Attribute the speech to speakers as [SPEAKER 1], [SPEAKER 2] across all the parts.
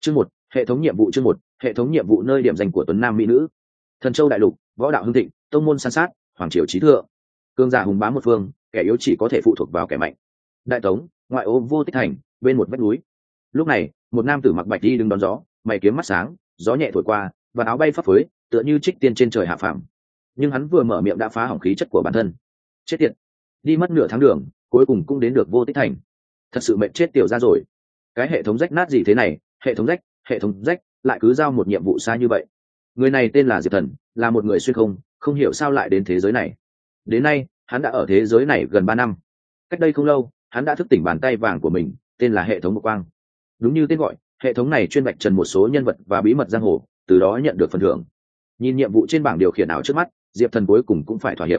[SPEAKER 1] Chương một, hệ thống nhiệm vụ. Chương một, hệ thống nhiệm vụ. Nơi điểm dành của tuấn nam mỹ nữ. Thần châu đại lục, võ đạo hưng thịnh, tông môn san sát, hoàng triều trí thượng, cương giả hùng bá một phương, kẻ yếu chỉ có thể phụ thuộc vào kẻ mạnh. Đại tống, ngoại ô vô tích thành, bên một vách núi. Lúc này, một nam tử mặc bạch đi đứng đón gió, mày kiếm mắt sáng, gió nhẹ thổi qua, và áo bay phấp phới, tựa như trích tiên trên trời hạ phàm. Nhưng hắn vừa mở miệng đã phá hỏng khí chất của bản thân. Chết tiệt, đi mất nửa tháng đường, cuối cùng cũng đến được vô tích thành. Thật sự mệt chết tiểu ra rồi. Cái hệ thống rách nát gì thế này, hệ thống rách lại cứ giao một nhiệm vụ xa như vậy. Người này tên là Diệp Thần, là một người xuyên không hiểu sao lại đến thế giới này. Đến nay hắn đã ở thế giới này gần 3 năm. Cách đây không lâu hắn đã thức tỉnh bàn tay vàng của mình, tên là hệ thống Mộc Quang. Đúng như tên gọi, hệ thống này chuyên vạch trần một số nhân vật và bí mật giang hồ, từ đó nhận được phần thưởng. Nhìn nhiệm vụ trên bảng điều khiển ảo trước mắt, Diệp Thần cuối cùng cũng phải thỏa hiệp.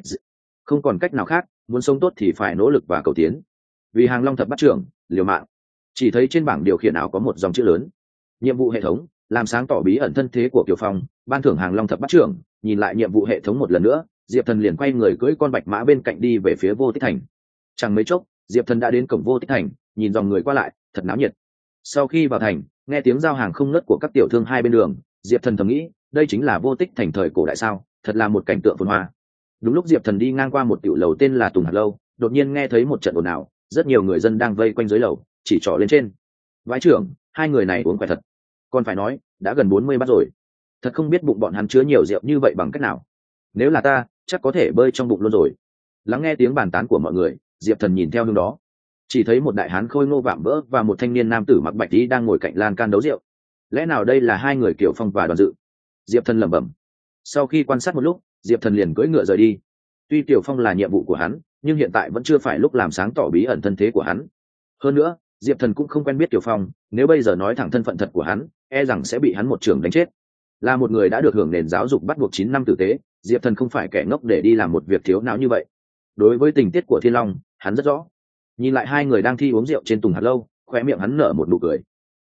[SPEAKER 1] Không còn cách nào khác, muốn sống tốt thì phải nỗ lực và cầu tiến. Vì Hàng Long thập bát trưởng, liều mạng. Chỉ thấy trên bảng điều khiển ảo có một dòng chữ lớn: nhiệm vụ hệ thống, làm sáng tỏ bí ẩn thân thế của Kiều Phong, ban thưởng Hàng Long thập bát trưởng. Nhìn lại nhiệm vụ hệ thống một lần nữa, Diệp Thần liền quay người cưỡi con bạch mã bên cạnh đi về phía vô tích thành. Chẳng mấy chốc, Diệp Thần đã đến cổng vô tích thành, nhìn dòng người qua lại thật náo nhiệt. Sau khi vào thành, nghe tiếng giao hàng không ngớt của các tiểu thương hai bên đường, Diệp Thần thầm nghĩ, đây chính là vô tích thành thời cổ đại sao, thật là một cảnh tượng phồn hoa. Đúng lúc Diệp Thần đi ngang qua một tiểu lầu tên là Tùng Hạt Lâu, đột nhiên nghe thấy một trận ồn ào, rất nhiều người dân đang vây quanh dưới lầu, chỉ trỏ lên trên. Vãi trưởng, hai người này uống khỏe thật. Còn phải nói, đã gần 40 bát rồi. Thật không biết bụng bọn hắn chứa nhiều rượu như vậy bằng cách nào. Nếu là ta, chắc có thể bơi trong bụng luôn rồi. Lắng nghe tiếng bàn tán của mọi người, Diệp Thần nhìn theo hướng đó, chỉ thấy một đại hán khôi ngô vạm vỡ và một thanh niên nam tử mặc bạch y đang ngồi cạnh lan can đấu rượu. Lẽ nào đây là hai người Kiều Phong và Đoàn Dự? Diệp Thần lẩm bẩm. Sau khi quan sát một lúc, Diệp Thần liền cưỡi ngựa rời đi. Tuy Kiều Phong là nhiệm vụ của hắn, nhưng hiện tại vẫn chưa phải lúc làm sáng tỏ bí ẩn thân thế của hắn. Hơn nữa, Diệp Thần cũng không quen biết Kiều Phong, nếu bây giờ nói thẳng thân phận thật của hắn, e rằng sẽ bị hắn một trường đánh chết. Là một người đã được hưởng nền giáo dục bắt buộc 9 năm tử tế, Diệp Thần không phải kẻ ngốc để đi làm một việc thiếu não như vậy. Đối với tình tiết của Thiên Long, hắn rất rõ. Nhìn lại hai người đang thi uống rượu trên Tùng Hạt Lâu, khóe miệng hắn nở một nụ cười.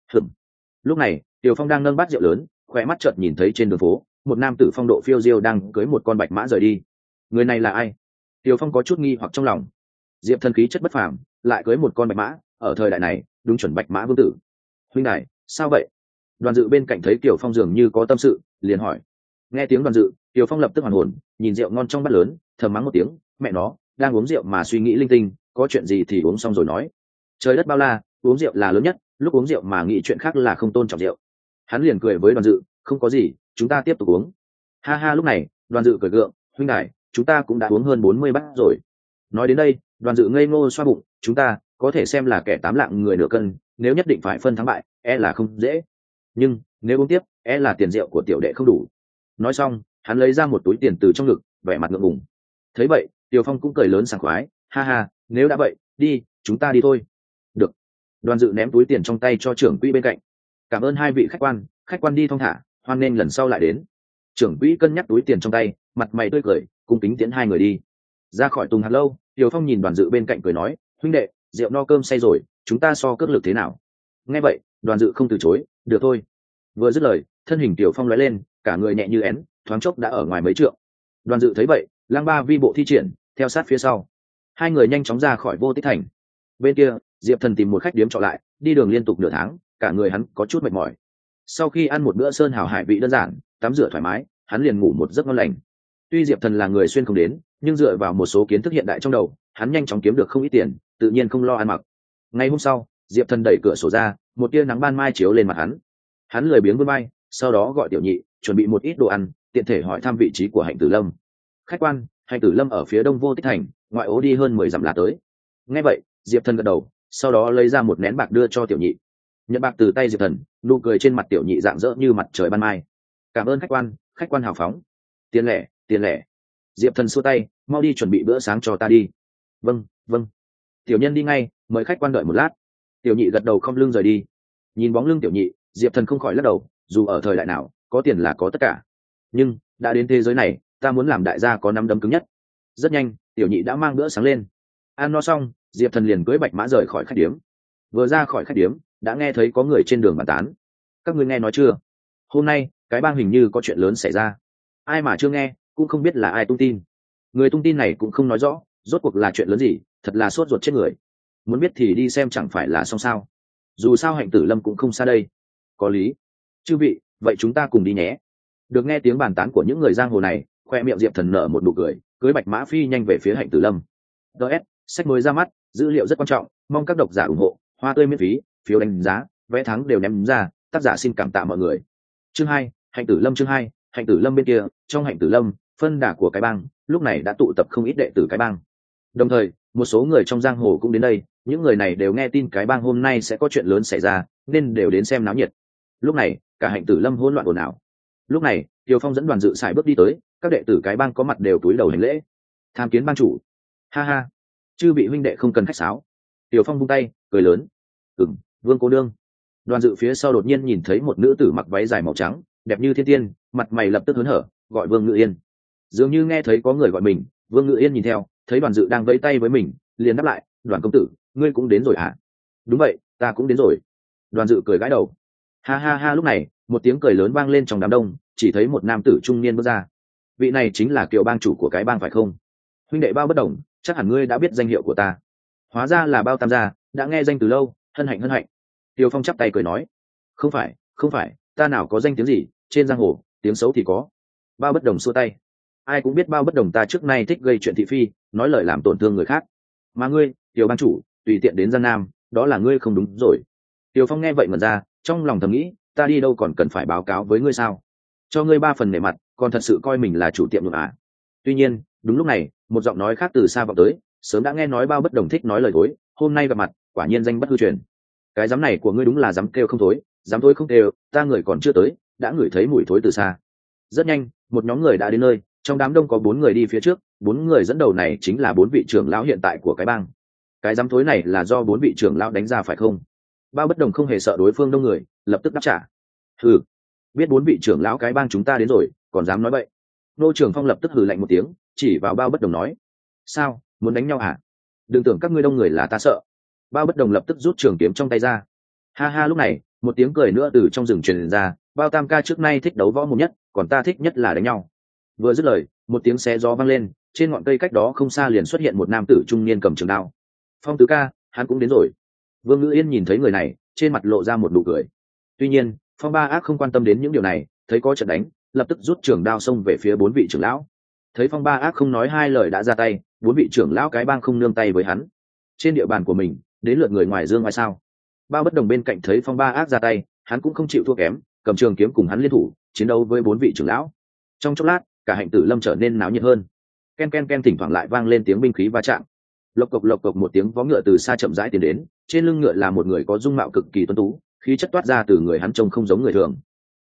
[SPEAKER 1] Lúc này, Kiều Phong đang nâng bát rượu lớn, khóe mắt chợt nhìn thấy trên đường phố, một nam tử phong độ phiêu diêu đang cưỡi một con bạch mã rời đi. Người này là ai? Kiều Phong có chút nghi hoặc trong lòng. Diệp Thần khí chất bất phàm, lại cưỡi một con bạch mã, ở thời đại này, đúng chuẩn bạch mã vương tử. Huynh đài, sao vậy? Đoàn Dự bên cạnh thấy Kiều Phong dường như có tâm sự, liền hỏi. Nghe tiếng Đoàn Dự, Kiều Phong lập tức hoàn hồn, nhìn rượu ngon trong bát lớn, thầm mắng một tiếng, mẹ nó, đang uống rượu mà suy nghĩ linh tinh, có chuyện gì thì uống xong rồi nói. Trời đất bao la, uống rượu là lớn nhất, lúc uống rượu mà nghĩ chuyện khác là không tôn trọng rượu. Hắn liền cười với Đoàn Dự, không có gì, chúng ta tiếp tục uống. Ha ha. Lúc này, Đoàn Dự cười gượng, huynh đài, chúng ta cũng đã uống hơn 40 bát rồi. Nói đến đây, Đoàn Dự ngây ngô xoa bụng, chúng ta có thể xem là kẻ 8 lạng người nửa cân, nếu nhất định phải phân thắng bại, e là không dễ. Nhưng nếu uống tiếp, e là tiền rượu của tiểu đệ không đủ. Nói xong, hắn lấy ra một túi tiền từ trong ngực, vẻ mặt ngượng ngùng. Thấy vậy, Tiều Phong cũng cười lớn sảng khoái, ha ha, nếu đã vậy, đi, chúng ta đi thôi. Được. Đoàn Dự ném túi tiền trong tay cho trưởng quỹ bên cạnh. Cảm ơn hai vị khách quan đi thong thả, hoan nên lần sau lại đến. Trưởng quỹ cân nhắc túi tiền trong tay, mặt mày tươi cười, cung kính tiễn hai người đi. Ra khỏi Tùng Hạt Lâu, Tiều Phong nhìn Đoàn Dự bên cạnh cười nói, huynh đệ, rượu no cơm say rồi, chúng ta so cước lực thế nào? Nghe vậy, Đoàn Dự không từ chối, được thôi. Vừa dứt lời, thân hình Tiều Phong lóe lên, cả người nhẹ như én, thoáng chốc đã ở ngoài mấy trượng. Đoàn Dự thấy vậy, lang ba vi bộ thi triển, theo sát phía sau. Hai người nhanh chóng ra khỏi vô tích thành. Bên kia, Diệp Thần tìm một khách điếm trọ lại, đi đường liên tục nửa tháng, cả người hắn có chút mệt mỏi. Sau khi ăn một bữa sơn hào hải vị đơn giản, tắm rửa thoải mái, hắn liền ngủ một giấc ngon lành. Tuy Diệp Thần là người xuyên không đến, nhưng dựa vào một số kiến thức hiện đại trong đầu, hắn nhanh chóng kiếm được không ít tiền, tự nhiên không lo ăn mặc. Ngày hôm sau, Diệp Thần đẩy cửa sổ ra, một tia nắng ban mai chiếu lên mặt hắn. Hắn lười biếng vươn vai, sau đó gọi Tiểu Nhị chuẩn bị một ít đồ ăn, tiện thể hỏi thăm vị trí của Hạnh Tử Lâm. Khách quan, Hạnh Tử Lâm ở phía đông vô tích thành, ngoại ố đi hơn 10 dặm là tới. Nghe vậy, Diệp Thần gật đầu, sau đó lấy ra một nén bạc đưa cho Tiểu Nhị. Nhận bạc từ tay Diệp Thần, nụ cười trên mặt Tiểu Nhị rạng rỡ như mặt trời ban mai. Cảm ơn khách quan hào phóng. Tiền lẻ. Diệp Thần xua tay, mau đi chuẩn bị bữa sáng cho ta đi. Vâng. Tiểu nhân đi ngay, mời khách quan đợi một lát. Tiểu Nhị gật đầu không lưng rời đi. Nhìn bóng lưng Tiểu Nhị, Diệp Thần không khỏi lắc đầu, dù ở thời đại nào, có tiền là có tất cả. Nhưng đã đến thế giới này, ta muốn làm đại gia có nắm đấm cứng nhất. Rất nhanh, Tiểu Nhị đã mang bữa sáng lên. Ăn no xong, Diệp Thần liền cưỡi bạch mã rời khỏi khách điếm. Vừa ra khỏi khách điếm, đã nghe thấy có người trên đường bàn tán. Các ngươi nghe nói chưa? Hôm nay, cái bang hình như có chuyện lớn xảy ra. Ai mà chưa nghe, cũng không biết là ai tung tin. Người tung tin này cũng không nói rõ, rốt cuộc là chuyện lớn gì, thật là sốt ruột chết người. Muốn biết thì đi xem chẳng phải là xong sao? Dù sao Hạnh Tử Lâm cũng không xa đây. có lý. Chư vị, vậy chúng ta cùng đi nhé. Được nghe tiếng bàn tán của những người giang hồ này, khoe miệng Diệp Thần nở một nụ cười, cưới bạch mã phi nhanh về phía Hạnh Tử Lâm. DS, sách mới ra mắt, dữ liệu rất quan trọng, mong các độc giả ủng hộ, hoa tươi miễn phí, phiếu đánh giá, vé thắng đều ném ra, tác giả xin cảm tạ mọi người. Chương 2, Hạnh Tử Lâm. Chương 2, Hạnh Tử Lâm. Bên kia, trong Hạnh Tử Lâm, phân đà của cái bang lúc này đã tụ tập không ít đệ tử cái bang. Đồng thời, một số người trong giang hồ cũng đến đây, những người này đều nghe tin cái bang hôm nay sẽ có chuyện lớn xảy ra, nên đều đến xem náo nhiệt. Lúc này, cả Hạnh Tử Lâm hỗn loạn ồn ào. Lúc này, Tiều Phong dẫn đoàn dự sải bước đi tới, các đệ tử cái bang có mặt đều cúi đầu hành lễ. Tham kiến bang chủ. Ha ha, chư vị huynh đệ không cần khách sáo. Tiều Phong vung tay, cười lớn. Vương cô nương. Đoàn dự phía sau đột nhiên nhìn thấy một nữ tử mặc váy dài màu trắng, đẹp như thiên tiên, mặt mày lập tức hớn hở, gọi Vương Ngự Yên. Dường như nghe thấy có người gọi mình, Vương Ngự Yên nhìn theo, thấy đoàn dự đang vẫy tay với mình, liền đáp lại, Đoàn công tử, ngươi cũng đến rồi hả? Đúng vậy, ta cũng đến rồi. Đoàn dự cười gãi đầu. Ha ha ha. Lúc này, một tiếng cười lớn vang lên trong đám đông, chỉ thấy một nam tử trung niên bước ra. Vị này chính là Kiều bang chủ của cái bang phải không? Huynh đệ Bao Bất Đồng, chắc hẳn ngươi đã biết danh hiệu của ta. Hóa ra là Bao Tam gia, đã nghe danh từ lâu, hân hạnh hân hạnh. Tiêu Phong chắp tay cười nói, không phải, ta nào có danh tiếng gì, trên giang hồ tiếng xấu thì có. Bao Bất Đồng xua tay, ai cũng biết Bao Bất Đồng ta trước nay thích gây chuyện thị phi, nói lời làm tổn thương người khác. Mà ngươi, Tiêu bang chủ, tùy tiện đến Giang Nam, đó là ngươi không đúng rồi. Tiêu Phong nghe vậy ngẩn ra, trong lòng thầm nghĩ, ta đi đâu còn cần phải báo cáo với ngươi sao? Cho ngươi 3 phần nể mặt, còn thật sự coi mình là chủ tiệm được à? Tuy nhiên, đúng lúc này, một giọng nói khác từ xa vọng tới, sớm đã nghe nói Bao Bất Đồng thích nói lời thối, hôm nay gặp mặt, quả nhiên danh bất hư truyền. Cái dám này của ngươi đúng là dám kêu không thối, dám thối không kêu, ta người còn chưa tới, đã ngửi thấy mùi thối từ xa. Rất nhanh, một nhóm người đã đến nơi, trong đám đông có 4 người đi phía trước, 4 người dẫn đầu này chính là 4 vị trưởng lão hiện tại của cái bang. Cái dám thối này là do 4 vị trưởng lão đánh ra phải không? Bao Bất Đồng không hề sợ đối phương đông người, lập tức đáp trả. Hừ, biết 4 vị trưởng lão cái bang chúng ta đến rồi, còn dám nói bậy. Nô Trường Phong lập tức hừ lạnh một tiếng, chỉ vào Bao Bất Đồng nói, sao, muốn đánh nhau hả? Đừng tưởng các ngươi đông người là ta sợ. Bao Bất Đồng lập tức rút trường kiếm trong tay ra. Ha ha. Lúc này, một tiếng cười nữa từ trong rừng truyền ra, Bao Tam ca trước nay thích đấu võ mồm nhất, còn ta thích nhất là đánh nhau. Vừa dứt lời, một tiếng xé gió vang lên, trên ngọn cây cách đó không xa liền xuất hiện một nam tử trung niên cầm trường đao. Phong tứ ca, hắn cũng đến rồi. Vương Ngữ Yên nhìn thấy người này, trên mặt lộ ra một nụ cười. Tuy nhiên, Phong Ba Ác không quan tâm đến những điều này, thấy có trận đánh, lập tức rút trường đao xông về phía 4 vị trưởng lão. Thấy Phong Ba Ác không nói hai lời đã ra tay, 4 vị trưởng lão cái bang không nương tay với hắn. Trên địa bàn của mình, đến lượt người ngoài dương ngoài sao? Bao Bất Đồng bên cạnh thấy Phong Ba Ác ra tay, hắn cũng không chịu thua kém, cầm trường kiếm cùng hắn liên thủ, chiến đấu với 4 vị trưởng lão. Trong chốc lát, cả Hạnh Tử Lâm trở nên náo nhiệt hơn. Ken ken ken thỉnh thoảng lại vang lên tiếng binh khí va chạm. Lộc cộc một tiếng vó ngựa từ xa chậm rãi tiến đến, trên lưng ngựa là một người có dung mạo cực kỳ tuấn tú, khí chất toát ra từ người hắn trông không giống người thường.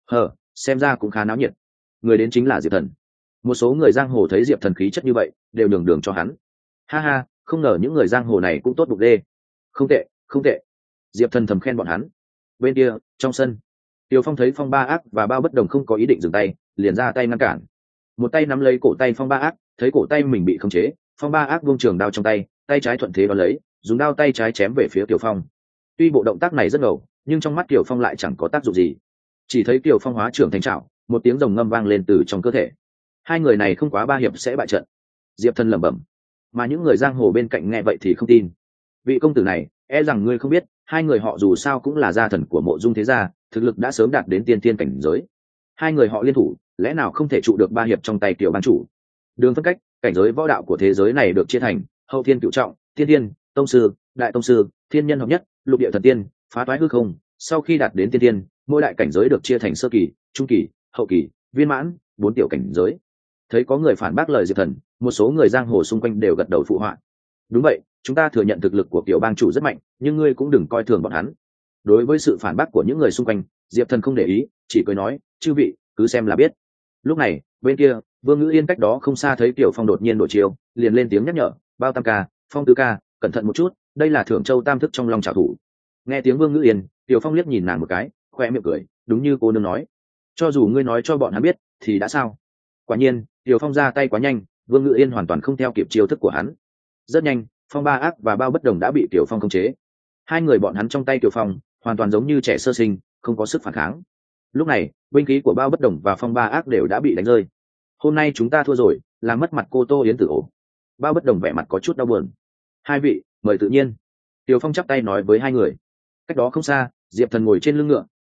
[SPEAKER 1] Xem ra cũng khá náo nhiệt. Người đến chính là Diệp Thần. Một số người giang hồ thấy Diệp Thần khí chất như vậy, đều nhường đường cho hắn. Ha ha, không ngờ những người giang hồ này cũng tốt bụng đê. Không tệ. Diệp Thần thầm khen bọn hắn. Bên kia, trong sân, Tiêu Phong thấy Phong Ba Ác và Bao Bất Đồng không có ý định dừng tay, liền ra tay ngăn cản. Một tay nắm lấy cổ tay Phong Ba Ác, thấy cổ tay mình bị khống chế, Phong Ba Ác buông trường đao trong tay, tay trái thuận thế đón lấy, dùng đao tay trái chém về phía Tiêu Phong. Tuy bộ động tác này rất ngầu, nhưng trong mắt Tiêu Phong lại chẳng có tác dụng gì. Chỉ thấy Tiêu Phong hóa trưởng thành trảo, một tiếng rồng ngâm vang lên từ trong cơ thể. Hai người này không quá 3 hiệp sẽ bại trận. Diệp Thần lẩm bẩm. Mà những người giang hồ bên cạnh nghe vậy thì không tin. Vị công tử này, e rằng ngươi không biết, hai người họ dù sao cũng là gia thần của Mộ Dung thế gia, thực lực đã sớm đạt đến tiên thiên cảnh giới. Hai người họ liên thủ, lẽ nào không thể trụ được 3 hiệp trong tay Tiểu bang chủ? Đường phân cách, cảnh giới võ đạo của thế giới này được chia thành hậu thiên cửu trọng, thiên thiên, tông sư, đại tông sư, thiên nhân hợp nhất, lục địa thần tiên, phá toái hư không. Sau khi đạt đến tiên thiên, mỗi đại cảnh giới được chia thành sơ kỳ, trung kỳ, hậu kỳ, viên mãn, 4 tiểu cảnh giới. Thấy có người phản bác lời Diệp Thần, một số người giang hồ xung quanh đều gật đầu phụ họa. Đúng vậy, chúng ta thừa nhận thực lực của Tiểu bang chủ rất mạnh, nhưng ngươi cũng đừng coi thường bọn hắn. Đối với sự phản bác của những người xung quanh, Diệp Thần không để ý, chỉ cười nói, chư vị cứ xem là biết. Lúc này, bên kia, Vương Ngữ Yên cách đó không xa thấy Tiểu Phong đột nhiên đổi chiều, liền lên tiếng nhắc nhở, Bao Tam ca, Phong Tứ ca, cẩn thận một chút, đây là Thưởng Châu Tam thức trong Long Trảo thủ. Nghe tiếng Vương Ngữ Yên, Tiểu Phong liếc nhìn nàng một cái, khoe miệng cười, đúng như cô nương nói, cho dù ngươi nói cho bọn hắn biết thì đã sao? Quả nhiên, Tiểu Phong ra tay quá nhanh, Vương Ngữ Yên hoàn toàn không theo kịp chiêu thức của hắn. Rất nhanh, Phong Ba Ác và Bao Bất Đồng đã bị Tiểu Phong khống chế. Hai người bọn hắn trong tay Tiểu Phong, hoàn toàn giống như trẻ sơ sinh, không có sức phản kháng. Lúc này, binh khí của Bao Bất Đồng và Phong Ba Ác đều đã bị đánh rơi. Hôm nay chúng ta thua rồi, làm mất mặt cô Tô Yến Tử ổ. Bao Bất Đồng vẻ mặt có chút đau buồn. Hai vị, mời tự nhiên. Tiểu Phong chắp tay nói với hai người. Cách đó không xa, Diệp Thần ngồi trên lưng ngựa,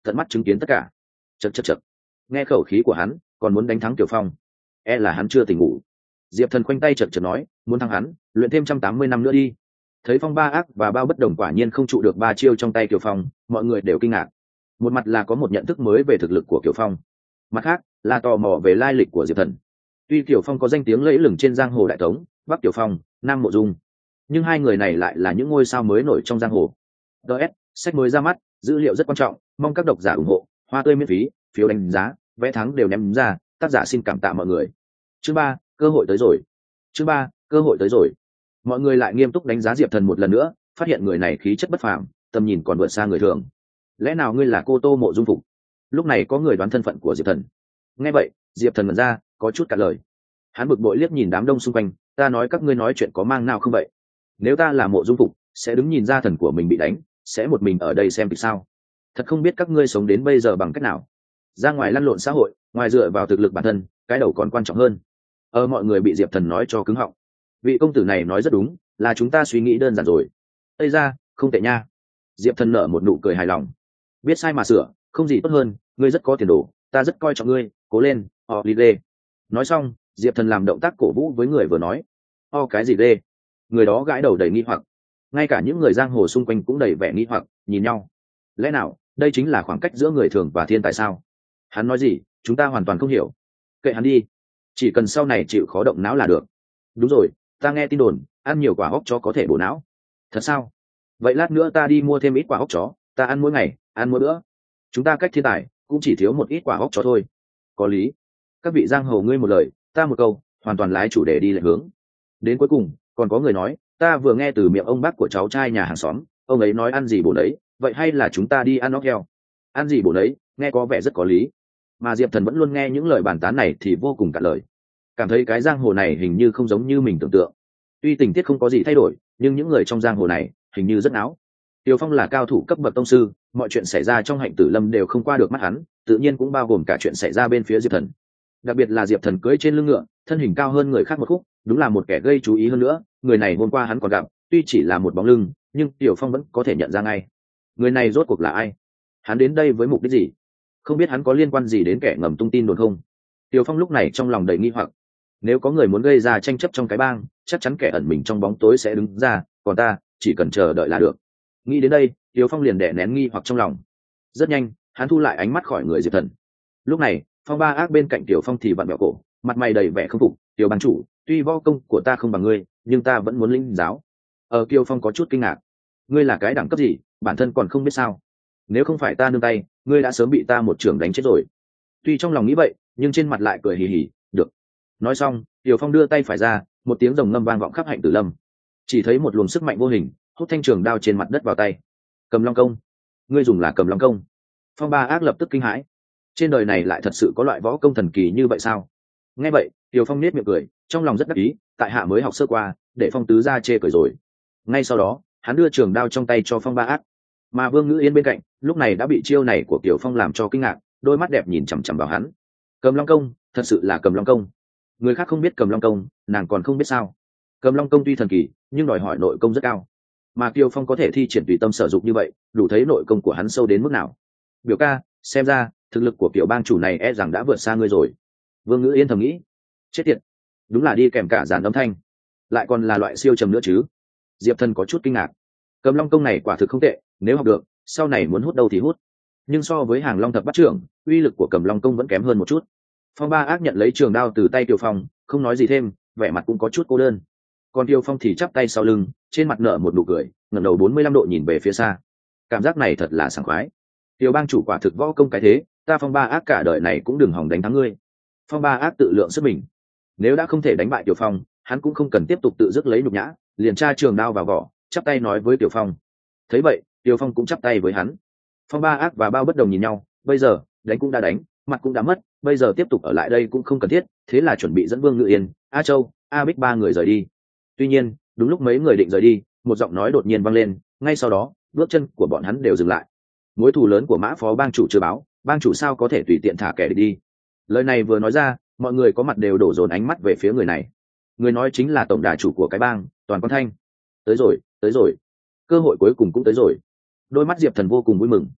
[SPEAKER 1] tận mắt chứng kiến tất cả. Chật chật chật, nghe khẩu khí của hắn còn muốn đánh thắng Tiểu Phong, e là hắn chưa tỉnh ngủ. Diệp Thần khoanh tay chật chật nói, muốn thắng hắn luyện thêm 180 năm nữa đi. Thấy Phong Ba Ác và Bao Bất Đồng quả nhiên không trụ được 3 chiêu trong tay Tiểu Phong, mọi người đều kinh ngạc. Một mặt là có một nhận thức mới về thực lực của Tiểu Phong, mặt khác là tò mò về lai lịch của Diệp Thần. Tuy Tiểu Phong có danh tiếng lẫy lừng trên giang hồ đại tống, Bắc Tiểu Phong, Nam Mộ Dung, nhưng hai người này lại là những ngôi sao mới nổi trong giang hồ. DS, sách mới ra mắt, dữ liệu rất quan trọng, mong các độc giả ủng hộ, hoa tươi miễn phí, phiếu đánh giá, vé thắng đều ném ra, tác giả xin cảm tạ mọi người. Chương 3, cơ hội tới rồi. Chương 3, cơ hội tới rồi. Mọi người lại nghiêm túc đánh giá Diệp Thần một lần nữa, phát hiện người này khí chất bất phàm, tầm nhìn còn vượt xa người thường. Lẽ nào ngươi là cô Tô Mộ Dung Phục? Lúc này có người đoán thân phận của Diệp Thần. Nghe vậy, Diệp Thần ngẩn ra, có chút cạn lời. Hắn bực bội liếc nhìn đám đông xung quanh, ta nói các ngươi nói chuyện có mang nào không vậy? Nếu ta là Mộ Dung Phục, sẽ đứng nhìn ra thần của mình bị đánh, sẽ một mình ở đây xem kịch sao? Thật không biết các ngươi sống đến bây giờ bằng cách nào. Ra ngoài lăn lộn xã hội, ngoài dựa vào thực lực bản thân, cái đầu còn quan trọng hơn. Mọi người bị Diệp Thần nói cho cứng họng. Vị công tử này nói rất đúng, là chúng ta suy nghĩ đơn giản rồi. Ây ra, không tệ nha. Diệp Thần nở một nụ cười hài lòng. Biết sai mà sửa, không gì tốt hơn, ngươi rất có tiền đồ, ta rất coi trọng ngươi, cố lên, đi lê. Nói xong, Diệp Thần làm động tác cổ vũ với người vừa nói. Cái gì lê? Người đó gãi đầu đầy nghi hoặc. Ngay cả những người giang hồ xung quanh cũng đầy vẻ nghi hoặc, nhìn nhau. Lẽ nào đây chính là khoảng cách giữa người thường và thiên tài sao? Hắn nói gì chúng ta hoàn toàn không hiểu. Kệ hắn đi, chỉ cần sau này chịu khó động não là được. Đúng rồi, ta nghe tin đồn ăn nhiều quả hốc chó có thể bổ não. Thật sao? Vậy lát nữa ta đi mua thêm ít quả hốc chó, ta ăn mỗi ngày, ăn mỗi bữa. Chúng ta cách thiên tài cũng chỉ thiếu một ít quả hốc chó thôi. Có lý. Các vị giang hồ ngươi một lời ta một câu, hoàn toàn lái chủ đề đi lệch hướng. Đến cuối cùng còn có người nói, ta vừa nghe từ miệng ông bác của cháu trai nhà hàng xóm, ông ấy nói ăn gì bổ đấy, vậy hay là chúng ta đi ăn óc heo? Ăn gì bổ đấy, nghe có vẻ rất có lý. Mà Diệp Thần vẫn luôn nghe những lời bàn tán này thì vô cùng cạn lời, cảm thấy cái giang hồ này hình như không giống như mình tưởng tượng. Tuy tình tiết không có gì thay đổi, nhưng những người trong giang hồ này hình như rất náo. Tiều Phong là cao thủ cấp bậc tông sư, mọi chuyện xảy ra trong Hạnh Tử Lâm đều không qua được mắt hắn, tự nhiên cũng bao gồm cả chuyện xảy ra bên phía Diệp Thần. Đặc biệt là Diệp Thần cưỡi trên lưng ngựa, thân hình cao hơn người khác một khúc, đúng là một kẻ gây chú ý hơn nữa. Người này hôm qua hắn còn gặp, tuy chỉ là một bóng lưng, nhưng Tiều Phong vẫn có thể nhận ra ngay. Người này rốt cuộc là ai? Hắn đến đây với mục đích gì? Không biết hắn có liên quan gì đến kẻ ngầm tung tin đồn không? Tiều Phong lúc này trong lòng đầy nghi hoặc. Nếu có người muốn gây ra tranh chấp trong cái bang, chắc chắn kẻ ẩn mình trong bóng tối sẽ đứng ra, còn ta chỉ cần chờ đợi là được. Nghĩ đến đây, Tiều Phong liền đè nén nghi hoặc trong lòng. Rất nhanh, hắn thu lại ánh mắt khỏi người Diệp Thần. Lúc này, Phong Ba Ác bên cạnh Tiều Phong thì vặn vẹo cổ, mặt mày đầy vẻ không phục. Tiều bang chủ, tuy võ công của ta không bằng ngươi, nhưng ta vẫn muốn lĩnh giáo. Tiều Phong có chút kinh ngạc. Ngươi là cái đẳng cấp gì, bản thân còn không biết sao? Nếu không phải ta nương tay, ngươi đã sớm bị ta một trường đánh chết rồi. Tuy trong lòng nghĩ vậy, nhưng trên mặt lại cười hì hì. Được. Nói xong, Tiều Phong đưa tay phải ra, một tiếng rồng ngâm vang vọng khắp Hạnh Tử Lâm. Chỉ thấy một luồng sức mạnh vô hình hút thanh trường đao trên mặt đất vào tay. Cầm Long công. Ngươi dùng là Cầm Long công? Phong Ba Ác lập tức kinh hãi. Trên đời này lại thật sự có loại võ công thần kỳ như vậy sao? Nghe vậy, Tiều Phong nết miệng cười, trong lòng rất đắc ý, tại hạ mới học sơ qua, để Phong tứ ra chê cười rồi. Ngay sau đó, hắn đưa trường đao trong tay cho Phong Ba Ác. Mà Vương Ngữ Yên bên cạnh lúc này đã bị chiêu này của Tiều Phong làm cho kinh ngạc, đôi mắt đẹp nhìn chằm chằm vào hắn. Cầm Long công, thật sự là Cầm Long công? Người khác không biết Cầm Long công, nàng còn không biết sao? Cầm Long công tuy thần kỳ, nhưng đòi hỏi nội công rất cao, mà Tiều Phong có thể thi triển tùy tâm sở dụng như vậy, đủ thấy nội công của hắn sâu đến mức nào. Biểu ca, xem ra thực lực của Kiều bang chủ này e rằng đã vượt xa ngươi rồi. Vương Ngữ Yên thầm nghĩ. Chết tiệt, đúng là đi kèm cả dàn âm thanh, lại còn là loại siêu trầm nữa chứ. Diệp Thần có chút kinh ngạc. Cầm Long công này quả thực không tệ, nếu học được, sau này muốn hút đâu thì hút. Nhưng so với Hàng Long thập bát trưởng, uy lực của Cầm Long công vẫn kém hơn một chút. Phong Ba Ác nhận lấy trường đao từ tay Tiều Phong, không nói gì thêm, vẻ mặt cũng có chút cô đơn. Còn Tiều Phong thì chắp tay sau lưng, trên mặt nở một nụ cười, ngẩng đầu 45 độ nhìn về phía xa. Cảm giác này thật là sảng khoái. Tiều bang chủ quả thực võ công cái thế, ta Phong Ba Ác cả đời này cũng đừng hòng đánh thắng ngươi. Phong Ba Ác tự lượng sức mình, nếu đã không thể đánh bại Tiều Phong, hắn cũng không cần tiếp tục tự dứt lấy nhục nhã, liền tra trường đao vào vỏ, chắp tay nói với Tiều Phong. Thấy vậy, Tiều Phong cũng chắp tay với hắn. Phong Ba Ác và Bao Bất Đồng nhìn nhau, bây giờ đánh cũng đã đánh, mặt cũng đã mất, bây giờ tiếp tục ở lại đây cũng không cần thiết, thế là chuẩn bị dẫn Vương Ngự Yên, A Châu, A Bích ba người rời đi. Tuy nhiên, đúng lúc mấy người định rời đi, một giọng nói đột nhiên vang lên, ngay sau đó, bước chân của bọn hắn đều dừng lại. Mối thù lớn của Mã phó bang chủ chưa báo, bang chủ sao có thể tùy tiện thả kẻ địch đi? Lời này vừa nói ra, mọi người có mặt đều đổ dồn ánh mắt về phía người này. Người nói chính là tổng đà chủ của cái bang, Toàn Quan Thanh. Tới rồi, cơ hội cuối cùng cũng tới rồi. Đôi mắt Diệp Thần vô cùng vui mừng.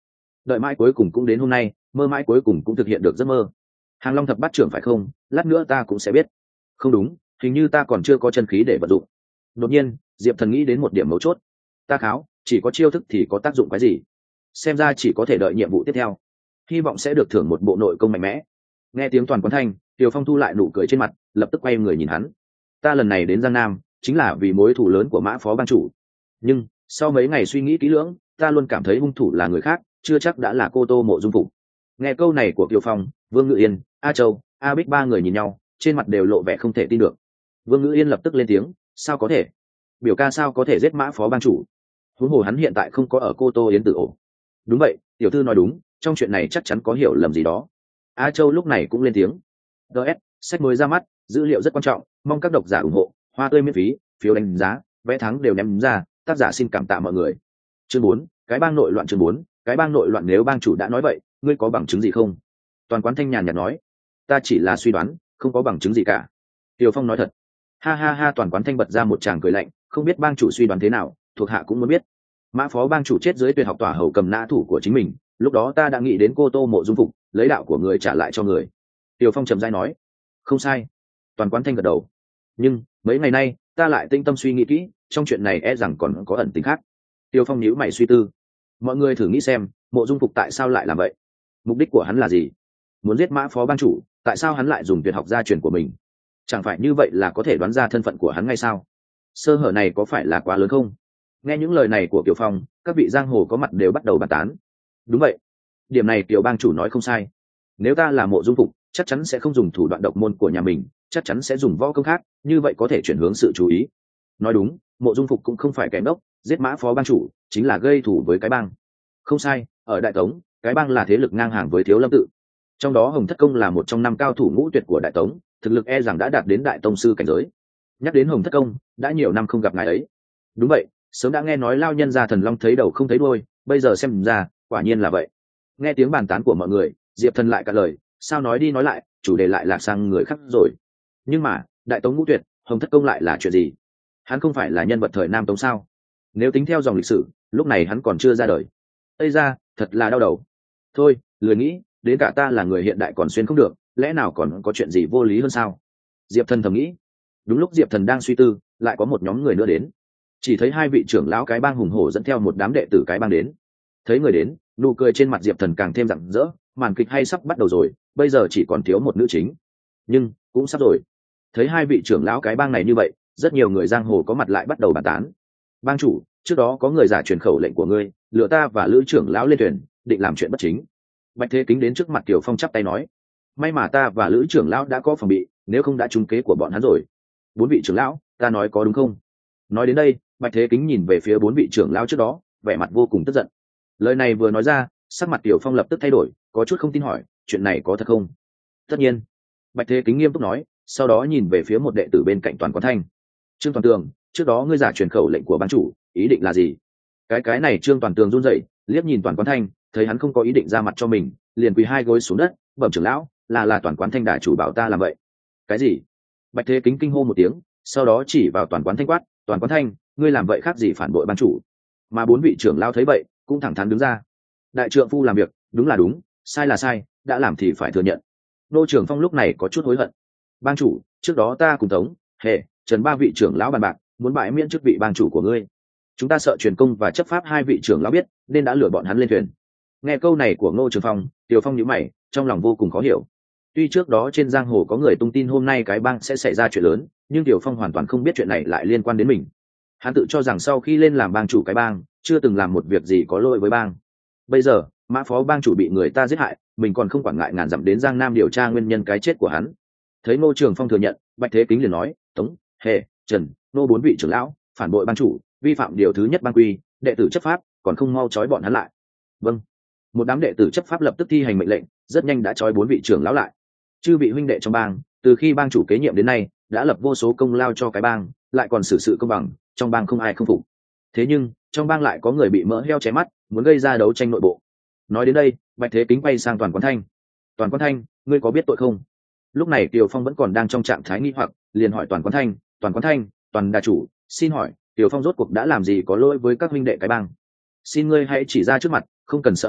[SPEAKER 1] đợi mãi cuối cùng cũng đến hôm nay, mơ mãi cuối cùng cũng thực hiện được giấc mơ. Hàng Long thập bát trưởng phải không? Lát nữa ta cũng sẽ biết. Không đúng, hình như ta còn chưa có chân khí để vận dụng. Đột nhiên Diệp Thần nghĩ đến một điểm mấu chốt. Ta kháo, chỉ có chiêu thức thì có tác dụng cái gì? Xem ra chỉ có thể đợi nhiệm vụ tiếp theo, hy vọng sẽ được thưởng một bộ nội công mạnh mẽ. Nghe tiếng Toàn Quán Thanh, Tiều Phong thu lại nụ cười trên mặt, lập tức quay người nhìn hắn. Ta lần này đến Giang Nam chính là vì mối thù lớn của Mã phó ban chủ, nhưng sau mấy ngày suy nghĩ kỹ lưỡng, ta luôn cảm thấy hung thủ là người khác, chưa chắc đã là cô Tô Mộ Dung Phục. Nghe câu này của Tiều Phong, Vương Ngự Yên, A Châu, A Bích ba người nhìn nhau, trên mặt đều lộ vẻ không thể tin được. Vương Ngự Yên lập tức lên tiếng, sao có thể? Biểu ca sao có thể giết Mã phó ban chủ? Huống hồ hắn hiện tại không có ở Cô Tô Yến Tử ổ. Đúng vậy, tiểu thư nói đúng, trong chuyện này chắc chắn có hiểu lầm gì đó. A Châu lúc này cũng lên tiếng. DS, sách mới ra mắt, dữ liệu rất quan trọng, mong các độc giả ủng hộ, hoa tươi miễn phí, phiếu đánh giá, vé thắng đều ném ra, tác giả xin cảm tạ mọi người. Chương 4, cái bang nội loạn. Chương 4, cái bang nội loạn. Nếu bang chủ đã nói vậy, ngươi có bằng chứng gì không? Toàn Quán Thanh nhàn nhạt nói. Ta chỉ là suy đoán, không có bằng chứng gì cả. Tiều Phong nói thật. Ha ha ha. Toàn Quán Thanh bật ra một tràng cười lạnh, không biết bang chủ suy đoán thế nào, thuộc hạ cũng muốn biết. Mã phó bang chủ chết dưới tuyệt học tỏa hầu cầm nã thủ của chính mình, lúc đó ta đã nghĩ đến Cô Tô Mộ Dung Phục, lấy đạo của người trả lại cho người. Tiều Phong trầm rãi nói. Không sai. Toàn Quán Thanh gật đầu. Nhưng mấy ngày nay ta lại tinh tâm suy nghĩ kỹ, trong chuyện này e rằng còn có ẩn tình khác. Tiều Phong nhíu mày suy tư. Mọi người thử nghĩ xem, Mộ Dung Phục tại sao lại làm vậy? Mục đích của hắn là gì? Muốn giết Mã phó ban chủ, tại sao hắn lại dùng tuyệt học gia truyền của mình? Chẳng phải như vậy là có thể đoán ra thân phận của hắn ngay sao? Sơ hở này có phải là quá lớn không? Nghe những lời này của Kiều Phong, các vị giang hồ có mặt đều bắt đầu bàn tán. Đúng vậy, điểm này Kiều bang chủ nói không sai. Nếu ta là Mộ Dung Phục, chắc chắn sẽ không dùng thủ đoạn độc môn của nhà mình, chắc chắn sẽ dùng võ công khác, như vậy có thể chuyển hướng sự chú ý. Nói đúng, Mộ Dung Phục cũng không phải kẻ ngốc, giết Mã phó bang chủ chính là gây thù với cái bang. Không sai, ở Đại Tống, cái bang là thế lực ngang hàng với Thiếu Lâm tự. Trong đó Hồng Thất Công là một trong 5 cao thủ ngũ tuyệt của Đại Tống, thực lực e rằng đã đạt đến đại tông sư cảnh giới. Nhắc đến Hồng Thất Công, đã nhiều năm không gặp ngài ấy. Đúng vậy, sớm đã nghe nói lao nhân gia thần long thấy đầu không thấy đuôi, bây giờ xem ra quả nhiên là vậy. Nghe tiếng bàn tán của mọi người, Diệp Thần lại cạn lời, sao nói đi nói lại, chủ đề lại lạc sang người khác rồi. Nhưng mà Đại Tống ngũ tuyệt, Hồng Thất Công lại là chuyện gì? Hắn không phải là nhân vật thời Nam Tống sao? Nếu tính theo dòng lịch sử, lúc này hắn còn chưa ra đời. Ây ra, thật là đau đầu. Thôi, lười nghĩ, đến cả ta là người hiện đại còn xuyên không được, lẽ nào còn có chuyện gì vô lý hơn sao? Diệp Thần thầm nghĩ. Đúng lúc Diệp Thần đang suy tư, lại có một nhóm người nữa đến. Chỉ thấy 2 vị trưởng lão cái bang hùng hổ dẫn theo một đám đệ tử cái bang đến. Thấy người đến, nụ cười trên mặt Diệp Thần càng thêm rạng rỡ, màn kịch hay sắp bắt đầu rồi, bây giờ chỉ còn thiếu một nữ chính. Nhưng cũng sắp rồi. Thấy 2 vị trưởng lão cái bang này như vậy, rất nhiều người giang hồ có mặt lại bắt đầu bàn tán. Bang chủ, trước đó có người giả truyền khẩu lệnh của ngươi, lựa ta và Lữ trưởng lão lên thuyền, định làm chuyện bất chính. Bạch Thế Kính đến trước mặt Kiều Phong chắp tay nói. May mà ta và Lữ trưởng lão đã có phòng bị, nếu không đã trúng kế của bọn hắn rồi. 4 vị trưởng lão, ta nói có đúng không? Nói đến đây, Bạch Thế Kính nhìn về phía 4 vị trưởng lão trước đó, vẻ mặt vô cùng tức giận. Lời này vừa nói ra, sắc mặt Kiều Phong lập tức thay đổi, có chút không tin hỏi, chuyện này có thật không? Tất nhiên. Bạch Thế Kính nghiêm túc nói, sau đó nhìn về phía một đệ tử bên cạnh Toàn Quán Thanh. Trương Toàn Tường, trước đó ngươi giả truyền khẩu lệnh của ban chủ, ý định là gì? Cái này Trương Toàn Tường run rẩy, liếc nhìn Toàn Quán Thanh, thấy hắn không có ý định ra mặt cho mình, liền quỳ 2 gối xuống đất, bẩm trưởng lão, là Toàn Quán Thanh đà chủ bảo ta làm vậy. Cái gì? Bạch Thế Kính kinh hô một tiếng, sau đó chỉ vào Toàn Quán Thanh quát, Toàn Quán Thanh, ngươi làm vậy khác gì phản bội ban chủ? Mà 4 vị trưởng lão thấy vậy, cũng thẳng thắn đứng ra. Đại trượng phu làm việc, đúng là đúng, sai là sai, đã làm thì phải thừa nhận. Nô Trưởng Phong lúc này có chút hối hận. Ban chủ, trước đó ta cùng Tống, Hệ, Trần 3 vị trưởng lão bàn bạc, muốn bãi miễn chức vị ban chủ của ngươi. Chúng ta sợ truyền công và chấp pháp 2 vị trưởng lão biết, nên đã lừa bọn hắn lên thuyền. Nghe câu này của Ngô Trường Phong, Tiểu Phong nhíu mày, trong lòng vô cùng khó hiểu. Tuy trước đó trên giang hồ có người tung tin hôm nay cái bang sẽ xảy ra chuyện lớn, nhưng Tiểu Phong hoàn toàn không biết chuyện này lại liên quan đến mình. Hắn tự cho rằng sau khi lên làm bang chủ cái bang, chưa từng làm một việc gì có lỗi với bang. Bây giờ, Mã phó bang chủ bị người ta giết hại, mình còn không quản ngại ngàn dặm đến Giang Nam điều tra nguyên nhân cái chết của hắn. Thấy Ngô Trường Phong thừa nhận, Bạch Thế Kính liền nói, Tống, Hệ, Trần, Nô 4 vị trưởng lão phản bội ban chủ, vi phạm điều thứ nhất ban quy, đệ tử chấp pháp, còn không mau trói bọn hắn lại. Vâng. Một đám đệ tử chấp pháp lập tức thi hành mệnh lệnh, rất nhanh đã trói 4 vị trưởng lão lại. Chư vị huynh đệ trong bang, từ khi bang chủ kế nhiệm đến nay, đã lập vô số công lao cho cái bang, lại còn xử sự công bằng, trong bang không ai không phục. Thế nhưng, trong bang lại có người bị mỡ heo chém mắt, muốn gây ra đấu tranh nội bộ. Nói đến đây, Bạch Thế Kính quay sang Toàn Quán Thanh. Toàn Quán Thanh, ngươi có biết tội không? Lúc này Kiều Phong vẫn còn đang trong trạng thái nghi hoặc, liền hỏi Toàn Quán Thanh, Toàn Quán Thanh, Toàn đà chủ, xin hỏi, Kiều Phong rốt cuộc đã làm gì có lỗi với các huynh đệ cái bang? Xin ngươi hãy chỉ ra trước mặt, không cần sợ hãi,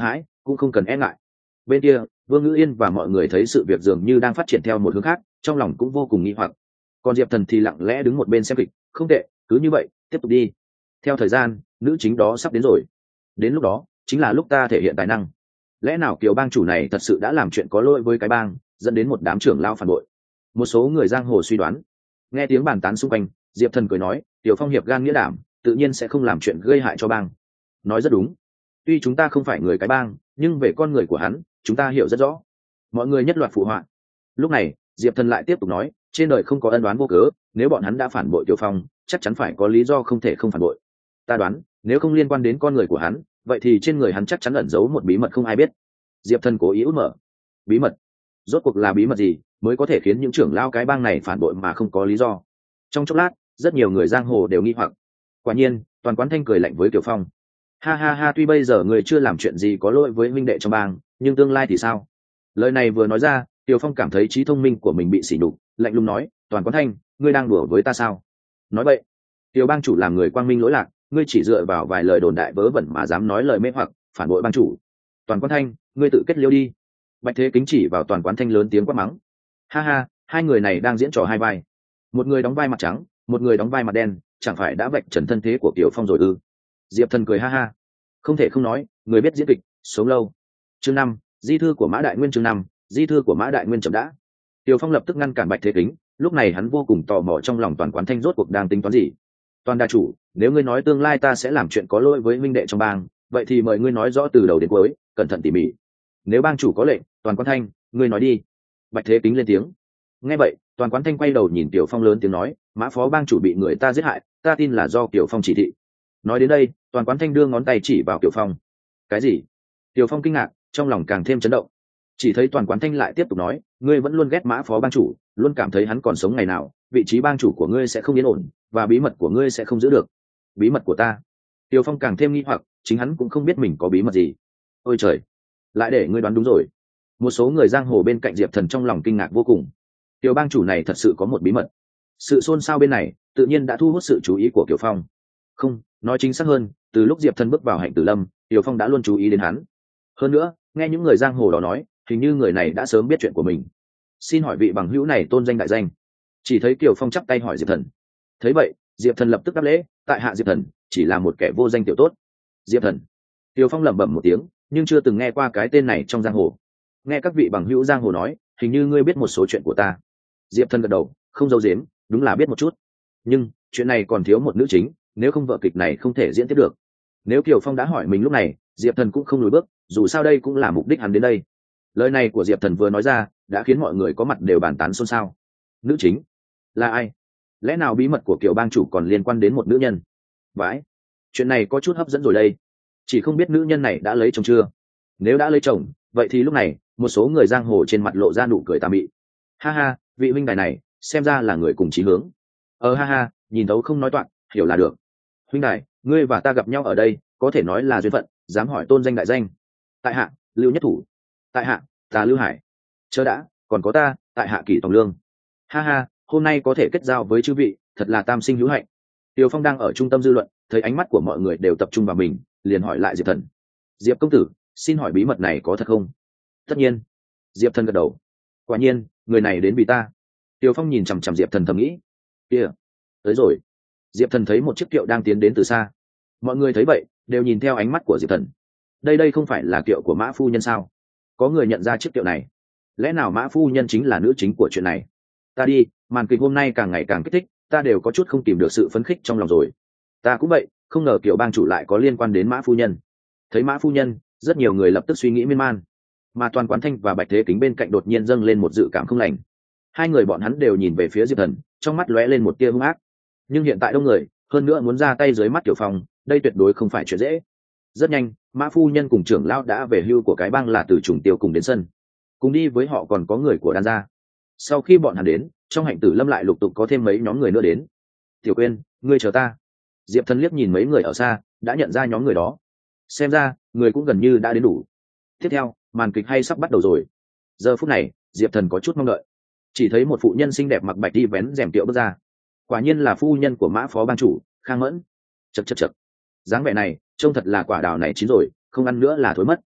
[SPEAKER 1] cũng không cần e ngại. Bên kia Vương Ngữ Yên và mọi người thấy sự việc dường như đang phát triển theo một hướng khác, trong lòng cũng vô cùng nghi hoặc. Còn Diệp Thần thì lặng lẽ đứng một bên xem kịch. Không tệ, cứ như vậy tiếp tục đi. Theo thời gian, nữ chính đó sắp đến rồi. Đến lúc đó chính là lúc ta thể hiện tài năng. Lẽ nào Kiều bang chủ này thật sự đã làm chuyện có lỗi với cái bang, dẫn đến một đám trưởng lao phản bội? Một số người giang hồ suy đoán. Nghe tiếng bàn tán xung quanh, Diệp Thần cười nói, Tiểu Phong hiệp gan nghĩa đảm, tự nhiên sẽ không làm chuyện gây hại cho bang. Nói rất đúng. Tuy chúng ta không phải người cái bang, nhưng về con người của hắn chúng ta hiểu rất rõ. Mọi người nhất loạt phụ họa. Lúc này Diệp Thần lại tiếp tục nói, trên đời không có ân đoán vô cớ, nếu bọn hắn đã phản bội Tiểu Phong chắc chắn phải có lý do không thể không phản bội. Ta đoán nếu không liên quan đến con người của hắn, vậy thì trên người hắn chắc chắn ẩn giấu một bí mật không ai biết. Diệp Thần cố ý út mở. Bí mật? Rốt cuộc là bí mật gì mới có thể khiến những trưởng lao cái bang này phản bội mà không có lý do? Trong chốc lát rất nhiều người giang hồ đều nghi hoặc. Quả nhiên Toàn Quán Thanh cười lạnh với Tiểu Phong, ha ha ha, tuy bây giờ người chưa làm chuyện gì có lỗi với huynh đệ trong bang, nhưng tương lai thì sao? Lời này vừa nói ra, Tiểu Phong cảm thấy trí thông minh của mình bị sỉ nhục, lạnh lùng nói, Toàn Quán Thanh, ngươi đang đùa với ta sao? Nói vậy Tiểu bang chủ làm người quang minh lỗi lạc, ngươi chỉ dựa vào vài lời đồn đại vớ vẩn mà dám nói lời mê hoặc phản bội bang chủ. Toàn Quán Thanh, ngươi tự kết liễu đi. Bạch Thế Kính chỉ vào Toàn Quán Thanh lớn tiếng quát mắng. Ha ha, hai người này đang diễn trò hai vai, một người đóng vai mặt trắng, một người đóng vai mặt đen, chẳng phải đã vạch trần thân thế của Tiểu Phong rồi ư? Diệp Thần cười ha ha, không thể không nói, người biết diễn kịch sống lâu. Chương 5, di thư của Mã Đại Nguyên. Chương 5, di thư của Mã Đại Nguyên. Chậm đã. Tiểu Phong lập tức ngăn cản Bạch Thế Kính, lúc này hắn vô cùng tò mò trong lòng Toàn Quán Thanh rốt cuộc đang tính toán gì. Toàn đa chủ, nếu ngươi nói tương lai ta sẽ làm chuyện có lỗi với huynh đệ trong bang, vậy thì mời ngươi nói rõ từ đầu đến cuối, cẩn thận tỉ mỉ. Nếu bang chủ có lệnh, Toàn Quán Thanh, ngươi nói đi. Bạch Thế Kính lên tiếng. Nghe vậy Toàn Quán Thanh quay đầu nhìn Tiểu Phong lớn tiếng nói, Mã phó bang chủ bị người ta giết hại, ta tin là do Tiểu Phong chỉ thị. Nói đến đây Toàn Quán Thanh đưa ngón tay chỉ vào Tiểu Phong. Cái gì? Tiểu Phong kinh ngạc, trong lòng càng thêm chấn động. Chỉ thấy Toàn Quán Thanh lại tiếp tục nói, ngươi vẫn luôn ghét Mã phó bang chủ, luôn cảm thấy hắn còn sống ngày nào, vị trí bang chủ của ngươi sẽ không yên ổn, và bí mật của ngươi sẽ không giữ được. Bí mật của ta? Tiểu Phong càng thêm nghi hoặc, chính hắn cũng không biết mình có bí mật gì. Ôi trời, lại để ngươi đoán đúng rồi. Một số người giang hồ bên cạnh Diệp Thần trong lòng kinh ngạc vô cùng. Tiểu bang chủ này thật sự có một bí mật. Sự xôn xao bên này tự nhiên đã thu hút sự chú ý của Tiểu Phong. Không, nói chính xác hơn, từ lúc Diệp Thần bước vào Hạnh Tử Lâm, Tiểu Phong đã luôn chú ý đến hắn. Hơn nữa nghe những người giang hồ đó nói, hình như người này đã sớm biết chuyện của mình. Xin hỏi vị bằng hữu này tôn danh đại danh? Chỉ thấy Tiểu Phong chắp tay hỏi Diệp Thần. Thấy vậy Diệp Thần lập tức đáp lễ, tại hạ Diệp Thần chỉ là một kẻ vô danh tiểu tốt. Diệp Thần? Tiểu Phong lẩm bẩm một tiếng, nhưng chưa từng nghe qua cái tên này trong giang hồ. Nghe các vị bằng hữu giang hồ nói, hình như ngươi biết một số chuyện của ta. Diệp Thần gật đầu, không giấu giếm, đúng là biết một chút. Nhưng chuyện này còn thiếu một nữ chính, nếu không vở kịch này không thể diễn tiếp được. Nếu Kiều Phong đã hỏi mình lúc này, Diệp Thần cũng không lùi bước, dù sao đây cũng là mục đích hắn đến đây. Lời này của Diệp Thần vừa nói ra, đã khiến mọi người có mặt đều bàn tán xôn xao. Nữ chính là ai? Lẽ nào bí mật của Kiều bang chủ còn liên quan đến một nữ nhân? Vãi, chuyện này có chút hấp dẫn rồi đây. Chỉ không biết nữ nhân này đã lấy chồng chưa? Nếu đã lấy chồng, vậy thì lúc này một số người giang hồ trên mặt lộ ra nụ cười tà mị. Ha ha, vị huynh đài này xem ra là người cùng chí hướng. Ha ha, nhìn thấu không nói toạc, hiểu là được. Huynh đài, ngươi và ta gặp nhau ở đây có thể nói là duyên phận, dám hỏi tôn danh đại danh? Tại hạ Lưu Nhất Thủ. Tại hạ ta Lưu Hải. Chớ đã, còn có ta, tại hạ Kỷ Tòng Lương. Ha ha, hôm nay có thể kết giao với chư vị, thật là tam sinh hữu hạnh. Tiêu Phong đang ở trung tâm dư luận, thấy ánh mắt của mọi người đều tập trung vào mình, liền hỏi lại Diệp Thần. Diệp công tử, xin hỏi bí mật này có thật không? Tất nhiên. Diệp Thần gật đầu. Quả nhiên, người này đến vì ta. Tiêu Phong nhìn chằm chằm Diệp Thần thầm nghĩ. Kia, tới rồi. Diệp Thần thấy một chiếc kiệu đang tiến đến từ xa. Mọi người thấy vậy đều nhìn theo ánh mắt của Diệp Thần. Đây không phải là kiệu của Mã phu nhân sao? Có người nhận ra chiếc kiệu này. Lẽ nào Mã phu nhân chính là nữ chính của chuyện này? Ta đi, màn kịch hôm nay càng ngày càng kích thích, ta đều có chút không tìm được sự phấn khích trong lòng rồi. Ta cũng vậy, không ngờ kiệu bang chủ lại có liên quan đến Mã phu nhân. Thấy Mã phu nhân, rất nhiều người lập tức suy nghĩ miên man. Mà Toàn Quán Thanh và Bạch Thế Kính bên cạnh đột nhiên dâng lên một dự cảm không lành. Hai người bọn hắn đều nhìn về phía Diệp Thần, trong mắt lóe lên một tia hung ác. Nhưng hiện tại đông người, hơn nữa muốn ra tay dưới mắt Tiểu Phong, đây tuyệt đối không phải chuyện dễ. Rất nhanh, Mã phu nhân cùng trưởng lão đã về hưu của cái bang là Từ Trùng Tiêu cùng đến sân. Cùng đi với họ còn có người của Đan gia. Sau khi bọn hắn đến, trong Hạnh Tử Lâm lại lục tục có thêm mấy nhóm người nữa đến. Tiểu Quyên, ngươi chờ ta. Diệp Thần liếc nhìn mấy người ở xa, đã nhận ra nhóm người đó. Xem ra người cũng gần như đã đến đủ. Tiếp theo màn kịch hay sắp bắt đầu rồi. Giờ phút này Diệp Thần có chút mong đợi. Chỉ thấy một phụ nhân xinh đẹp mặc bạch đi vén rèm tiệu bước ra. Quả nhiên là phu nhân của Mã phó bang chủ Khang Mẫn. Chật, dáng vẻ này trông thật là quả đào này chín rồi, không ăn nữa là thối mất.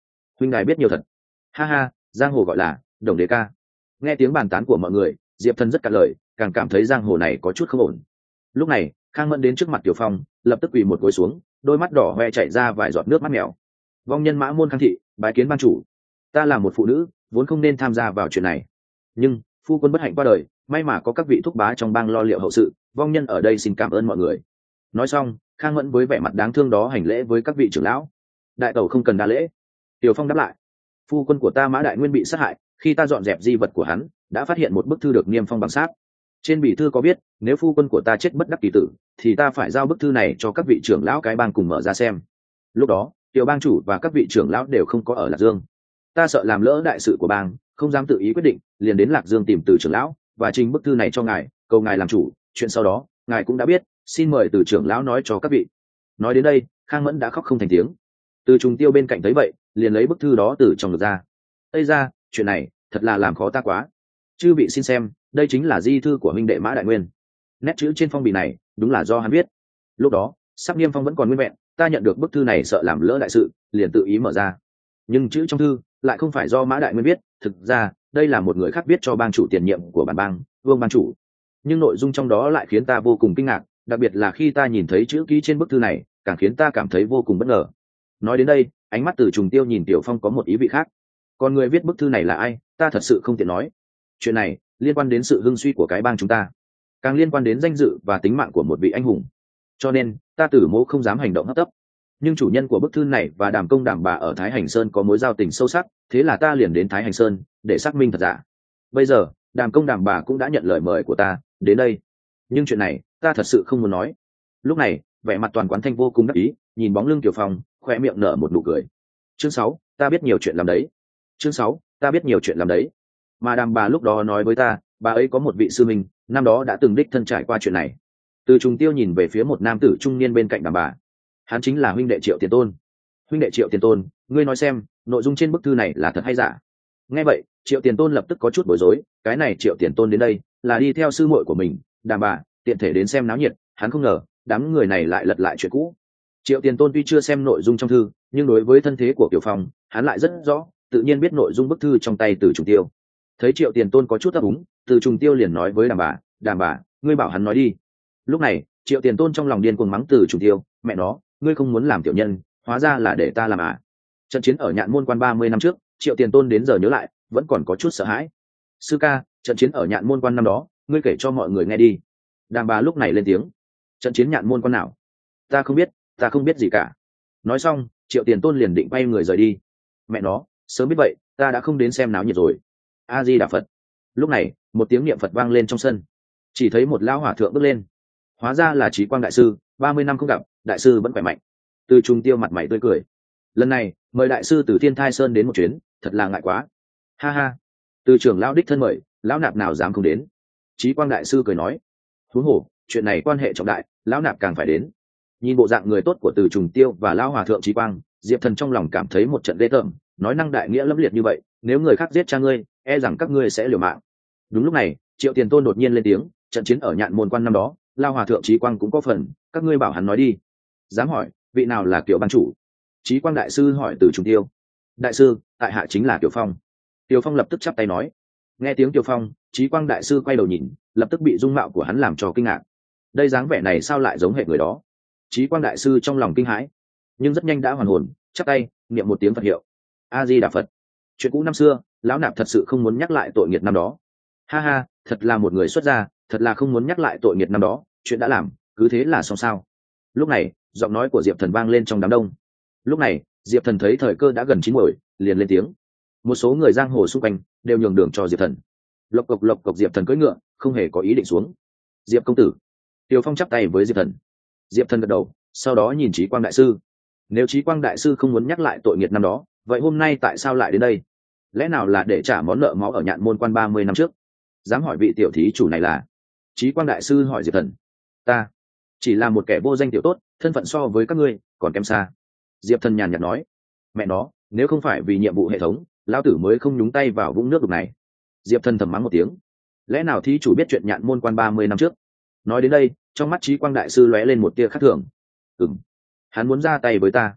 [SPEAKER 1] huynh đài biết nhiều thật. Ha ha, giang hồ gọi là đồng đế ca. Nghe tiếng bàn tán của mọi người, Diệp Thần rất cả lời, càng cảm thấy giang hồ này có chút không ổn. Lúc này Khang Mẫn đến trước mặt Tiểu Phong, lập tức quỳ một gối xuống, đôi mắt đỏ hoe chảy ra vài giọt nước mắt mèo. Vong nhân Mã Môn Khang thị, bái kiến ban chủ. Ta là một phụ nữ, vốn không nên tham gia vào chuyện này, nhưng phu quân bất hạnh qua đời, may mà có các vị thúc bá trong bang lo liệu hậu sự, vong nhân ở đây xin cảm ơn mọi người. Nói xong, Khang Mẫn với vẻ mặt đáng thương đó hành lễ với các vị trưởng lão. Đại tẩu không cần đa lễ. Tiểu Phong đáp lại. Phu quân của ta Mã Đại Nguyên bị sát hại, khi ta dọn dẹp di vật của hắn, đã phát hiện một bức thư được niêm phong bằng sáp. Trên bì thư có viết, nếu phu quân của ta chết bất đắc kỳ tử, thì ta phải giao bức thư này cho các vị trưởng lão cái bang cùng mở ra xem. Lúc đó tiểu bang chủ và các vị trưởng lão đều không có ở Lạc Dương. Ta sợ làm lỡ đại sự của bang, không dám tự ý quyết định, liền đến Lạc Dương tìm từ trưởng lão và trình bức thư này cho ngài, cầu ngài làm chủ. Chuyện sau đó ngài cũng đã biết, xin mời từ trưởng lão nói cho các vị. Nói đến đây, Khang Mẫn đã khóc không thành tiếng. Từ Trùng Tiêu bên cạnh thấy vậy, liền lấy bức thư đó từ trong ngực ra. Ây ra, chuyện này thật là làm khó ta quá. Chư vị xin xem, đây chính là di thư của huynh đệ Mã Đại Nguyên. Nét chữ trên phong bì này đúng là do hắn viết. Lúc đó sắp niêm phong vẫn còn nguyên vẹn, ta nhận được bức thư này sợ làm lỡ đại sự, liền tự ý mở ra. Nhưng chữ trong thư lại không phải do Mã Đại Nguyên viết, thực ra đây là một người khác viết cho bang chủ tiền nhiệm của bản bang, Vương ban chủ. Nhưng nội dung trong đó lại khiến ta vô cùng kinh ngạc, đặc biệt là khi ta nhìn thấy chữ ký trên bức thư này, càng khiến ta cảm thấy vô cùng bất ngờ. Nói đến đây, ánh mắt từ Trùng Tiêu nhìn Tiểu Phong có một ý vị khác. Còn người viết bức thư này là ai, ta thật sự không tiện nói. Chuyện này liên quan đến sự hưng suy của cái bang chúng ta, càng liên quan đến danh dự và tính mạng của một vị anh hùng, cho nên ta Tử Mỗ không dám hành động hấp tấp. Nhưng chủ nhân của bức thư này và Đàm Công Đàm Bà ở Thái Hành Sơn có mối giao tình sâu sắc, thế là ta liền đến Thái Hành Sơn để xác minh thật giả. Bây giờ Đàm Công Đàm Bà cũng đã nhận lời mời của ta đến đây, nhưng chuyện này ta thật sự không muốn nói. Lúc này vẻ mặt toàn quán thanh vô cùng đắc ý, nhìn bóng lưng Tiểu Phong, khoe miệng nở một nụ cười. Chương 6, ta biết nhiều chuyện làm đấy. Chương 6, ta biết nhiều chuyện làm đấy. Mà Đàm Bà lúc đó nói với ta, bà ấy có một vị sư minh, năm đó đã từng đích thân trải qua chuyện này. Từ Trùng Tiêu nhìn về phía một nam tử trung niên bên cạnh Đàm Bà. Hắn chính là huynh đệ Triệu Tiền Tôn. Huynh đệ Triệu Tiền Tôn, ngươi nói xem, nội dung trên bức thư này là thật hay giả? Nghe vậy, Triệu Tiền Tôn lập tức có chút bối rối. Cái này Triệu Tiền Tôn đến đây là đi theo sư muội của mình, Đàm Bà, tiện thể đến xem náo nhiệt. Hắn không ngờ đám người này lại lật lại chuyện cũ. Triệu Tiền Tôn tuy chưa xem nội dung trong thư, nhưng đối với thân thế của Tiểu Phong, hắn lại rất rõ, tự nhiên biết nội dung bức thư trong tay Từ Trùng Tiêu. Thấy Triệu Tiền Tôn có chút ấp úng, Từ Trùng Tiêu liền nói với Đàm Bà, ngươi bảo hắn nói đi. Lúc này Triệu Tiền Tôn trong lòng điên cuồng mắng Từ Trùng Tiêu, mẹ nó, ngươi không muốn làm tiểu nhân, hóa ra là để ta làm à? Trận chiến ở Nhạn Môn Quan 30 năm trước, Triệu Tiền Tôn đến giờ nhớ lại vẫn còn có chút sợ hãi. Sư ca, trận chiến ở Nhạn Môn Quan năm đó, ngươi kể cho mọi người nghe đi. Đàm Bà lúc này lên tiếng. Trận chiến Nhạn Môn Quan nào? Ta không biết gì cả. Nói xong Triệu Tiền Tôn liền định bay người rời đi. Mẹ nó, sớm biết vậy ta đã không đến xem náo nhiệt rồi. A Di Đà Phật. Lúc này một tiếng niệm Phật vang lên trong sân, chỉ thấy một lão hòa thượng bước lên. Hóa ra là Trí Quang đại sư, 30 năm không gặp, đại sư vẫn khỏe mạnh. Từ Trùng Tiêu mặt mày tươi cười. Lần này mời đại sư từ Thiên Thai Sơn đến một chuyến, thật là ngại quá. Ha ha, từ trưởng lão đích thân mời, lão nạp nào dám không đến. Trí Quang đại sư cười nói. Huống hồ chuyện này quan hệ trọng đại, lão nạp càng phải đến. Nhìn bộ dạng người tốt của Từ Trùng Tiêu và lão hòa thượng Trí Quang, Diệp Thần trong lòng cảm thấy một trận ghê tởm. Nói năng đại nghĩa lẫm liệt như vậy, nếu người khác giết cha ngươi, e rằng các ngươi sẽ liều mạng. Đúng lúc này Triệu Tiền Tôn đột nhiên lên tiếng, trận chiến ở Nhạn Môn Quan năm đó, lao hòa thượng Trí Quang cũng có phần, các ngươi bảo hắn nói đi. Dám hỏi vị nào là Kiều ban chủ? Trí Quang đại sư hỏi Từ Trùng Tiêu. Đại sư, tại hạ chính là Kiều Phong. Kiều Phong lập tức chắp tay nói. Nghe tiếng Kiều Phong, Trí Quang đại sư quay đầu nhìn, lập tức bị dung mạo của hắn làm cho kinh ngạc. Đây dáng vẻ này sao lại giống hệ người đó? Trí Quang đại sư trong lòng kinh hãi, nhưng rất nhanh đã hoàn hồn, chắp tay niệm một tiếng Phật hiệu. A Di Đà Phật. Chuyện cũ năm xưa, lão nạp thật sự không muốn nhắc lại tội nghiệp năm đó. Ha ha, thật là một người xuất gia, thật là không muốn nhắc lại tội nghiệp năm đó, chuyện đã làm cứ thế là xong sao? Lúc này giọng nói của Diệp Thần vang lên trong đám đông. Lúc này Diệp Thần thấy thời cơ đã gần chín muồi, liền lên tiếng. Một số người giang hồ xung quanh đều nhường đường cho Diệp Thần. Lộc cộc Diệp Thần cưỡi ngựa, không hề có ý định xuống. Diệp công tử. Tiêu Phong chắp tay với Diệp Thần. Diệp Thần gật đầu, sau đó nhìn Trí Quang đại sư. Nếu Trí Quang đại sư không muốn nhắc lại tội nghiệp năm đó, vậy hôm nay tại sao lại đến đây? Lẽ nào là để trả món nợ máu ở Nhạn Môn Quan 30 năm trước? Dám hỏi vị tiểu thí chủ này là? Trí Quang đại sư hỏi Diệp Thần. Ta chỉ là một kẻ vô danh tiểu tốt, thân phận so với các ngươi còn kém xa. Diệp Thần nhàn nhạt nói. Mẹ nó, nếu không phải vì nhiệm vụ hệ thống, lão tử mới không nhúng tay vào vũng nước đục này. Diệp Thần thầm mắng một tiếng. Lẽ nào thí chủ biết chuyện Nhạn Môn Quan 30 năm trước? Nói đến đây trong mắt Trí Quang đại sư lóe lên một tia khác thường. Hắn muốn ra tay với ta.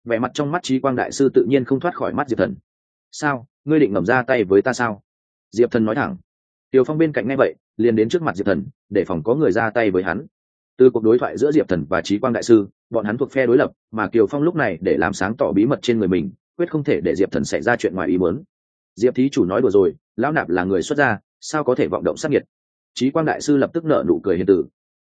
[SPEAKER 1] vẻ mặt trong mắt trí quang đại sư tự nhiên không thoát khỏi mắt diệp thần. Sao, ngươi định ngầm ra tay với ta sao? Diệp thần nói thẳng. Tiều Phong bên cạnh nghe vậy liền đến trước mặt diệp thần để phòng có người ra tay với hắn. Từ cuộc đối thoại giữa diệp thần và trí quang đại sư, bọn hắn thuộc phe đối lập, mà Kiều Phong lúc này để làm sáng tỏ bí mật trên người mình, quyết không thể để diệp thần xảy ra chuyện ngoài ý muốn. Diệp thí chủ nói đùa rồi, lão nạp là người xuất gia, sao có thể vọng động sát nhiệt? Trí quang đại sư lập tức nở nụ cười hiền từ.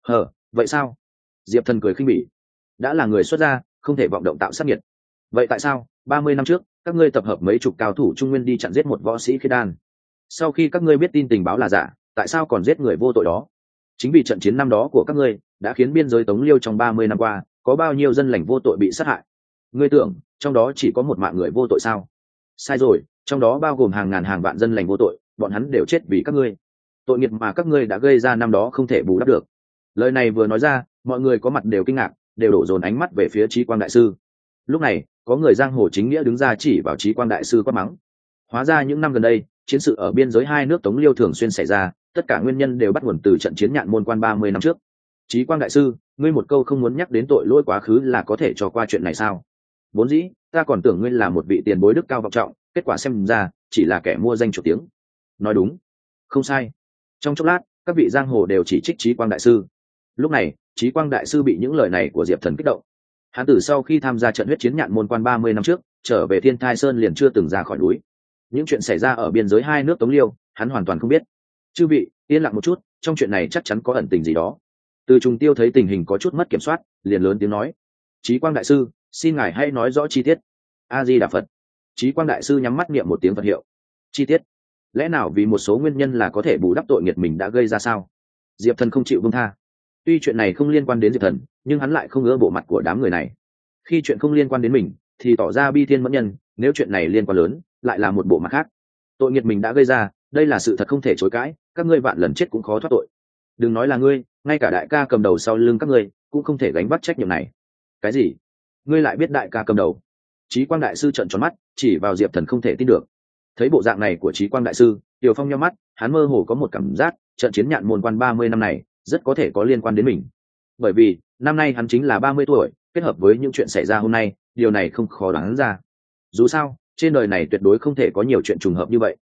[SPEAKER 1] Vậy sao? Diệp thần cười khinh bỉ. Đã là người xuất gia, không thể vọng động tạo sát nhiệt. Vậy tại sao 30 năm trước các ngươi tập hợp mấy chục cao thủ trung nguyên đi chặn giết một võ sĩ khiết đan? Sau khi các ngươi biết tin tình báo là giả, tại sao còn giết người vô tội đó? Chính vì trận chiến năm đó của các ngươi đã khiến biên giới Tống Liêu trong 30 năm qua có bao nhiêu dân lành vô tội bị sát hại. Ngươi tưởng trong đó chỉ có một mạng người vô tội sao? Sai rồi, trong đó bao gồm hàng ngàn hàng vạn dân lành vô tội, bọn hắn đều chết vì các ngươi. Tội nghiệp mà các ngươi đã gây ra năm đó không thể bù đắp được. Lời này vừa nói ra, mọi người có mặt đều kinh ngạc, đều đổ dồn ánh mắt về phía Trí Quang đại sư. Lúc này có người giang hồ chính nghĩa đứng ra chỉ vào Trí Quang đại sư quát mắng. Hóa ra những năm gần đây chiến sự ở biên giới hai nước Tống Liêu thường xuyên xảy ra, tất cả nguyên nhân đều bắt nguồn từ trận chiến Nhạn Môn Quan 30 năm trước. Trí Quang đại sư, ngươi một câu không muốn nhắc đến tội lỗi quá khứ là có thể cho qua chuyện này sao? Vốn dĩ ta còn tưởng ngươi là một vị tiền bối đức cao vọng trọng, kết quả xem ra chỉ là kẻ mua danh chủ tiếng. Nói đúng, không sai. Trong chốc lát các vị giang hồ đều chỉ trích Trí Quang đại sư. Lúc này Trí Quang đại sư bị những lời này của diệp thần kích động. Hắn từ sau khi tham gia trận huyết chiến Nhạn Môn Quan 30 năm trước trở về Thiên Thai Sơn liền chưa từng ra khỏi núi. Những chuyện xảy ra ở biên giới hai nước Tống Liêu hắn hoàn toàn không biết. Chư vị yên lặng một chút, trong chuyện này chắc chắn có ẩn tình gì đó. Từ Trùng Tiêu thấy tình hình có chút mất kiểm soát, liền lớn tiếng nói: Trí Quang đại sư, xin ngài hãy nói rõ chi tiết. A Di Đà Phật. Trí Quang đại sư nhắm mắt niệm một tiếng Phật hiệu. Chi tiết? Lẽ nào vì một số nguyên nhân là có thể bù đắp tội nghiệp mình đã gây ra sao? Diệp Thần không chịu buông tha. Tuy chuyện này không liên quan đến Diệp Thần, nhưng hắn lại không ưa bộ mặt của đám người này. Khi chuyện không liên quan đến mình thì tỏ ra bi thiên mẫn nhân, nếu chuyện này liên quan lớn lại là một bộ mặt khác. Tội nghiệp mình đã gây ra, đây là sự thật không thể chối cãi, các ngươi vạn lần chết cũng khó thoát tội. Đừng nói là ngươi, ngay cả đại ca cầm đầu sau lưng các ngươi cũng không thể gánh vác trách nhiệm này. Cái gì? Ngươi lại biết đại ca cầm đầu? Trí Quang đại sư trợn tròn mắt, chỉ vào Diệp Thần không thể tin được. Thấy bộ dạng này của Trí Quang đại sư, Tiều Phong nhíu mắt, hắn mơ hồ có một cảm giác, trận chiến Nhạn Môn Quan 30 năm này rất có thể có liên quan đến mình. Bởi vì năm nay hắn chính là 30 tuổi, kết hợp với những chuyện xảy ra hôm nay, điều này không khó đoán ra. Dù sao trên đời này tuyệt đối không thể có nhiều chuyện trùng hợp như vậy.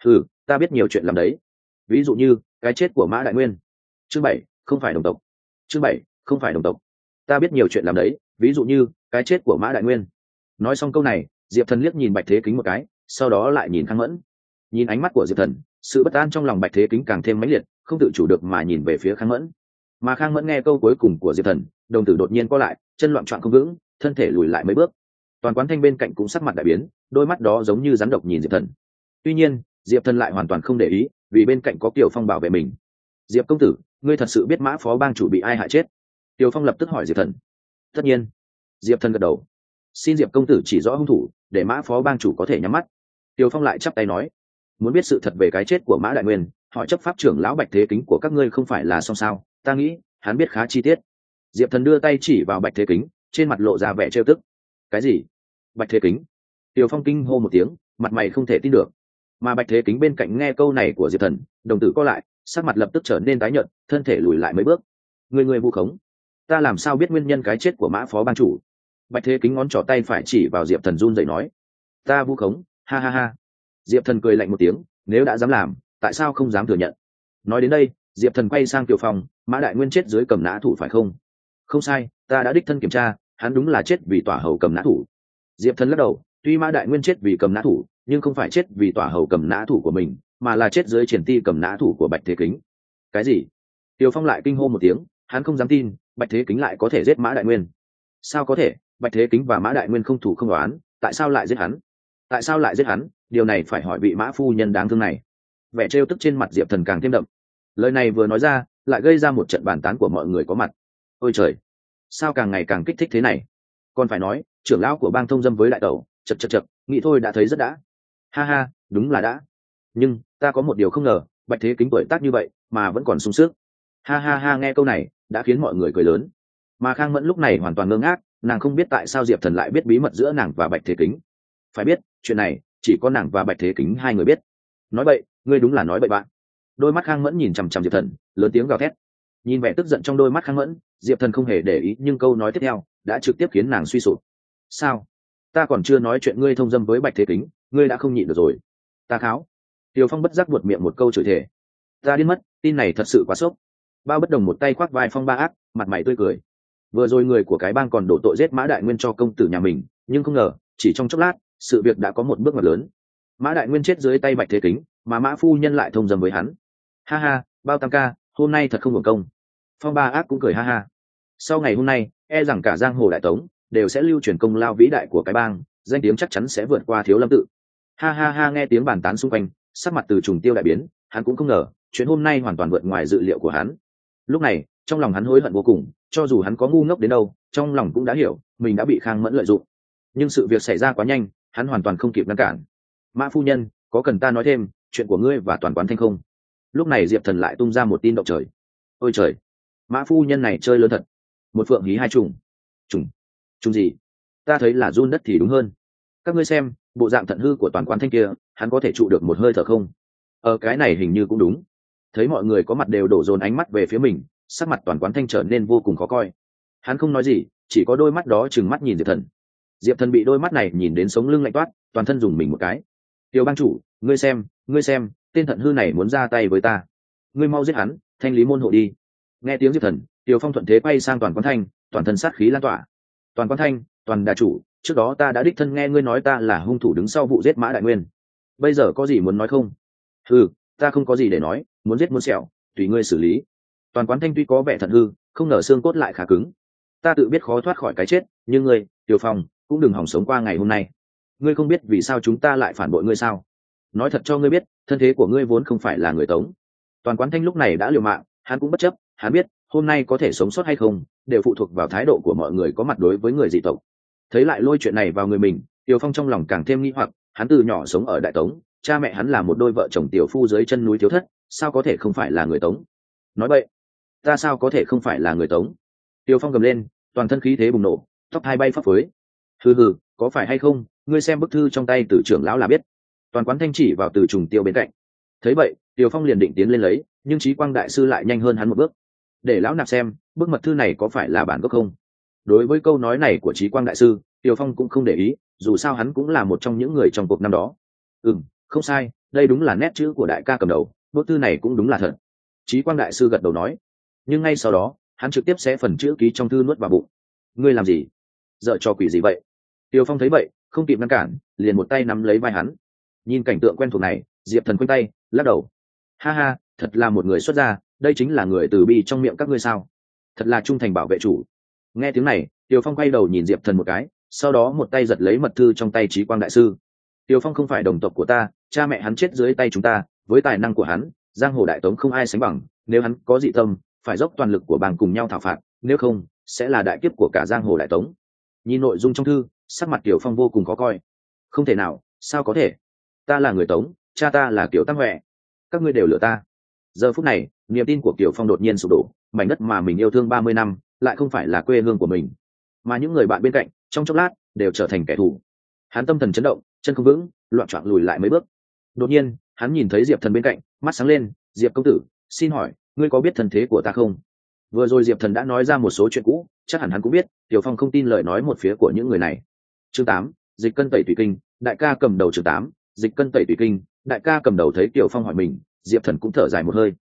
[SPEAKER 1] Ta biết nhiều chuyện làm đấy. Ví dụ như cái chết của Mã Đại Nguyên. Chương 7, không phải đồng tộc. Chương 7, không phải đồng tộc. Ta biết nhiều chuyện làm đấy, ví dụ như cái chết của Mã Đại Nguyên. Nói xong câu này, Diệp Thần liếc nhìn Bạch Thế Kính một cái, sau đó lại nhìn Khang Mẫn. Nhìn ánh mắt của Diệp Thần, sự bất an trong lòng Bạch Thế Kính càng thêm mãnh liệt, không tự chủ được mà nhìn về phía Khang Mẫn. Mà Khang Mẫn nghe câu cuối cùng của Diệp Thần, đồng tử đột nhiên co lại, chân loạn choạng không vững, thân thể lùi lại mấy bước. Toàn quán thanh bên cạnh cũng sắc mặt đại biến, đôi mắt đó giống như rắn độc nhìn Diệp Thần. Tuy nhiên Diệp Thần lại hoàn toàn không để ý, vì bên cạnh có Kiều Phong bảo vệ mình. Diệp công tử, ngươi thật sự biết Mã phó bang chủ bị ai hại chết? Kiều Phong lập tức hỏi Diệp Thần. Tất nhiên. Diệp Thần gật đầu. Xin Diệp công tử chỉ rõ hung thủ, để Mã phó bang chủ có thể nhắm mắt. Kiều Phong lại chắp tay nói: Muốn biết sự thật về cái chết của Mã Đại Nguyên, hỏi chấp pháp trưởng lão Bạch Thế Kính của các ngươi không phải là xong sao? Ta nghĩ hắn biết khá chi tiết. Diệp Thần đưa tay chỉ vào Bạch Thế Kính, trên mặt lộ ra vẻ trêu tức. Cái gì? Bạch Thế Kính? Kiều Phong kinh hô một tiếng, mặt mày không thể tin được. Mà Bạch Thế Kính bên cạnh nghe câu này của Diệp Thần, đồng tử co lại, sắc mặt lập tức trở nên tái nhợt, thân thể lùi lại mấy bước. Người vu khống. Ta làm sao biết nguyên nhân cái chết của Mã phó bang chủ? Bạch Thế Kính ngón trỏ tay phải chỉ vào Diệp Thần run rẩy nói: Ta vu khống, ha ha ha. Diệp Thần cười lạnh một tiếng, nếu đã dám làm, tại sao không dám thừa nhận? Nói đến đây, Diệp Thần quay sang Kiều Phong: Mã Đại Nguyên chết dưới cầm nã thủ phải không? Không sai, ta đã đích thân kiểm tra, hắn đúng là chết vì tỏa hầu cầm nã thủ. Diệp Thần lắc đầu, tuy Mã Đại Nguyên chết vì cầm nã thủ, nhưng không phải chết vì tỏa hầu cầm nã thủ của mình, mà là chết dưới triển ti cầm nã thủ của Bạch Thế Kính. Cái gì? Tiêu Phong lại kinh hô một tiếng, hắn không dám tin, Bạch Thế Kính lại có thể giết Mã Đại Nguyên. Sao có thể? Bạch Thế Kính và Mã Đại Nguyên không thủ không đoán, tại sao lại giết hắn? Tại sao lại giết hắn? Điều này phải hỏi vị Mã phu nhân đáng thương này. Vẻ trêu tức trên mặt Diệp Thần càng thêm đậm. Lời này vừa nói ra, lại gây ra một trận bàn tán của mọi người có mặt. Ôi trời, sao càng ngày càng kích thích thế này? Còn phải nói, trưởng lão của bang thông dâm với đại tẩu, chật, nghĩ thôi đã thấy rất đã. Ha ha, đúng là đã. Nhưng ta có một điều không ngờ, Bạch Thế Kính tuổi tác như vậy mà vẫn còn sung sức. Ha ha ha, nghe câu này đã khiến mọi người cười lớn. Mà Khang Mẫn lúc này hoàn toàn ngơ ngác, nàng không biết tại sao Diệp Thần lại biết bí mật giữa nàng và Bạch Thế Kính. Phải biết, chuyện này chỉ có nàng và Bạch Thế Kính hai người biết. Nói bậy, ngươi đúng là nói bậy bạn. Đôi mắt Khang Mẫn nhìn chằm chằm Diệp Thần, lớn tiếng gào thét. Nhìn vẻ tức giận trong đôi mắt Khang Mẫn, Diệp Thần không hề để ý, nhưng câu nói tiếp theo đã trực tiếp khiến nàng suy sụp. Sao? Ta còn chưa nói chuyện ngươi thông dâm với Bạch Thế Kính, ngươi đã không nhịn được rồi. Ta kháo. Tiêu Phong bất giác buột miệng một câu chửi thề. Ta điên mất, tin này thật sự quá sốc. Bao Bất Đồng một tay khoác vai Phong Ba Ác, mặt mày tươi cười. Vừa rồi người của cái bang còn đổ tội giết Mã Đại Nguyên cho công tử nhà mình, nhưng không ngờ, chỉ trong chốc lát, sự việc đã có một bước ngoặt lớn. Mã Đại Nguyên chết dưới tay Bạch Thế Kính, mà Mã phu nhân lại thông dâm với hắn. Ha ha, Bao Tam ca, hôm nay thật không hưởng công. Phong Ba Ác cũng cười ha ha. Sau ngày hôm nay, e rằng cả giang hồ đại tống đều sẽ lưu truyền công lao vĩ đại của cái bang, danh tiếng chắc chắn sẽ vượt qua Thiếu Lâm tự. Ha ha ha, nghe tiếng bàn tán xung quanh, sắc mặt Từ Trùng Tiêu đại biến, hắn cũng không ngờ, chuyện hôm nay hoàn toàn vượt ngoài dự liệu của hắn. Lúc này, trong lòng hắn hối hận vô cùng, cho dù hắn có ngu ngốc đến đâu, trong lòng cũng đã hiểu, mình đã bị Khang Mẫn lợi dụng. Nhưng sự việc xảy ra quá nhanh, hắn hoàn toàn không kịp ngăn cản. Mã phu nhân, có cần ta nói thêm chuyện của ngươi và Toàn Quán Thanh không? Lúc này Diệp Thần lại tung ra một tin động trời. Ôi trời, Mã phu nhân này chơi lớn thật. Một phượng hí hai trùng. Trùng gì? Ta thấy là run đất thì đúng hơn. Các ngươi xem, bộ dạng thận hư của Toàn Quán Thanh kia, hắn có thể trụ được một hơi thở không? Cái này hình như cũng đúng. Thấy mọi người có mặt đều đổ dồn ánh mắt về phía mình, sắc mặt Toàn Quán Thanh trở nên vô cùng khó coi. Hắn không nói gì, chỉ có đôi mắt đó trừng mắt nhìn Diệp Thần. Diệp Thần bị đôi mắt này nhìn đến sống lưng lạnh toát, toàn thân dùng mình một cái. Tiêu bang chủ, ngươi xem, tên thận hư này muốn ra tay với ta. Ngươi mau giết hắn, thanh lý môn hộ đi. Nghe tiếng Diệp Thần, Tiêu Phong thuận thế quay sang Toàn Quán Thanh, toàn thân sát khí lan tỏa. Toàn Quán Thanh, Toàn đà chủ, trước đó ta đã đích thân nghe ngươi nói ta là hung thủ đứng sau vụ giết Mã Đại Nguyên. Bây giờ có gì muốn nói không? Ta không có gì để nói, muốn giết muốn sẹo, tùy ngươi xử lý. Toàn Quán Thanh tuy có vẻ thận hư, không ngờ xương cốt lại khá cứng. Ta tự biết khó thoát khỏi cái chết, nhưng ngươi, Tiêu Phong, cũng đừng hòng sống qua ngày hôm nay. Ngươi không biết vì sao chúng ta lại phản bội ngươi sao? Nói thật cho ngươi biết, thân thế của ngươi vốn không phải là người Tống. Toàn Quán Thanh lúc này đã liều mạng, hắn cũng bất chấp, hắn biết hôm nay có thể sống sót hay không đều phụ thuộc vào thái độ của mọi người có mặt đối với người dị tộc. Thấy lại lôi chuyện này vào người mình, Tiêu Phong trong lòng càng thêm nghi hoặc. Hắn từ nhỏ sống ở Đại Tống, cha mẹ hắn là một đôi vợ chồng tiểu phu dưới chân núi Thiếu Thất, sao có thể không phải là người Tống? Nói vậy, ta sao có thể không phải là người Tống? Tiêu Phong gầm lên, toàn thân khí thế bùng nổ, tóc hai bay phấp phới. Hừ, có phải hay không? Ngươi xem bức thư trong tay Từ trưởng lão là biết. Toàn Quán Thanh chỉ vào Từ Trùng Tiêu bên cạnh. Thấy vậy, Tiêu Phong liền định tiến lên lấy, nhưng Chí Quang đại sư lại nhanh hơn hắn một bước. Để lão nạp xem, bức mật thư này có phải là bản gốc không? Đối với câu nói này của Chí Quang đại sư, Tiêu Phong cũng không để ý, dù sao hắn cũng là một trong những người trong cuộc năm đó. Không sai, đây đúng là nét chữ của đại ca cầm đầu, bức thư này cũng đúng là thật. Chí Quang đại sư gật đầu nói, nhưng ngay sau đó, hắn trực tiếp xé phần chữ ký trong thư nuốt vào bụng. Ngươi làm gì? Dợ cho quỷ gì vậy? Tiêu Phong thấy vậy, không kịp ngăn cản, liền một tay nắm lấy vai hắn. Nhìn cảnh tượng quen thuộc này, Diệp Thần quanh tay, lắc đầu. Ha ha, thật là một người xuất gia, đây chính là người từ bi trong miệng các ngươi sao? Thật là trung thành bảo vệ chủ. Nghe tiếng này, Tiêu Phong quay đầu nhìn Diệp Thần một cái, sau đó một tay giật lấy mật thư trong tay Chí Quang đại sư. Tiêu Phong không phải đồng tộc của ta, cha mẹ hắn chết dưới tay chúng ta, với tài năng của hắn, giang hồ đại tống không ai sánh bằng. Nếu hắn có dị tâm, phải dốc toàn lực của bang cùng nhau thảo phạt, nếu không, sẽ là đại kiếp của cả giang hồ đại tống. Nhìn nội dung trong thư, sắc mặt Tiêu Phong vô cùng khó coi. Không thể nào, sao có thể? Ta là người Tống, cha ta là Kiều Tam Huệ, các ngươi đều lừa ta. Giờ phút này, niềm tin của Kiều Phong đột nhiên sụp đổ, mảnh đất mà mình yêu thương 30 năm, lại không phải là quê hương của mình, mà những người bạn bên cạnh, trong chốc lát đều trở thành kẻ thù. Hắn tâm thần chấn động, chân không vững, loạn choạng lùi lại mấy bước. Đột nhiên, hắn nhìn thấy Diệp Thần bên cạnh, mắt sáng lên, "Diệp công tử, xin hỏi, ngươi có biết thân thế của ta không?" Vừa rồi Diệp Thần đã nói ra một số chuyện cũ, chắc hẳn hắn cũng biết, Kiều Phong không tin lời nói một phía của những người này. Chương 8, dịch cân tẩy tùy kinh, đại ca cầm đầu. Chương 8, dịch cân tẩy tùy kinh, đại ca cầm đầu. Thấy Kiều Phong hỏi mình, Diệp Thần cũng thở dài một hơi.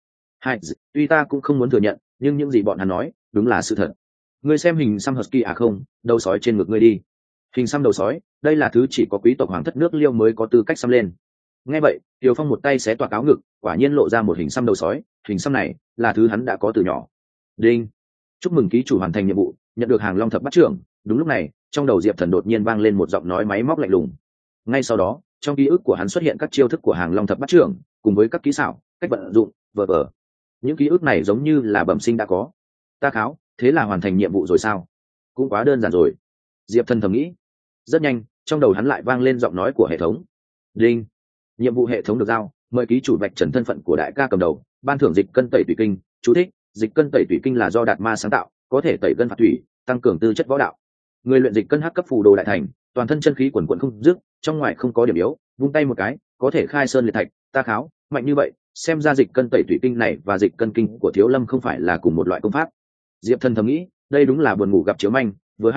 [SPEAKER 1] Tuy ta cũng không muốn thừa nhận, nhưng những gì bọn hắn nói đúng là sự thật. Ngươi xem hình xăm husky à không, đầu sói trên ngực ngươi đi. Hình xăm đầu sói, đây là thứ chỉ có quý tộc hoàng thất nước Liêu mới có tư cách xăm lên. Nghe vậy, Kiều Phong một tay xé toạc áo ngực, quả nhiên lộ ra một hình xăm đầu sói. Hình xăm này là thứ hắn đã có từ nhỏ. Đinh, chúc mừng ký chủ hoàn thành nhiệm vụ, nhận được hàng long thập bát trưởng. Đúng lúc này, trong đầu Diệp Thần đột nhiên vang lên một giọng nói máy móc lạnh lùng. Ngay sau đó, trong ký ức của hắn xuất hiện các chiêu thức của hàng long thập bát trưởng, cùng với các kỹ xảo, cách vận dụng, vờ. Những ký ức này giống như là bẩm sinh đã có. Ta kháo, thế là hoàn thành nhiệm vụ rồi sao? Cũng quá đơn giản rồi. Diệp Thần thầm nghĩ. Rất nhanh, trong đầu hắn lại vang lên giọng nói của hệ thống. Đinh, nhiệm vụ hệ thống được giao, mời ký chủ vạch trần thân phận của đại ca cầm đầu, ban thưởng dịch cân tẩy tùy kinh. Chú thích: dịch cân tẩy tùy kinh là do Đạt Ma sáng tạo, có thể tẩy cân phạt thủy, tăng cường tư chất võ đạo. Người luyện dịch cân hắc cấp phù đồ đại thành, toàn thân chân khí quần quần không dứt, trong ngoài không có điểm yếu, vung tay một cái có thể khai sơn liệt thạch. Ta kháo, mạnh như vậy, xem ra dịch cân tẩy tùy kinh này và dịch cân kinh của Thiếu Lâm không phải là cùng một loại công pháp. Diệp Thần thầm nghĩ, đây đúng là buồn ngủ gặp chiếu manh, vừa hay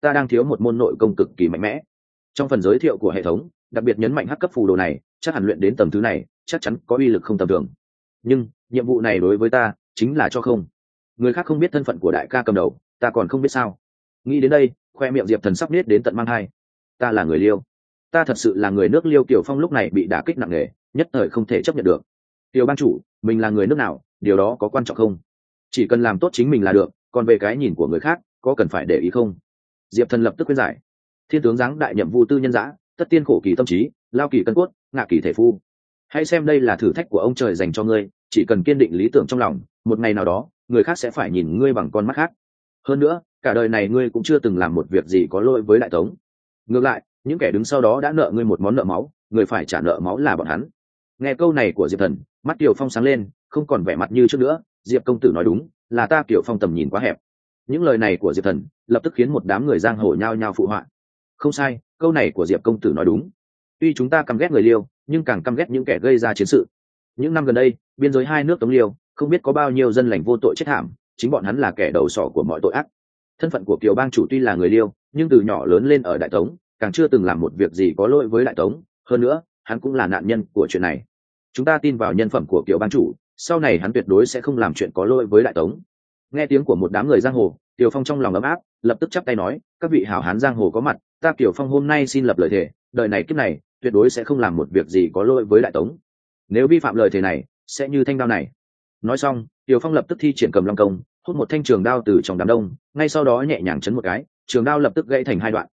[SPEAKER 1] ta đang thiếu một môn nội công cực kỳ mạnh mẽ. Trong phần giới thiệu của hệ thống đặc biệt nhấn mạnh hắc cấp phù đồ này chắc hẳn luyện đến tầm thứ này chắc chắn có uy lực không tầm thường, nhưng nhiệm vụ này đối với ta chính là cho không. Người khác không biết thân phận của đại ca cầm đầu, ta còn không biết sao. Nghĩ đến đây, khoe miệng Diệp Thần sắp nết đến tận mang hai. Ta là người Liêu, ta thật sự là người nước Liêu. Kiều Phong lúc này bị đả kích nặng nề, nhất thời không thể chấp nhận được. Kiều ban chủ, mình là người nước nào, điều đó có quan trọng không? Chỉ cần làm tốt chính mình là được, còn về cái nhìn của người khác có cần phải để ý không? Diệp Thần lập tức khuyên giải. Thiên tướng giáng đại nhậm vu tư nhân dã, tất tiên khổ kỳ tâm trí, lao kỳ cân cốt, ngạ kỳ thể phu. Hãy xem đây là thử thách của ông trời dành cho ngươi, chỉ cần kiên định lý tưởng trong lòng, một ngày nào đó người khác sẽ phải nhìn ngươi bằng con mắt khác. Hơn nữa, cả đời này ngươi cũng chưa từng làm một việc gì có lỗi với đại tống. Ngược lại, những kẻ đứng sau đó đã nợ ngươi một món nợ máu, người phải trả nợ máu là bọn hắn. Nghe câu này của Diệp Thần, mắt Kiều Phong sáng lên, không còn vẻ mặt như trước nữa. Diệp công tử nói đúng, là ta Kiều Phong tầm nhìn quá hẹp. Những lời này của Diệp Thần lập tức khiến một đám người giang hồ nhao nhao phụ họa. Không sai, câu này của Diệp công tử nói đúng. Tuy chúng ta căm ghét người Liêu, nhưng càng căm ghét những kẻ gây ra chiến sự. Những năm gần đây, biên giới hai nước Tống Liêu không biết có bao nhiêu dân lành vô tội chết thảm, chính bọn hắn là kẻ đầu sỏ của mọi tội ác. Thân phận của Kiều bang chủ tuy là người Liêu, nhưng từ nhỏ lớn lên ở Đại Tống, càng chưa từng làm một việc gì có lỗi với Đại Tống. Hơn nữa, hắn cũng là nạn nhân của chuyện này. Chúng ta tin vào nhân phẩm của Kiều bang chủ, sau này hắn tuyệt đối sẽ không làm chuyện có lỗi với Đại Tống. Nghe tiếng của một đám người giang hồ, Kiều Phong trong lòng ấm áp, lập tức chắp tay nói: các vị hảo hán giang hồ có mặt, ta Kiều Phong hôm nay xin lập lời thề, đời này kiếp này tuyệt đối sẽ không làm một việc gì có lỗi với Đại Tống. Nếu vi phạm lời thề này, sẽ như thanh đao này. Nói xong, Kiều Phong lập tức thi triển Cầm Long công, hút một thanh trường đao từ trong đám đông, ngay sau đó nhẹ nhàng chấn một cái, trường đao lập tức gãy thành hai đoạn.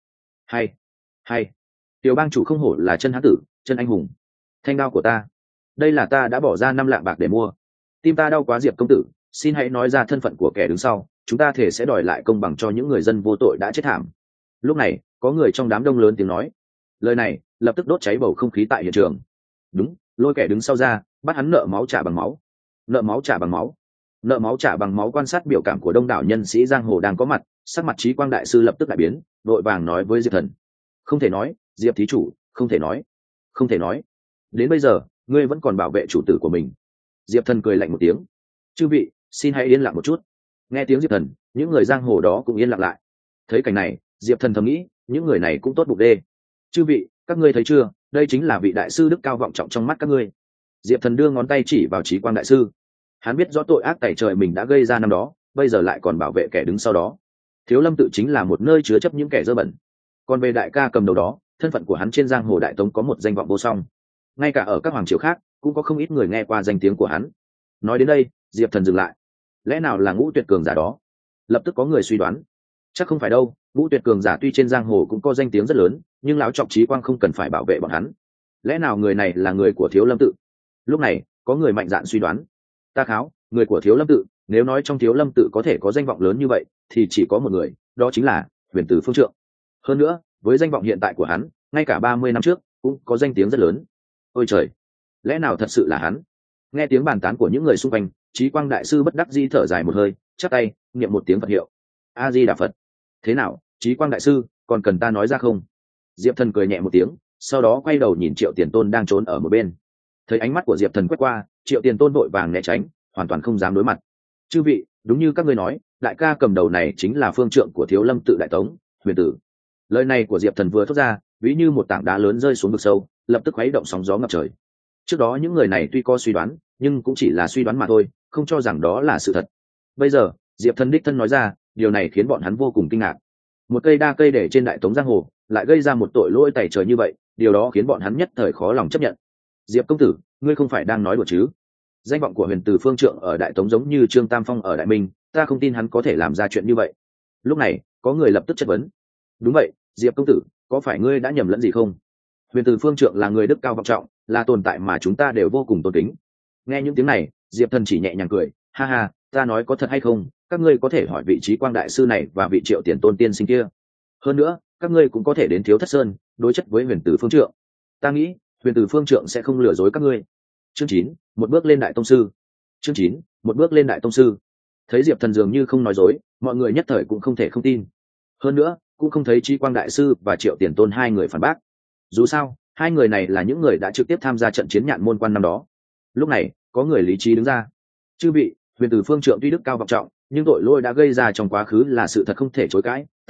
[SPEAKER 1] Hay, Kiều bang chủ không hổ là chân hán tử, chân anh hùng. Thanh đao của ta, đây là ta đã bỏ ra 5 lạng bạc để mua. Tim ta đau quá Diệp công tử, xin hãy nói ra thân phận của kẻ đứng sau, chúng ta thể sẽ đòi lại công bằng cho những người dân vô tội đã chết thảm. Lúc này, có người trong đám đông lớn tiếng nói. Lời này lập tức đốt cháy bầu không khí tại hiện trường. Đúng, lôi kẻ đứng sau ra, bắt hắn nợ máu trả bằng máu. Nợ máu trả bằng máu. Nợ máu trả bằng máu. Quan sát biểu cảm của đông đảo nhân sĩ giang hồ đang có mặt, sắc mặt Trí Quang đại sư lập tức đại biến, vội vàng nói với Diệp Thần: không thể nói, Diệp thí chủ, không thể nói, không thể nói. Đến bây giờ, ngươi vẫn còn bảo vệ chủ tử của mình. Diệp Thần cười lạnh một tiếng. Chư vị, xin hãy yên lặng một chút. Nghe tiếng Diệp Thần, những người giang hồ đó cũng yên lặng lại. Thấy cảnh này, Diệp Thần thầm nghĩ, những người này cũng tốt bụng đê. Chư vị, các ngươi thấy chưa, đây chính là vị đại sư đức cao vọng trọng trong mắt các ngươi. Diệp Thần đưa ngón tay chỉ vào Trí Quang đại sư. Hắn biết rõ tội ác tày trời mình đã gây ra năm đó, bây giờ lại còn bảo vệ kẻ đứng sau đó. Thiếu Lâm tự chính là một nơi chứa chấp những kẻ dơ bẩn. Còn về đại ca cầm đầu đó, thân phận của hắn trên giang hồ Đại Tống có một danh vọng vô song. Ngay cả ở các hoàng triều khác, cũng có không ít người nghe qua danh tiếng của hắn. Nói đến đây, Diệp Thần dừng lại. Lẽ nào là Ngũ Tuyệt cường giả đó? Lập tức có người suy đoán. Chắc không phải đâu, Ngũ Tuyệt cường giả tuy trên giang hồ cũng có danh tiếng rất lớn, nhưng lão trọng Trí Quang không cần phải bảo vệ bọn hắn. Lẽ nào người này là người của Thiếu Lâm tự? Lúc này, có người mạnh dạn suy đoán. Ta kháo, người của Thiếu Lâm tự, nếu nói trong Thiếu Lâm tự có thể có danh vọng lớn như vậy, thì chỉ có một người, đó chính là Huyền Tử Phương Trượng. Hơn nữa, với danh vọng hiện tại của hắn, ngay cả 30 năm trước cũng có danh tiếng rất lớn. Ôi trời, lẽ nào thật sự là hắn? Nghe tiếng bàn tán của những người xung quanh, Trí Quang đại sư bất đắc dĩ thở dài một hơi, chắp tay niệm một tiếng Phật hiệu. A Di Đà Phật. Thế nào, Trí Quang đại sư, còn cần ta nói ra không? Diệp Thần cười nhẹ một tiếng, sau đó quay đầu nhìn Triệu Tiền Tôn đang trốn ở một bên. Thấy ánh mắt của Diệp Thần quét qua, Triệu Tiền Tôn vội vàng né tránh, hoàn toàn không dám đối mặt. Chư vị, đúng như các ngươi nói, đại ca cầm đầu này chính là phương trượng của Thiếu Lâm tự Đại Tống, Huyền Tử. Lời này của Diệp Thần vừa thốt ra, ví như một tảng đá lớn rơi xuống vực sâu, lập tức khuấy động sóng gió ngập trời. Trước đó những người này tuy có suy đoán, nhưng cũng chỉ là suy đoán mà thôi, không cho rằng đó là sự thật. Bây giờ, Diệp Thần đích thân nói ra, điều này khiến bọn hắn vô cùng kinh ngạc. Một cây đa cây để trên Đại Tống giang hồ, lại gây ra một tội lỗi tày trời như vậy, điều đó khiến bọn hắn nhất thời khó lòng chấp nhận. Diệp công tử, ngươi không phải đang nói đùa chứ? Danh vọng của Huyền Từ phương trượng ở Đại Tống giống như Trương Tam Phong ở Đại Minh, ta không tin hắn có thể làm ra chuyện như vậy. Lúc này, có người lập tức chất vấn. Đúng vậy, Diệp công tử, có phải ngươi đã nhầm lẫn gì không? Huyền Từ phương trượng là người đức cao vọng trọng, là tồn tại mà chúng ta đều vô cùng tôn kính. Nghe những tiếng này, Diệp Thần chỉ nhẹ nhàng cười, ha ha, ta nói có thật hay không, các ngươi có thể hỏi vị Trí Quang đại sư này và vị Triệu Tiền Tôn tiên sinh kia. Hơn nữa, các ngươi cũng có thể đến Thiếu Thất Sơn đối chất với Huyền Từ phương trượng. Ta nghĩ Huyền Từ phương trượng sẽ không lừa dối các ngươi. Chương 9, một bước lên đại tông sư. Chương 9, một bước lên đại tông sư. Thấy Diệp Thần dường như không nói dối, mọi người nhất thời cũng không thể không tin. Hơn nữa, cũng không thấy Trí Quang đại sư và Triệu Tiền Tôn hai người phản bác. Dù sao, hai người này là những người đã trực tiếp tham gia trận chiến Nhạn Môn Quan năm đó. Lúc này, có người lý trí đứng ra. Chư vị, Huyền Từ phương trượng tuy đức cao vọng trọng, nhưng tội lỗi đã gây ra trong quá khứ là sự thật không thể chối cãi,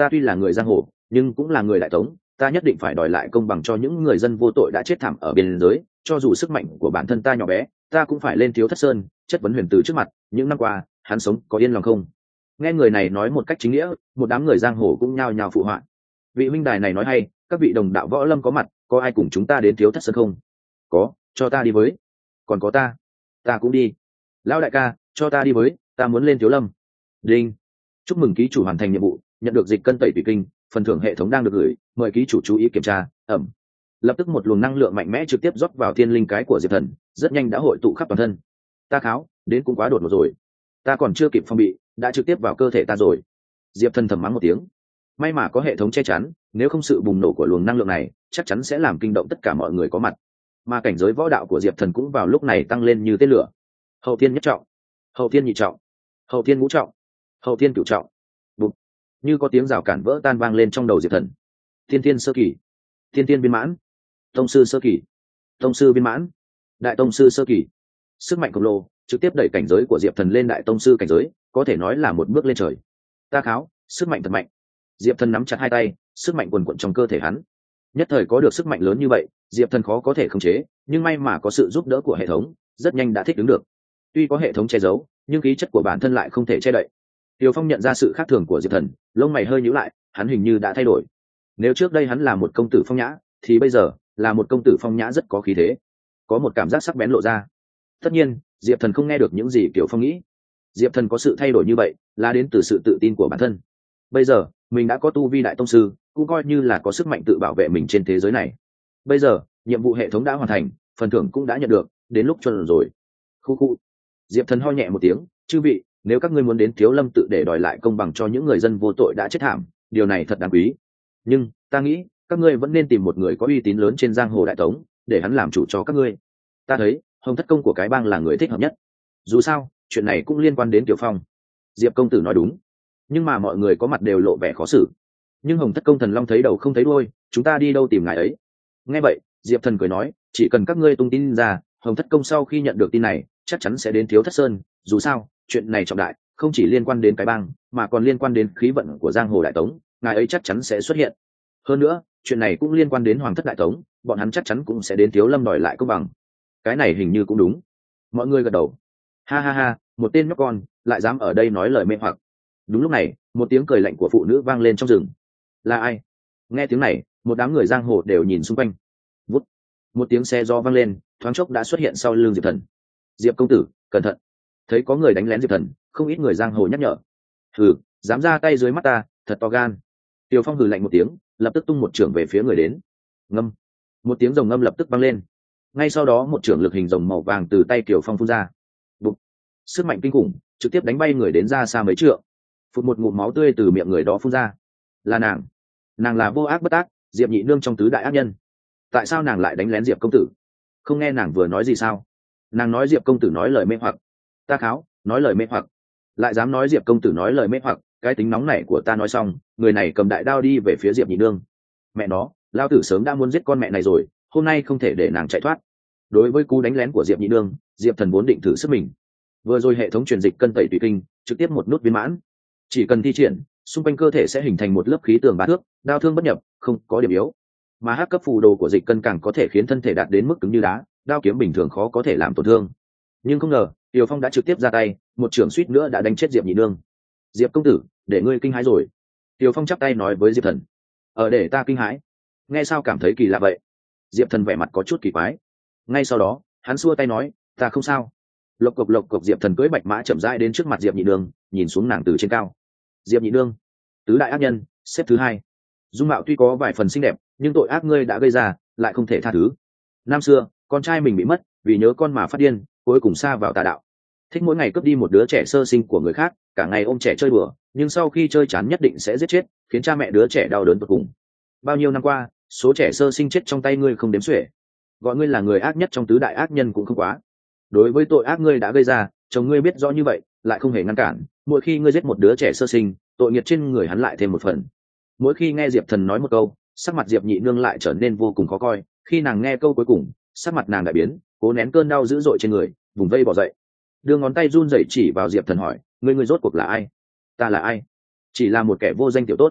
[SPEAKER 1] ta tuy là người giang hồ nhưng cũng là người đại tống, ta nhất định phải đòi lại công bằng cho những người dân vô tội đã chết thảm ở biên giới. Cho dù sức mạnh của bản thân ta nhỏ bé, ta cũng phải lên Thiếu Thất Sơn chất vấn Huyền Từ trước mặt, những năm qua hắn sống có yên lòng không? Nghe người này nói một cách chính nghĩa, một đám người giang hồ cũng nhao nhao phụ họa. Vị huynh đài này nói hay, các vị đồng đạo võ lâm có mặt, có ai cùng chúng ta đến Thiếu Thất Sơn không? Có, cho ta đi với. Còn có ta cũng đi. Lão đại ca, cho ta đi với, ta muốn lên Thiếu Lâm. Đinh. Chúc mừng ký chủ hoàn thành nhiệm vụ, nhận được dịch cân tẩy tùy kinh, phần thưởng hệ thống đang được gửi, mời ký chủ chú ý kiểm tra. Ẩm. Lập tức một luồng năng lượng mạnh mẽ trực tiếp rót vào thiên linh cái của Diệp Thần, rất nhanh đã hội tụ khắp toàn thân. Ta kháo, đến cũng quá đột ngột rồi. Ta còn chưa kịp phòng bị, đã trực tiếp vào cơ thể ta rồi. Diệp Thần thầm mắng một tiếng. May mà có hệ thống che chắn, nếu không sự bùng nổ của luồng năng lượng này chắc chắn sẽ làm kinh động tất cả mọi người có mặt. Mà cảnh giới võ đạo của Diệp Thần cũng vào lúc này tăng lên như tên lửa. Hậu thiên nhất trọng, hậu thiên nhị trọng, hậu thiên ngũ trọng, hậu thiên cửu trọng. Bụp. Như có tiếng rào cản vỡ tan vang lên trong đầu Diệp Thần. Thiên thiên sơ kỳ, thiên thiên viên mãn, tông sư sơ kỳ, tông sư viên mãn, đại tông sư sơ kỳ. Sức mạnh khổng lồ trực tiếp đẩy cảnh giới của Diệp Thần lên đại tông sư cảnh giới, có thể nói là một bước lên trời. Ta kháo, sức mạnh thật mạnh. Diệp Thần nắm chặt hai tay, sức mạnh quần quận trong cơ thể hắn. Nhất thời có được sức mạnh lớn như vậy, Diệp Thần khó có thể khống chế, nhưng may mà có sự giúp đỡ của hệ thống, rất nhanh đã thích ứng được. Tuy có hệ thống che giấu, nhưng khí chất của bản thân lại không thể che đậy. Tiều Phong nhận ra sự khác thường của Diệp Thần, lông mày hơi nhíu lại, hắn hình như đã thay đổi. Nếu trước đây hắn là một công tử phong nhã, thì bây giờ là một công tử phong nhã rất có khí thế, có một cảm giác sắc bén lộ ra. Tất nhiên, Diệp Thần không nghe được những gì Kiều Phong nghĩ. Diệp Thần có sự thay đổi như vậy là đến từ sự tự tin của bản thân. Bây giờ mình đã có tu vi đại tông sư, cũng coi như là có sức mạnh tự bảo vệ mình trên thế giới này. Bây giờ nhiệm vụ hệ thống đã hoàn thành, phần thưởng cũng đã nhận được, đến lúc chuẩn rồi. Khu khu. Diệp Thần ho nhẹ một tiếng, chư vị, nếu các ngươi muốn đến Thiếu Lâm tự để đòi lại công bằng cho những người dân vô tội đã chết thảm, điều này thật đáng quý. Nhưng ta nghĩ các ngươi vẫn nên tìm một người có uy tín lớn trên giang hồ đại tống, để hắn làm chủ cho các ngươi. Ta thấy Hồng Thất Công của cái bang là người thích hợp nhất. Dù sao chuyện này cũng liên quan đến Tiểu Phong. Diệp công tử nói đúng, nhưng mà mọi người có mặt đều lộ vẻ khó xử. Nhưng Hồng Thất Công thần long thấy đầu không thấy đuôi, chúng ta đi đâu tìm ngài ấy? Nghe vậy Diệp Thần cười nói, chỉ cần các ngươi tung tin ra, Hồng Thất Công sau khi nhận được tin này chắc chắn sẽ đến Thiếu Thất Sơn. Dù sao chuyện này trọng đại, không chỉ liên quan đến cái bang mà còn liên quan đến khí vận của giang hồ đại tống, ngài ấy chắc chắn sẽ xuất hiện. Hơn nữa chuyện này cũng liên quan đến Hoàng thất đại tống, bọn hắn chắc chắn cũng sẽ đến Thiếu Lâm đòi lại công bằng. Cái này hình như cũng đúng. Mọi người gật đầu. Ha ha ha, một tên nhóc con lại dám ở đây nói lời mê hoặc. Đúng lúc này một tiếng cười lạnh của phụ nữ vang lên trong rừng. Là ai? Nghe tiếng này một đám người giang hồ đều nhìn xung quanh. Vút. Một tiếng xe gió vang lên, thoáng chốc đã xuất hiện sau lưng Diệp Thần. Diệp công tử cẩn thận. Thấy có người đánh lén Diệp Thần, không ít người giang hồ nhắc nhở. Hừ, dám ra tay dưới mắt ta, thật to gan. Tiều Phong hừ lạnh một tiếng, lập tức tung một chưởng về phía người đến. Ngâm. Một tiếng rồng ngâm lập tức vang lên. Ngay sau đó một chưởng lực hình rồng màu vàng từ tay Tiều Phong phun ra. Bụp. Sức mạnh kinh khủng trực tiếp đánh bay người đến ra xa mấy trượng. Phụt một ngụm máu tươi từ miệng người đó phun ra. Là nàng là vô ác bất tác, Diệp nhị nương trong tứ đại ác nhân. Tại sao nàng lại đánh lén Diệp công tử? Không nghe nàng vừa nói gì sao? Nàng nói Diệp công tử nói lời mê hoặc. Ta kháo, nói lời mê hoặc, lại dám nói Diệp công tử nói lời mê hoặc. Cái tính nóng này của ta nói xong, người này cầm đại đao đi về phía Diệp nhị nương. Mẹ nó, lao tử sớm đã muốn giết con mẹ này rồi, hôm nay không thể để nàng chạy thoát. Đối với cú đánh lén của Diệp nhị nương, Diệp Thần vốn định thử sức mình. Vừa rồi hệ thống truyền dịch cân tẩy tùy kinh trực tiếp một nút viên mãn, chỉ cần thi triển, xung quanh cơ thể sẽ hình thành một lớp khí tường 3 thước, đao thương bất nhập, không có điểm yếu. Mà hắc cấp phù đồ của dịch cân càng có thể khiến thân thể đạt đến mức cứng như đá, đao kiếm bình thường khó có thể làm tổn thương. Nhưng không ngờ Tiều Phong đã trực tiếp ra tay, một chưởng suýt nữa đã đánh chết Diệp nhị nương. Diệp công tử, để ngươi kinh hãi rồi. Tiều Phong chắp tay nói với Diệp Thần. Để ta kinh hãi? Nghe sao cảm thấy kỳ lạ vậy? Diệp Thần vẻ mặt có chút kỳ quái. Ngay sau đó hắn xua tay nói, ta không sao. Lộc cộc Diệp Thần cưỡi bạch mã chậm rãi đến trước mặt Diệp nhị nương, nhìn xuống nàng từ trên cao. Diệp nhị nương, tứ đại ác nhân xếp thứ 2. Dung mạo tuy có vài phần xinh đẹp, nhưng tội ác ngươi đã gây ra lại không thể tha thứ. Năm xưa con trai mình bị mất, vì nhớ con mà phát điên, cuối cùng sa vào tà đạo. Thích mỗi ngày cướp đi một đứa trẻ sơ sinh của người khác, cả ngày ôm trẻ chơi đùa, nhưng sau khi chơi chán nhất định sẽ giết chết, khiến cha mẹ đứa trẻ đau đớn tột cùng. Bao nhiêu năm qua, số trẻ sơ sinh chết trong tay ngươi không đếm xuể. Gọi ngươi là người ác nhất trong tứ đại ác nhân cũng không quá. Đối với tội ác ngươi đã gây ra, chồng ngươi biết rõ như vậy, lại không hề ngăn cản. Mỗi khi ngươi giết một đứa trẻ sơ sinh, tội nghiệp trên người hắn lại thêm một phần. Mỗi khi nghe Diệp Thần nói một câu, sắc mặt Diệp nhị nương lại trở nên vô cùng khó coi. Khi nàng nghe câu cuối cùng, sắc mặt nàng đại biến, cố nén cơn đau dữ dội trên người, vùng vây bỏ dậy, đưa ngón tay run rẩy chỉ vào Diệp Thần hỏi, ngươi rốt cuộc là ai? Ta là ai? Chỉ là một kẻ vô danh tiểu tốt.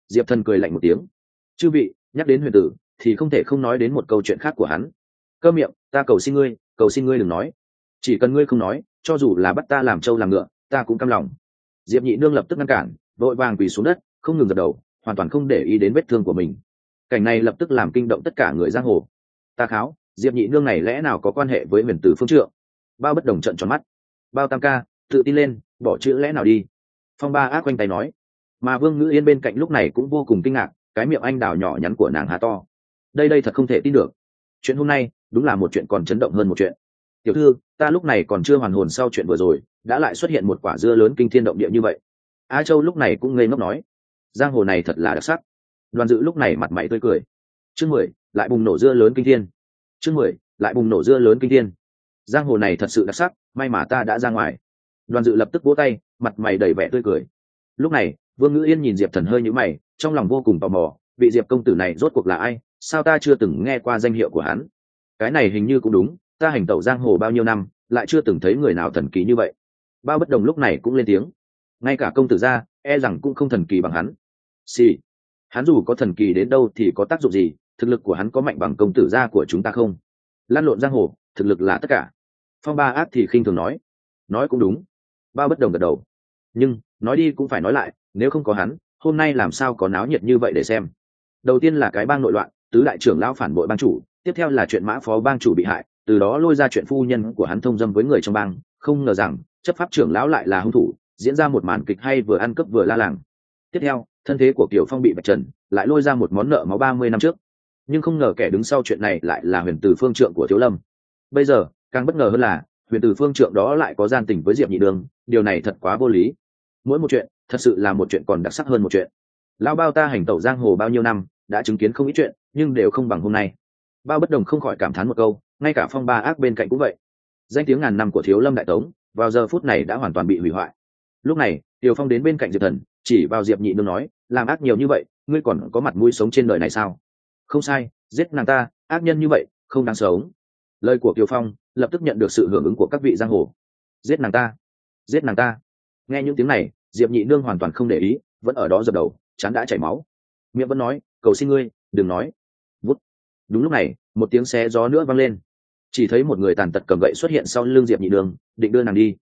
[SPEAKER 1] Diệp Thần cười lạnh một tiếng. Chư vị, nhắc đến huyền tử thì không thể không nói đến một câu chuyện khác của hắn. Cơ miệng, ta cầu xin ngươi đừng nói. Chỉ cần ngươi không nói, cho dù là bắt ta làm trâu làm ngựa, ta cũng cam lòng. Diệp Nhị Nương lập tức ngăn cản, vội vàng quỳ xuống đất, không ngừng gật đầu, hoàn toàn không để ý đến vết thương của mình. Cảnh này lập tức làm kinh động tất cả người giang hồ. Ta kháo, Diệp Nhị Nương này lẽ nào có quan hệ với huyền tử phương trượng? Bao Bất Đồng trợn tròn mắt. Bao Tam ca, tự tin lên, bỏ chữ lẽ nào đi. Phong Ba Ác quanh tay nói. Mà Vương Ngữ Yên bên cạnh lúc này cũng vô cùng kinh ngạc, cái miệng anh đào nhỏ nhắn của nàng há to. Đây thật không thể tin được. Chuyện hôm nay đúng là một chuyện còn chấn động hơn một chuyện. Tiểu thư, ta lúc này còn chưa hoàn hồn sau chuyện vừa rồi, đã lại xuất hiện một quả dưa lớn kinh thiên động địa như vậy. Á Châu lúc này cũng ngây ngốc nói, giang hồ này thật là đặc sắc. Đoàn Dự lúc này mặt mày tươi cười. Chương 10, lại bùng nổ dưa lớn kinh thiên. Chương 10, lại bùng nổ dưa lớn kinh thiên. Giang hồ này thật sự đặc sắc, may mà ta đã ra ngoài. Đoàn Dự lập tức vỗ tay, mặt mày đầy vẻ tươi cười. Lúc này, Vương Ngữ Yên nhìn Diệp Thần hơi nhíu mày, trong lòng vô cùng tò mò, vị Diệp công tử này rốt cuộc là ai, sao ta chưa từng nghe qua danh hiệu của hắn. Cái này hình như cũng đúng, ta hành tẩu giang hồ bao nhiêu năm, lại chưa từng thấy người nào thần kỳ như vậy. Bao Bất Đồng lúc này cũng lên tiếng, ngay cả công tử gia e rằng cũng không thần kỳ bằng hắn. Xì, hắn dù có thần kỳ đến đâu thì có tác dụng gì, thực lực của hắn có mạnh bằng công tử gia của chúng ta không? Lăn lộn giang hồ, thực lực là tất cả. Phong Ba Ác thì khinh thường nói cũng đúng. Bao Bất Đồng gật đầu, nhưng nói đi cũng phải nói lại, nếu không có hắn, hôm nay làm sao có náo nhiệt như vậy để xem. Đầu tiên là cái bang nội loạn, tứ đại trưởng lão phản bội bang chủ, tiếp theo là chuyện Mã phó bang chủ bị hại, từ đó lôi ra chuyện phu nhân của hắn thông dâm với người trong bang, không ngờ rằng chấp pháp trưởng lão lại là hung thủ, diễn ra một màn kịch hay vừa ăn cướp vừa la làng. Tiếp theo, thân thế của Kiều Phong bị vạch trần, lại lôi ra một món nợ máu 30 năm trước, nhưng không ngờ kẻ đứng sau chuyện này lại là Huyền Từ phương trượng của Thiếu Lâm. Bây giờ càng bất ngờ hơn là Huyền Từ phương trượng đó lại có gian tình với Diệp Nhị Đường, điều này thật quá vô lý. Mỗi một chuyện thật sự là một chuyện còn đặc sắc hơn một chuyện. Lão Bao ta hành tẩu giang hồ bao nhiêu năm, đã chứng kiến không ít chuyện, nhưng đều không bằng hôm nay. Bao Bất Đồng không khỏi cảm thán một câu, ngay cả Phong Ba Ác bên cạnh cũng vậy. Danh tiếng ngàn năm của Thiếu Lâm đại tống vào giờ phút này đã hoàn toàn bị hủy hoại. Lúc này Tiều Phong đến bên cạnh Diệp Thần, chỉ vào Diệp Nhị Nương nói, làm ác nhiều như vậy, ngươi còn có mặt mũi sống trên đời này sao? Không sai, giết nàng ta, ác nhân như vậy không đáng sống. Lời của Tiều Phong lập tức nhận được sự hưởng ứng của các vị giang hồ. Giết nàng ta, giết nàng ta. Nghe những tiếng này, Diệp Nhị Nương hoàn toàn không để ý, vẫn ở đó dập đầu, chán đã chảy máu, miệng vẫn nói, cầu xin ngươi đừng nói. Vút. Đúng lúc này, một tiếng xé gió nữa vang lên, chỉ thấy một người tàn tật cầm gậy xuất hiện sau lưng Diệp Nhị Nương, định đưa nàng đi.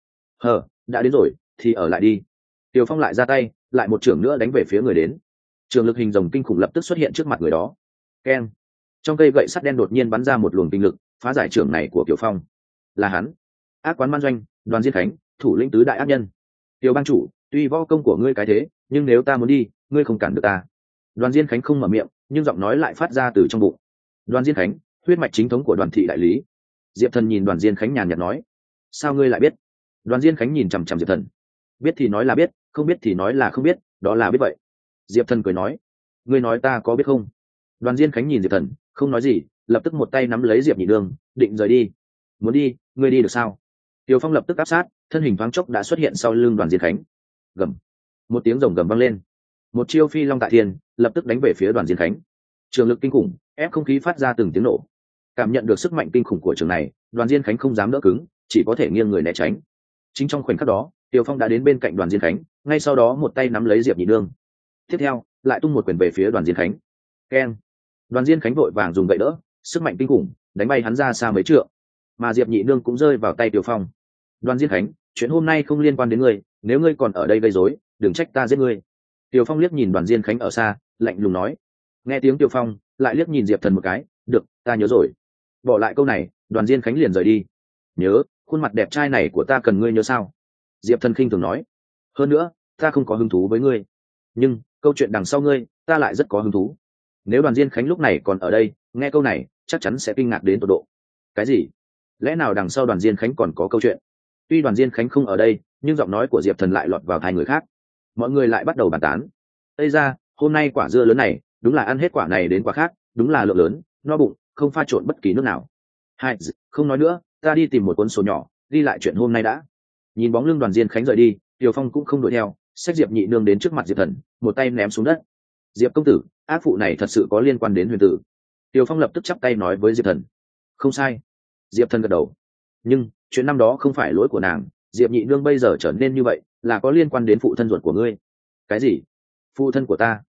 [SPEAKER 1] Đã đến rồi thì ở lại đi. Tiều Phong lại ra tay, lại một chưởng nữa đánh về phía người đến. Trường lực hình rồng kinh khủng lập tức xuất hiện trước mặt người đó. Keng. Trong cây gậy sắt đen đột nhiên bắn ra một luồng kinh lực, phá giải chưởng này của Tiều Phong. Là hắn, Ác Quán Man Doanh, Đoàn Diên Khánh, thủ lĩnh tứ đại ác nhân. Tiêu bang chủ, tuy võ công của ngươi cái thế, nhưng nếu ta muốn đi, ngươi không cản được ta. Đoàn Diên Khánh không mở miệng, nhưng giọng nói lại phát ra từ trong bụng. Đoàn Diên Khánh, huyết mạch chính thống của Đoàn thị đại lý. Diệp Thần nhìn Đoàn Diên Khánh nhàn nhạt nói, sao ngươi lại biết? Đoàn Diên Khánh nhìn chằm chằm Diệp Thần, biết thì nói là biết, không biết thì nói là không biết, đó là biết vậy. Diệp Thần cười nói, ngươi nói ta có biết không? Đoàn Diên Khánh nhìn Diệp Thần, không nói gì, lập tức một tay nắm lấy Diệp Nhị Đường, định rời đi. Muốn đi, ngươi đi được sao? Tiêu Phong lập tức áp sát, thân hình thoáng chốc đã xuất hiện sau lưng Đoàn Diên Khánh. Gầm. Một tiếng rồng gầm vang lên, một chiêu phi long tại thiên lập tức đánh về phía Đoàn Diên Khánh. Trường lực kinh khủng ép không khí phát ra từng tiếng nổ. Cảm nhận được sức mạnh kinh khủng của trường này, Đoàn Diên Khánh không dám đỡ cứng, chỉ có thể nghiêng người né tránh. Chính trong khoảnh khắc đó, Tiêu Phong đã đến bên cạnh Đoàn Diên Khánh, ngay sau đó một tay nắm lấy Diệp Nhị Nương, tiếp theo lại tung một quyền về phía Đoàn Diên Khánh. Keng. Đoàn Diên Khánh vội vàng dùng gậy đỡ, sức mạnh kinh khủng đánh bay hắn ra xa mấy trượng, mà Diệp Nhị Nương cũng rơi vào tay Tiêu Phong. Đoàn Diên Khánh, chuyện hôm nay không liên quan đến ngươi, nếu ngươi còn ở đây gây rối, đừng trách ta giết ngươi. Tiêu Phong liếc nhìn Đoàn Diên Khánh ở xa, lạnh lùng nói. Nghe tiếng Tiêu Phong, lại liếc nhìn Diệp Thần một cái, được, ta nhớ rồi. Bỏ lại câu này, Đoàn Diên Khánh liền rời đi. Nhớ, khuôn mặt đẹp trai này của ta cần ngươi nhớ sao? Diệp Thần khinh thường nói. Hơn nữa, ta không có hứng thú với ngươi, nhưng câu chuyện đằng sau ngươi, ta lại rất có hứng thú. Nếu Đoàn Diên Khánh lúc này còn ở đây, nghe câu này, chắc chắn sẽ kinh ngạc đến tột độ. Cái gì? Lẽ nào đằng sau Đoàn Diên Khánh còn có câu chuyện? Tuy Đoàn Diên Khánh không ở đây, nhưng giọng nói của Diệp Thần lại lọt vào tai người khác. Mọi người lại bắt đầu bàn tán. Ây ra, hôm nay quả dưa lớn này, đúng là ăn hết quả này đến quả khác, đúng là lượng lớn, no bụng, không pha trộn bất kỳ nước nào. Hai, không nói nữa, ta đi tìm một cuốn sổ nhỏ, ghi lại chuyện hôm nay đã. Nhìn bóng lưng Đoàn Diên Khánh rời đi, Tiều Phong cũng không đuổi theo, xách Diệp Nhị Nương đến trước mặt Diệp Thần, một tay ném xuống đất. Diệp công tử, ác phụ này thật sự có liên quan đến Huyền tử. Tiều Phong lập tức chắp tay nói với Diệp Thần. Không sai. Diệp Thần gật đầu. Nhưng chuyện năm đó không phải lỗi của nàng, Diệp Nhị Nương bây giờ trở nên như vậy là có liên quan đến phụ thân ruột của ngươi. Cái gì? Phụ thân của ta?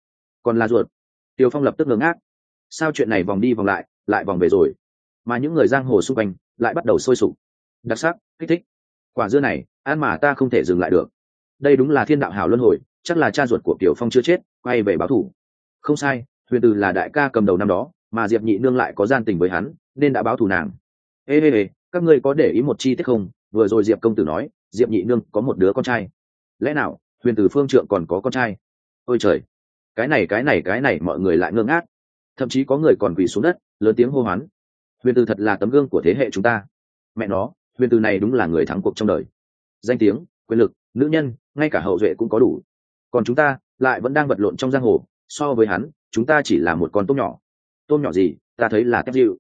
[SPEAKER 1] còn là ruột. Tiêu Phong lập tức ngớ ngác. Sao chuyện này vòng đi vòng lại vòng về rồi, mà những người giang hồ xung quanh lại bắt đầu sôi sục. Đặc sắc, kích thích. Quả dưa này ăn mà ta không thể dừng lại được. Đây đúng là thiên đạo hảo luân hồi, chắc là cha ruột của Tiêu Phong chưa chết, quay về báo thù. Không sai, Huyền Từ là đại ca cầm đầu năm đó, mà Diệp Nhị Nương lại có gian tình với hắn, nên đã báo thù nàng. Ê, các ngươi có để ý một chi tiết không? Vừa rồi Diệp công tử nói Diệp Nhị Nương có một đứa con trai. Lẽ nào Huyền Từ phương trượng còn có con trai? Ôi trời, cái này mọi người lại ngơ ngác, thậm chí có người còn quỳ xuống đất lớn tiếng hô hoán. Huyền Từ thật là tấm gương của thế hệ chúng ta. Mẹ nó, Huyền Từ này đúng là người thắng cuộc trong đời. Danh tiếng, quyền lực, nữ nhân, ngay cả hậu duệ cũng có đủ. Còn chúng ta lại vẫn đang vật lộn trong giang hồ, so với hắn chúng ta chỉ là một con tôm nhỏ. Tôm nhỏ gì, ta thấy là tép dịu.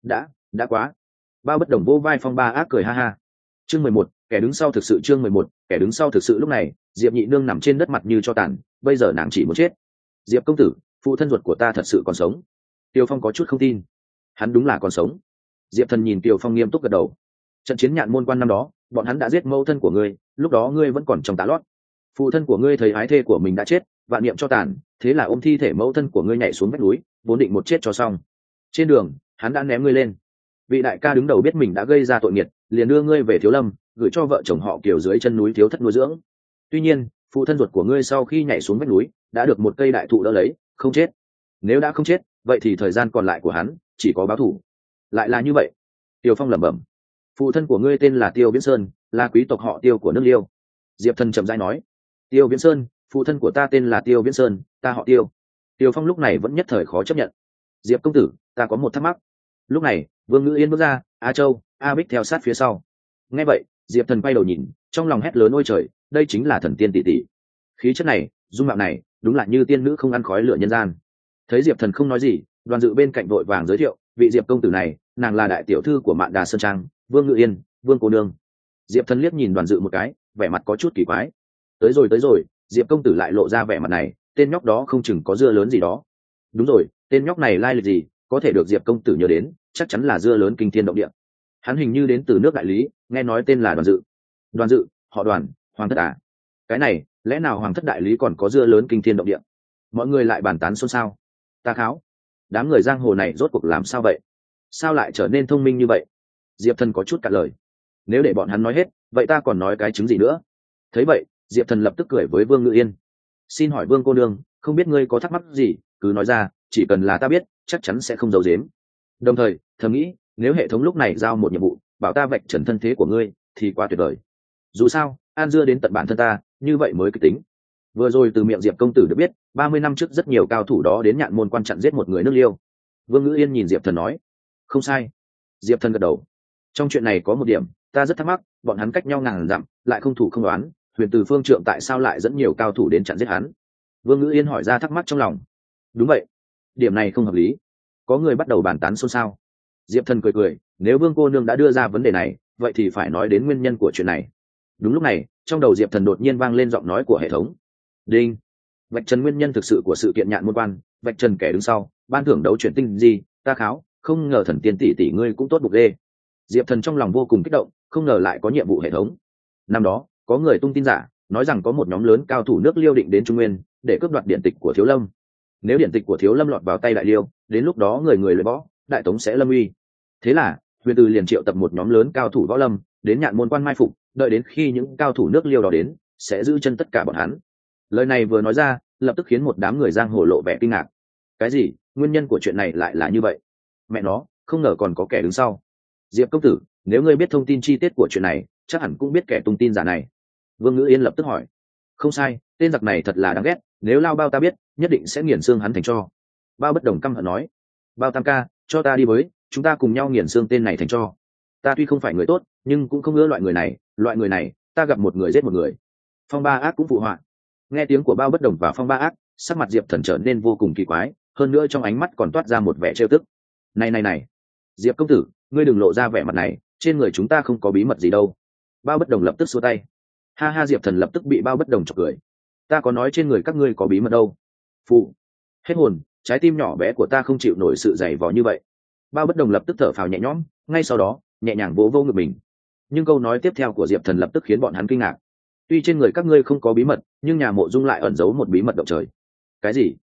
[SPEAKER 1] Đã quá. Bao Bất Đồng vô vai Phong Ba Ác cười ha ha. Chương 11, kẻ đứng sau thực sự. Chương 11, kẻ đứng sau thực sự. Lúc này Diệp Nhị Nương nằm trên đất mặt như cho tàn, bây giờ nàng chỉ muốn chết. Diệp công tử, phụ thân ruột của ta thật sự còn sống. Tiêu Phong có chút không tin. Hắn đúng là còn sống. Diệp Thần nhìn Tiêu Phong nghiêm túc gật đầu. Trận chiến Nhạn Môn Quan năm đó, bọn hắn đã giết mẫu thân của ngươi, lúc đó ngươi vẫn còn trong tá lót. Phụ thân của ngươi thấy ái thê của mình đã chết, vạn niệm cho tàn, thế là ôm thi thể mẫu thân của ngươi nhảy xuống vách núi, vốn định một chết cho xong. Trên đường hắn đã ném ngươi lên. Vị đại ca đứng đầu biết mình đã gây ra tội nghiệt, liền đưa ngươi về Thiếu Lâm, gửi cho vợ chồng họ Kiều dưới chân núi Thiếu Thất nuôi dưỡng. Tuy nhiên phụ thân ruột của ngươi sau khi nhảy xuống vách núi đã được một cây đại thụ đỡ lấy, không chết. Nếu đã không chết, vậy thì thời gian còn lại của hắn chỉ có báo thù. Lại là như vậy. Tiêu Phong lẩm bẩm. Phụ thân của ngươi tên là Tiêu Viễn Sơn, là quý tộc họ Tiêu của nước Liêu. Diệp Thần chậm rãi nói. Tiêu Viễn Sơn, phụ thân của ta tên là Tiêu Viễn Sơn, ta họ Tiêu. Tiêu Phong lúc này vẫn nhất thời khó chấp nhận. Diệp công tử, ta có một thắc mắc. Lúc này Vương Ngữ Yên bước ra, A Châu, A Bích theo sát phía sau. Nghe vậy Diệp Thần quay đầu nhìn, trong lòng hét lớn ôi trời, đây chính là thần tiên tỷ tỷ. Khí chất này, dung mạo này, đúng là như tiên nữ không ăn khói lửa nhân gian. Thấy Diệp Thần không nói gì, Đoàn Dự bên cạnh vội vàng giới thiệu, vị Diệp công tử này, nàng là đại tiểu thư của Mạn Đà Sơn Trang, Vương Ngự Yên, Vương cô nương. Diệp Thần liếc nhìn Đoàn Dự một cái, vẻ mặt có chút kỳ quái. Tới rồi, Diệp công tử lại lộ ra vẻ mặt này, tên nhóc đó không chừng có dưa lớn gì đó. Đúng rồi, tên nhóc này lai lịch gì, có thể được Diệp công tử nhớ đến, chắc chắn là dưa lớn kinh thiên động địa. Hắn hình như đến từ nước Đại Lý, nghe nói tên là Đoàn Dự. Đoàn Dự, họ Đoàn, Hoàng thất à? Cái này, lẽ nào Hoàng thất Đại Lý còn có dưa lớn kinh thiên động địa? Mọi người lại bàn tán xôn xao. Ta kháo, đám người giang hồ này rốt cuộc làm sao vậy? Sao lại trở nên thông minh như vậy? Diệp Thần có chút cạn lời. Nếu để bọn hắn nói hết, vậy ta còn nói cái chứng gì nữa? Thấy vậy, Diệp Thần lập tức cười với Vương Ngự Yên. Xin hỏi Vương cô nương, không biết ngươi có thắc mắc gì, cứ nói ra, chỉ cần là ta biết, chắc chắn sẽ không giấu giếm. Đồng thời thầm nghĩ, nếu hệ thống lúc này giao một nhiệm vụ, bảo ta vạch trần thân thế của ngươi, thì quá tuyệt vời. Dù sao an dưa đến tận bản thân ta, như vậy mới kịch tính. Vừa rồi từ miệng Diệp công tử được biết, 30 năm trước rất nhiều cao thủ đó đến Nhạn Môn Quan chặn giết một người nước Liêu. Vương Ngữ Yên nhìn Diệp Thần nói. Không sai. Diệp Thần gật đầu. Trong chuyện này có một điểm ta rất thắc mắc, bọn hắn cách nhau ngàn dặm, lại không thủ không đoán, Huyền Từ phương trượng tại sao lại dẫn nhiều cao thủ đến chặn giết hắn? Vương Ngữ Yên hỏi ra thắc mắc trong lòng. Đúng vậy, điểm này không hợp lý. Có người bắt đầu bàn tán xôn xao. Diệp Thần cười, nếu Vương cô nương đã đưa ra vấn đề này, vậy thì phải nói đến nguyên nhân của chuyện này. Đúng lúc này, trong đầu Diệp Thần đột nhiên vang lên giọng nói của hệ thống. Đinh. Vạch trần nguyên nhân thực sự của sự kiện Nhạn Môn Quan, vạch trần kẻ đứng sau, ban thưởng đấu chuyển tinh gì, ta kháo, không ngờ thần tiên tỷ tỷ ngươi cũng tốt bục ghê. Diệp Thần trong lòng vô cùng kích động, không ngờ lại có nhiệm vụ hệ thống. Năm đó có người tung tin giả, nói rằng có một nhóm lớn cao thủ nước Liêu định đến Trung Nguyên để cướp đoạt điện tịch của Thiếu Lâm. Nếu điện tịch của Thiếu Lâm lọt vào tay Đại Liêu, đến lúc đó người luyện võ, Đại Tống sẽ lâm uy. Thế là Huyền Từ liền triệu tập một nhóm lớn cao thủ võ lâm đến Nhạn Môn Quan mai phục, đợi đến khi những cao thủ nước Liêu đó đến, sẽ giữ chân tất cả bọn hắn. Lời này vừa nói ra, lập tức khiến một đám người giang hồ lộ vẻ kinh ngạc. Cái gì? Nguyên nhân của chuyện này lại là như vậy? Mẹ nó, không ngờ còn có kẻ đứng sau. Diệp công tử, nếu ngươi biết thông tin chi tiết của chuyện này, chắc hẳn cũng biết kẻ tung tin giả này. Vương Ngữ Yên lập tức hỏi. Không sai, tên giặc này thật là đáng ghét, nếu Lao Bao ta biết, nhất định sẽ nghiền xương hắn thành tro. Bao Bất Đồng căm hận nói. Bao tam ca, cho ta đi với, chúng ta cùng nhau nghiền xương tên này thành tro. Ta tuy không phải người tốt, nhưng cũng không ưa loại người này, ta gặp một người giết một người. Phong Ba Ác cũng phụ họa. Nghe tiếng của Bao Bất Đồng và Phong Ba Ác, sắc mặt Diệp Thần trở nên vô cùng kỳ quái, hơn nữa trong ánh mắt còn toát ra một vẻ trêu tức. Này, Diệp công tử, ngươi đừng lộ ra vẻ mặt này, trên người chúng ta không có bí mật gì đâu. Bao Bất Đồng lập tức xua tay. Ha ha, Diệp Thần lập tức bị Bao Bất Đồng chọc cười. Ta có nói trên người các ngươi có bí mật đâu. Phụ. Hết hồn, trái tim nhỏ bé của ta không chịu nổi sự dày vò như vậy. Bao Bất Đồng lập tức thở phào nhẹ nhõm, ngay sau đó nhẹ nhàng vỗ vô ngực mình. Nhưng câu nói tiếp theo của Diệp Thần lập tức khiến bọn hắn kinh ngạc. Tuy trên người các ngươi không có bí mật, nhưng nhà Mộ Dung lại ẩn giấu một bí mật động trời. Cái gì?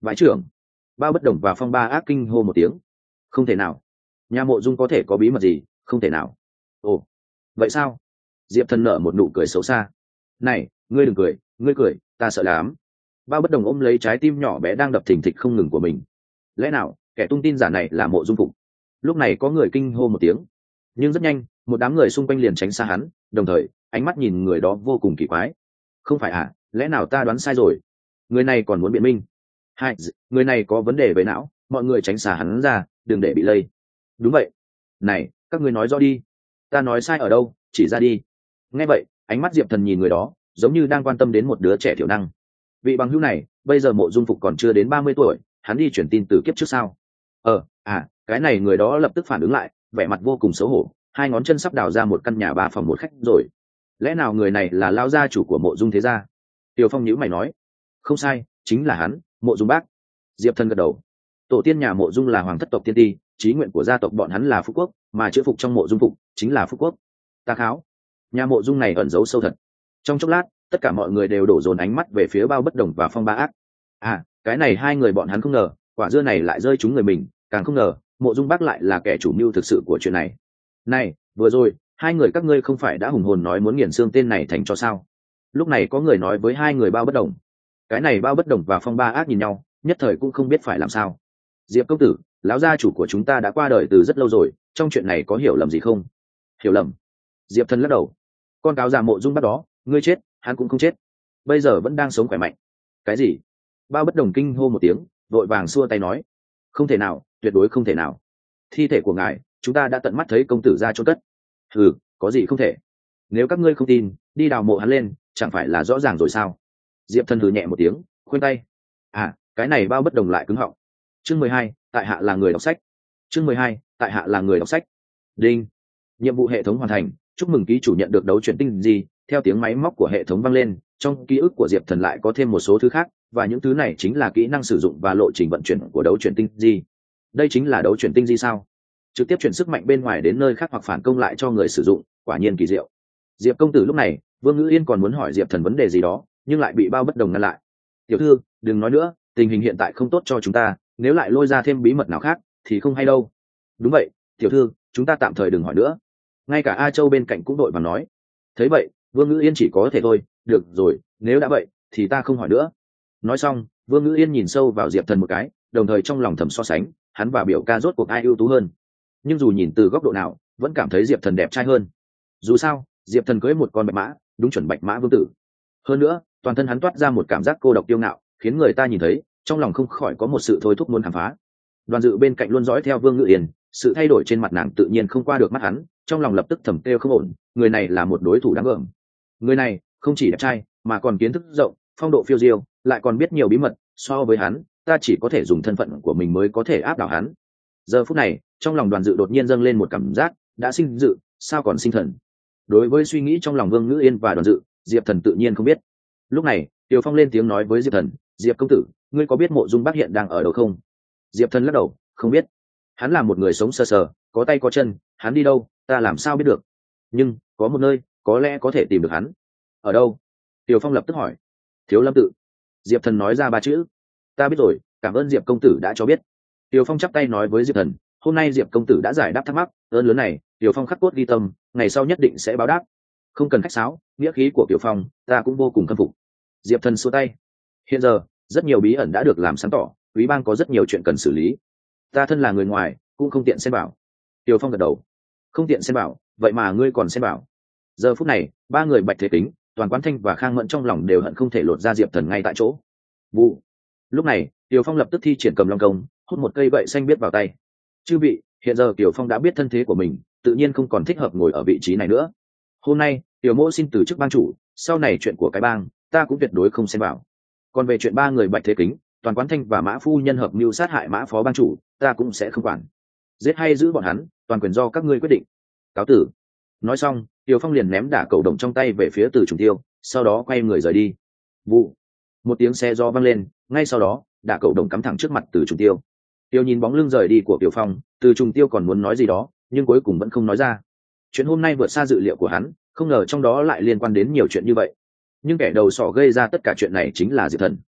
[SPEAKER 1] vãi trưởng. Bao Bất Đồng và Phong Ba Ác kinh hô một tiếng. Không thể nào, nhà Mộ Dung có thể có bí mật gì? Không thể nào. Ồ, vậy sao? Diệp Thần nở một nụ cười xấu xa. Này, ngươi đừng cười, ngươi cười ta sợ lắm. Bao Bất Đồng ôm lấy trái tim nhỏ bé đang đập thình thịch không ngừng của mình. Lẽ nào kẻ tung tin giả này là Mộ Dung Phục? Lúc này có người kinh hô một tiếng, nhưng rất nhanh một đám người xung quanh liền tránh xa hắn, đồng thời ánh mắt nhìn người đó vô cùng kỳ quái. Không phải à, lẽ nào ta đoán sai rồi? Người này còn muốn biện minh. Hai, người này có vấn đề về não, mọi người tránh xa hắn ra, đừng để bị lây. Đúng vậy. Này, các ngươi nói rõ đi. Ta nói sai ở đâu, chỉ ra đi. Nghe vậy, ánh mắt Diệp Thần nhìn người đó, giống như đang quan tâm đến một đứa trẻ thiểu năng. Vị bằng hữu này, bây giờ Mộ Dung Phục còn chưa đến 30 tuổi, hắn đi chuyển tin từ kiếp trước sao? Cái này người đó lập tức phản ứng lại, vẻ mặt vô cùng xấu hổ, hai ngón chân sắp đào ra một căn nhà 3 phòng 1 khách rồi. Lẽ nào người này là lão gia chủ của Mộ Dung thế gia? Tiêu Phong nhíu mày nói. Không sai, chính là hắn, Mộ Dung Bác. Diệp Thần gật đầu. Tổ tiên nhà Mộ Dung là hoàng thất tộc tiên ti, chí nguyện của gia tộc bọn hắn là phú quốc, mà chữ phục trong Mộ Dung Phục chính là phú quốc. Ta kháo, nhà Mộ Dung này ẩn giấu sâu thật. Trong chốc lát, tất cả mọi người đều đổ dồn ánh mắt về phía Bao Bất Đồng và Phong Ba Ác. Cái này hai người bọn hắn không ngờ, quả dưa này lại rơi trúng người mình, càng không ngờ Mộ Dung Bác lại là kẻ chủ mưu thực sự của chuyện này. Này, vừa rồi hai người các ngươi không phải đã hùng hồn nói muốn nghiền xương tên này thành cho sao? Lúc này có người nói với hai người Bao Bất Đồng. Cái này Bao Bất Đồng và Phong Ba Ác nhìn nhau, nhất thời cũng không biết phải làm sao. Diệp công tử, lão gia chủ của chúng ta đã qua đời từ rất lâu rồi, trong chuyện này có hiểu lầm gì không? Hiểu lầm? Diệp Thần lắc đầu. Con cáo già Mộ Dung Bác đó, ngươi chết hắn cũng không chết, bây giờ vẫn đang sống khỏe mạnh. Cái gì? Bao Bất Đồng kinh hô một tiếng, vội vàng xua tay nói. Không thể nào, tuyệt đối không thể nào. Thi thể của ngài chúng ta đã tận mắt thấy công tử ra chôn cất. Có gì không thể? Nếu các ngươi không tin, đi đào mộ hắn lên, chẳng phải là rõ ràng rồi sao? Diệp Thần hừ nhẹ một tiếng, khuyên tay. Cái này Bao Bất Đồng lại cứng họng. Chương 12, tại hạ là người đọc sách. Chương 12, tại hạ là người đọc sách. Đinh. Nhiệm vụ hệ thống hoàn thành, chúc mừng ký chủ nhận được đấu chuyển tinh gì. Theo tiếng máy móc của hệ thống vang lên, trong ký ức của Diệp Thần lại có thêm một số thứ khác, và những thứ này chính là kỹ năng sử dụng và lộ trình vận chuyển của đấu chuyển tinh di. Đây chính là đấu chuyển tinh di sao? Trực tiếp chuyển sức mạnh bên ngoài đến nơi khác hoặc phản công lại cho người sử dụng, quả nhiên kỳ diệu. Diệp công tử lúc này, Vương Ngữ Yên còn muốn hỏi Diệp Thần vấn đề gì đó, nhưng lại bị Bao Bất Đồng ngăn lại. Tiểu thư, đừng nói nữa, tình hình hiện tại không tốt cho chúng ta, nếu lại lôi ra thêm bí mật nào khác thì không hay đâu. Đúng vậy, tiểu thư, chúng ta tạm thời đừng hỏi nữa. Ngay cả A Châu bên cạnh cũng đội vàng nói. Thấy vậy, Vương Ngữ Yên chỉ có thể thôi, được rồi, nếu đã vậy thì ta không hỏi nữa. Nói xong, Vương Ngữ Yên nhìn sâu vào Diệp Thần một cái, đồng thời trong lòng thầm so sánh, hắn và biểu ca rốt cuộc ai ưu tú hơn. Nhưng dù nhìn từ góc độ nào, vẫn cảm thấy Diệp Thần đẹp trai hơn. Dù sao, Diệp Thần cưới một con bạch mã, đúng chuẩn bạch mã vương tử. Hơn nữa, toàn thân hắn toát ra một cảm giác cô độc kiêu ngạo, khiến người ta nhìn thấy, trong lòng không khỏi có một sự thôi thúc muốn khám phá. Đoàn Dự bên cạnh luôn dõi theo Vương Ngữ Yên, sự thay đổi trên mặt nàng tự nhiên không qua được mắt hắn, trong lòng lập tức thầm kêu không ổn, người này là một đối thủ đáng gờm. Người này không chỉ đẹp trai, mà còn kiến thức rộng, phong độ phiêu diêu, lại còn biết nhiều bí mật, so với hắn, ta chỉ có thể dùng thân phận của mình mới có thể áp đảo hắn. Giờ phút này, trong lòng Đoàn Dự đột nhiên dâng lên một cảm giác, đã sinh dự, sao còn sinh thần. Đối với suy nghĩ trong lòng Vương Ngữ Yên và Đoàn Dự, Diệp Thần tự nhiên không biết. Lúc này, Tiều Phong lên tiếng nói với Diệp Thần, Diệp công tử, ngươi có biết Mộ Dung Bác hiện đang ở đâu không? Diệp Thần lắc đầu, không biết. Hắn là một người sống sờ sờ, có tay có chân, hắn đi đâu ta làm sao biết được. Nhưng có một nơi có lẽ có thể tìm được hắn. Ở đâu? Tiều Phong lập tức hỏi. Thiếu Lâm tự. Diệp Thần nói ra 3 chữ. Ta biết rồi, cảm ơn Diệp công tử đã cho biết. Tiều Phong chắp tay nói với Diệp Thần, hôm nay Diệp công tử đã giải đáp thắc mắc, ơn lớn này Tiều Phong khắc cốt ghi tâm, ngày sau nhất định sẽ báo đáp. Không cần khách sáo, nghĩa khí của Tiều Phong ta cũng vô cùng khâm phục. Diệp Thần xua tay. Hiện giờ rất nhiều bí ẩn đã được làm sáng tỏ, quý bang có rất nhiều chuyện cần xử lý, ta thân là người ngoài cũng không tiện xen vào. Tiều Phong gật đầu. Không tiện xen vào, vậy mà ngươi còn xen vào. Giờ phút này, 3 người Bạch Thế Kính, Toàn Quán Thanh và Khang Mẫn trong lòng đều hận không thể lột ra Diệp Thần ngay tại chỗ. Vụ. Lúc này, Tiều Phong lập tức thi triển Cầm Long Công, hút một cây gậy xanh biết vào tay. Chư vị, hiện giờ Tiều Phong đã biết thân thế của mình, tự nhiên không còn thích hợp ngồi ở vị trí này nữa. Hôm nay, Tiều Mỗ xin từ chức bang chủ, sau này chuyện của cái bang, ta cũng tuyệt đối không xen vào. Còn về chuyện 3 người Bạch Thế Kính, Toàn Quán Thanh và Mã phu nhân hợp mưu sát hại Mã phó bang chủ, ta cũng sẽ không quản. Giết hay giữ bọn hắn, toàn quyền do các ngươi quyết định. Cáo tử. Nói xong, Tiều Phong liền ném đả cầu đồng trong tay về phía Từ Trùng Tiêu, sau đó quay người rời đi. Vụ. Một tiếng xe do vang lên, ngay sau đó, đả cầu đồng cắm thẳng trước mặt Từ Trùng Tiêu. Tiêu nhìn bóng lưng rời đi của Tiều Phong, Từ Trùng Tiêu còn muốn nói gì đó, nhưng cuối cùng vẫn không nói ra. Chuyện hôm nay vượt xa dự liệu của hắn, không ngờ trong đó lại liên quan đến nhiều chuyện như vậy. Nhưng kẻ đầu sỏ gây ra tất cả chuyện này chính là Diệp Thần.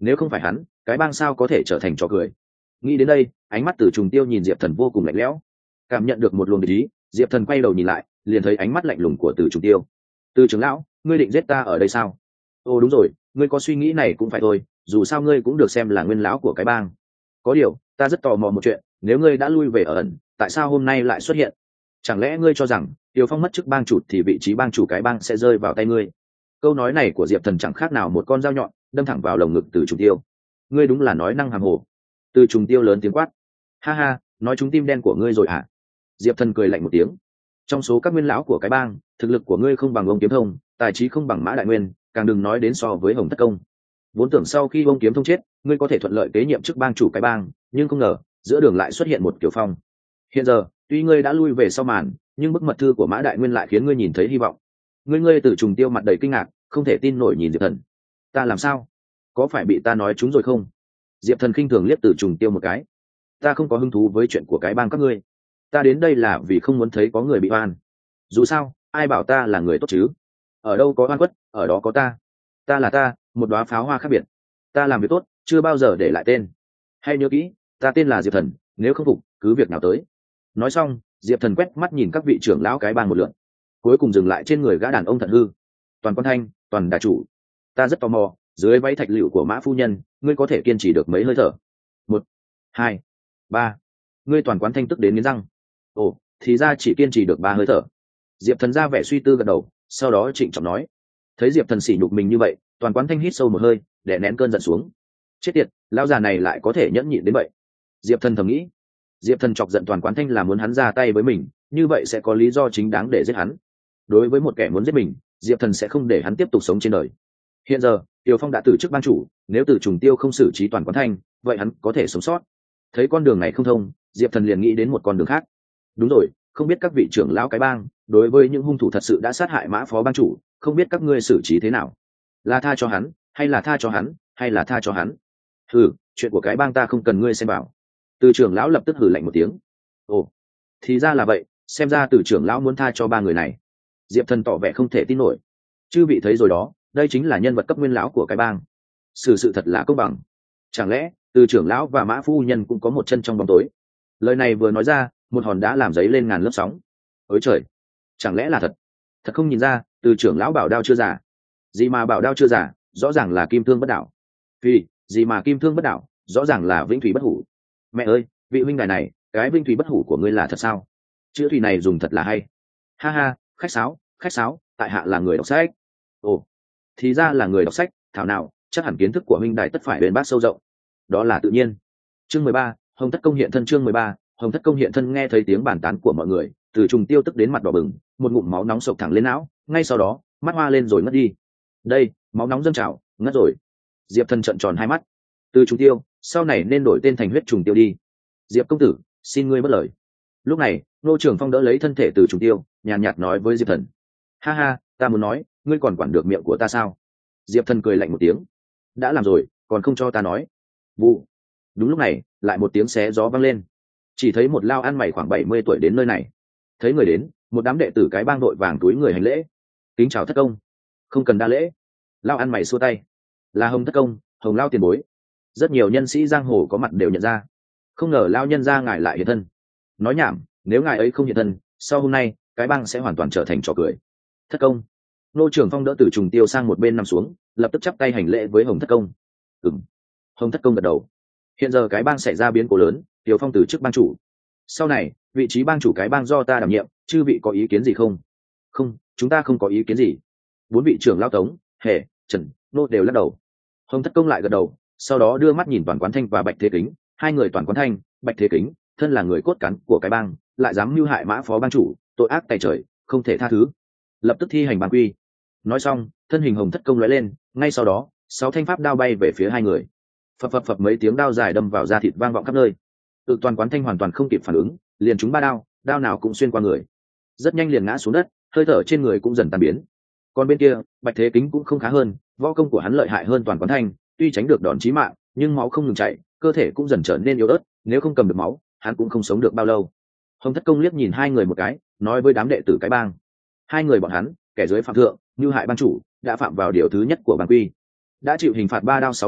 [SPEAKER 1] nếu không phải hắn cái bang sao có thể trở thành trò cười. Nghĩ đến đây, ánh mắt Từ Trùng Tiêu nhìn Diệp Thần vô cùng lạnh lẽo. Cảm nhận được một luồng ý, Diệp Thần quay đầu nhìn lại, liền thấy ánh mắt lạnh lùng của Từ Trùng Tiêu. Từ trưởng lão, ngươi định giết ta ở đây sao? Ồ đúng rồi, ngươi có suy nghĩ này cũng phải thôi, dù sao ngươi cũng được xem là nguyên lão của cái bang. Có điều, ta rất tò mò một chuyện, nếu ngươi đã lui về ở ẩn, tại sao hôm nay lại xuất hiện? Chẳng lẽ ngươi cho rằng Tiêu Phong mất chức bang chủ thì vị trí bang chủ cái bang sẽ rơi vào tay ngươi? Câu nói này của Diệp Thần chẳng khác nào một con dao nhọn đâm thẳng vào lồng ngực Từ Trùng Tiêu. Ngươi đúng là nói năng hàm hồ. Từ Trùng Tiêu lớn tiếng quát. Ha ha, nói trúng tim đen của ngươi rồi hả? Diệp Thần cười lạnh một tiếng. Trong số các nguyên lão của cái bang, thực lực của ngươi không bằng ông Kiếm Thông, tài trí không bằng Mã Đại Nguyên, càng đừng nói đến so với Hồng Thất Công. Vốn tưởng sau khi ông Kiếm Thông chết, ngươi có thể thuận lợi kế nhiệm chức bang chủ cái bang, nhưng không ngờ giữa đường lại xuất hiện một Kiều Phong. Hiện giờ, tuy ngươi đã lui về sau màn, nhưng bức mật thư của Mã Đại Nguyên lại khiến ngươi nhìn thấy hy vọng. Ngươi Từ Trùng Tiêu mặt đầy kinh ngạc, không thể tin nổi nhìn Diệp Thần. Ta làm sao? Có phải bị ta nói trúng rồi không? Diệp Thần khinh thường liếc Từ Trùng Tiêu một cái. Ta không có hứng thú với chuyện của cái bang các ngươi. Ta đến đây là vì không muốn thấy có người bị oan. Dù sao, ai bảo ta là người tốt chứ? Ở đâu có oan khuất, ở đó có ta. Ta là ta, một đóa pháo hoa khác biệt. Ta làm việc tốt, chưa bao giờ để lại tên. Hay nhớ kỹ, ta tên là Diệp Thần, nếu không phục, cứ việc nào tới. Nói xong, Diệp Thần quét mắt nhìn các vị trưởng lão cái bang một lượt, cuối cùng dừng lại trên người gã đàn ông Thận Hư. Toàn Quan Thanh, Toàn Đà Chủ, ta rất tò mò, dưới váy thạch lựu của Mã phu nhân, ngươi có thể kiên trì được mấy hơi thở? 1, 2, 3. Ngươi Toàn Quán Thanh tức đến nghiến răng. Ồ, thì ra chỉ kiên trì được 3 hơi thở. Diệp Thần ra vẻ suy tư gật đầu, sau đó trịnh trọng nói. Thấy Diệp Thần sỉ nhục mình như vậy, Toàn Quán Thanh hít sâu một hơi, để nén cơn giận xuống. Chết tiệt, lão già này lại có thể nhẫn nhịn đến vậy. Diệp Thần thầm nghĩ. Diệp Thần chọc giận Toàn Quán Thanh là muốn hắn ra tay với mình, như vậy sẽ có lý do chính đáng để giết hắn. Đối với một kẻ muốn giết mình, Diệp Thần sẽ không để hắn tiếp tục sống trên đời. Hiện giờ, Tiêu Phong đã từ chức ban chủ, nếu Từ Trùng Tiêu không xử trí Toàn Quán Thanh, vậy hắn có thể sống sót. Thấy con đường này không thông, Diệp Thần liền nghĩ đến một con đường khác. Đúng rồi, không biết các vị trưởng lão cái bang, đối với những hung thủ thật sự đã sát hại Mã phó bang chủ, không biết các ngươi xử trí thế nào? Là tha cho hắn, hay là tha cho hắn, hay là tha cho hắn? Hừ, chuyện của cái bang ta không cần ngươi xem bảo. Từ trưởng lão lập tức hừ lạnh một tiếng. Ồ, thì ra là vậy, xem ra Từ trưởng lão muốn tha cho 3 người này. Diệp Thần tỏ vẻ không thể tin nổi. Chư vị thấy rồi đó, đây chính là nhân vật cấp nguyên lão của cái bang. Sự thật là công bằng. Chẳng lẽ Từ trưởng lão và Mã phu nhân cũng có một chân trong bóng tối? Lời này vừa nói ra, một hòn đá làm dấy lên ngàn lớp sóng. Ôi trời, chẳng lẽ là thật? Thật không nhìn ra, Từ trưởng lão bảo đao chưa giả. Gì mà bảo đao chưa giả, rõ ràng là kim thương bất đảo. Vì gì mà kim thương bất đảo, rõ ràng là vĩnh thủy bất hủ. Mẹ ơi, vị huynh đài này, cái vĩnh thủy bất hủ của ngươi là thật sao? Chữ thủy này dùng thật là hay. Ha ha, khách sáo, tại hạ là người đọc sách. Ồ, thì ra là người đọc sách, thảo nào, chắc hẳn kiến thức của huynh đài tất phải bên bác sâu rộng. Đó là tự nhiên. Chương 13, Hồng Thất Công hiện thân. Chương 13, Hồng Thất Công hiện thân. Nghe thấy tiếng bàn tán của mọi người, Từ Trùng Tiêu tức đến mặt đỏ bừng, một ngụm máu nóng sộc thẳng lên não, ngay sau đó, mắt hoa lên rồi ngất đi. Đây, máu nóng dâng trào, ngất rồi. Diệp Thần trợn tròn hai mắt. Từ Trùng Tiêu, sau này nên đổi tên thành Huyết Trùng Tiêu đi. Diệp công tử, xin ngươi bất lời. Lúc này, Nô Trường Phong đỡ lấy thân thể Từ Trùng Tiêu, nhàn nhạt nói với Diệp Thần. Ha ha, ta muốn nói, ngươi còn quản được miệng của ta sao? Diệp Thần cười lạnh một tiếng. Đã làm rồi, còn không cho ta nói. Vụ. Đúng lúc này, lại một tiếng xé gió vang lên. Chỉ thấy một lao ăn mày khoảng 70 tuổi đến nơi này. Thấy người đến, một đám đệ tử cái bang đội vàng túi người hành lễ. Kính chào thất công. Không cần đa lễ. Lao ăn mày xua tay. Là Hồng thất công, Hồng lao tiền bối. Rất nhiều nhân sĩ giang hồ có mặt đều nhận ra. Không ngờ lao nhân ra ngài lại hiện thân. Nói nhảm, nếu ngài ấy không hiện thân, sau hôm nay cái bang sẽ hoàn toàn trở thành trò cười. Thất công. Nô Trường Phong đỡ Từ Trùng Tiêu sang một bên nằm xuống, lập tức chắp tay hành lễ với Hồng thất công. Ừm. Hồng thất công gật đầu. Hiện giờ cái bang xảy ra biến cố lớn, Tiêu Phong từ chức bang chủ. Sau này, vị trí bang chủ cái bang do ta đảm nhiệm, chư vị có ý kiến gì không? Không, chúng ta không có ý kiến gì. 4 vị trưởng lao Tống, Hề, Trần, Nô đều lắc đầu. Hồng thất công lại gật đầu, sau đó đưa mắt nhìn Toàn Quán Thanh và Bạch Thế Kính. Hai người Toàn Quán Thanh, Bạch Thế Kính, thân là người cốt cán của cái bang, lại dám mưu hại Mã phó bang chủ, tội ác tày trời, không thể tha thứ. Lập tức thi hành bang quy. Nói xong, thân hình Hồng thất công lóe lên, ngay sau đó, 6 thanh pháp đao bay về phía hai người. Phập phập phập mấy tiếng đao dài đâm vào da thịt vang vọng khắp nơi. Tự Toàn Quán Thanh hoàn toàn không kịp phản ứng, liền trúng 3 đao, đao nào cũng xuyên qua người. Rất nhanh liền ngã xuống đất, hơi thở trên người cũng dần tan biến. Còn bên kia, Bạch Thế Kính cũng không khá hơn, võ công của hắn lợi hại hơn Toàn Quán Thanh, tuy tránh được đòn chí mạng, nhưng máu không ngừng chảy, cơ thể cũng dần trở nên yếu ớt, nếu không cầm được máu, hắn cũng không sống được bao lâu. Hồng thất công liếc nhìn hai người một cái, nói với đám đệ tử cái bang: hai người bọn hắn, kẻ dưới phạm thượng, như hại ban chủ, đã phạm vào điều thứ nhất của bang quy, đã chịu hình phạt 3 đao 6 lỗ,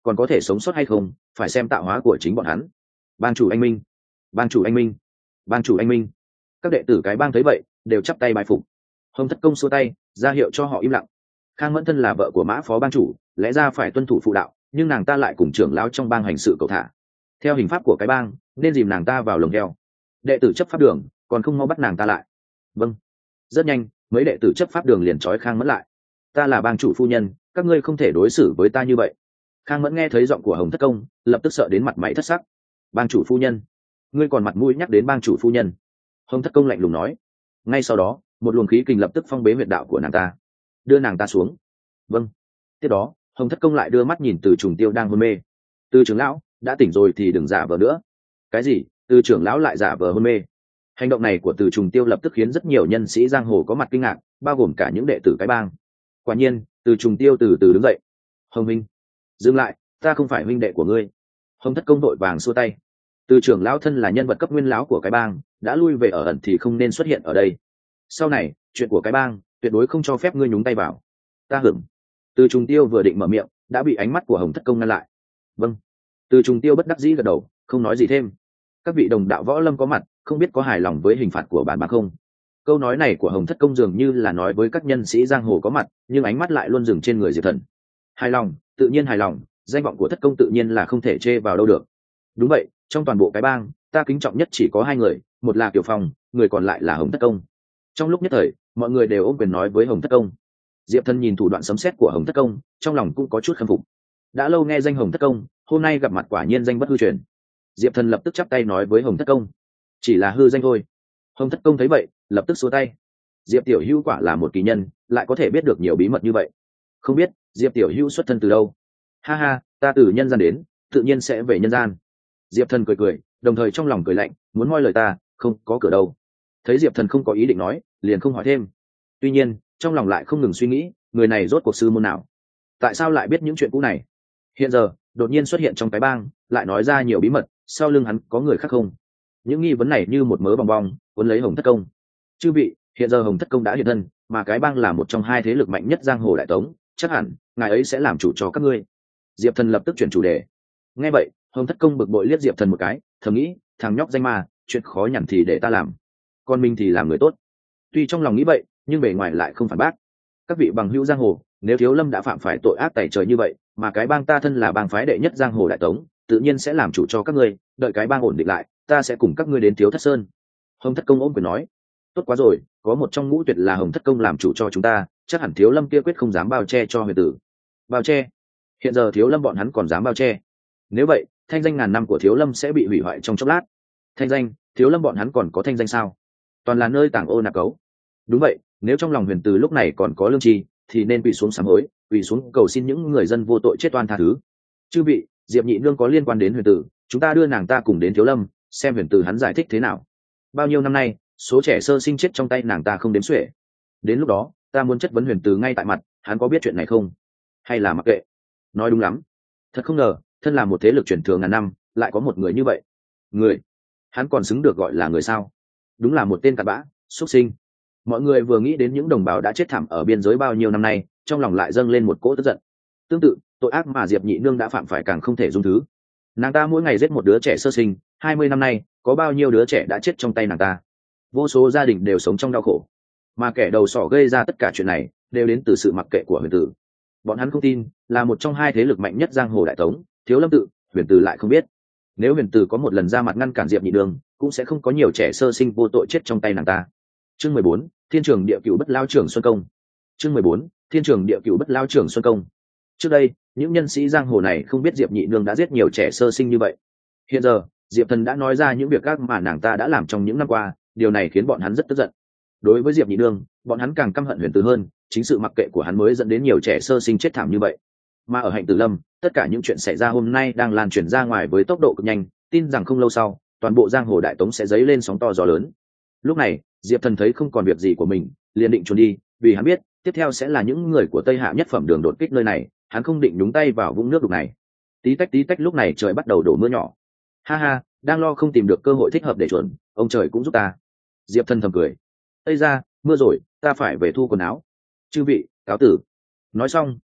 [SPEAKER 1] còn có thể sống sót hay không phải xem tạo hóa của chính bọn hắn. Bang chủ anh minh, bang chủ anh minh, bang chủ anh minh. Các đệ tử cái bang thấy vậy đều chắp tay bái phục. Hồng Thất Công xua tay ra hiệu cho họ im lặng. Khang Mẫn thân là vợ của Mã phó bang chủ, lẽ ra phải tuân thủ phụ đạo, nhưng nàng ta lại cùng trưởng lão trong bang hành sự cầu thả. Theo hình pháp của cái bang nên dìm nàng ta vào lồng heo. Đệ tử chấp pháp đường còn không mau bắt nàng ta lại. Vâng. Rất nhanh mấy đệ tử chấp pháp đường liền trói Khang Mẫn lại. Ta là bang chủ phu nhân, các ngươi không thể đối xử với ta như vậy. Khang Mẫn nghe thấy giọng của Hồng Thất Công lập tức sợ đến mặt mày thất sắc. Bang chủ phu nhân, ngươi còn mặt mũi nhắc đến bang chủ phu nhân? Hồng Thất Công lạnh lùng nói. Ngay sau đó một luồng khí kình lập tức phong bế huyệt đạo của nàng ta, đưa nàng ta xuống. Vâng. Tiếp đó Hồng Thất Công lại đưa mắt nhìn Từ Trùng Tiêu đang hôn mê. Từ trưởng lão đã tỉnh rồi thì đừng giả vờ nữa. Cái gì? Từ trưởng lão lại giả vờ hôn mê? Hành động này của Từ Trùng Tiêu lập tức khiến rất nhiều nhân sĩ giang hồ có mặt kinh ngạc, bao gồm cả những đệ tử cái bang. Quả nhiên Từ Trùng Tiêu từ từ đứng dậy. Hồng minh, dừng lại, ta không phải huynh đệ của ngươi. Hồng Thất Công đội vàng xua tay. Từ trưởng lão thân là nhân vật cấp nguyên lão của cái bang, đã lui về ở ẩn thì không nên xuất hiện ở đây. Sau này chuyện của cái bang tuyệt đối không cho phép ngươi nhúng tay vào. Ta hưởng. Từ Trùng Tiêu vừa định mở miệng đã bị ánh mắt của Hồng Thất Công ngăn lại. Vâng. Từ Trùng Tiêu bất đắc dĩ gật đầu, không nói gì thêm. Các vị đồng đạo võ lâm có mặt, không biết có hài lòng với hình phạt của bản bang không? Câu nói này của Hồng Thất Công dường như là nói với các nhân sĩ giang hồ có mặt, nhưng ánh mắt lại luôn dừng trên người Diệp Thần. Hài lòng, tự nhiên hài lòng, danh vọng của Thất Công tự nhiên là không thể chê vào đâu được. Đúng vậy, trong toàn bộ cái bang ta kính trọng nhất chỉ có hai người, một là Kiều Phong, người còn lại là Hồng Thất Công. Trong lúc nhất thời mọi người đều ôm quyền nói với Hồng Thất Công. Diệp Thần nhìn thủ đoạn sấm sét của Hồng Thất Công, trong lòng cũng có chút khâm phục. Đã lâu nghe danh Hồng Thất Công, hôm nay gặp mặt quả nhiên danh bất hư truyền. Diệp Thần lập tức chắp tay nói với Hồng Thất Công. Chỉ là hư danh thôi. Hồng Thất Công thấy vậy lập tức xua tay. Diệp tiểu hữu quả là một kỳ nhân, lại có thể biết được nhiều bí mật như vậy. Không biết Diệp tiểu hữu xuất thân từ đâu? Ha ha, ta từ nhân gian đến, tự nhiên sẽ về nhân gian. Diệp Thần cười cười, đồng thời trong lòng cười lạnh, muốn moi lời ta không có cửa đâu. Thấy Diệp Thần không có ý định nói, liền không hỏi thêm. Tuy nhiên trong lòng lại không ngừng suy nghĩ, người này rốt cuộc sư môn nào, tại sao lại biết những chuyện cũ này? Hiện giờ đột nhiên xuất hiện trong cái bang, lại nói ra nhiều bí mật, sau lưng hắn có người khác không? Những nghi vấn này như một mớ bòng bong cuốn lấy Hồng Thất Công. Chư vị, hiện giờ Hồng Thất Công đã hiện thân, mà cái bang là một trong hai thế lực mạnh nhất giang hồ đại tống, chắc hẳn ngài ấy sẽ làm chủ cho các ngươi. Diệp Thần lập tức chuyển chủ đề. Nghe vậy Hồng Thất Công bực bội liếc Diệp Thần một cái, thầm nghĩ, thằng nhóc danh ma, chuyện khó nhằn thì để ta làm, còn mình thì làm người tốt. Tuy trong lòng nghĩ vậy nhưng bề ngoài lại không phản bác. Các vị bằng hữu giang hồ, nếu Thiếu Lâm đã phạm phải tội ác tày trời như vậy, mà cái bang ta thân là bang phái đệ nhất giang hồ đại tống, tự nhiên sẽ làm chủ cho các ngươi, đợi cái bang ổn định lại, ta sẽ cùng các ngươi đến Thiếu Thất Sơn. Hồng Thất Công ôm quyền nói. Tốt quá rồi, có một trong ngũ tuyệt là Hồng Thất Công làm chủ cho chúng ta, chắc hẳn Thiếu Lâm kia quyết không dám bao che cho Huyền Tử. Bao che? Hiện giờ Thiếu Lâm bọn hắn còn dám bao che? Nếu vậy thanh danh ngàn năm của Thiếu Lâm sẽ bị hủy hoại trong chốc lát. Thanh danh? Thiếu Lâm bọn hắn còn có thanh danh sao? Toàn là nơi tàng ô nạp cấu. Đúng vậy, nếu trong lòng Huyền Tử lúc này còn có lương tri thì nên quỳ xuống sám hối, quỳ xuống cầu xin những người dân vô tội chết oan tha thứ. Chư vị, Diệp Nhị Nương có liên quan đến Huyền Tử, chúng ta đưa nàng ta cùng đến Thiếu Lâm, xem Huyền Tử hắn giải thích thế nào. Bao nhiêu năm nay số trẻ sơ sinh chết trong tay nàng ta không đếm xuể. Đến lúc đó ta muốn chất vấn Huyền Tử ngay tại mặt, hắn có biết chuyện này không, hay là mặc kệ? Nói đúng lắm. Thật không ngờ thân là một thế lực truyền thừa ngàn năm lại có một người như vậy. Người? Hắn còn xứng được gọi là người sao? Đúng là một tên cặn bã, xuất sinh. Mọi người vừa nghĩ đến những đồng bào đã chết thảm ở biên giới bao nhiêu năm nay, trong lòng lại dâng lên một cỗ tức giận. Tương tự tội ác mà Diệp Nhị Nương đã phạm phải càng không thể dung thứ. Nàng ta mỗi ngày giết một đứa trẻ sơ sinh, 20 năm nay có bao nhiêu đứa trẻ đã chết trong tay nàng ta. Vô số gia đình đều sống trong đau khổ, mà kẻ đầu sỏ gây ra tất cả chuyện này đều đến từ sự mặc kệ của Huyền Tử. Bọn hắn không tin là một trong hai thế lực mạnh nhất giang hồ đại tống, Thiếu Lâm tự, Huyền Tử lại không biết. Nếu Huyền Tử có một lần ra mặt ngăn cản Diệp Nhị Nương, cũng sẽ không có nhiều trẻ sơ sinh vô tội chết trong tay nàng ta. Chương 14, Thiên Trường Địa Cửu Bất Lao Trường Xuân Công. Chương 14, Thiên Trường Địa Cửu Bất Lao Trường Xuân Công. Trước đây những nhân sĩ giang hồ này không biết Diệp Nhị Nương đã giết nhiều trẻ sơ sinh như vậy. Hiện giờ Diệp Thần đã nói ra những việc ác mà nàng ta đã làm trong những năm qua, điều này khiến bọn hắn rất tức giận. Đối với Diệp Nhị Nương, bọn hắn càng căm hận Huyền Tử hơn, chính sự mặc kệ của hắn mới dẫn đến nhiều trẻ sơ sinh chết thảm như vậy. Mà ở Hạnh Tử Lâm, tất cả những chuyện xảy ra hôm nay đang lan truyền ra ngoài với tốc độ cực nhanh, tin rằng không lâu sau toàn bộ giang hồ đại tống sẽ dấy lên sóng to gió lớn. Lúc này Diệp Thần thấy không còn việc gì của mình, liền định trốn đi, vì hắn biết tiếp theo sẽ là những người của Tây Hạ nhất phẩm đường đột kích nơi này, hắn không định nhúng tay vào vũng nước đục này. Tí tách lúc này trời bắt đầu đổ mưa nhỏ. Ha ha, đang lo không tìm được cơ hội thích hợp để chuẩn, ông trời cũng giúp ta. Diệp Thần thầm cười. Ây ra, mưa rồi, ta phải về thu quần áo. Chư vị, cáo tử. Nói xong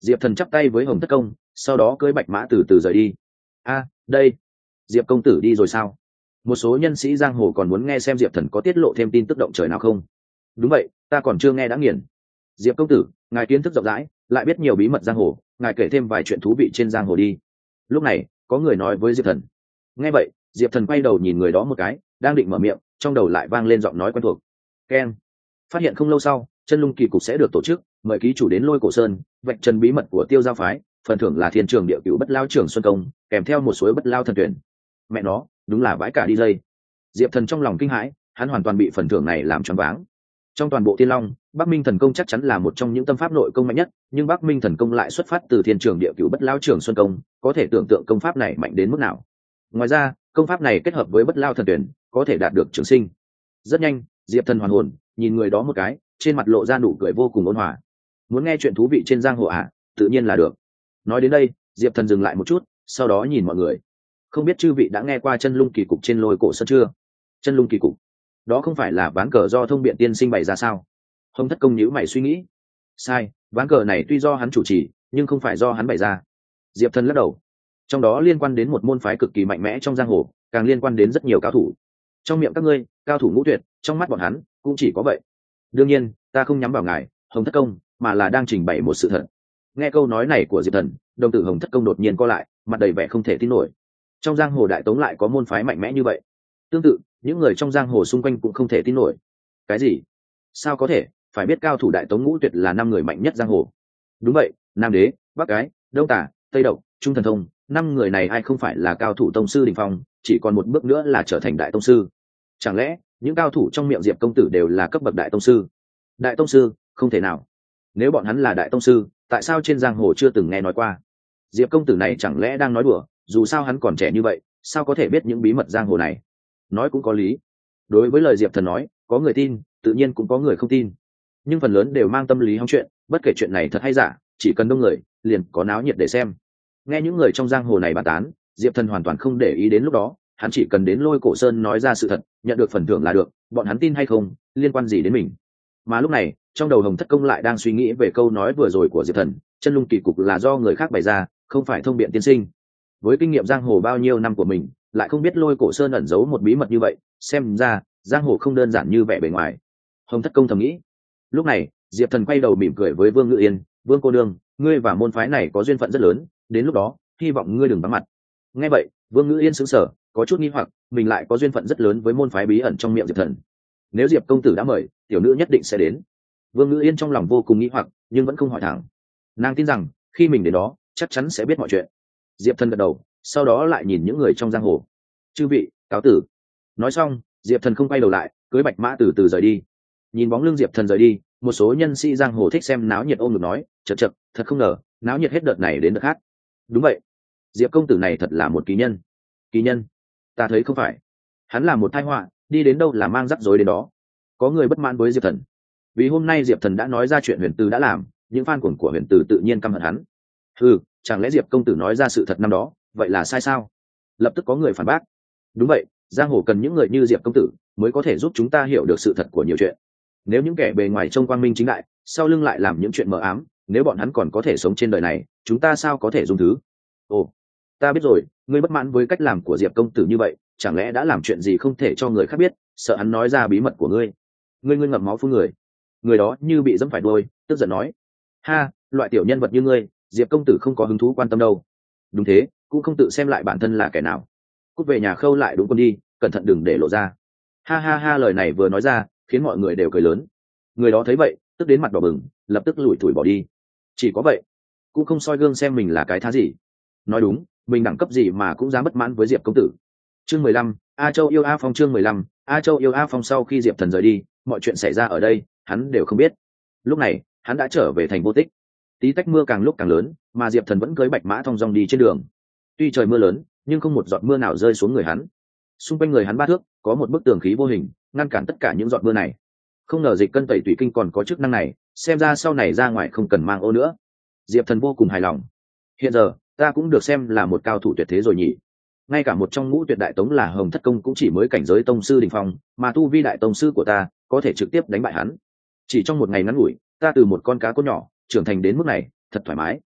[SPEAKER 1] Diệp Thần chắp tay với Hồng Thất Công, sau đó cưỡi bạch mã từ từ rời đi. Đây, Diệp công tử đi rồi sao? Một số nhân sĩ giang hồ còn muốn nghe xem Diệp Thần có tiết lộ thêm tin tức động trời nào không. Đúng vậy, ta còn chưa nghe đã nghiền. Diệp công tử, ngài kiến thức rộng rãi, lại biết nhiều bí mật giang hồ, ngài kể thêm vài chuyện thú vị trên giang hồ đi. Lúc này có người nói với Diệp Thần. Nghe vậy, Diệp Thần quay đầu nhìn người đó một cái, đang định mở miệng, trong đầu lại vang lên giọng nói quen thuộc. Keng. Phát hiện không lâu sau, chân lung kỳ cục sẽ được tổ chức, mời ký chủ đến Lôi Cổ Sơn, vạch trần bí mật của Tiêu Giao phái, phần thưởng là thiên trường địa cửu bất lao trường xuân công, kèm theo một suối bất lao thần tuyển. Mẹ nó, đúng là vãi cả đi dây. Diệp Thần trong lòng kinh hãi, hắn hoàn toàn bị phần thưởng này làm choáng váng. Trong toàn bộ Thiên Long, Bắc Minh thần công chắc chắn là một trong những tâm pháp nội công mạnh nhất, nhưng Bắc Minh thần công lại xuất phát từ thiên trường địa cửu bất lao trường xuân công, có thể tưởng tượng công pháp này mạnh đến mức nào. Ngoài ra, công pháp này kết hợp với bất lao thần tuyển, có thể đạt được trường sinh. Rất nhanh, Diệp Thần hoàn hồn, nhìn người đó một cái, trên mặt lộ ra nụ cười vô cùng ôn hòa. Muốn nghe chuyện thú vị trên giang hồ à? Tự nhiên là được. Nói đến đây, Diệp Thần dừng lại một chút, sau đó nhìn mọi người. Không biết chư vị đã nghe qua chân lung kỳ cục trên Lôi Cổ Sơn chưa? Chân lung kỳ cục, đó không phải là ván cờ do Thông Biện tiên sinh bày ra sao? Hồng Thất Công nhíu mày suy nghĩ. Sai, ván cờ này tuy do hắn chủ trì, nhưng không phải do hắn bày ra. Diệp Thần lắc đầu. Trong đó liên quan đến một môn phái cực kỳ mạnh mẽ trong giang hồ, càng liên quan đến rất nhiều cao thủ. Trong miệng các ngươi, cao thủ ngũ tuyệt, trong mắt bọn hắn cũng chỉ có vậy. Đương nhiên, ta không nhắm vào ngài, Hồng Thất Công, mà là đang trình bày một sự thật. Nghe câu nói này của Diệp Thần, đồng tử Hồng Thất Công đột nhiên co lại, mặt đầy vẻ không thể tin nổi. Trong giang hồ Đại Tống lại có môn phái mạnh mẽ như vậy. Tương tự, những người trong giang hồ xung quanh cũng không thể tin nổi. Cái gì? Sao có thể? Phải biết cao thủ Đại Tống ngũ tuyệt là 5 người mạnh nhất giang hồ. Đúng vậy, Nam Đế, Bắc Ái, Đông Tả, Tây Độc, Trung Thần Thông, 5 người này ai không phải là cao thủ tông sư đỉnh phong, chỉ còn một bước nữa là trở thành đại tông sư. Chẳng lẽ những cao thủ trong miệng Diệp công tử đều là cấp bậc đại tông sư? Đại tông sư, không thể nào. Nếu bọn hắn là đại tông sư, tại sao trên giang hồ chưa từng nghe nói qua? Diệp công tử này chẳng lẽ đang nói đùa? Dù sao hắn còn trẻ như vậy, sao có thể biết những bí mật giang hồ này? Nói cũng có lý. Đối với lời Diệp Thần nói, có người tin, tự nhiên cũng có người không tin. Nhưng phần lớn đều mang tâm lý hóng chuyện, bất kể chuyện này thật hay giả, chỉ cần đông người, liền có náo nhiệt để xem. Nghe những người trong giang hồ này bàn tán, Diệp Thần hoàn toàn không để ý đến lúc đó, hắn chỉ cần đến Lôi Cổ Sơn nói ra sự thật, nhận được phần thưởng là được, bọn hắn tin hay không, liên quan gì đến mình. Mà lúc này, trong đầu Hồng Thất Công lại đang suy nghĩ về câu nói vừa rồi của Diệp Thần, chân lung kỳ cục là do người khác bày ra, không phải Thông Biện tiên sinh. Với kinh nghiệm giang hồ bao nhiêu năm của mình, lại không biết Lôi Cổ Sơn ẩn giấu một bí mật như vậy, xem ra giang hồ không đơn giản như vẻ bề ngoài. Hồng Thất Công thầm nghĩ. Lúc này, Diệp Thần quay đầu mỉm cười với Vương Ngự Yên. Vương cô nương, ngươi và môn phái này có duyên phận rất lớn, đến lúc đó hy vọng ngươi đừng vắng mặt. Nghe vậy, Vương Ngự Yên sững sờ, có chút nghi hoặc, mình lại có duyên phận rất lớn với môn phái bí ẩn trong miệng Diệp Thần. Nếu Diệp công tử đã mời, tiểu nữ nhất định sẽ đến. Vương Ngự Yên trong lòng vô cùng nghi hoặc, nhưng vẫn không hỏi thẳng. Nàng tin rằng khi mình đến đó, chắc chắn sẽ biết mọi chuyện. Diệp Thần gật đầu, sau đó lại nhìn những người trong giang hồ. Chư vị, cáo tử. Nói xong, Diệp Thần không quay đầu lại, cưỡi bạch mã từ từ rời đi. Nhìn bóng lưng Diệp Thần rời đi, một số nhân sĩ giang hồ thích xem náo nhiệt ôm ngực nói, chật chật, thật không ngờ, náo nhiệt hết đợt này đến đợt khác. Đúng vậy, Diệp công tử này thật là một kỳ nhân. Kỳ nhân? Ta thấy không phải. Hắn là một tai họa, đi đến đâu là mang rắc rối đến đó. Có người bất mãn với Diệp Thần. Vì hôm nay Diệp Thần đã nói ra chuyện Huyền Từ đã làm, những fan cuồng của Huyền Từ tự nhiên căm hận hắn. Chẳng lẽ Diệp công tử nói ra sự thật năm đó, vậy là sai sao? Lập tức có người phản bác. Đúng vậy, giang hồ cần những người như Diệp công tử mới có thể giúp chúng ta hiểu được sự thật của nhiều chuyện. Nếu những kẻ bề ngoài trông quang minh chính đại, sau lưng lại làm những chuyện mờ ám, nếu bọn hắn còn có thể sống trên đời này, chúng ta sao có thể dung thứ? Ồ, ta biết rồi, ngươi bất mãn với cách làm của Diệp công tử như vậy, chẳng lẽ đã làm chuyện gì không thể cho người khác biết, sợ hắn nói ra bí mật của ngươi? Ngươi ngậm máu phun người. Người đó như bị dẫm phải đuôi, tức giận nói: Ha, loại tiểu nhân vật như ngươi, Diệp công tử không có hứng thú quan tâm đâu. Đúng thế, cũng không tự xem lại bản thân là kẻ nào. Cút về nhà khâu lại đúng con đi, cẩn thận đừng để lộ ra. Ha ha ha, lời này vừa nói ra, khiến mọi người đều cười lớn. Người đó thấy vậy, tức đến mặt đỏ bừng, lập tức lủi thủi bỏ đi. Chỉ có vậy, cũng không soi gương xem mình là cái thá gì. Nói đúng, mình đẳng cấp gì mà cũng dám bất mãn với Diệp công tử. Chương 15, A Châu yêu A Phong. Chương 15, A Châu yêu A Phong. Sau khi Diệp Thần rời đi, mọi chuyện xảy ra ở đây hắn đều không biết. Lúc này hắn đã trở về thành Vô Tích. Tí tách mưa càng lúc càng lớn, mà Diệp Thần vẫn cưỡi bạch mã thong dong đi trên đường. Tuy trời mưa lớn, nhưng không một giọt mưa nào rơi xuống người hắn. Xung quanh người hắn 3 thước có một bức tường khí vô hình ngăn cản tất cả những giọt mưa này. Không ngờ dịch cân tẩy tủy kinh còn có chức năng này, xem ra sau này ra ngoài không cần mang ô nữa. Diệp Thần vô cùng hài lòng. Hiện giờ ta cũng được xem là một cao thủ tuyệt thế rồi nhỉ. Ngay cả một trong ngũ tuyệt đại tống là Hồng Thất Công cũng chỉ mới cảnh giới tông sư đỉnh phong, mà tu vi đại tông sư của ta có thể trực tiếp đánh bại hắn. Chỉ trong một ngày ngắn ngủi, ta từ một con cá cốt nhỏ trưởng thành đến mức này, thật thoải mái.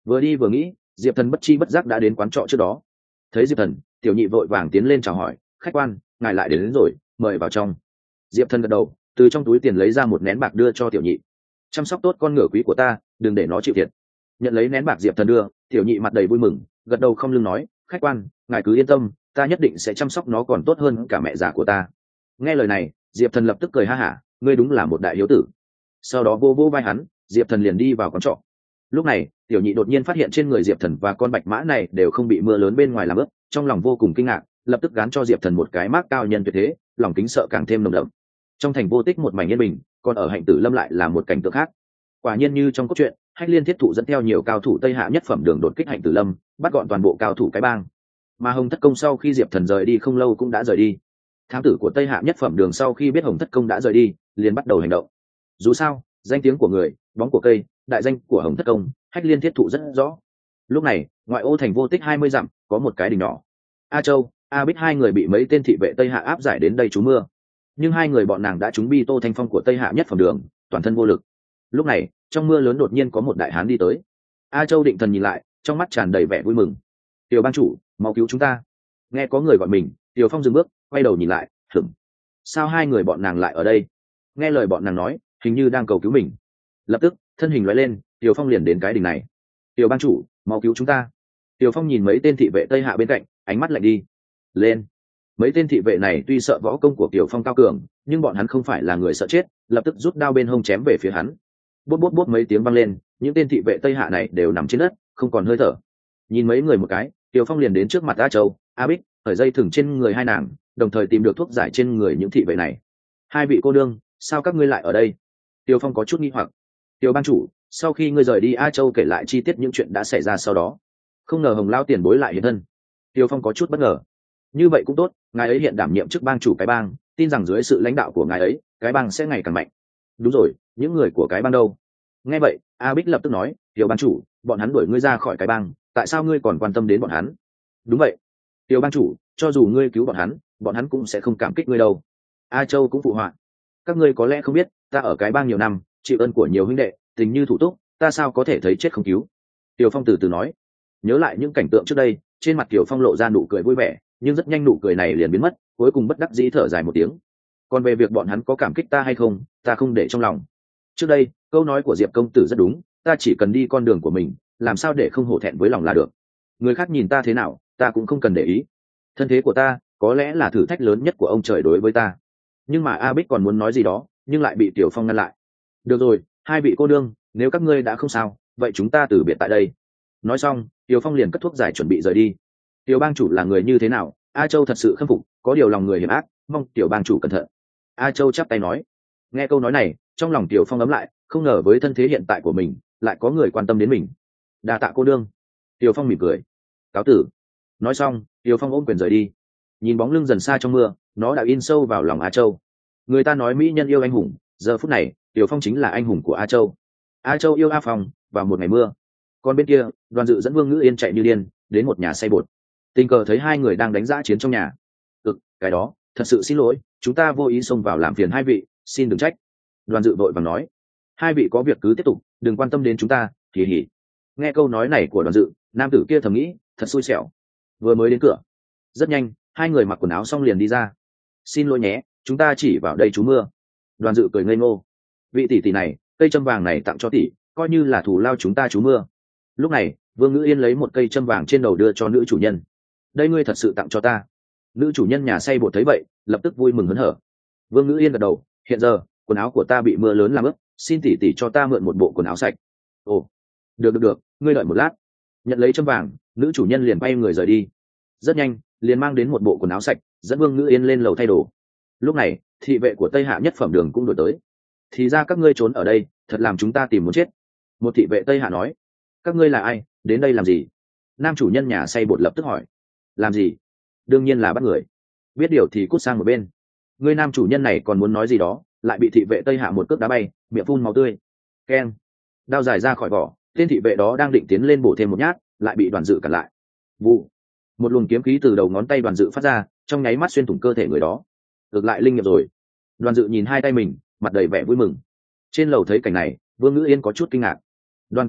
[SPEAKER 1] Vừa đi vừa nghĩ, Diệp Thần bất chi bất giác đã đến quán trọ trước đó. Thấy Diệp Thần, tiểu nhị vội vàng tiến lên chào hỏi, khách quan, ngài lại đến rồi, mời vào trong. Diệp Thần gật đầu, từ trong túi tiền lấy ra một nén bạc đưa cho tiểu nhị. Chăm sóc tốt con ngựa quý của ta, đừng để nó chịu thiệt. Nhận lấy nén bạc Diệp Thần đưa, tiểu nhị mặt đầy vui mừng, gật đầu không lưng nói, khách quan, ngài cứ yên tâm, ta nhất định sẽ chăm sóc nó còn tốt hơn cả mẹ già của ta. Nghe lời này, Diệp Thần lập tức cười ha hả, ngươi đúng là một đại hiếu tử. Sau đó vô vô vai hắn, Diệp Thần liền đi vào quán trọ. Lúc này, tiểu nhị đột nhiên phát hiện trên người Diệp Thần và con bạch mã này đều không bị mưa lớn bên ngoài làm ướt, trong lòng vô cùng kinh ngạc, lập tức gán cho Diệp Thần một cái mác cao nhân tuyệt thế, lòng kính sợ càng thêm nồng đậm. Trong thành vô tích một mảnh yên bình, còn ở Hạnh Tử Lâm lại là một cảnh tượng khác. Quả nhiên như trong cốt truyện, Hách Liên Thiết Thụ dẫn theo nhiều cao thủ Tây Hạ nhất phẩm đường đột kích Hạnh Tử Lâm, bắt gọn toàn bộ cao thủ cái bang. Mà Hồng Thất Công sau khi Diệp Thần rời đi không lâu cũng đã rời đi. Thám tử của Tây Hạ nhất phẩm đường sau khi biết Hồng Thất Công đã rời đi, liền bắt đầu hành động. Dù sao, danh tiếng của người, bóng của cây, đại danh của Hồng Thất Công, Hách Liên Thiết Thụ rất rõ. Lúc này, ngoại ô thành vô tích 20 dặm, có một cái đình nhỏ. A Châu, A Bích hai người bị mấy tên thị vệ Tây Hạ áp giải đến đây trú mưa. Nhưng hai người bọn nàng đã trúng bi tô thanh phong của Tây Hạ nhất phẩm đường, toàn thân vô lực. Lúc này, trong mưa lớn đột nhiên có một đại hán đi tới. A Châu định thần nhìn lại, trong mắt tràn đầy vẻ vui mừng. Tiểu bang chủ, mau cứu chúng ta. Nghe có người gọi mình, Tiểu Phong dừng bước, quay đầu nhìn lại, hửng. Sao hai người bọn nàng lại ở đây? Nghe lời bọn nàng nói, hình như đang cầu cứu mình. Lập tức, thân hình lóe lên, Tiểu Phong liền đến cái đình này. Tiểu bang chủ, mau cứu chúng ta. Tiểu Phong nhìn mấy tên thị vệ Tây Hạ bên cạnh, ánh mắt lạnh đi. Lên. Mấy tên thị vệ này tuy sợ võ công của Tiểu Phong cao cường, nhưng bọn hắn không phải là người sợ chết, lập tức rút đao bên hông chém về phía hắn. Bốp bốp bốp mấy tiếng vang lên, những tên thị vệ Tây Hạ này đều nằm trên đất, không còn hơi thở. Nhìn mấy người một cái, Tiểu Phong liền đến trước mặt A Châu, A Bích, thời dây thừng trên người hai nàng, đồng thời tìm được thuốc giải trên người những thị vệ này. Hai vị cô đương, sao các ngươi lại ở đây? Tiểu Phong có chút nghi hoặc. Tiểu bang chủ, sau khi ngươi rời đi, A Châu kể lại chi tiết những chuyện đã xảy ra sau đó. Không ngờ Hồng Lao tiền bối lại hiện thân. Tiểu Phong có chút bất ngờ. Như vậy cũng tốt, ngài ấy hiện đảm nhiệm chức bang chủ cái bang, tin rằng dưới sự lãnh đạo của ngài ấy, cái bang sẽ ngày càng mạnh. Đúng rồi, những người của cái bang đâu? Nghe vậy, A Bích lập tức nói, Tiểu bang chủ, bọn hắn đuổi ngươi ra khỏi cái bang, tại sao ngươi còn quan tâm đến bọn hắn? Đúng vậy, Tiểu bang chủ, cho dù ngươi cứu bọn hắn cũng sẽ không cảm kích ngươi đâu. A Châu cũng phụ họa. Các ngươi có lẽ không biết, ta ở cái bang nhiều năm, chịu ơn của nhiều huynh đệ, tình như thủ túc, ta sao có thể thấy chết không cứu? Tiểu Phong từ từ nói. Nhớ lại những cảnh tượng trước đây, trên mặt Tiểu Phong lộ ra nụ cười vui vẻ, nhưng rất nhanh nụ cười này liền biến mất, cuối cùng bất đắc dĩ thở dài một tiếng. Còn về việc bọn hắn có cảm kích ta hay không, ta không để trong lòng. Trước đây, câu nói của Diệp công tử rất đúng, ta chỉ cần đi con đường của mình, làm sao để không hổ thẹn với lòng là được. Người khác nhìn ta thế nào, ta cũng không cần để ý. Thân thế của ta, có lẽ là thử thách lớn nhất của ông trời đối với ta. Nhưng mà A Bích còn muốn nói gì đó, nhưng lại bị Tiểu Phong ngăn lại. Được rồi, hai vị cô đương, nếu các ngươi đã không sao, vậy chúng ta từ biệt tại đây. Nói xong, Tiểu Phong liền cất thuốc giải chuẩn bị rời đi. Tiểu bang chủ là người như thế nào, A Châu thật sự khâm phục, có điều lòng người hiểm ác, mong Tiểu bang chủ cẩn thận. A Châu chắp tay nói. Nghe câu nói này, trong lòng Tiểu Phong ấm lại, không ngờ với thân thế hiện tại của mình, lại có người quan tâm đến mình. Đa tạ cô đương. Tiểu Phong mỉm cười. Cáo tử. Nói xong, Tiểu Phong ôm quyền rời đi. Nhìn bóng lưng dần xa trong mưa, nó đã in sâu vào lòng A Châu. Người ta nói mỹ nhân yêu anh hùng, giờ phút này, Tiểu Phong chính là anh hùng của A Châu. A Châu yêu A Phong, vào một ngày mưa. Còn bên kia, Đoàn Dự dẫn Vương Ngữ Yên chạy như điên đến một nhà xay bột. Tình cờ thấy hai người đang đánh dã chiến trong nhà. Cái đó, thật sự xin lỗi, chúng ta vô ý xông vào làm phiền hai vị, xin đừng trách. Đoàn Dự vội vàng nói. Hai vị có việc cứ tiếp tục, đừng quan tâm đến chúng ta, hỉ hỉ. Nghe câu nói này của Đoàn Dự, nam tử kia thầm nghĩ, thật xui xẻo. Vừa mới đến cửa, rất nhanh, hai người mặc quần áo xong liền đi ra. Xin lỗi nhé, chúng ta chỉ vào đây trú mưa. Đoàn Dự cười ngây ngô. Vị tỷ tỷ này, cây châm vàng này tặng cho tỷ, coi như là thù lao chúng ta trú mưa. Lúc này, Vương Ngữ Yên lấy một cây châm vàng trên đầu đưa cho nữ chủ nhân. Đây ngươi thật sự tặng cho ta. Nữ chủ nhân nhà xay bột thấy vậy, lập tức vui mừng hớn hở. Vương Ngữ Yên gật đầu, hiện giờ quần áo của ta bị mưa lớn làm ướt, xin tỷ tỷ cho ta mượn một bộ quần áo sạch. Ồ, được, ngươi đợi một lát. Nhận lấy châm vàng, nữ chủ nhân liền bay người rời đi. Rất nhanh, liền mang đến một bộ quần áo sạch, dẫn Vương Ngữ Yên lên lầu thay đồ. Lúc này, thị vệ của Tây Hạ nhất phẩm đường cũng đổi tới. Thì ra các ngươi trốn ở đây, thật làm chúng ta tìm muốn chết. Một thị vệ Tây Hạ nói. Các ngươi là ai, đến đây làm gì? Nam chủ nhân nhà xay bột lập tức hỏi. Làm gì? Đương nhiên là bắt người. Biết điều thì cút sang một bên. Ngươi nam chủ nhân này còn muốn nói gì đó, lại bị thị vệ Tây Hạ một cước đá bay, miệng phun máu tươi. Keng. Đao dài ra khỏi vỏ, tên thị vệ đó đang định tiến lên bổ thêm một nhát, lại bị Đoàn Dự cản lại. Vụ. Một luồng kiếm khí từ đầu ngón tay Đoàn Dự phát ra, trong nháy mắt xuyên thủng cơ thể người đó. Ngược lại linh nghiệm rồi. Đoàn Dự nhìn hai tay mình, mặt đầy vẻ vui mừng. Trên lầu thấy cảnh này, Vương Ngữ Yên có chút kinh ngạc. Đoàn công tử,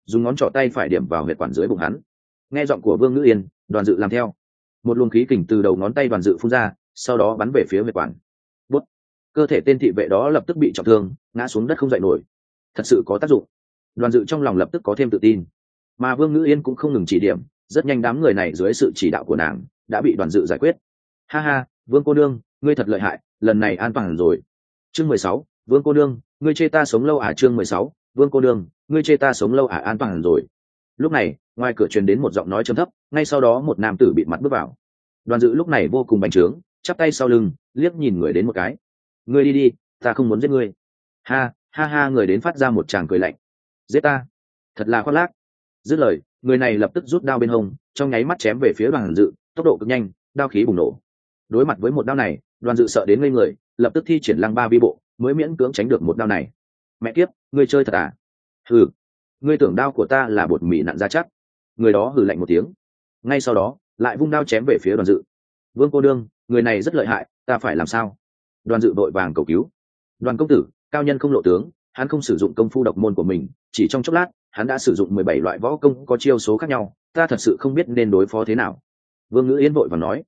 [SPEAKER 1] dùng ngón trỏ tay phải điểm vào huyệt quản dưới bụng hắn. Nghe giọng của Vương Ngữ Yên, Đoàn Dự làm theo. Một luồng khí kình từ đầu ngón tay Đoàn Dự phun ra, sau đó bắn về phía huyệt quản. Bút. Cơ thể tên thị vệ đó lập tức bị trọng thương, ngã xuống đất không dậy nổi. Thật sự có tác dụng. Đoàn Dự trong lòng lập tức có thêm tự tin. Mà Vương Ngữ Yên cũng không ngừng chỉ điểm, rất nhanh đám người này dưới sự chỉ đạo của nàng đã bị Đoàn Dự giải quyết. Ha ha, Vương cô nương, ngươi thật lợi hại, lần này an toàn rồi. Chương 16, Vương cô nương, ngươi chê ta sống lâu à? Chương 16, Vương cô nương, ngươi chê ta sống lâu à? An toàn rồi. Lúc này, ngoài cửa truyền đến một giọng nói trầm thấp, ngay sau đó một nam tử bịt mặt bước vào. Đoàn Dự lúc này vô cùng bành trướng, chắp tay sau lưng, liếc nhìn người đến một cái. Ngươi đi đi, ta không muốn giết ngươi. Ha ha ha, người đến phát ra một tràng cười lạnh. Giết ta? Thật là khoác lác. Dứt lời, người này lập tức rút đao bên hông, trong nháy mắt chém về phía Đoàn Dự, tốc độ cực nhanh, đao khí bùng nổ. Đối mặt với một đao này, Đoàn Dự sợ đến ngây người, lập tức thi triển lăng ba vi bộ, mới miễn cưỡng tránh được một đao này. Mẹ kiếp, ngươi chơi thật à? Hừ, ngươi tưởng đao của ta là bột mì nặn ra chắc. Người đó hừ lạnh một tiếng, ngay sau đó lại vung đao chém về phía Đoàn Dự. Vương cô đương, người này rất lợi hại, ta phải làm sao? Đoàn Dự vội vàng cầu cứu. Đoàn công tử, cao nhân không lộ tướng, hắn không sử dụng công phu độc môn của mình, chỉ trong chốc lát hắn đã sử dụng 17 loại võ công có chiêu số khác nhau, ta thật sự không biết nên đối phó thế nào. Vương Ngữ Yên vội vàng nói.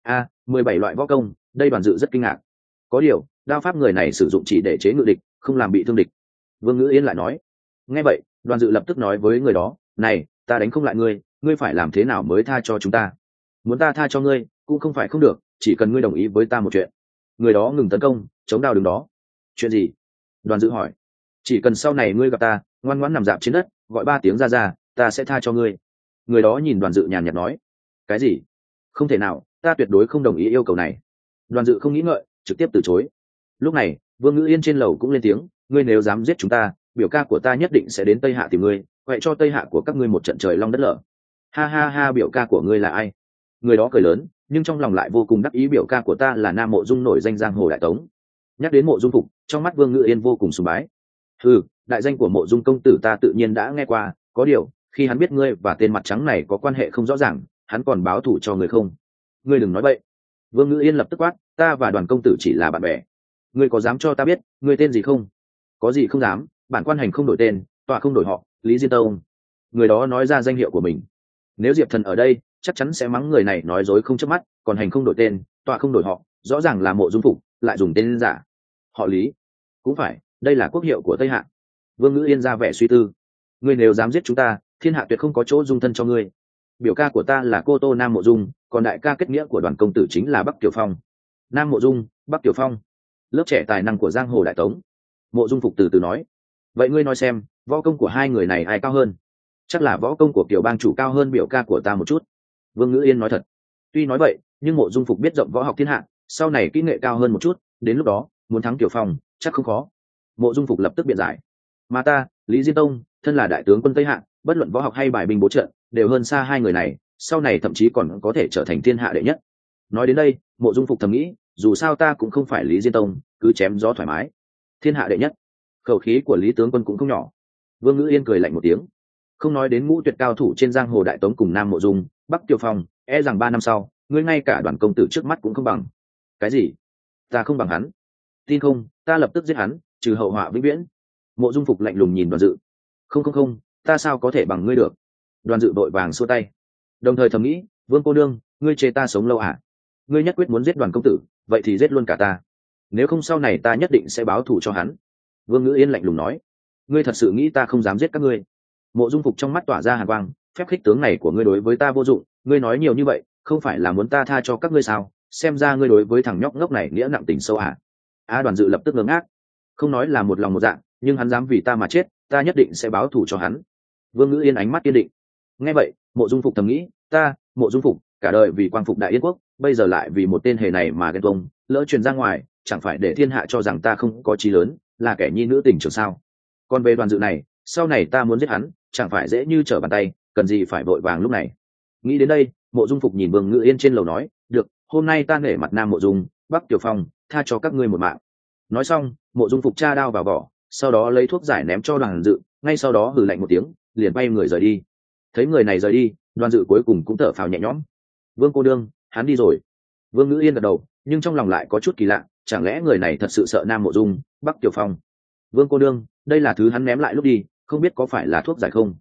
[SPEAKER 1] 17 loại võ công, đây Đoàn Dự rất kinh ngạc. Có điều, đao pháp người này sử dụng chỉ để chế ngự địch, không làm bị thương địch. Vương Ngữ Yên lại nói. Nghe vậy, Đoàn Dự lập tức nói với người đó, này, ta đánh không lại ngươi, ngươi phải làm thế nào mới tha cho chúng ta? Muốn ta tha cho ngươi cũng không phải không được, chỉ cần ngươi đồng ý với ta một chuyện. Người đó ngừng tấn công, chống đao đứng đó. Chuyện gì? Đoàn Dự hỏi. Chỉ cần sau này ngươi gặp ta, ngoan ngoãn nằm dạp trên đất, gọi 3 tiếng ra, ta sẽ tha cho ngươi. Người đó nhìn Đoàn Dự nhàn nhạt nói. Cái gì? Không thể nào, ta tuyệt đối không đồng ý yêu cầu này. Đoàn Dự không nghĩ ngợi, trực tiếp từ chối. Lúc này, Vương Ngữ Yên trên lầu cũng lên tiếng, ngươi nếu dám giết chúng ta, biểu ca của ta nhất định sẽ đến Tây Hạ tìm ngươi, vậy cho Tây Hạ của các ngươi một trận trời long đất lở. Ha ha ha, biểu ca của ngươi là ai? Người đó cười lớn, nhưng trong lòng lại vô cùng đắc ý, biểu ca của ta là Nam Mộ Dung nổi danh giang hồ đại tống. Nhắc đến Mộ Dung Phục, trong mắt Vương Ngữ Yên vô cùng sùng bái. Đại danh của Mộ Dung công tử ta tự nhiên đã nghe qua, có điều, khi hắn biết ngươi và tên mặt trắng này có quan hệ không rõ ràng, hắn còn báo thù cho ngươi không? Ngươi đừng nói bậy. Vương Ngữ Yên lập tức quát, ta và Đoàn công tử chỉ là bạn bè. Ngươi có dám cho ta biết ngươi tên gì không? Có gì không dám, bản quan hành không đổi tên, tọa không đổi họ, Lý Diên Tông. Người đó nói ra danh hiệu của mình. Nếu Diệp Thần ở đây, chắc chắn sẽ mắng người này nói dối không chớp mắt, còn hành không đổi tên, tọa không đổi họ, rõ ràng là Mộ Dung Phục, lại dùng tên giả. Họ Lý. Cũng phải, đây là quốc hiệu của Tây Hạ. Vương Ngữ Yên ra vẻ suy tư. Ngươi nếu dám giết chúng ta, thiên hạ tuyệt không có chỗ dung thân cho ngươi. Biểu ca của ta là Cô Tô Nam Mộ Dung, còn đại ca kết nghĩa của Đoàn công tử chính là Bắc Tiểu Phong. Nam Mộ Dung, Bắc Tiểu Phong, lớp trẻ tài năng của giang hồ đại tống. Mộ Dung Phục từ từ nói. Vậy ngươi nói xem, võ công của hai người này ai cao hơn? Chắc là võ công của Kiều bang chủ cao hơn biểu ca của ta một chút. Vương Ngữ Yên nói thật. Tuy nói vậy, nhưng Mộ Dung Phục biết rộng võ học thiên hạ, sau này kỹ nghệ cao hơn một chút, đến lúc đó muốn thắng Kiều Phong chắc không khó. Mộ Dung Phục lập tức biện giải. Mà ta, Lý Diên Tông, thân là đại tướng quân Tây Hạ, bất luận võ học hay bài binh bố trận, đều hơn xa hai người này, sau này thậm chí còn có thể trở thành thiên hạ đệ nhất. Nói đến đây, Mộ Dung Phục thầm nghĩ, dù sao ta cũng không phải Lý Diên Tông, cứ chém gió thoải mái. Thiên hạ đệ nhất, khẩu khí của Lý tướng quân cũng không nhỏ. Vương Ngữ Yên cười lạnh một tiếng. Không nói đến ngũ tuyệt cao thủ trên giang hồ đại tống cùng Nam Mộ Dung, Bắc Tiêu Phong, e rằng 3 năm sau, ngươi ngay cả Đoàn công tử trước mắt cũng không bằng. Cái gì? Ta không bằng hắn? Tin không, ta lập tức giết hắn, trừ hậu họa vĩnh viễn. Mộ Dung Phục lạnh lùng nhìn Đoàn Dự. Không, ta sao có thể bằng ngươi được? Đoàn Dự vội vàng xua tay, đồng thời thầm nghĩ, Vương cô nương, ngươi chê ta sống lâu à? Ngươi nhất quyết muốn giết Đoàn công tử, vậy thì giết luôn cả ta, nếu không sau này ta nhất định sẽ báo thù cho hắn. Vương Ngữ Yên lạnh lùng nói. Ngươi thật sự nghĩ ta không dám giết các ngươi? Mộ Dung Phục trong mắt tỏa ra hàn quang, phép khích tướng này của ngươi đối với ta vô dụng, ngươi nói nhiều như vậy không phải là muốn ta tha cho các ngươi sao? Xem ra ngươi đối với thằng nhóc ngốc này nghĩa nặng tình sâu à? Đoàn Dự lập tức ngớ ngác. Không nói là một lòng một dạ, nhưng hắn dám vì ta mà chết, ta nhất định sẽ báo thù cho hắn. Vương Ngữ Yên ánh mắt kiên định. Nghe vậy, Mộ Dung Phục thầm nghĩ, ta, Mộ Dung Phục, cả đời vì quang phục Đại Yên quốc, bây giờ lại vì một tên hề này mà ghen tuông, lỡ truyền ra ngoài, chẳng phải để thiên hạ cho rằng ta không có chí lớn, là kẻ nhi nữ tình trường sao? Còn về Đoàn Dự này, sau này ta muốn giết hắn, chẳng phải dễ như trở bàn tay, cần gì phải vội vàng lúc này. Nghĩ đến đây, Mộ Dung Phục nhìn Vương Ngữ Yên trên lầu nói, được, hôm nay ta nể mặt Nam Mộ Dung, Bắc Tiểu Phong, tha cho các ngươi một mạng. Nói xong, Mộ Dung Phục tra đao vào vỏ, sau đó lấy thuốc giải ném cho Đoàn Dự, ngay sau đó hừ lạnh một tiếng, liền bay người rời đi. Thấy người này rời đi, Đoàn Dự cuối cùng cũng thở phào nhẹ nhõm. Vương cô đương, hắn đi rồi. Vương Ngữ Yên gật đầu, nhưng trong lòng lại có chút kỳ lạ, chẳng lẽ người này thật sự sợ Nam Mộ Dung, Bắc Tiểu Phong? Vương cô đương, đây là thứ hắn ném lại lúc đi, không biết có phải là thuốc giải không?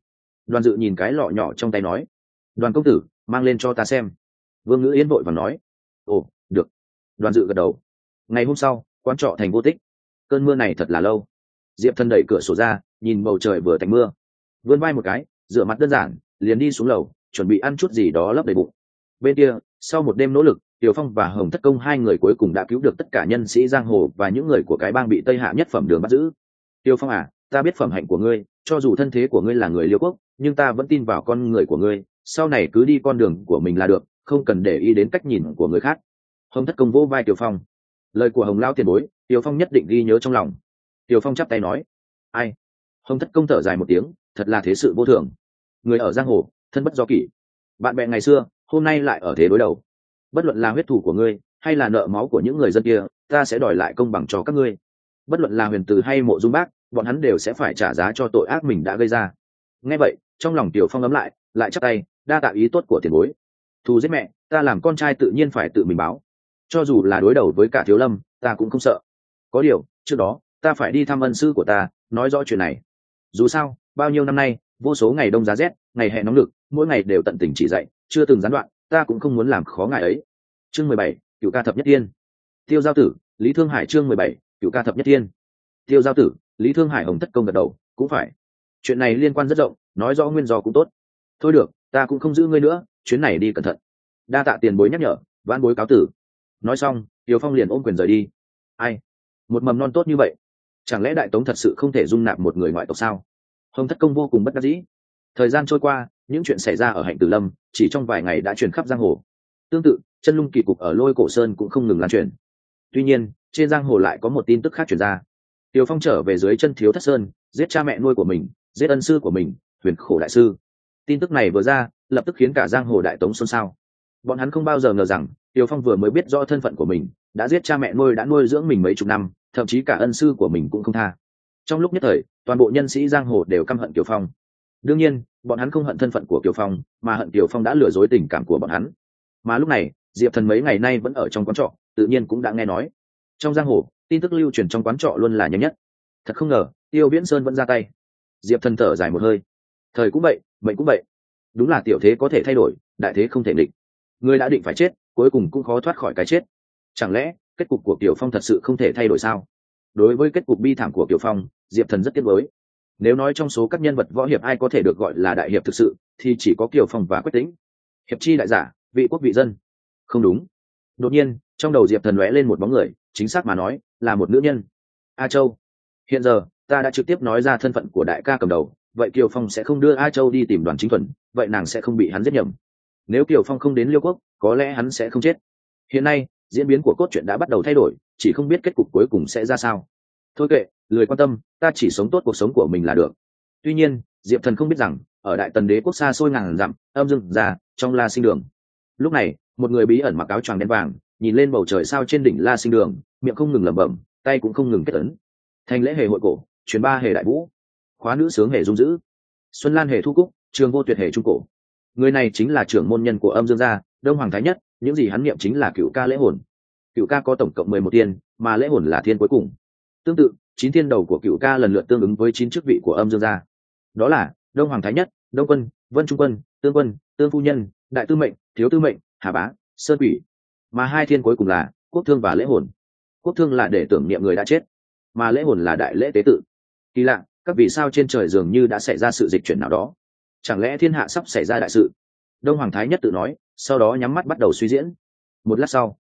[SPEAKER 1] Đoàn Dự nhìn cái lọ nhỏ trong tay nói: Đoàn công tử, mang lên cho ta xem. Vương Ngữ Yên vội vàng nói: Ồ, được. Đoàn Dự gật đầu. Ngày hôm sau, quán trọ thành vô tích. Cơn mưa này thật là lâu. Diệp Thần đẩy cửa sổ ra, nhìn bầu trời vừa tạnh mưa, vươn vai một cái, rửa mặt đơn giản, liền đi xuống lầu, chuẩn bị ăn chút gì đó lấp đầy bụng. Bên kia, sau một đêm nỗ lực, Tiểu Phong và Hồng Thất Công hai người cuối cùng đã cứu được tất cả nhân sĩ giang hồ và những người của cái bang bị Tây Hạ nhất phẩm đường bắt giữ. Tiểu Phong à, ta biết phẩm hạnh của ngươi, cho dù thân thế của ngươi là người Liêu quốc, nhưng ta vẫn tin vào con người của ngươi, sau này cứ đi con đường của mình là được, không cần để ý đến cách nhìn của người khác. Hồng Thất Công vỗ vai Tiểu Phong. Lời của Hồng Lao tiền bối, Tiểu Phong nhất định ghi nhớ trong lòng. Tiểu Phong chắp tay nói: Ai? Hồng Thất Công thở dài một tiếng, thật là thế sự vô thường. Người ở giang hồ, thân bất do kỷ. Bạn bè ngày xưa, hôm nay lại ở thế đối đầu. Bất luận là huyết thủ của ngươi, hay là nợ máu của những người dân kia, ta sẽ đòi lại công bằng cho các ngươi. Bất luận là Huyền Từ hay Mộ Dung Bác, bọn hắn đều sẽ phải trả giá cho tội ác mình đã gây ra. Nghe vậy, trong lòng Tiểu Phong ấm lại chắp tay, đa tạ ý tốt của tiền bối. Thù giết mẹ, ta làm con trai tự nhiên phải tự mình báo. Cho dù là đối đầu với cả Thiếu Lâm, ta cũng không sợ. Có điều, trước đó, ta phải đi thăm ân sư của ta, nói rõ chuyện này. Dù sao, bao nhiêu năm nay, vô số ngày đông giá rét, ngày hè nóng lực, mỗi ngày đều tận tình chỉ dạy, chưa từng gián đoạn, ta cũng không muốn làm khó ngài ấy. Chương 17, Cửu Ca Thập Nhất Thiên. Tiêu Giao Tử, Lý Thương Hải. Chương 17, Cửu Ca Thập Nhất Thiên. Tiêu Giao Tử, Lý Thương Hải. Hồng Thất Công gật đầu, cũng phải. Chuyện này liên quan rất rộng, nói rõ nguyên do cũng tốt. Thôi được, ta cũng không giữ ngươi nữa, chuyến này đi cẩn thận. Đa tạ tiền bối nhắc nhở, vãn bối cáo tử. Nói xong, Tiêu Phong liền ôm quyền rời đi. Ai? Một mầm non tốt như vậy, chẳng lẽ Đại Tống thật sự không thể dung nạp một người ngoại tộc sao? Hồng Thất Công vô cùng bất đắc dĩ. Thời gian trôi qua, những chuyện xảy ra ở Hạnh Tử Lâm chỉ trong vài ngày đã truyền khắp giang hồ. Tương tự, chân lung kỳ cục ở Lôi Cổ Sơn cũng không ngừng lan truyền. Tuy nhiên, trên giang hồ lại có một tin tức khác truyền ra. Tiêu Phong trở về dưới chân Thiếu Thất Sơn, giết cha mẹ nuôi của mình, giết ân sư của mình, Huyền Khổ đại sư. Tin tức này vừa ra, lập tức khiến cả giang hồ Đại Tống xôn xao. Bọn hắn không bao giờ ngờ rằng, Tiêu Phong vừa mới biết rõ thân phận của mình, đã giết cha mẹ nuôi đã nuôi dưỡng mình mấy chục năm, thậm chí cả ân sư của mình cũng không tha. Trong lúc nhất thời, toàn bộ nhân sĩ giang hồ đều căm hận Kiều Phong. Đương nhiên, bọn hắn không hận thân phận của Kiều Phong, mà hận Kiều Phong đã lừa dối tình cảm của bọn hắn. Mà lúc này, Diệp Thần mấy ngày nay vẫn ở trong quán trọ, tự nhiên cũng đã nghe nói. Trong giang hồ, tin tức lưu truyền trong quán trọ luôn là nhanh nhất. Thật không ngờ, Tiêu Viễn Sơn vẫn ra tay. Diệp Thần thở dài một hơi. Thời cũng vậy, mệnh cũng vậy. Đúng là tiểu thế có thể thay đổi, đại thế không thể định. Người đã định phải chết, cuối cùng cũng khó thoát khỏi cái chết. Chẳng lẽ kết cục của Kiều Phong thật sự không thể thay đổi sao? Đối với kết cục bi thảm của Kiều Phong, Diệp Thần rất tiếc nuối. Nếu nói trong số các nhân vật võ hiệp ai có thể được gọi là đại hiệp thực sự, thì chỉ có Kiều Phong và Quách Tĩnh. Hiệp chi đại giả, vị quốc vị dân. Không đúng. Đột nhiên, trong đầu Diệp Thần lóe lên một bóng người, chính xác mà nói, là một nữ nhân. A Châu. Hiện giờ, ta đã trực tiếp nói ra thân phận của đại ca cầm đầu, vậy Kiều Phong sẽ không đưa A Châu đi tìm Đoàn Chính Thuần, vậy nàng sẽ không bị hắn giết nhầm. Nếu Kiều Phong không đến Liêu Quốc, có lẽ hắn sẽ không chết. Hiện nay, diễn biến của cốt truyện đã bắt đầu thay đổi, chỉ không biết kết cục cuối cùng sẽ ra sao. Thôi kệ, lười quan tâm, ta chỉ sống tốt cuộc sống của mình là được. Tuy nhiên, Diệp Thần không biết rằng, ở Đại Tần Đế quốc xa xôi ngàn dặm, âm dương ra, trong La Sinh Đường. Lúc này, một người bí ẩn mặc áo choàng đen vàng, nhìn lên bầu trời sao trên đỉnh La Sinh Đường, miệng không ngừng lẩm bẩm, tay cũng không ngừng kết ấn. Thành lễ hề hội cổ, truyền ba hề đại vũ, khóa nữ sướng hề dung dữ, xuân lan hề thu cúc, trường vô tuyệt hề trung cổ. Người này chính là trưởng môn nhân của âm dương gia, Đông Hoàng Thái Nhất, những gì hắn niệm chính là Cửu Ca lễ hồn. Cửu Ca có tổng cộng 11 tiên, mà lễ hồn là thiên cuối cùng. Tương tự, 9 thiên đầu của Cửu Ca lần lượt tương ứng với 9 chức vị của âm dương gia. Đó là Đông Hoàng Thái Nhất, Đông Quân, Vân Trung Quân, Tương Phu Nhân, Đại Tư Mệnh, Thiếu Tư Mệnh, Hà Bá, Sơn Quỷ. Mà hai thiên cuối cùng là Quốc Thương và lễ hồn. Quốc Thương là để tưởng niệm người đã chết, mà lễ hồn là đại lễ tế tự. Kỳ lạ, các vì sao trên trời dường như đã xảy ra sự dịch chuyển nào đó. Chẳng lẽ thiên hạ sắp xảy ra đại sự? Đông Hoàng Thái Nhất tự nói, sau đó nhắm mắt bắt đầu suy diễn. Một lát sau,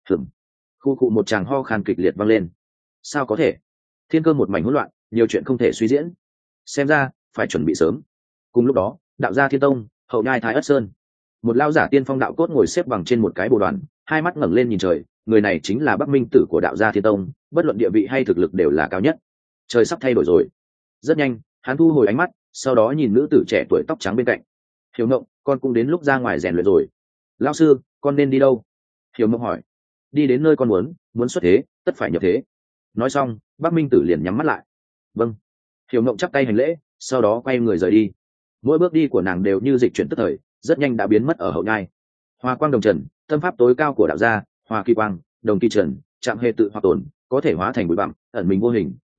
[SPEAKER 1] khu cụ một tràng ho khan kịch liệt vang lên. Sao có thể? Thiên cơ một mảnh hỗn loạn, nhiều chuyện không thể suy diễn. Xem ra phải chuẩn bị sớm. Cùng lúc đó, đạo gia Thiên Tông, hậu nhai Thái Ất Sơn, một lao giả tiên phong đạo cốt ngồi xếp bằng trên một cái bồ đoàn, hai mắt ngẩng lên nhìn trời. Người này chính là Bắc Minh Tử của đạo gia Thiên Tông, bất luận địa vị hay thực lực đều là cao nhất. Trời sắp thay đổi rồi. Rất nhanh, hắn thu hồi ánh mắt, sau đó nhìn nữ tử trẻ tuổi tóc trắng bên cạnh. Hiểu Ngộng, con cũng đến lúc ra ngoài rèn luyện rồi. Lão sư, con nên đi đâu? Hiểu Ngộng hỏi. Đi đến nơi con muốn xuất thế, tất phải nhập thế. Nói xong, Bắc Minh Tử liền nhắm mắt lại. Vâng. Hiểu Ngộng chắp tay hành lễ, sau đó quay người rời đi. Mỗi bước đi của nàng đều như dịch chuyển tức thời, rất nhanh đã biến mất ở hậu nhai. Hoa quang đồng trần, tâm pháp tối cao của đạo gia, hoa kỳ quang, đồng kỳ trần, chạm hệ tự hoặc tồn, có thể hóa thành bụi bặm, ẩn mình vô hình,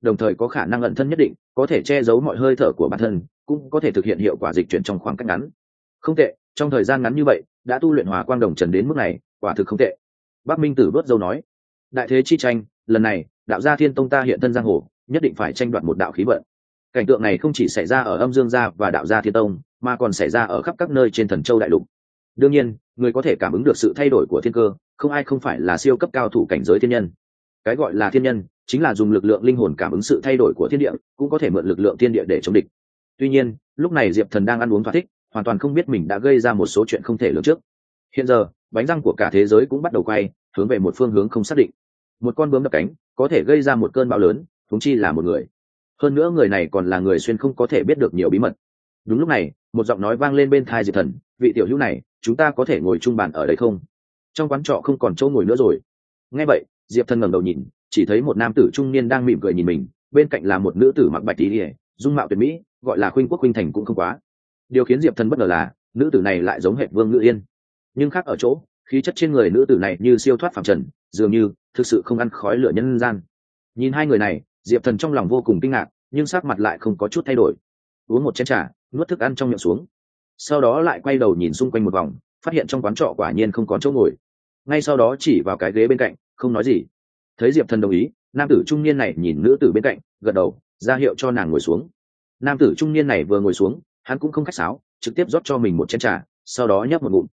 [SPEAKER 1] đồng thời có khả năng ẩn thân nhất định, có thể che giấu mọi hơi thở của bản thân, cũng có thể thực hiện hiệu quả dịch chuyển trong khoảng cách ngắn. Không tệ, trong thời gian ngắn như vậy đã tu luyện Hỏa Quang Đồng Trần đến mức này, quả thực không tệ. Bắc Minh Tử vớt dâu nói, đại thế chi tranh, lần này đạo gia Thiên Tông ta hiện thân giang hồ, nhất định phải tranh đoạt một đạo khí vận. Cảnh tượng này không chỉ xảy ra ở Âm Dương gia và đạo gia Thiên Tông, mà còn xảy ra ở khắp các nơi trên Thần Châu đại lục. Đương nhiên, người có thể cảm ứng được sự thay đổi của thiên cơ, không ai không phải là siêu cấp cao thủ cảnh giới thiên nhân. Cái gọi là thiên nhân, chính là dùng lực lượng linh hồn cảm ứng sự thay đổi của thiên địa, cũng có thể mượn lực lượng thiên địa để chống địch. Tuy nhiên, lúc này Diệp Thần đang ăn uống thỏa thích, hoàn toàn không biết mình đã gây ra một số chuyện không thể lường trước. Hiện giờ, bánh răng của cả thế giới cũng bắt đầu quay, hướng về một phương hướng không xác định. Một con bướm đập cánh, có thể gây ra một cơn bão lớn, huống chi là một người. Hơn nữa người này còn là người xuyên không có thể biết được nhiều bí mật. Đúng lúc này, một giọng nói vang lên bên tai Diệp Thần, vị tiểu hữu này, chúng ta có thể ngồi chung bàn ở đây không? Trong quán trọ không còn chỗ ngồi nữa rồi. Nghe vậy, Diệp Thần ngẩng đầu nhìn, chỉ thấy một nam tử trung niên đang mỉm cười nhìn mình, bên cạnh là một nữ tử mặc bạch y, dung mạo tuyệt mỹ, gọi là Khuynh Quốc Khuynh Thành cũng không quá. Điều khiến Diệp Thần bất ngờ là, nữ tử này lại giống hệt Vương Ngữ Yên, nhưng khác ở chỗ, khí chất trên người nữ tử này như siêu thoát phàm trần, dường như thực sự không ăn khói lửa nhân gian. Nhìn hai người này, Diệp Thần trong lòng vô cùng kinh ngạc, nhưng sắc mặt lại không có chút thay đổi. Uống một chén trà, nuốt thức ăn trong miệng xuống, sau đó lại quay đầu nhìn xung quanh một vòng, phát hiện trong quán trọ quả nhiên không có chỗ ngồi. Ngay sau đó chỉ vào cái ghế bên cạnh, không nói gì. Thấy Diệp Thần đồng ý, nam tử trung niên này nhìn nữ tử bên cạnh, gật đầu ra hiệu cho nàng ngồi xuống. Nam tử trung niên này vừa ngồi xuống, hắn cũng không khách sáo, trực tiếp rót cho mình một chén trà, sau đó nhấp một ngụm.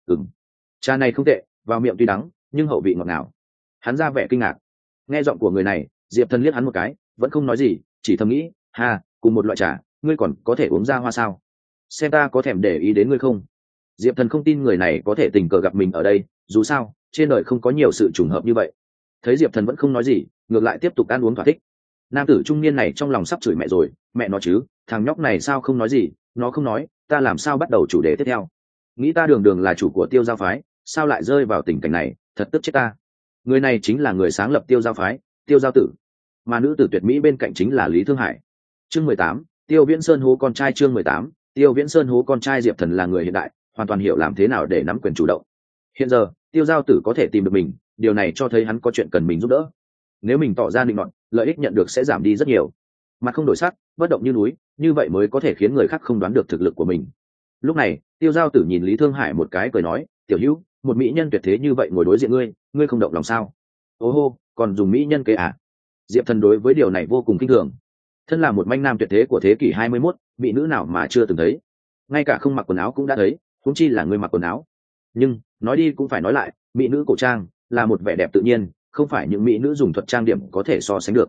[SPEAKER 1] Trà này không tệ, vào miệng tuy đắng, nhưng hậu vị ngọt ngào. Hắn ra vẻ kinh ngạc. Nghe giọng của người này, Diệp Thần liếc hắn một cái, vẫn không nói gì, chỉ thầm nghĩ, cùng một loại trà, ngươi còn có thể uống ra hoa sao? Xem ta có thèm để ý đến ngươi không? Diệp Thần không tin người này có thể tình cờ gặp mình ở đây, dù sao trên đời không có nhiều sự trùng hợp như vậy. Thấy Diệp Thần vẫn không nói gì, ngược lại tiếp tục ăn uống thỏa thích. Nam tử trung niên này trong lòng sắp chửi mẹ rồi, mẹ nó chứ, thằng nhóc này sao không nói gì, nó không nói, ta làm sao bắt đầu chủ đề tiếp theo? Nghĩ ta đường đường là chủ của Tiêu Giao phái, sao lại rơi vào tình cảnh này, thật tức chết ta. Người này chính là người sáng lập Tiêu Giao phái, Tiêu Giao tử, mà nữ tử tuyệt mỹ bên cạnh chính là Lý Thương Hải. Chương 18, Tiêu Viễn Sơn hố con trai. Chương 18, Tiêu Viễn Sơn hố con trai. Diệp Thần là người hiện đại, hoàn toàn hiểu làm thế nào để nắm quyền chủ động. Hiện giờ Tiêu Giao tử có thể tìm được mình, điều này cho thấy hắn có chuyện cần mình giúp đỡ. Nếu mình tỏ ra định nọt, lợi ích nhận được sẽ giảm đi rất nhiều. Mặt không đổi sắc, bất động như núi, như vậy mới có thể khiến người khác không đoán được thực lực của mình. Lúc này Tiêu Giao tử nhìn Lý Thương Hải một cái, cười nói, tiểu hữu, một mỹ nhân tuyệt thế như vậy ngồi đối diện ngươi, ngươi không động lòng sao? Ô hô, còn dùng mỹ nhân kế à? Diệp Thần đối với điều này vô cùng kinh thường. Thân là một manh nam tuyệt thế của thế kỷ 21, mỹ nữ nào mà chưa từng thấy, ngay cả không mặc quần áo cũng đã thấy, huống chi là người mặc quần áo. Nhưng nói đi cũng phải nói lại, mỹ nữ cổ trang là một vẻ đẹp tự nhiên, không phải những mỹ nữ dùng thuật trang điểm có thể so sánh được.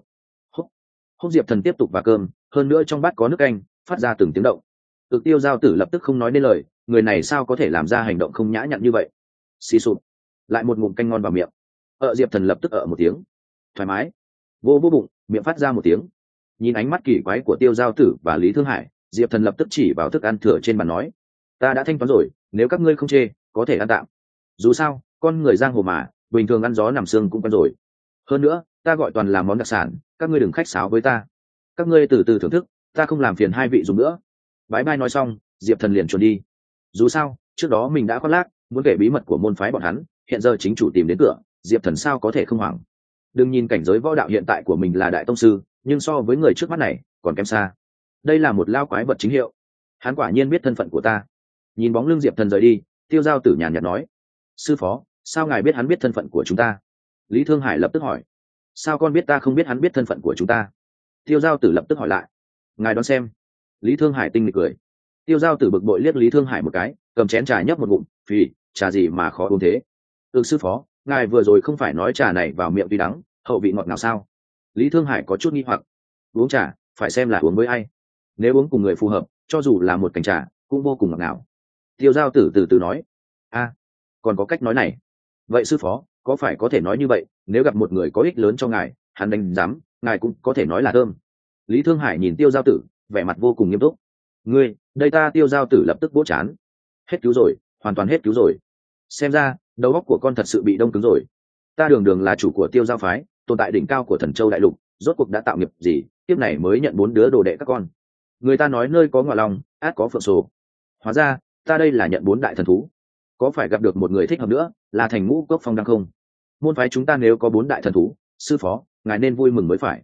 [SPEAKER 1] Húc Diệp Thần tiếp tục vào cơm, hơn nữa trong bát có nước canh phát ra từng tiếng động. Tiêu Giao tử lập tức không nói nên lời, người này sao có thể làm ra hành động không nhã nhặn như vậy? Xì sụp, lại một ngụm canh ngon vào miệng. Diệp Thần lập tức một tiếng, thoải mái, vô bụng, miệng phát ra một tiếng. Nhìn ánh mắt kỳ quái của Tiêu Giao tử và Lý Thương Hải, Diệp Thần lập tức chỉ vào thức ăn thừa trên bàn nói, ta đã thanh toán rồi, nếu các ngươi không chê, có thể ăn tạm. Dù sao con người giang hồ mà, bình thường ăn gió nằm xương cũng quen rồi. Hơn nữa ta gọi toàn là món đặc sản, các ngươi đừng khách sáo với ta, các ngươi từ từ thưởng thức, ta không làm phiền hai vị dùng nữa. Bái bai nói xong, Diệp Thần liền chuẩn đi. Dù sao trước đó mình đã khoác lác muốn kể bí mật của môn phái bọn hắn, hiện giờ chính chủ tìm đến cửa, Diệp Thần sao có thể không hoảng. Đừng nhìn cảnh giới võ đạo hiện tại của mình là đại tông sư, nhưng so với người trước mắt này còn kém xa. Đây là một lao quái vật chính hiệu, hắn quả nhiên biết thân phận của ta. Nhìn bóng lưng Diệp Thần rời đi, Tiêu Giao tử nhàn nhạt nói, sư phó, sao ngài biết hắn biết thân phận của chúng ta? Lý Thương Hải lập tức hỏi, sao con biết ta không biết hắn biết thân phận của chúng ta? Tiêu Giao tử lập tức hỏi lại, ngài đón xem. Lý Thương Hải tinh nghịch cười. Tiêu Giao tử bực bội liếc Lý Thương Hải một cái, cầm chén trà nhấp một ngụm, phì, trà gì mà khó uống thế? Sư phó, ngài vừa rồi không phải nói trà này vào miệng tuy đắng, hậu vị ngọt nào sao? Lý Thương Hải có chút nghi hoặc. Uống trà phải xem là uống với ai, nếu uống cùng người phù hợp, cho dù là một cành trà cũng vô cùng ngọt ngào. Tiêu Giao tử từ từ nói, còn có cách nói này. Vậy sư phó có phải có thể nói như vậy, nếu gặp một người có ích lớn cho ngài, hắn đánh giám, ngài cũng có thể nói là thơm. Lý Thương Hải nhìn Tiêu Giao tử, vẻ mặt vô cùng nghiêm túc. Ngươi, đây ta Tiêu Giao tử lập tức vỗ chán. Hết cứu rồi, hoàn toàn hết cứu rồi. Xem ra đầu óc của con thật sự bị đông cứng rồi. Ta đường đường là chủ của Tiêu Giao phái, tồn tại đỉnh cao của Thần Châu đại lục, rốt cuộc đã tạo nghiệp gì, tiếp này mới nhận 4 đứa đồ đệ các con. Người ta nói nơi có ngọa lòng, át có phượng sổ. Hóa ra ta đây là nhận 4 đại thần thú. Có phải gặp được một người thích hợp nữa, là thành Ngũ Cốc Phong Đăng không? Môn phái chúng ta nếu có 4 đại thần thú, sư phó ngài nên vui mừng mới phải.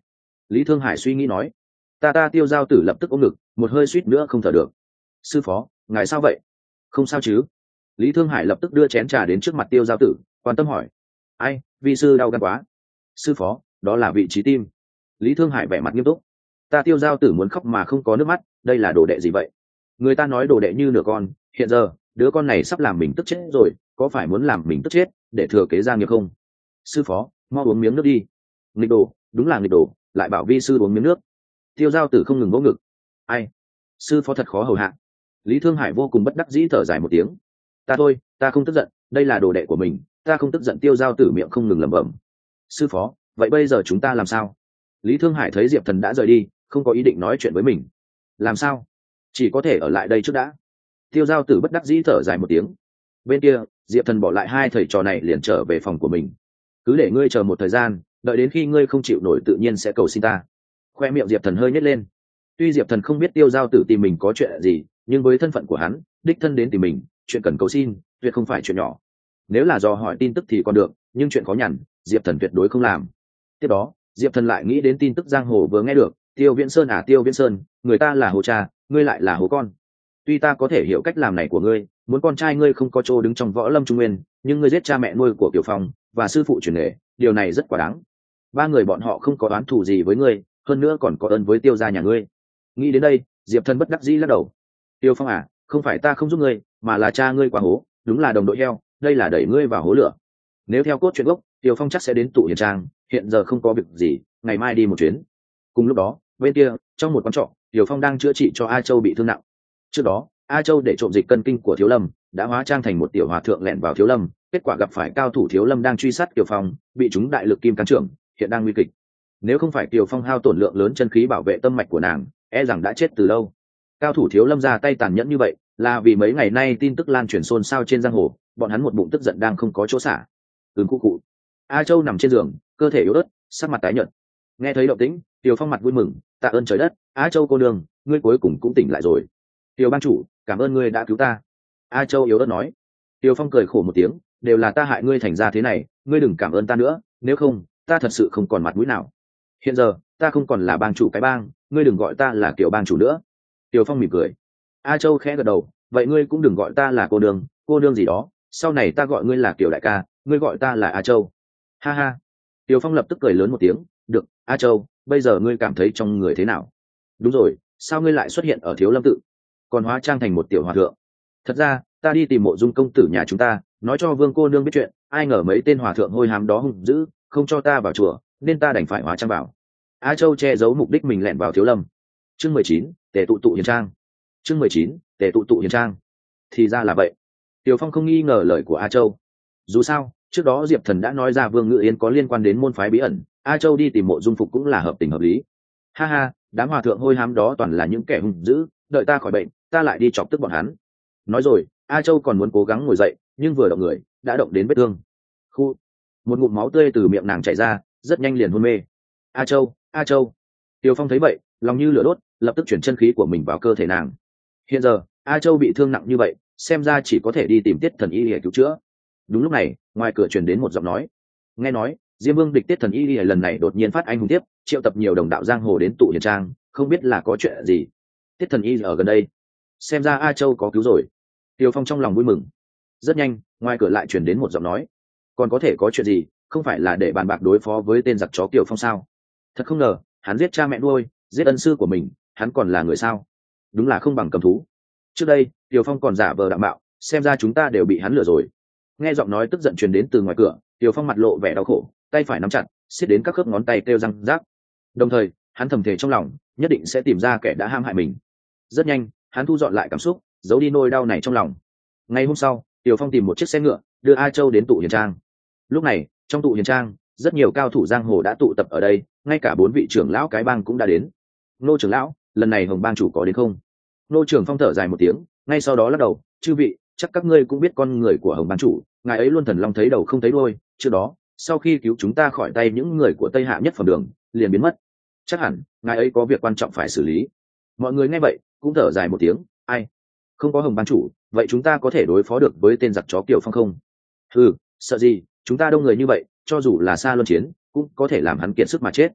[SPEAKER 1] Lý Thương Hải suy nghĩ nói. Ta Tiêu Giao Tử lập tức ôm ngực, một hơi suýt nữa không thở được. Sư phó, ngài sao vậy? Không sao chứ? Lý Thương Hải lập tức đưa chén trà đến trước mặt Tiêu Giao Tử, quan tâm hỏi. Ai, vi sư đau gan quá. Sư phó, đó là vị trí tim. Lý Thương Hải vẻ mặt nghiêm túc. Ta Tiêu Giao Tử muốn khóc mà không có nước mắt, đây là đồ đệ gì vậy? Người ta nói đồ đệ như nửa con, hiện giờ đứa con này sắp làm mình tức chết rồi, có phải muốn làm mình tức chết để thừa kế gia nghiệp không? Sư phó, mau uống miếng nước đi. Nghịch đồ, đúng là nghịch đồ, lại bảo vi sư uống miếng nước. Tiêu Giao Tử không ngừng vỗ ngực. Ai, sư phó thật khó hầu hạ. Lý Thương Hải vô cùng bất đắc dĩ thở dài một tiếng. Ta thôi, ta không tức giận, đây là đồ đệ của mình, ta không tức giận. Tiêu Giao Tử miệng không ngừng lẩm bẩm. Sư phó, vậy bây giờ chúng ta làm sao? Lý Thương Hải thấy Diệp Thần đã rời đi, không có ý định nói chuyện với mình. Làm sao? Chỉ có thể ở lại đây trước đã. Tiêu Giao Tử bất đắc dĩ thở dài một tiếng. Bên kia, Diệp Thần bỏ lại hai thầy trò này liền trở về phòng của mình. Cứ để ngươi chờ một thời gian, đợi đến khi ngươi không chịu nổi tự nhiên sẽ cầu xin ta. Khoe miệng Diệp Thần hơi nhếch lên. Tuy Diệp Thần không biết Tiêu Giao Tử tìm mình có chuyện gì, nhưng với thân phận của hắn, đích thân đến tìm mình, chuyện cần cầu xin tuyệt không phải chuyện nhỏ. Nếu là do hỏi tin tức thì còn được, nhưng chuyện khó nhằn, Diệp Thần tuyệt đối không làm. Tiếp đó, Diệp Thần lại nghĩ đến tin tức giang hồ vừa nghe được. Tiêu Viễn Sơn à, Tiêu Viễn Sơn, người ta là hồ cha, ngươi lại là hồ con. Tuy ta có thể hiểu cách làm này của ngươi, muốn con trai ngươi không có chỗ đứng trong võ lâm trung nguyên, nhưng ngươi giết cha mẹ nuôi của Kiều Phong và sư phụ truyền nghề, điều này rất quá đáng. Ba người bọn họ không có oán thù gì với ngươi, hơn nữa còn có ơn với Tiêu gia nhà ngươi. Nghĩ đến đây, Diệp Thần bất đắc dĩ lắc đầu. Tiêu Phong à, không phải ta không giúp ngươi, mà là cha ngươi quá hố, đúng là đồng đội heo, đây là đẩy ngươi vào hố lửa. Nếu theo cốt truyện gốc, Tiêu Phong chắc sẽ đến tụ hiền trang, hiện giờ không có việc gì, ngày mai đi một chuyến. Cùng lúc đó, bên kia, trong một quán trọ, Tiêu Phong đang chữa trị cho A Châu bị thương nặng. Trước đó, A Châu để trộm dịch cân kinh của Thiếu Lâm, đã hóa trang thành một tiểu hòa thượng lẻn vào Thiếu Lâm, kết quả gặp phải cao thủ Thiếu Lâm đang truy sát Tiêu Phong, bị chúng đại lực kim cang trưởng, hiện đang nguy kịch. Nếu không phải Tiêu Phong hao tổn lượng lớn chân khí bảo vệ tâm mạch của nàng, e rằng đã chết từ lâu. Cao thủ Thiếu Lâm ra tay tàn nhẫn như vậy, là vì mấy ngày nay tin tức lan truyền xôn xao trên giang hồ, bọn hắn một bụng tức giận đang không có chỗ xả. Cụ cụ. A Châu nằm trên giường, cơ thể yếu ớt, sắc mặt tái nhợt. Nghe thấy động tĩnh, Tiêu Phong mặt vui mừng, tạ ơn trời đất, A Châu cô nương, ngươi cuối cùng cũng tỉnh lại rồi. Tiêu bang chủ, cảm ơn ngươi đã cứu ta. A Châu yếu ớt nói. Tiêu Phong cười khổ một tiếng, đều là ta hại ngươi thành ra thế này, ngươi đừng cảm ơn ta nữa, nếu không, ta thật sự không còn mặt mũi nào. Hiện giờ, ta không còn là bang chủ cái bang, ngươi đừng gọi ta là Kiều bang chủ nữa. Tiêu Phong mỉm cười. A Châu khẽ gật đầu, vậy ngươi cũng đừng gọi ta là cô nương gì đó, sau này ta gọi ngươi là Kiều đại ca, ngươi gọi ta là A Châu. Ha ha. Tiêu Phong lập tức cười lớn một tiếng, được, A Châu, bây giờ ngươi cảm thấy trong người thế nào? Đúng rồi, sao ngươi lại xuất hiện ở Thiếu Lâm tự, còn hóa trang thành một tiểu hòa thượng? Thật ra, ta đi tìm Mộ Dung công tử nhà chúng ta, nói cho Vương cô nương biết chuyện, ai ngờ mấy tên hòa thượng hôi hám đó hung dữ, không cho ta vào chùa, nên ta đành phải hóa trang vào. A Châu che giấu mục đích mình lẻn vào Thiếu Lâm. Chương 19, Tề tụ hiền trang. Chương 19, Tề tụ hiền trang. Thì ra là vậy. Tiểu Phong không nghi ngờ lời của A Châu. Dù sao, trước đó Diệp Thần đã nói ra Vương Ngự Yên có liên quan đến môn phái bí ẩn, A Châu đi tìm Mộ Dung Phục cũng là hợp tình hợp lý. Ha ha, đám hòa thượng hôi hám đó toàn là những kẻ hung dữ, đợi ta khỏi bệnh, ta lại đi chọc tức bọn hắn. Nói rồi, A Châu còn muốn cố gắng ngồi dậy, nhưng vừa động người, đã động đến vết thương. Khu, một ngụm máu tươi từ miệng nàng chảy ra, rất nhanh liền hôn mê. A Châu, A Châu. Tiêu Phong thấy vậy, lòng như lửa đốt, lập tức chuyển chân khí của mình vào cơ thể nàng. Hiện giờ, A Châu bị thương nặng như vậy, xem ra chỉ có thể đi tìm Tiết Thần Y để cứu chữa. Đúng lúc này, ngoài cửa truyền đến một giọng nói. Nghe nói, Diêm Vương địch Tiết Thần Y lần này đột nhiên phát anh hùng tiếp, triệu tập nhiều đồng đạo giang hồ đến tụ hiền trang, không biết là có chuyện gì. Tiết Thần Y ở gần đây, xem ra A Châu có cứu rồi. Tiêu Phong trong lòng vui mừng. Rất nhanh, ngoài cửa lại truyền đến một giọng nói. Còn có thể có chuyện gì, không phải là để bàn bạc đối phó với tên giặc chó Kiều Phong sao? Thật không ngờ, hắn giết cha mẹ nuôi, giết ân sư của mình, hắn còn là người sao? Đúng là không bằng cầm thú. Trước đây, Kiều Phong còn giả vờ đạo mạo, xem ra chúng ta đều bị hắn lừa rồi. Nghe giọng nói tức giận truyền đến từ ngoài cửa, Kiều Phong mặt lộ vẻ đau khổ, tay phải nắm chặt, siết đến các khớp ngón tay kêu răng rác. Đồng thời, hắn thầm thề trong lòng, nhất định sẽ tìm ra kẻ đã ham hại mình. Rất nhanh, hắn thu dọn lại cảm xúc, giấu đi nỗi đau này trong lòng. Ngày hôm sau, Kiều Phong tìm một chiếc xe ngựa, đưa A Châu đến tụ hiền trang. Lúc này, trong tụ hiền trang, rất nhiều cao thủ giang hồ đã tụ tập ở đây, ngay cả 4 vị trưởng lão cái bang cũng đã đến. Nô trưởng lão, lần này Hồng bang chủ có đến không? Nô trưởng Phong thở dài một tiếng, ngay sau đó lắc đầu, chư vị, chắc các ngươi cũng biết con người của Hồng bang chủ, ngài ấy luôn thần long thấy đầu không thấy đuôi, trước đó, sau khi cứu chúng ta khỏi tay những người của Tây Hạ nhất phẩm đường, liền biến mất. Chắc hẳn, ngài ấy có việc quan trọng phải xử lý. Mọi người nghe vậy, cũng thở dài một tiếng, ai? Không có Hồng bang chủ, vậy chúng ta có thể đối phó được với tên giặc chó Kiều Phong không? Sợ gì, chúng ta đông người như vậy, cho dù là xa luân chiến, cũng có thể làm hắn kiệt sức mà chết.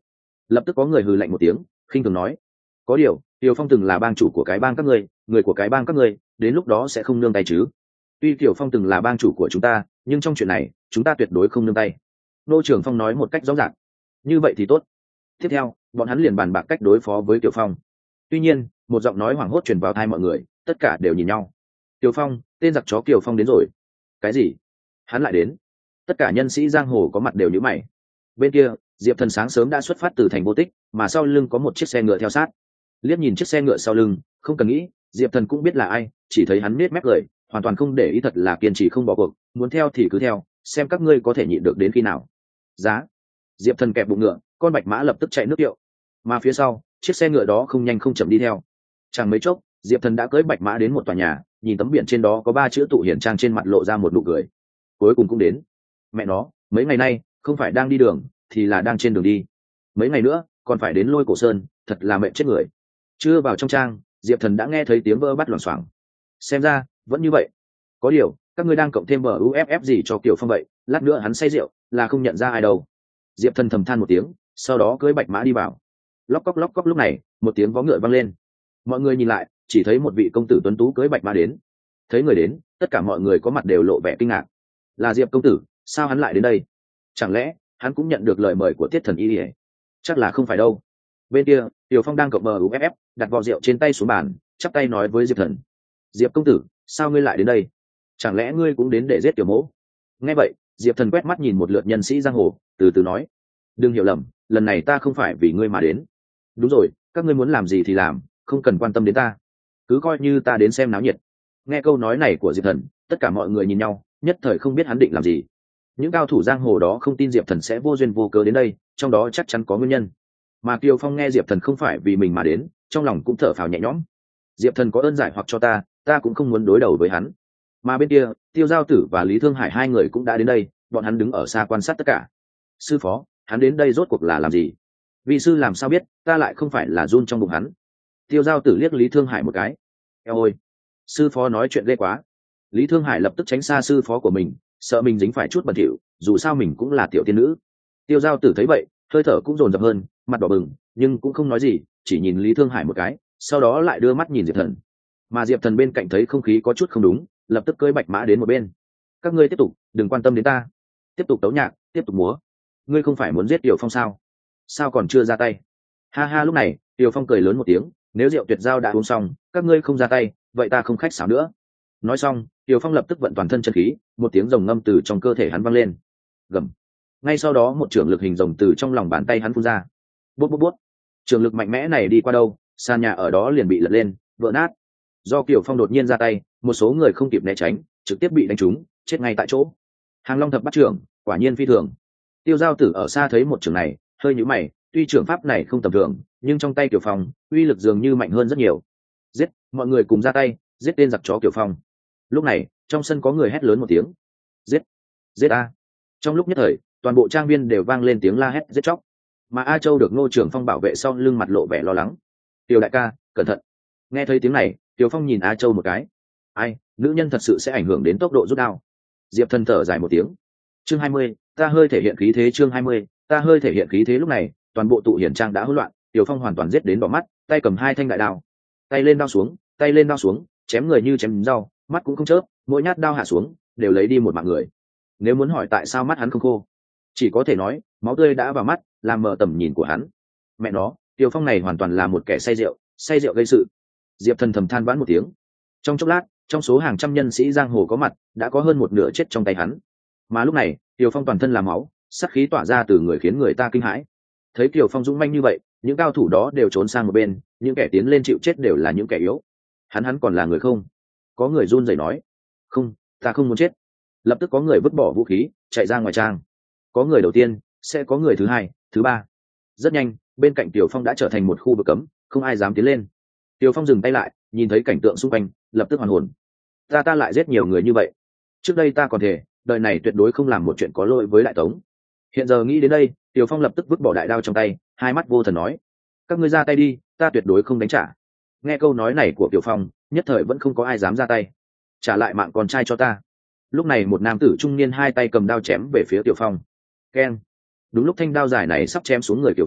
[SPEAKER 1] Lập tức có người hừ lạnh một tiếng, khinh thường nói: có điều Kiều Phong từng là bang chủ của cái bang các ngươi, người của cái bang các ngươi đến lúc đó sẽ không nương tay chứ? Tuy Kiều Phong từng là bang chủ của chúng ta, nhưng trong chuyện này chúng ta tuyệt đối không nương tay. Nô Trường Phong nói một cách rõ ràng. Như vậy thì tốt. Tiếp theo bọn hắn liền bàn bạc cách đối phó với Kiều Phong. Tuy nhiên một giọng nói hoảng hốt truyền vào tai mọi người, tất cả đều nhìn nhau. Kiều Phong, tên giặc chó Kiều Phong đến rồi. Cái gì? Hắn lại đến? Tất cả nhân sĩ giang hồ có mặt đều nhíu mày. Bên kia Diệp Thần sáng sớm đã xuất phát từ thành Vô Tích, mà sau lưng có một chiếc xe ngựa theo sát. Liếc nhìn chiếc xe ngựa sau lưng, không cần nghĩ, Diệp Thần cũng biết là ai, chỉ thấy hắn nết mép cười, hoàn toàn không để ý, thật là kiên trì không bỏ cuộc, muốn theo thì cứ theo, xem các ngươi có thể nhịn được đến khi nào. Giá. Diệp Thần kẹp bụng ngựa, con bạch mã lập tức chạy nước tiệu, mà phía sau chiếc xe ngựa đó không nhanh không chậm đi theo. Chẳng mấy chốc Diệp Thần đã cưỡi bạch mã đến một tòa nhà, nhìn tấm biển trên đó có 3 chữ Tụ Hiển Trang, trên mặt lộ ra một nụ cười. Cuối cùng cũng đến. Mẹ nó, mấy ngày nay không phải đang đi đường thì là đang trên đường đi, mấy ngày nữa còn phải đến Lôi Cổ Sơn, thật là mệt chết người. Chưa vào trong trang, Diệp Thần đã nghe thấy tiếng vỡ bắt loảng xoảng. Xem ra vẫn như vậy. Có điều các ngươi đang cộng thêm bờ uff gì cho Kiều Phong vậy, lát nữa hắn say rượu là không nhận ra ai đâu. Diệp Thần thầm than một tiếng, sau đó cưỡi bạch mã đi vào. Lóc cóc lúc này một tiếng vó ngựa vang lên. Mọi người nhìn lại, chỉ thấy một vị công tử tuấn tú cưỡi bạch mã đến. Thấy người đến, tất cả mọi người có mặt đều lộ vẻ kinh ngạc. Là Diệp công tử, sao hắn lại đến đây? Chẳng lẽ hắn cũng nhận được lời mời của Tiết Thần Y ỉa? Chắc là không phải đâu. Bên kia Kiều Phong đang cộng bờ uff, đặt vò rượu trên tay xuống bàn, chắp tay nói với Diệp Thần: Diệp công tử, sao ngươi lại đến đây? Chẳng lẽ ngươi cũng đến để giết Tiểu Mỗ? Nghe vậy Diệp Thần quét mắt nhìn một lượt nhân sĩ giang hồ, từ từ nói: đừng hiểu lầm, lần này ta không phải vì ngươi mà đến. Đúng rồi, các ngươi muốn làm gì thì làm, không cần quan tâm đến ta, cứ coi như ta đến xem náo nhiệt. Nghe câu nói này của Diệp Thần, tất cả mọi người nhìn nhau, nhất thời không biết hắn định làm gì. Những cao thủ giang hồ đó không tin Diệp Thần sẽ vô duyên vô cớ đến đây, trong đó chắc chắn có nguyên nhân. Mà Kiều Phong nghe Diệp Thần không phải vì mình mà đến, trong lòng cũng thở phào nhẹ nhõm. Diệp Thần có ơn giải hoặc cho ta cũng không muốn đối đầu với hắn. Mà bên kia Tiêu Giao Tử và Lý Thương Hải hai người cũng đã đến đây, bọn hắn đứng ở xa quan sát tất cả. Sư phó, hắn đến đây rốt cuộc là làm gì? Vị sư làm sao biết, ta lại không phải là run trong bụng hắn. Tiêu Giao Tử liếc Lý Thương Hải một cái. Eo ôi, sư phó nói chuyện ghê quá. Lý Thương Hải lập tức tránh xa sư phó của mình, sợ mình dính phải chút bẩn thỉu, dù sao mình cũng là tiểu tiên nữ. Tiêu Giao Tử thấy vậy, hơi thở cũng dồn dập hơn, mặt đỏ bừng, nhưng cũng không nói gì, chỉ nhìn Lý Thương Hải một cái, sau đó lại đưa mắt nhìn Diệp Thần. Mà Diệp Thần bên cạnh thấy không khí có chút không đúng, lập tức cưỡi bạch mã đến một bên. Các ngươi tiếp tục, đừng quan tâm đến ta, tiếp tục tấu nhạc, tiếp tục múa. Ngươi không phải muốn giết Tiểu Phong sao? Sao còn chưa ra tay? Ha ha, lúc này Tiểu Phong cười lớn một tiếng, nếu rượu tuyệt giao đã uống xong, các ngươi không ra tay, vậy ta không khách sáo nữa. Nói xong Tiểu Phong lập tức vận toàn thân chân khí, một tiếng rồng ngâm từ trong cơ thể hắn vang lên. Gầm. Ngay sau đó một trường lực hình rồng từ trong lòng bàn tay hắn phun ra. Bút bút bút. Trường lực mạnh mẽ này đi qua đâu, sàn nhà ở đó liền bị lật lên, vỡ nát. Do Kiều Phong đột nhiên ra tay, một số người không kịp né tránh, trực tiếp bị đánh trúng, chết ngay tại chỗ. Hàng Long thập bắt trưởng, quả nhiên phi thường. Tiêu Giao Tử ở xa thấy một trường này, hơi nhíu mày, tuy trường pháp này không tầm thường, nhưng trong tay Kiều Phong, uy lực dường như mạnh hơn rất nhiều. Giết, mọi người cùng ra tay, giết tên giặc chó Kiều Phong. Lúc này trong sân có người hét lớn một tiếng: giết, giết a! Trong lúc nhất thời toàn bộ trang viên đều vang lên tiếng la hét giết chóc, mà A Châu được Ngô Trường Phong bảo vệ sau lưng, mặt lộ vẻ lo lắng. Tiểu đại ca, cẩn thận! Nghe thấy tiếng này Tiểu Phong nhìn A Châu một cái. Ai, nữ nhân thật sự sẽ ảnh hưởng đến tốc độ rút đao. Diệp Thần thở dài một tiếng. Chương 20, ta hơi thể hiện khí thế. Chương 20, ta hơi thể hiện khí thế. Lúc này toàn bộ Tụ Hiển Trang đã hỗn loạn, Tiểu Phong hoàn toàn giết đến đỏ mắt, tay cầm 2 thanh đại đao, tay lên đao xuống, tay lên đao xuống, chém người như chém rau, mắt cũng không chớp, mỗi nhát đao hạ xuống đều lấy đi một mạng người. Nếu muốn hỏi tại sao mắt hắn không khô, chỉ có thể nói máu tươi đã vào mắt, làm mờ tầm nhìn của hắn. Mẹ nó, Tiêu Phong này hoàn toàn là một kẻ say rượu gây sự. Diệp Thần thầm than vãn một tiếng. Trong chốc lát, trong số hàng trăm nhân sĩ giang hồ có mặt, đã có hơn một nửa chết trong tay hắn. Mà lúc này Tiêu Phong toàn thân là máu, sát khí tỏa ra từ người khiến người ta kinh hãi. Thấy Tiêu Phong dũng manh như vậy, những cao thủ đó đều trốn sang một bên, những kẻ tiến lên chịu chết đều là những kẻ yếu. Hắn còn là người không? Có người run rẩy nói: không, ta không muốn chết. Lập tức có người vứt bỏ vũ khí chạy ra ngoài trang. Có người đầu tiên, sẽ có người thứ hai, thứ ba. Rất nhanh bên cạnh Tiểu Phong đã trở thành một khu vực cấm, không ai dám tiến lên. Tiểu Phong dừng tay lại, nhìn thấy cảnh tượng xung quanh, lập tức hoàn hồn. Ta lại giết nhiều người như vậy, trước đây ta còn thể đời này tuyệt đối không làm một chuyện có lỗi với Đại Tống. Hiện giờ nghĩ đến đây, Tiểu Phong lập tức vứt bỏ đại đao trong tay, hai mắt vô thần nói: các ngươi ra tay đi, ta tuyệt đối không đánh trả. Nghe câu nói này của Tiểu Phong, nhất thời vẫn không có ai dám ra tay. Trả lại mạng con trai cho ta. Lúc này một nam tử trung niên hai tay cầm đao chém về phía Tiểu Phong. Keng. Đúng lúc thanh đao dài này sắp chém xuống người Tiểu Phong,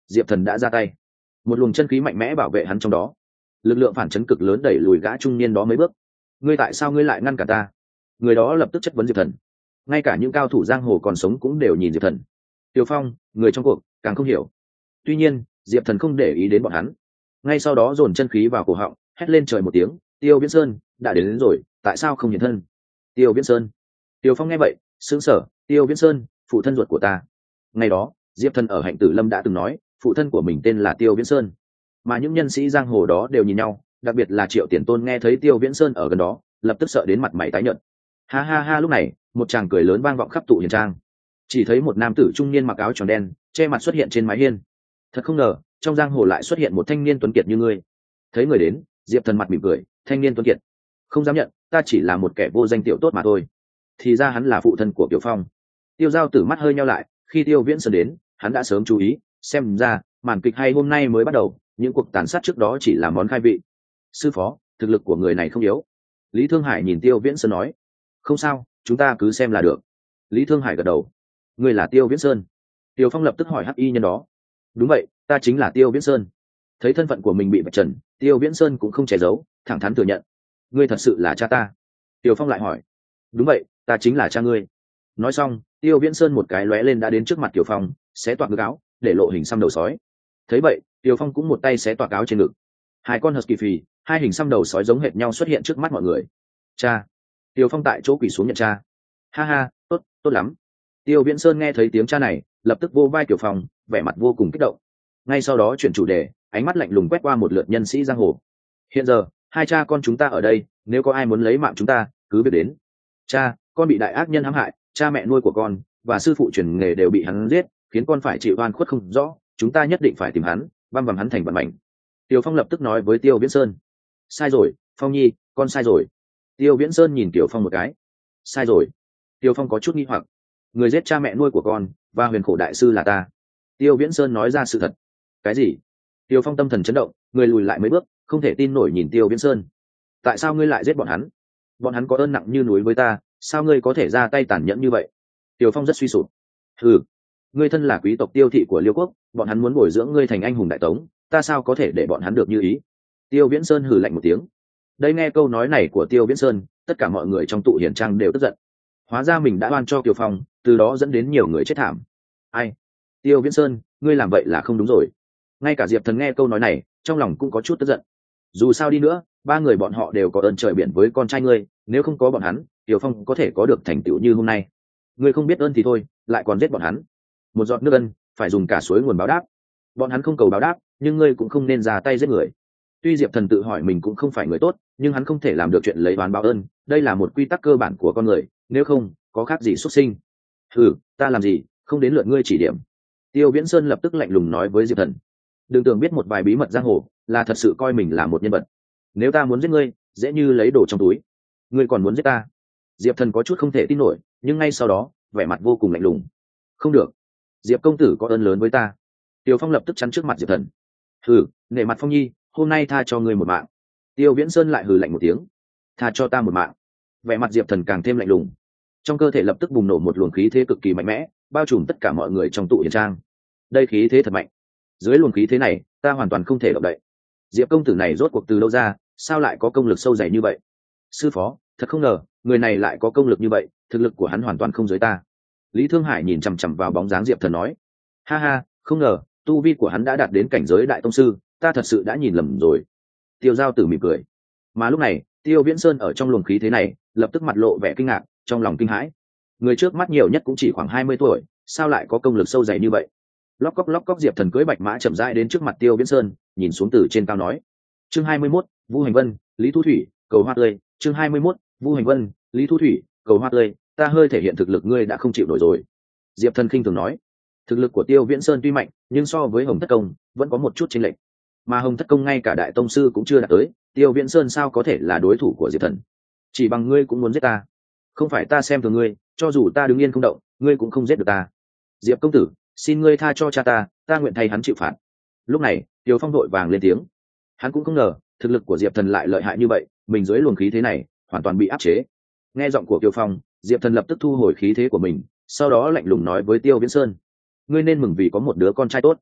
[SPEAKER 1] diệp thần đã ra tay, một luồng chân khí mạnh mẽ bảo vệ hắn trong đó, lực lượng phản chấn cực lớn đẩy lùi gã trung niên đó mấy bước. Ngươi tại sao ngươi lại ngăn cả ta? Người đó lập tức chất vấn diệp thần. Ngay cả những cao thủ giang hồ còn sống cũng đều nhìn diệp thần. Tiêu Phong, người trong cuộc, càng không hiểu. Tuy nhiên diệp thần không để ý đến bọn hắn, ngay sau đó dồn chân khí vào cổ họng, hét lên trời một tiếng, Tiêu Viễn Sơn đã đến rồi, tại sao không hiện thân? Tiêu Viễn Sơn. Tiêu Phong nghe vậy sững sờ. Tiêu Viễn Sơn, phụ thân ruột của ta. Ngày đó diệp thần ở Hạnh Tử Lâm đã từng nói phụ thân của mình tên là Tiêu Viễn Sơn, mà những nhân sĩ giang hồ đó đều nhìn nhau, đặc biệt là Triệu Tiền Tôn nghe thấy Tiêu Viễn Sơn ở gần đó lập tức sợ đến mặt mày tái nhợt. Ha ha ha, lúc này một tràng cười lớn vang vọng khắp tụ hiền trang. Chỉ thấy một nam tử trung niên mặc áo tròn đen che mặt xuất hiện trên mái hiên. Thật không ngờ trong giang hồ lại xuất hiện một thanh niên tuấn kiệt như ngươi. Thấy người đến, diệp thần mặt mỉm cười. Thanh niên tuấn kiệt? Không dám nhận, ta chỉ là một kẻ vô danh tiểu tốt mà thôi. Thì ra hắn là phụ thân của Kiều Phong. Tiêu Giao Tử mắt hơi nheo lại, khi Tiêu Viễn Sơn đến hắn đã sớm chú ý, xem ra màn kịch hay hôm nay mới bắt đầu, những cuộc tàn sát trước đó chỉ là món khai vị. Sư phó, thực lực của người này không yếu. Lý Thương Hải nhìn Tiêu Viễn Sơn nói. Không sao, chúng ta cứ xem là được. Lý Thương Hải gật đầu. Ngươi là Tiêu Viễn Sơn? Tiêu Phong lập tức hỏi hắc y nhân đó. Đúng vậy, ta chính là Tiêu Viễn Sơn. Thấy thân phận của mình bị vạch trần, Tiêu Viễn Sơn cũng không che giấu, thẳng thắn thừa nhận. Ngươi thật sự là cha ta? Tiêu Phong lại hỏi. Đúng vậy, ta chính là cha ngươi. Nói xong Tiêu Viễn Sơn một cái lóe lên đã đến trước mặt Tiêu Phong, xé toạc ngực áo để lộ hình xăm đầu sói. Thấy vậy Tiêu Phong cũng một tay xé toạc áo trên ngực. Hai con husky phì, hai hình xăm đầu sói giống hệt nhau xuất hiện trước mắt mọi người. Cha! Tiêu Phong tại chỗ quỳ xuống nhận cha. Ha ha, tốt, tốt lắm. Tiêu Viễn Sơn nghe thấy tiếng cha này lập tức vô vai Tiêu Phong, vẻ mặt vô cùng kích động. Ngay sau đó chuyển chủ đề, ánh mắt lạnh lùng quét qua một lượt nhân sĩ giang hồ. Hiện giờ hai cha con chúng ta ở đây, nếu có ai muốn lấy mạng chúng ta cứ việc đến. Cha, con bị đại ác nhân hãm hại, cha mẹ nuôi của con và sư phụ truyền nghề đều bị hắn giết, khiến con phải chịu oan khuất không rõ, chúng ta nhất định phải tìm hắn, băm vằm hắn thành vạn mảnh. Tiêu Phong lập tức nói với Tiêu Viễn Sơn. Sai rồi, Phong nhi, con sai rồi. Tiêu Viễn Sơn nhìn Tiêu Phong một cái. Sai rồi? Tiêu Phong có chút nghi hoặc. Người giết cha mẹ nuôi của con và Huyền Khổ đại sư là ta. Tiêu Viễn Sơn nói ra sự thật. Cái gì? Tiêu Phong tâm thần chấn động, người lùi lại mấy bước, không thể tin nổi nhìn Tiêu Viễn Sơn. Tại sao ngươi lại giết bọn hắn? Bọn hắn có ơn nặng như núi với ta, sao ngươi có thể ra tay tàn nhẫn như vậy? Tiêu Phong rất suy sụp. Ừ, ngươi thân là quý tộc Tiêu thị của Liêu quốc, bọn hắn muốn bồi dưỡng ngươi thành anh hùng đại tống, ta sao có thể để bọn hắn được như ý? Tiêu Viễn Sơn hừ lạnh một tiếng. Đây, nghe câu nói này của Tiêu Viễn Sơn, tất cả mọi người trong tụ hiền trang đều tức giận. Hóa ra mình đã oan cho Tiêu Phong, từ đó dẫn đến nhiều người chết thảm. Ai? Tiêu Viễn Sơn, ngươi làm vậy là không đúng rồi. Ngay cả Diệp Thần nghe câu nói này trong lòng cũng có chút tức giận. Dù sao đi nữa ba người bọn họ đều có ơn trời biển với con trai ngươi, nếu không có bọn hắn Tiêu Phong có thể có được thành tựu như hôm nay. Ngươi không biết ơn thì thôi, lại còn giết bọn hắn. Một giọt nước ân phải dùng cả suối nguồn báo đáp. Bọn hắn không cầu báo đáp, nhưng ngươi cũng không nên ra tay giết người. Tuy Diệp Thần tự hỏi mình cũng không phải người tốt, nhưng hắn không thể làm được chuyện lấy oán báo ơn, đây là một quy tắc cơ bản của con người, nếu không có khác gì xuất sinh. Ừ, ta làm gì không đến lượt ngươi chỉ điểm. Tiêu Viễn Sơn lập tức lạnh lùng nói với Diệp Thần. Đừng tưởng biết một vài bí mật giang hồ là thật sự coi mình là một nhân vật. Nếu ta muốn giết ngươi dễ như lấy đồ trong túi, ngươi còn muốn giết ta? Diệp Thần có chút không thể tin nổi, nhưng ngay sau đó vẻ mặt vô cùng lạnh lùng. Không được, Diệp công tử có ơn lớn với ta. Tiêu Phong lập tức chắn trước mặt Diệp Thần. Hừ, nể mặt Phong nhi, hôm nay tha cho ngươi một mạng. Tiêu Viễn Sơn lại hừ lạnh một tiếng. Tha cho ta một mạng? Vẻ mặt Diệp Thần càng thêm lạnh lùng. Trong cơ thể lập tức bùng nổ một luồng khí thế cực kỳ mạnh mẽ, bao trùm tất cả mọi người trong tụ hiền trang. Đây khí thế thật mạnh. Dưới luồng khí thế này ta hoàn toàn không thể động đậy. Diệp công tử này rốt cuộc từ đâu ra, sao lại có công lực sâu dày như vậy? Sư phó, thật không ngờ người này lại có công lực như vậy, thực lực của hắn hoàn toàn không dưới ta. Lý Thương Hải nhìn chằm chằm vào bóng dáng Diệp Thần nói. Ha ha, không ngờ tu vi của hắn đã đạt đến cảnh giới đại tông sư, ta thật sự đã nhìn lầm rồi. Tiêu Giao Tử mỉm cười. Mà lúc này Tiêu Viễn Sơn ở trong luồng khí thế này lập tức mặt lộ vẻ kinh ngạc, trong lòng kinh hãi. Người trước mắt nhiều nhất cũng chỉ khoảng 20 tuổi, sao lại có công lực sâu dày như vậy? Lóc cóc Diệp Thần cưỡi bạch mã chậm rãi đến trước mặt Tiêu Viễn Sơn, nhìn xuống từ trên cao nói. Chương 21, Vu Hành Vân, Lý Thu Thủy, cầu hoa tươi. Chương 21, Vu Hành Vân, Lý Thu Thủy, cầu hoa tươi. Ta hơi thể hiện thực lực ngươi đã không chịu nổi rồi. Diệp Thần khinh thường nói. Thực lực của Tiêu Viễn Sơn tuy mạnh, nhưng so với Hồng Thất Công vẫn có một chút chênh lệch. Mà Hồng Thất Công ngay cả đại tông sư cũng chưa đạt tới, Tiêu Viễn Sơn sao có thể là đối thủ của Diệp Thần? Chỉ bằng ngươi cũng muốn giết ta? Không phải ta xem thường ngươi, cho dù ta đứng yên không động, ngươi cũng không giết được ta. Diệp công tử, xin ngươi tha cho cha ta nguyện thay hắn chịu phạt. Lúc này Tiêu Phong vội vàng lên tiếng. Hắn cũng không ngờ thực lực của Diệp Thần lại lợi hại như vậy, mình dưới luồng khí thế này hoàn toàn bị áp chế. Nghe giọng của Tiêu Phong, Diệp Thần lập tức thu hồi khí thế của mình, sau đó lạnh lùng nói với Tiêu Viễn Sơn. Ngươi nên mừng vì có một đứa con trai tốt.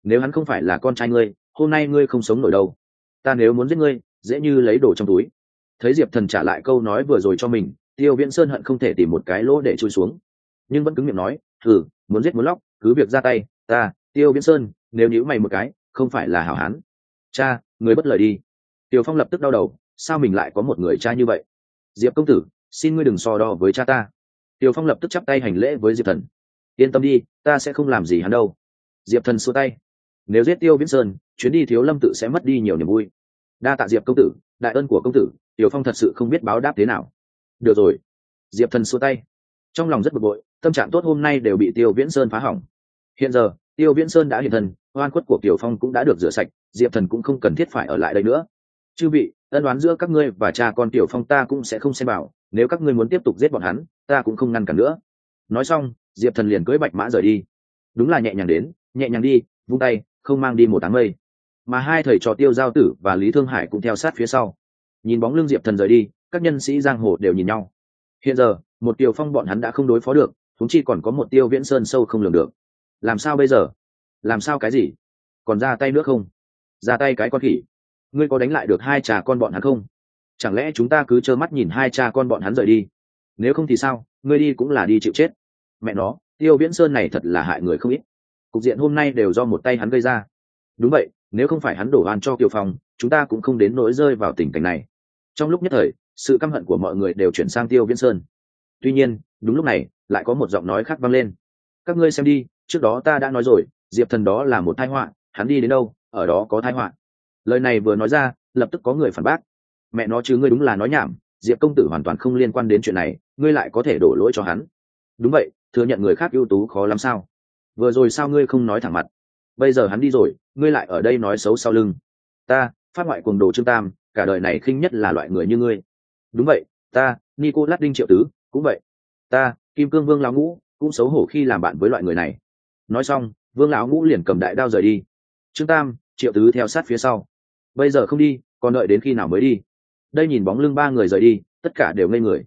[SPEAKER 1] nếu hắn không phải là con trai ngươi, hôm nay ngươi không sống nổi đâu. Ta nếu muốn giết ngươi, dễ như lấy đồ trong túi. Thấy Diệp Thần trả lại câu nói vừa rồi cho mình, Tiêu Viễn Sơn hận không thể tìm một cái lỗ để chui xuống, nhưng vẫn cứng miệng nói, thử muốn giết muốn lóc cứ việc ra tay. Ta Tiêu Viễn Sơn nếu níu mày một cái, không phải là hảo hán. Cha, người bất lợi đi. Tiêu Phong lập tức đau đầu, sao mình lại có một người cha như vậy? Diệp công tử, xin ngươi đừng so đo với cha ta. Tiêu Phong lập tức chắp tay hành lễ với Diệp Thần. Yên tâm đi, ta sẽ không làm gì hắn đâu. Diệp Thần xua tay. Nếu giết Tiêu Viễn Sơn, chuyến đi Thiếu Lâm tự sẽ mất đi nhiều niềm vui. Đa tạ Diệp công tử, đại ân của công tử, Tiêu Phong thật sự không biết báo đáp thế nào. Được rồi. Diệp Thần xua tay. Trong lòng rất bực bội, tâm trạng tốt hôm nay đều bị Tiêu Viễn Sơn phá hỏng. Hiện giờ Tiêu Viễn Sơn đã hiện thân, oan khuất của Kiều Phong cũng đã được rửa sạch, Diệp Thần cũng không cần thiết phải ở lại đây nữa. Chư vị, ân oán giữa các ngươi và cha con Kiều Phong ta cũng sẽ không xen vào, nếu các ngươi muốn tiếp tục giết bọn hắn, ta cũng không ngăn cản nữa. Nói xong, Diệp Thần liền cưỡi bạch mã rời đi. Đúng là nhẹ nhàng đến, nhẹ nhàng đi, vung tay, không mang đi một áng mây. Mà hai thầy trò Tiêu Giao Tử và Lý Thương Hải cũng theo sát phía sau. Nhìn bóng lưng Diệp Thần rời đi, các nhân sĩ giang hồ đều nhìn nhau. Hiện giờ, một Kiều Phong bọn hắn đã không đối phó được, huống chi còn có một Tiêu Viễn Sơn sâu không lường được. Làm sao bây giờ? Làm sao cái gì? Còn ra tay nữa không? Ra tay cái con khỉ. Ngươi có đánh lại được hai cha con bọn hắn không? Chẳng lẽ chúng ta cứ trơ mắt nhìn hai cha con bọn hắn rời đi? Nếu không thì sao? Ngươi đi cũng là đi chịu chết. Mẹ nó, Tiêu Viễn Sơn này thật là hại người không ít. Cục diện hôm nay đều do một tay hắn gây ra. Đúng vậy, nếu không phải hắn đổ oan cho Kiều Phong, chúng ta cũng không đến nỗi rơi vào tình cảnh này. Trong lúc nhất thời, sự căm hận của mọi người đều chuyển sang Tiêu Viễn Sơn. Tuy nhiên, đúng lúc này, lại có một giọng nói khác vang lên. Các ngươi xem đi, trước đó ta đã nói rồi, Diệp Thần đó là một tai họa, hắn đi đến đâu, ở đó có tai họa. Lời này vừa nói ra, lập tức có người phản bác. Mẹ nó chứ, ngươi đúng là nói nhảm, Diệp công tử hoàn toàn không liên quan đến chuyện này, ngươi lại có thể đổ lỗi cho hắn. Đúng vậy, thừa nhận người khác ưu tú khó lắm sao? Vừa rồi sao ngươi không nói thẳng mặt? Bây giờ hắn đi rồi, ngươi lại ở đây nói xấu sau lưng. Ta, phát ngoại cuồng đồ Trương Tam, cả đời này khinh nhất là loại người như ngươi. Đúng vậy, ta, Nicolas Đinh Triệu Tứ, cũng vậy. Ta, Kim Cương Vương lão ngũ, cũng xấu hổ khi làm bạn với loại người này. Nói xong, Vương lão ngũ liền cầm đại đao rời đi. Trương Tam, Triệu Tứ theo sát phía sau. Bây giờ không đi, còn đợi đến khi nào mới đi? Đây nhìn bóng lưng ba người rời đi, tất cả đều ngây người.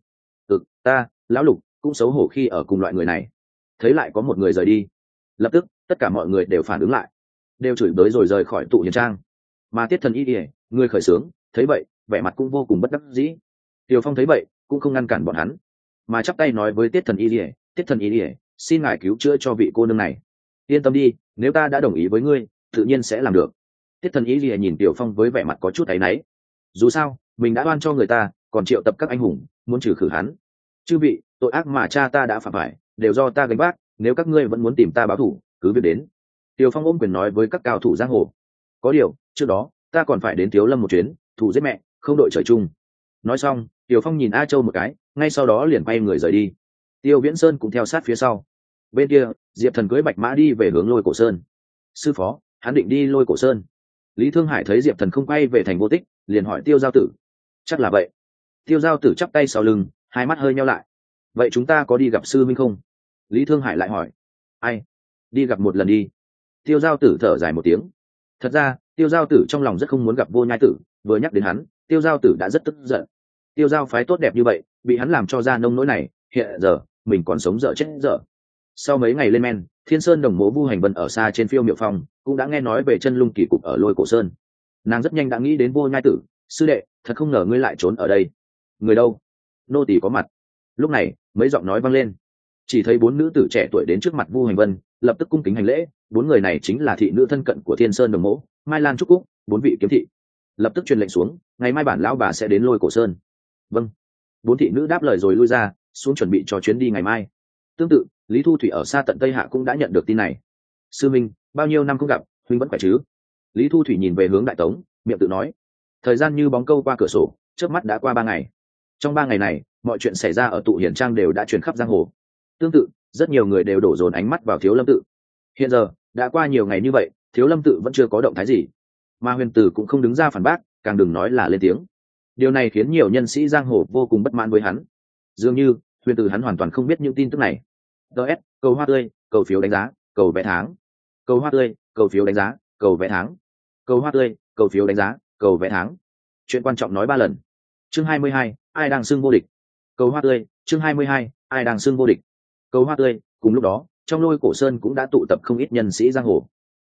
[SPEAKER 1] Ta, lão Lục, cũng xấu hổ khi ở cùng loại người này. Thấy lại có một người rời đi, lập tức tất cả mọi người đều phản ứng lại, đều chửi bới rồi rời khỏi tụ hiền trang. Mà Tiết Thần Y ỉa người khởi xướng thấy vậy, vẻ mặt cũng vô cùng bất đắc dĩ. Tiều Phong thấy vậy cũng không ngăn cản bọn hắn, mà chắp tay nói với Tiết Thần Y ỉa, Tiết Thần Y ỉa, xin ngài cứu chữa cho vị cô nương này. Yên tâm đi, nếu ta đã đồng ý với ngươi, tự nhiên sẽ làm được. Tiết Thần Y ỉa nhìn Tiều Phong với vẻ mặt có chút áy náy. Dù sao mình đã oan cho người ta, còn triệu tập các anh hùng muốn trừ khử hắn. Chư vị, tội ác mà cha ta đã phạm phải đều do ta gánh vác, nếu các ngươi vẫn muốn tìm ta báo thù, cứ việc đến. Tiều Phong ôm quyền nói với các cao thủ giang hồ. Có điều trước đó ta còn phải đến Thiếu Lâm một chuyến, thủ giết mẹ, không đội trời chung. Nói xong, Tiều Phong nhìn A Châu một cái, ngay sau đó liền quay người rời đi. Tiêu Viễn Sơn cũng theo sát phía sau. Bên kia, Diệp Thần cưỡi bạch mã đi về hướng Lôi Cổ Sơn. Sư phó, hắn định đi Lôi Cổ Sơn. Lý Thương Hải thấy Diệp Thần không quay về thành vô tích, liền hỏi Tiêu Giao Tử. Chắc là vậy. Tiêu Giao Tử chắp tay sau lưng, hai mắt hơi nheo lại. Vậy chúng ta có đi gặp sư minh không? Lý Thương Hải lại hỏi. Ai? Đi gặp một lần đi. Tiêu Giao Tử thở dài một tiếng. Thật ra Tiêu Giao Tử trong lòng rất không muốn gặp Vô Nhai Tử, vừa nhắc đến hắn, Tiêu Giao Tử đã rất tức giận. Tiêu Giao phái tốt đẹp như vậy, bị hắn làm cho ra nông nỗi này, hiện giờ mình còn sống dở chết dở. Sau mấy ngày lên men, Thiên Sơn Đồng Mộ Vu Hành Vân ở xa trên Phiêu Miệu Phong cũng đã nghe nói về chân lung kỳ cục ở Lôi Cổ Sơn. Nàng rất nhanh đã nghĩ đến Vô Nhai Tử. Sư đệ, thật không ngờ ngươi lại trốn ở đây. Người đâu? Nô tỳ có mặt. Lúc này mấy giọng nói vang lên, chỉ thấy bốn nữ tử trẻ tuổi đến trước mặt Vu Hành Vân, lập tức cung kính hành lễ. Bốn người này chính là thị nữ thân cận của Thiên Sơn Đồng Mộ, Mai Lan Trúc Cúc, bốn vị kiếm thị. Lập tức truyền lệnh xuống, ngày mai bản lão bà sẽ đến Lôi Cổ Sơn. Vâng. Bốn thị nữ đáp lời rồi lui ra, xuống chuẩn bị cho chuyến đi ngày mai. Tương tự, Lý Thu Thủy ở xa tận Tây Hạ cũng đã nhận được tin này. Sư minh, bao nhiêu năm không gặp, huynh vẫn khỏe chứ? Lý Thu Thủy nhìn về hướng Đại Tống, miệng tự nói. Thời gian như bóng câu qua cửa sổ, trước mắt đã qua 3 ngày. Trong 3 ngày này, mọi chuyện xảy ra ở tụ hiển trang đều đã truyền khắp giang hồ. Tương tự, rất nhiều người đều đổ dồn ánh mắt vào Thiếu Lâm tự. Hiện giờ đã qua nhiều ngày như vậy, Thiếu Lâm tự vẫn chưa có động thái gì, mà Huyền Tử cũng không đứng ra phản bác, càng đừng nói là lên tiếng. Điều này khiến nhiều nhân sĩ giang hồ vô cùng bất mãn với hắn. Dường như Huyền Tử hắn hoàn toàn không biết những tin tức này. DS, cầu hoa tươi, cầu phiếu đánh giá, cầu vẽ tháng. Cầu hoa tươi, cầu phiếu đánh giá, cầu vẽ tháng. Cầu hoa tươi, cầu phiếu đánh giá, cầu vẽ tháng. Chuyện quan trọng nói 3 lần. Chương 22, ai đang xưng vô địch? Cầu hoa tươi, chương 22, ai đang xưng vô địch? Cầu hoa tươi. Cùng lúc đó, trong Lôi Cổ Sơn cũng đã tụ tập không ít nhân sĩ giang hồ.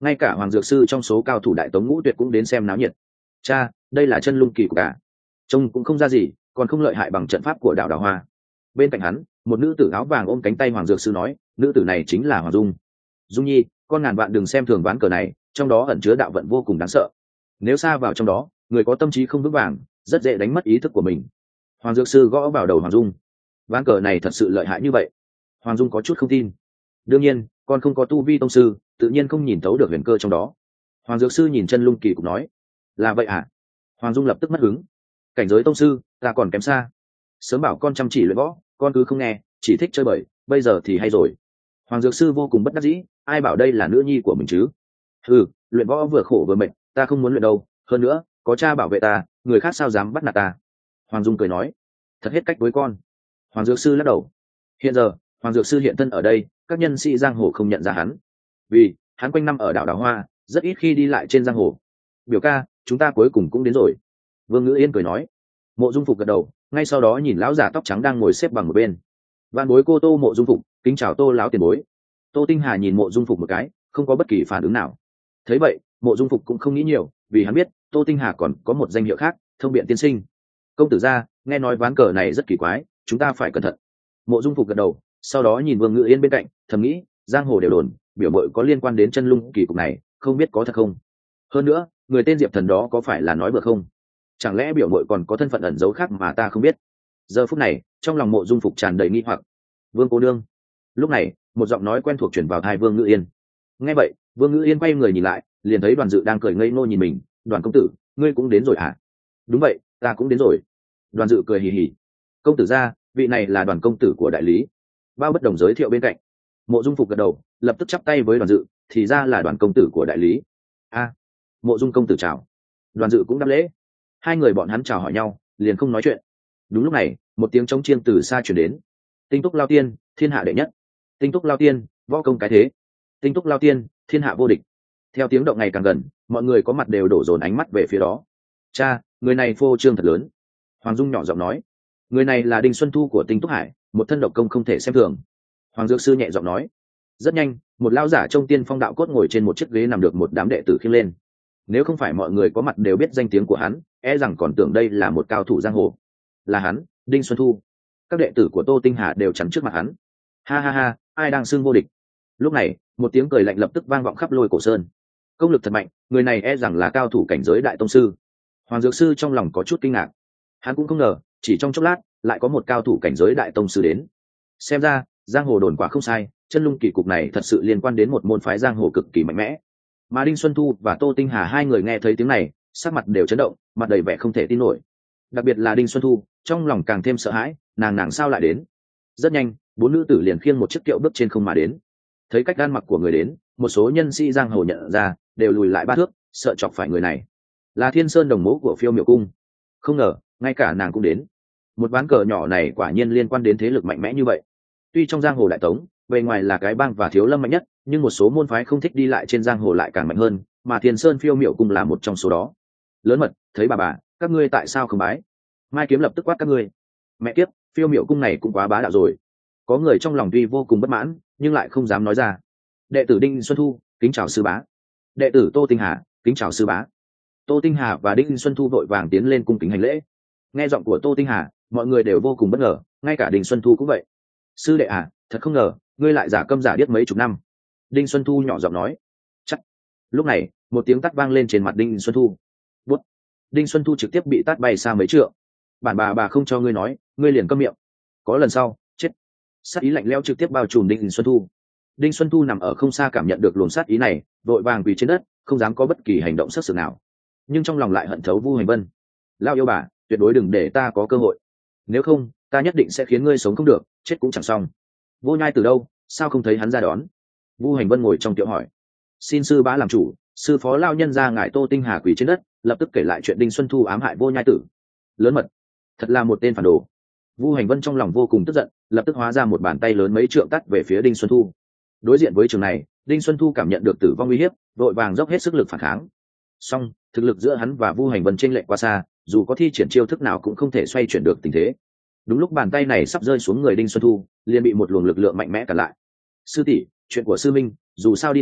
[SPEAKER 1] ngay cả hoàng dược sư trong số cao thủ đại tống ngũ tuyệt cũng đến xem náo nhiệt. Cha, đây là chân lung kỳ của cả, trông cũng không ra gì, còn không lợi hại bằng trận pháp của đạo đào hoa. Bên cạnh hắn, một nữ tử áo vàng ôm cánh tay hoàng dược sư nói, nữ tử này chính là Hoàng Dung. Dung nhi, con ngàn vạn đừng xem thường ván cờ này, trong đó ẩn chứa đạo vận vô cùng đáng sợ. Nếu xa vào trong đó, người có tâm trí không vững vàng, rất dễ đánh mất ý thức của mình. Hoàng dược sư gõ vào đầu Hoàng Dung. Ván cờ này thật sự lợi hại như vậy? Hoàng Dung có chút không tin. Đương nhiên, con không có tu vi tông sư, tự nhiên không nhìn thấu được huyền cơ trong đó. Hoàng dược sư nhìn chân lung kỳ cục nói, là vậy à? Hoàng Dung lập tức mất hứng. Cảnh giới tông sư ta còn kém xa, sớm bảo con chăm chỉ luyện võ, con cứ không nghe, chỉ thích chơi bời, bây giờ thì hay rồi. Hoàng dược sư vô cùng bất đắc dĩ, ai bảo đây là nữ nhi của mình chứ. Ừ, luyện võ vừa khổ vừa mệt, ta không muốn luyện đâu, hơn nữa có cha bảo vệ ta, người khác sao dám bắt nạt ta. Hoàng Dung cười nói, thật hết cách với con. Hoàng dược sư lắc đầu. Hiện giờ Hoàng dược sư hiện thân ở đây, các nhân sĩ giang hồ không nhận ra hắn, vì hắn quanh năm ở đảo Đào Hoa, rất ít khi đi lại trên giang hồ. Biểu ca, chúng ta cuối cùng cũng đến rồi. Vương Ngữ Yên cười nói. Mộ Dung Phục gật đầu, ngay sau đó nhìn lão giả tóc trắng đang ngồi xếp bằng một bên. Vạn bối cô Tô Mộ Dung Phục, kính chào Tô lão tiền bối. Tô Tinh Hà nhìn Mộ Dung Phục một cái, không có bất kỳ phản ứng nào. Thấy vậy, Mộ Dung Phục cũng không nghĩ nhiều, vì hắn biết Tô Tinh Hà còn có một danh hiệu khác, Thông Biện tiên sinh. Công tử gia, nghe nói ván cờ này rất kỳ quái, chúng ta phải cẩn thận. Mộ Dung Phục gật đầu, sau đó nhìn Vương Ngữ Yên bên cạnh, thầm nghĩ, giang hồ đều đồn biểu mội có liên quan đến chân lung kỳ cục này, không biết có thật không. Hơn nữa, người tên Diệp Thần đó có phải là nói bừa không? Chẳng lẽ biểu mội còn có thân phận ẩn giấu khác mà ta không biết? Giờ phút này, trong lòng Mộ Dung Phục tràn đầy nghi hoặc. Vương cô nương. Lúc này, một giọng nói quen thuộc truyền vào tai Vương Ngữ Yên. Nghe vậy, Vương Ngữ Yên quay người nhìn lại, liền thấy Đoàn Dự đang cười ngây ngô nhìn mình. Đoàn công tử, ngươi cũng đến rồi à? Đúng vậy, ta cũng đến rồi. Đoàn Dự cười hì hì. Công tử gia, vị này là Đoàn công tử của đại lý. Bao Bất Đồng giới thiệu bên cạnh. Mộ Dung Phục gật đầu, lập tức chắp tay với Đoàn Dự, thì ra là Đoàn công tử của đại lý. A, Mộ Dung công tử chào. Đoàn Dự cũng đáp lễ. Hai người bọn hắn chào hỏi nhau, liền không nói chuyện. Đúng lúc này, một tiếng trống chiêng từ xa truyền đến. Tinh Túc Lao Tiên, thiên hạ đệ nhất. Tinh Túc Lao Tiên, võ công cái thế. Tinh Túc Lao Tiên, thiên hạ vô địch. Theo tiếng động ngày càng gần, mọi người có mặt đều đổ dồn ánh mắt về phía đó. Cha, người này phô trương thật lớn. Hoàng Dung nhỏ giọng nói. Người này là Đinh Xuân Thu của Tinh Túc Hải, một thân độc công không thể xem thường. Hoàng Dược Sư nhẹ giọng nói. Rất nhanh, một lão giả trông tiên phong đạo cốt ngồi trên một chiếc ghế nằm được một đám đệ tử khiêng lên. Nếu không phải mọi người có mặt đều biết danh tiếng của hắn, e rằng còn tưởng đây là một cao thủ giang hồ. Là hắn, Đinh Xuân Thu. Các đệ tử của Tô Tinh Hà đều chắn trước mặt hắn. Ha ha ha, ai đang xưng vô địch? Lúc này, một tiếng cười lạnh lập tức vang vọng khắp Lôi Cổ Sơn. Công lực thật mạnh, người này e rằng là cao thủ cảnh giới đại tông sư. Hoàng Dược Sư trong lòng có chút kinh ngạc. Hắn cũng không ngờ, chỉ trong chốc lát, lại có một cao thủ cảnh giới đại tông sư đến. Xem ra, giang hồ đồn quả không sai, chân lung kỳ cục này thật sự liên quan đến một môn phái giang hồ cực kỳ mạnh mẽ. Mà Đinh Xuân Thu và Tô Tinh Hà hai người nghe thấy tiếng này, sắc mặt đều chấn động, mặt đầy vẻ không thể tin nổi. Đặc biệt là Đinh Xuân Thu, trong lòng càng thêm sợ hãi, nàng sao lại đến? Rất nhanh, bốn nữ tử liền khiêng một chiếc kiệu bước trên không mà đến. Thấy cách ăn mặc của người đến, một số nhân sĩ giang hồ nhận ra, đều lùi lại 3 thước, sợ chọc phải người này. Là Thiên Sơn đồng mẫu của Phiêu Miểu Cung. Không ngờ, ngay cả nàng cũng đến. Một ván cờ nhỏ này quả nhiên liên quan đến thế lực mạnh mẽ như vậy. Tuy trong giang hồ đại tống, bề ngoài là cái bang và thiếu lâm mạnh nhất, nhưng một số môn phái không thích đi lại trên giang hồ lại càng mạnh hơn, mà Thiên Sơn Phiêu Miểu Cung là một trong số đó. Lớn mật, thấy bà, các ngươi tại sao không bái? Mai Kiếm lập tức quát các ngươi. Mẹ kiếp, Phiêu Miểu Cung này cũng quá bá đạo rồi. Có người trong lòng tuy vô cùng bất mãn, nhưng lại không dám nói ra. Đệ tử Đinh Xuân Thu, kính chào sư bá. Đệ tử Tô Tinh Hà, kính chào sư bá. Tô Tinh Hà và Đinh Xuân Thu vội vàng tiến lên cung kính hành lễ. Nghe giọng của Tô Tinh Hà, mọi người đều vô cùng bất ngờ, ngay cả Đinh Xuân Thu cũng vậy. Sư đệ à, thật không ngờ, ngươi lại giả câm giả điếc mấy chục năm. Đinh Xuân Thu nhỏ giọng nói. Chắc. Lúc này, một tiếng tát vang lên trên mặt Đinh Xuân Thu. Bút. Đinh Xuân Thu trực tiếp bị tát bay xa mấy trượng. Bản bà không cho ngươi nói, ngươi liền câm miệng. Có lần sau, chết. Sát ý lạnh lẽo trực tiếp bao trùm Đinh Xuân Thu. Đinh Xuân Thu nằm ở không xa cảm nhận được luồng sát ý này, vội vàng quỳ trên đất, không dám có bất kỳ hành động sắc sược nào. Nhưng trong lòng lại hận thấu Vu Hành Vân. Lao yêu bà, tuyệt đối đừng để ta có cơ hội. Nếu không, ta nhất định sẽ khiến ngươi sống không được, chết cũng chẳng xong. Vô Nhai từ đâu, sao không thấy hắn ra đón? Vu Hành Vân ngồi trong tiệu hỏi. Xin sư bá làm chủ, sư phó lao nhân ra ngài Tô Tinh Hà quỳ trên đất, lập tức kể lại chuyện Đinh Xuân Thu ám hại Vô Nhai tử. Lớn mật, thật là một tên phản đồ. Vu Hành Vân trong lòng vô cùng tức giận, lập tức hóa ra một bàn tay lớn mấy trượng tát về phía Đinh Xuân Thu. Đối diện với trường này, Đinh Xuân Thu cảm nhận được tử vong uy hiếp, vội vàng dốc hết sức lực phản kháng. Song thực lực giữa hắn và Vu Hành Vân chênh lệch quá xa, dù có thi triển chiêu thức nào cũng không thể xoay chuyển được tình thế. Đúng lúc bàn tay này sắp rơi xuống người Đinh Xuân Thu, liền bị một luồng lực lượng mạnh mẽ cản lại. Sư tỷ, chuyện của sư minh, dù sao đi nữa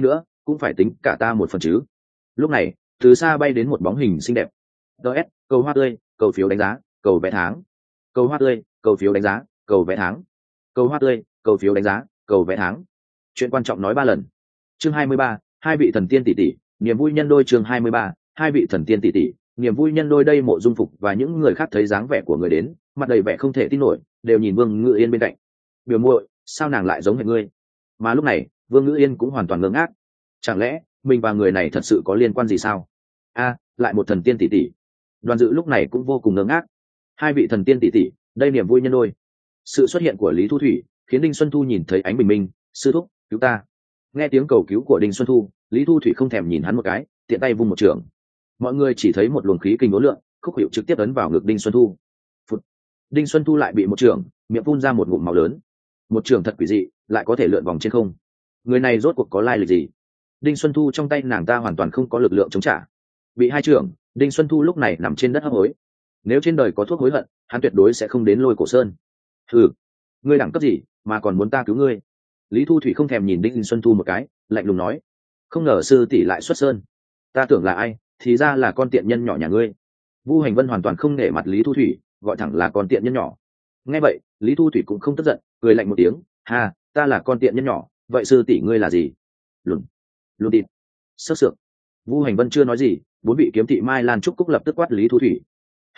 [SPEAKER 1] cũng phải tính cả ta một phần chứ. Lúc này từ xa bay đến một bóng hình xinh đẹp. DS, cầu hoa tươi, cầu phiếu đánh giá, cầu vé tháng. Cầu hoa tươi, cầu phiếu đánh giá, cầu vé tháng. Cầu hoa tươi, cầu phiếu đánh giá, cầu vé tháng. Chuyện quan trọng nói 3 lần. Chương 23, hai vị thần tiên tỷ tỷ, niềm vui nhân đôi. Chương 23, hai vị thần tiên tỷ tỷ, niềm vui nhân đôi. Đây Mộ Dung Phục và những người khác thấy dáng vẻ của người đến, mặt đầy vẻ không thể tin nổi, đều nhìn Vương Ngự Yên bên cạnh. Biểu muội, sao nàng lại giống hệt ngươi? Mà lúc này, Vương Ngự Yên cũng hoàn toàn ngơ ngác. Chẳng lẽ mình và người này thật sự có liên quan gì sao? Lại một thần tiên tỷ tỷ. Đoàn Dự lúc này cũng vô cùng ngơ ngác. Hai vị thần tiên tỷ tỷ, đây niềm vui nhân đôi. Sự xuất hiện của Lý Thu Thủy khiến Đinh Xuân Thu nhìn thấy ánh bình minh. Sư thúc, cứu ta. Nghe tiếng cầu cứu của Đinh Xuân Thu, Lý Thu Thủy không thèm nhìn hắn một cái, tiện tay vung một trường. Mọi người chỉ thấy một luồng khí kinh uốn lượn, khúc hiệu trực tiếp ấn vào ngực Đinh Xuân Thu. Phụt. Đinh Xuân Thu lại bị một trường, miệng phun ra một ngụm máu lớn. Một trường thật quỷ dị, lại có thể lượn vòng trên không. Người này rốt cuộc có lai lịch gì? Đinh Xuân Thu trong tay nàng ta hoàn toàn không có lực lượng chống trả. Bị hai trường, Đinh Xuân Thu lúc này nằm trên đất hấp hối. Nếu trên đời có thuốc hối hận, hắn tuyệt đối sẽ không đến Lôi Cổ Sơn. Ngươi đẳng cấp gì mà còn muốn ta cứu ngươi? Lý Thu Thủy không thèm nhìn Đinh Xuân Thu một cái, lạnh lùng nói. Không ngờ sư tỷ lại xuất sơn. Ta tưởng là ai, thì ra là con tiện nhân nhỏ nhà ngươi. Vu Hành Vân hoàn toàn không nể mặt Lý Thu Thủy, gọi thẳng là con tiện nhân nhỏ. Nghe vậy, Lý Thu Thủy cũng không tức giận, cười lạnh một tiếng. Ta là con tiện nhân nhỏ, vậy sư tỷ ngươi là gì? Lùn tịt, sơ sượng. Vu Hành Vân chưa nói gì, 4 vị kiếm thị Mai Lan Trúc Cúc lập tức quát Lý Thu Thủy.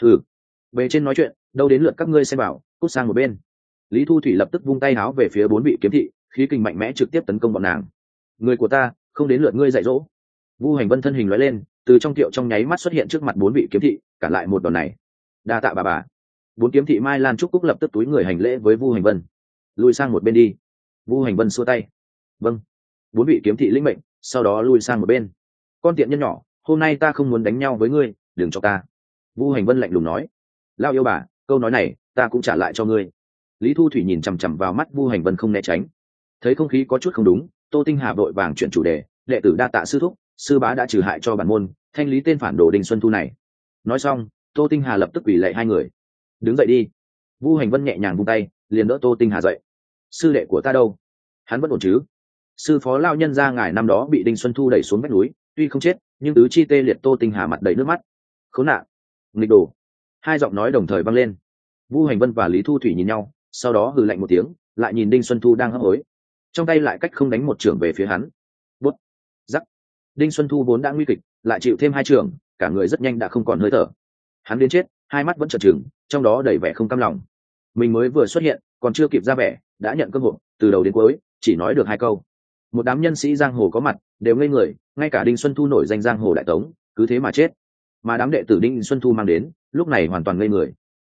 [SPEAKER 1] Về trên nói chuyện, đâu đến lượt các ngươi xem bảo, cút sang một bên. Lý Thu Thủy lập tức vung tay áo về phía 4 vị kiếm thị, khí kình mạnh mẽ trực tiếp tấn công bọn nàng. Người của ta, không đến lượt ngươi dạy dỗ. Vu Hành Vân thân hình lóe lên, từ trong tiệu trong nháy mắt xuất hiện trước mặt 4 vị kiếm thị, cản lại một đòn này. Đa tạ bà. 4 kiếm thị Mai Lan Trúc Cúc lập tức túi người hành lễ với Vu Hành Vân. Lùi sang một bên đi. Vu Hành Vân xua tay. Vâng. 4 vị kiếm thị lĩnh mệnh, sau đó lùi sang một bên. Con tiện nhân nhỏ, hôm nay ta không muốn đánh nhau với ngươi, đừng cho ta. Vu Hành Vân lạnh lùng nói. Lao yêu bà, câu nói này ta cũng trả lại cho ngươi. Lý Thu Thủy nhìn chằm chằm vào mắt Vu Hành Vân không né tránh. Thấy không khí có chút không đúng, Tô Tinh Hà vội vàng chuyển chủ đề. Đệ tử đa tạ sư thúc, sư bá đã trừ hại cho bản môn, thanh lý tên phản đồ Đinh Xuân Thu này. Nói xong, Tô Tinh Hà lập tức quỳ lạy hai người. Đứng dậy đi. Vu Hành Vân nhẹ nhàng vung tay, liền đỡ Tô Tinh Hà dậy. Sư đệ của ta đâu? Hắn vẫn ổn chứ? Sư phó lao nhân gia ngài năm đó bị Đinh Xuân Thu đẩy xuống vách núi, tuy không chết, nhưng tứ chi tê liệt. Tô Tinh Hà mặt đầy nước mắt. Khốn nạn, nghịch đồ. Hai giọng nói đồng thời vang lên. Vu Hành Vân và Lý Thu Thủy nhìn nhau, sau đó hừ lạnh một tiếng, lại nhìn Đinh Xuân Thu đang hấp hối, trong tay lại cách không đánh một trưởng về phía hắn. Bút, rắc. Đinh Xuân Thu vốn đã nguy kịch, lại chịu thêm hai trưởng, cả người rất nhanh đã không còn hơi thở. Hắn đến chết, hai mắt vẫn trợn trừng, trong đó đầy vẻ không cam lòng. Mình mới vừa xuất hiện, còn chưa kịp ra vẻ, đã nhận cơ hội, từ đầu đến cuối chỉ nói được hai câu. Một đám nhân sĩ giang hồ có mặt, đều ngây người, ngay cả Đinh Xuân Thu nổi danh giang hồ đại tống, cứ thế mà chết. Mà đám đệ tử Đinh Xuân Thu mang đến, lúc này hoàn toàn ngây người.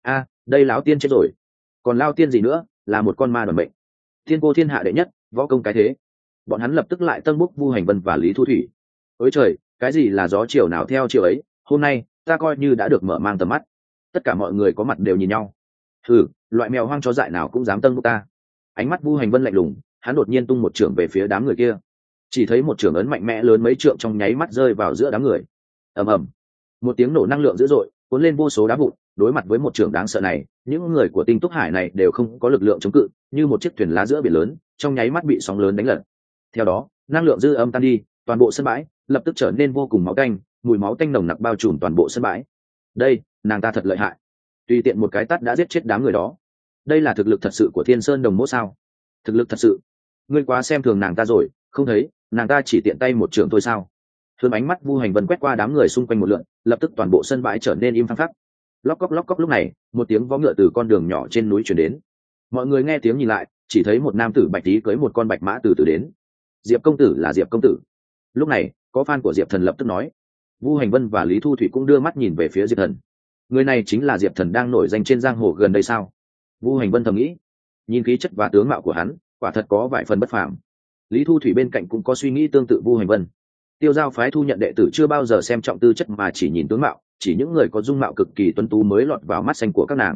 [SPEAKER 1] Đây lão tiên chết rồi. Còn lao tiên gì nữa, là một con ma đoàn bệnh. Thiên cô thiên hạ đệ nhất, võ công cái thế. Bọn hắn lập tức lại tân bốc Vu Hành Vân và Lý Thu Thủy. Ôi trời, cái gì là gió chiều nào theo chiều ấy, hôm nay ta coi như đã được mở mang tầm mắt. Tất cả mọi người có mặt đều nhìn nhau. Loại mèo hoang chó dại nào cũng dám tân bốc ta. Ánh mắt Vu Hành Vân lạnh lùng, hắn đột nhiên tung một chưởng về phía đám người kia. Chỉ thấy một chưởng ấn mạnh mẽ lớn mấy trượng trong nháy mắt rơi vào giữa đám người. Ầm ầm, một tiếng nổ năng lượng dữ dội, cuốn lên vô số đá vụn. Đối mặt với một chưởng đáng sợ này, những người của Tinh Túc Hải này đều không có lực lượng chống cự, như một chiếc thuyền lá giữa biển lớn, trong nháy mắt bị sóng lớn đánh lật. Theo đó, năng lượng dư âm tan đi, toàn bộ sân bãi lập tức trở nên vô cùng máu tanh, mùi máu tanh nồng nặc bao trùm toàn bộ sân bãi. Đây, nàng ta thật lợi hại, tùy tiện một cái tát đã giết chết đám người đó. Đây là thực lực thật sự của Thiên Sơn Đồng Mỗ sao? Thực lực thật sự? Ngươi quá xem thường nàng ta rồi, không thấy nàng ta chỉ tiện tay một trường thôi sao? Thường ánh mắt Vu Hành Vân quét qua đám người xung quanh một lượt, lập tức toàn bộ sân bãi trở nên im phăng phắc. Lóc cóc lúc này, một tiếng vó ngựa từ con đường nhỏ trên núi truyền đến. Mọi người nghe tiếng nhìn lại, chỉ thấy một nam tử bạch tí cưỡi một con bạch mã từ từ đến. Diệp công tử là Diệp công tử. Lúc này, có fan của Diệp Thần lập tức nói. Vu Hành Vân và Lý Thu Thủy cũng đưa mắt nhìn về phía Diệp Thần. Người này chính là Diệp Thần đang nổi danh trên giang hồ gần đây sao? Vu Hành Vân thầm nghĩ. Nhìn khí chất và tướng mạo của hắn, quả thật có vài phần bất phàm. Lý Thu Thủy bên cạnh cũng có suy nghĩ tương tự Vu Hành Vân. Tiêu Giao phái thu nhận đệ tử chưa bao giờ xem trọng tư chất mà chỉ nhìn tướng mạo, chỉ những người có dung mạo cực kỳ tuấn tú mới lọt vào mắt xanh của các nàng.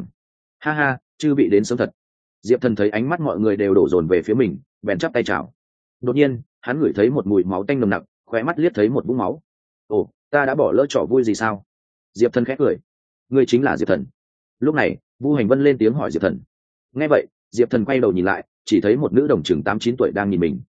[SPEAKER 1] Chư vị đến sớm thật. Diệp Thần thấy ánh mắt mọi người đều đổ dồn về phía mình, bèn chắp tay chào. Đột nhiên, hắn ngửi thấy một mùi máu tanh nồng nặc, khóe mắt liếc thấy một vũng máu. Ồ, ta đã bỏ lỡ trò vui gì sao? Diệp Thần khẽ cười. Ngươi chính là Diệp Thần. Lúc này, Vu Hành Vân lên tiếng hỏi Diệp Thần. Nghe vậy, Diệp Thần quay đầu nhìn lại, chỉ thấy một nữ đồng chừng 8-9 tuổi đang nhìn mình.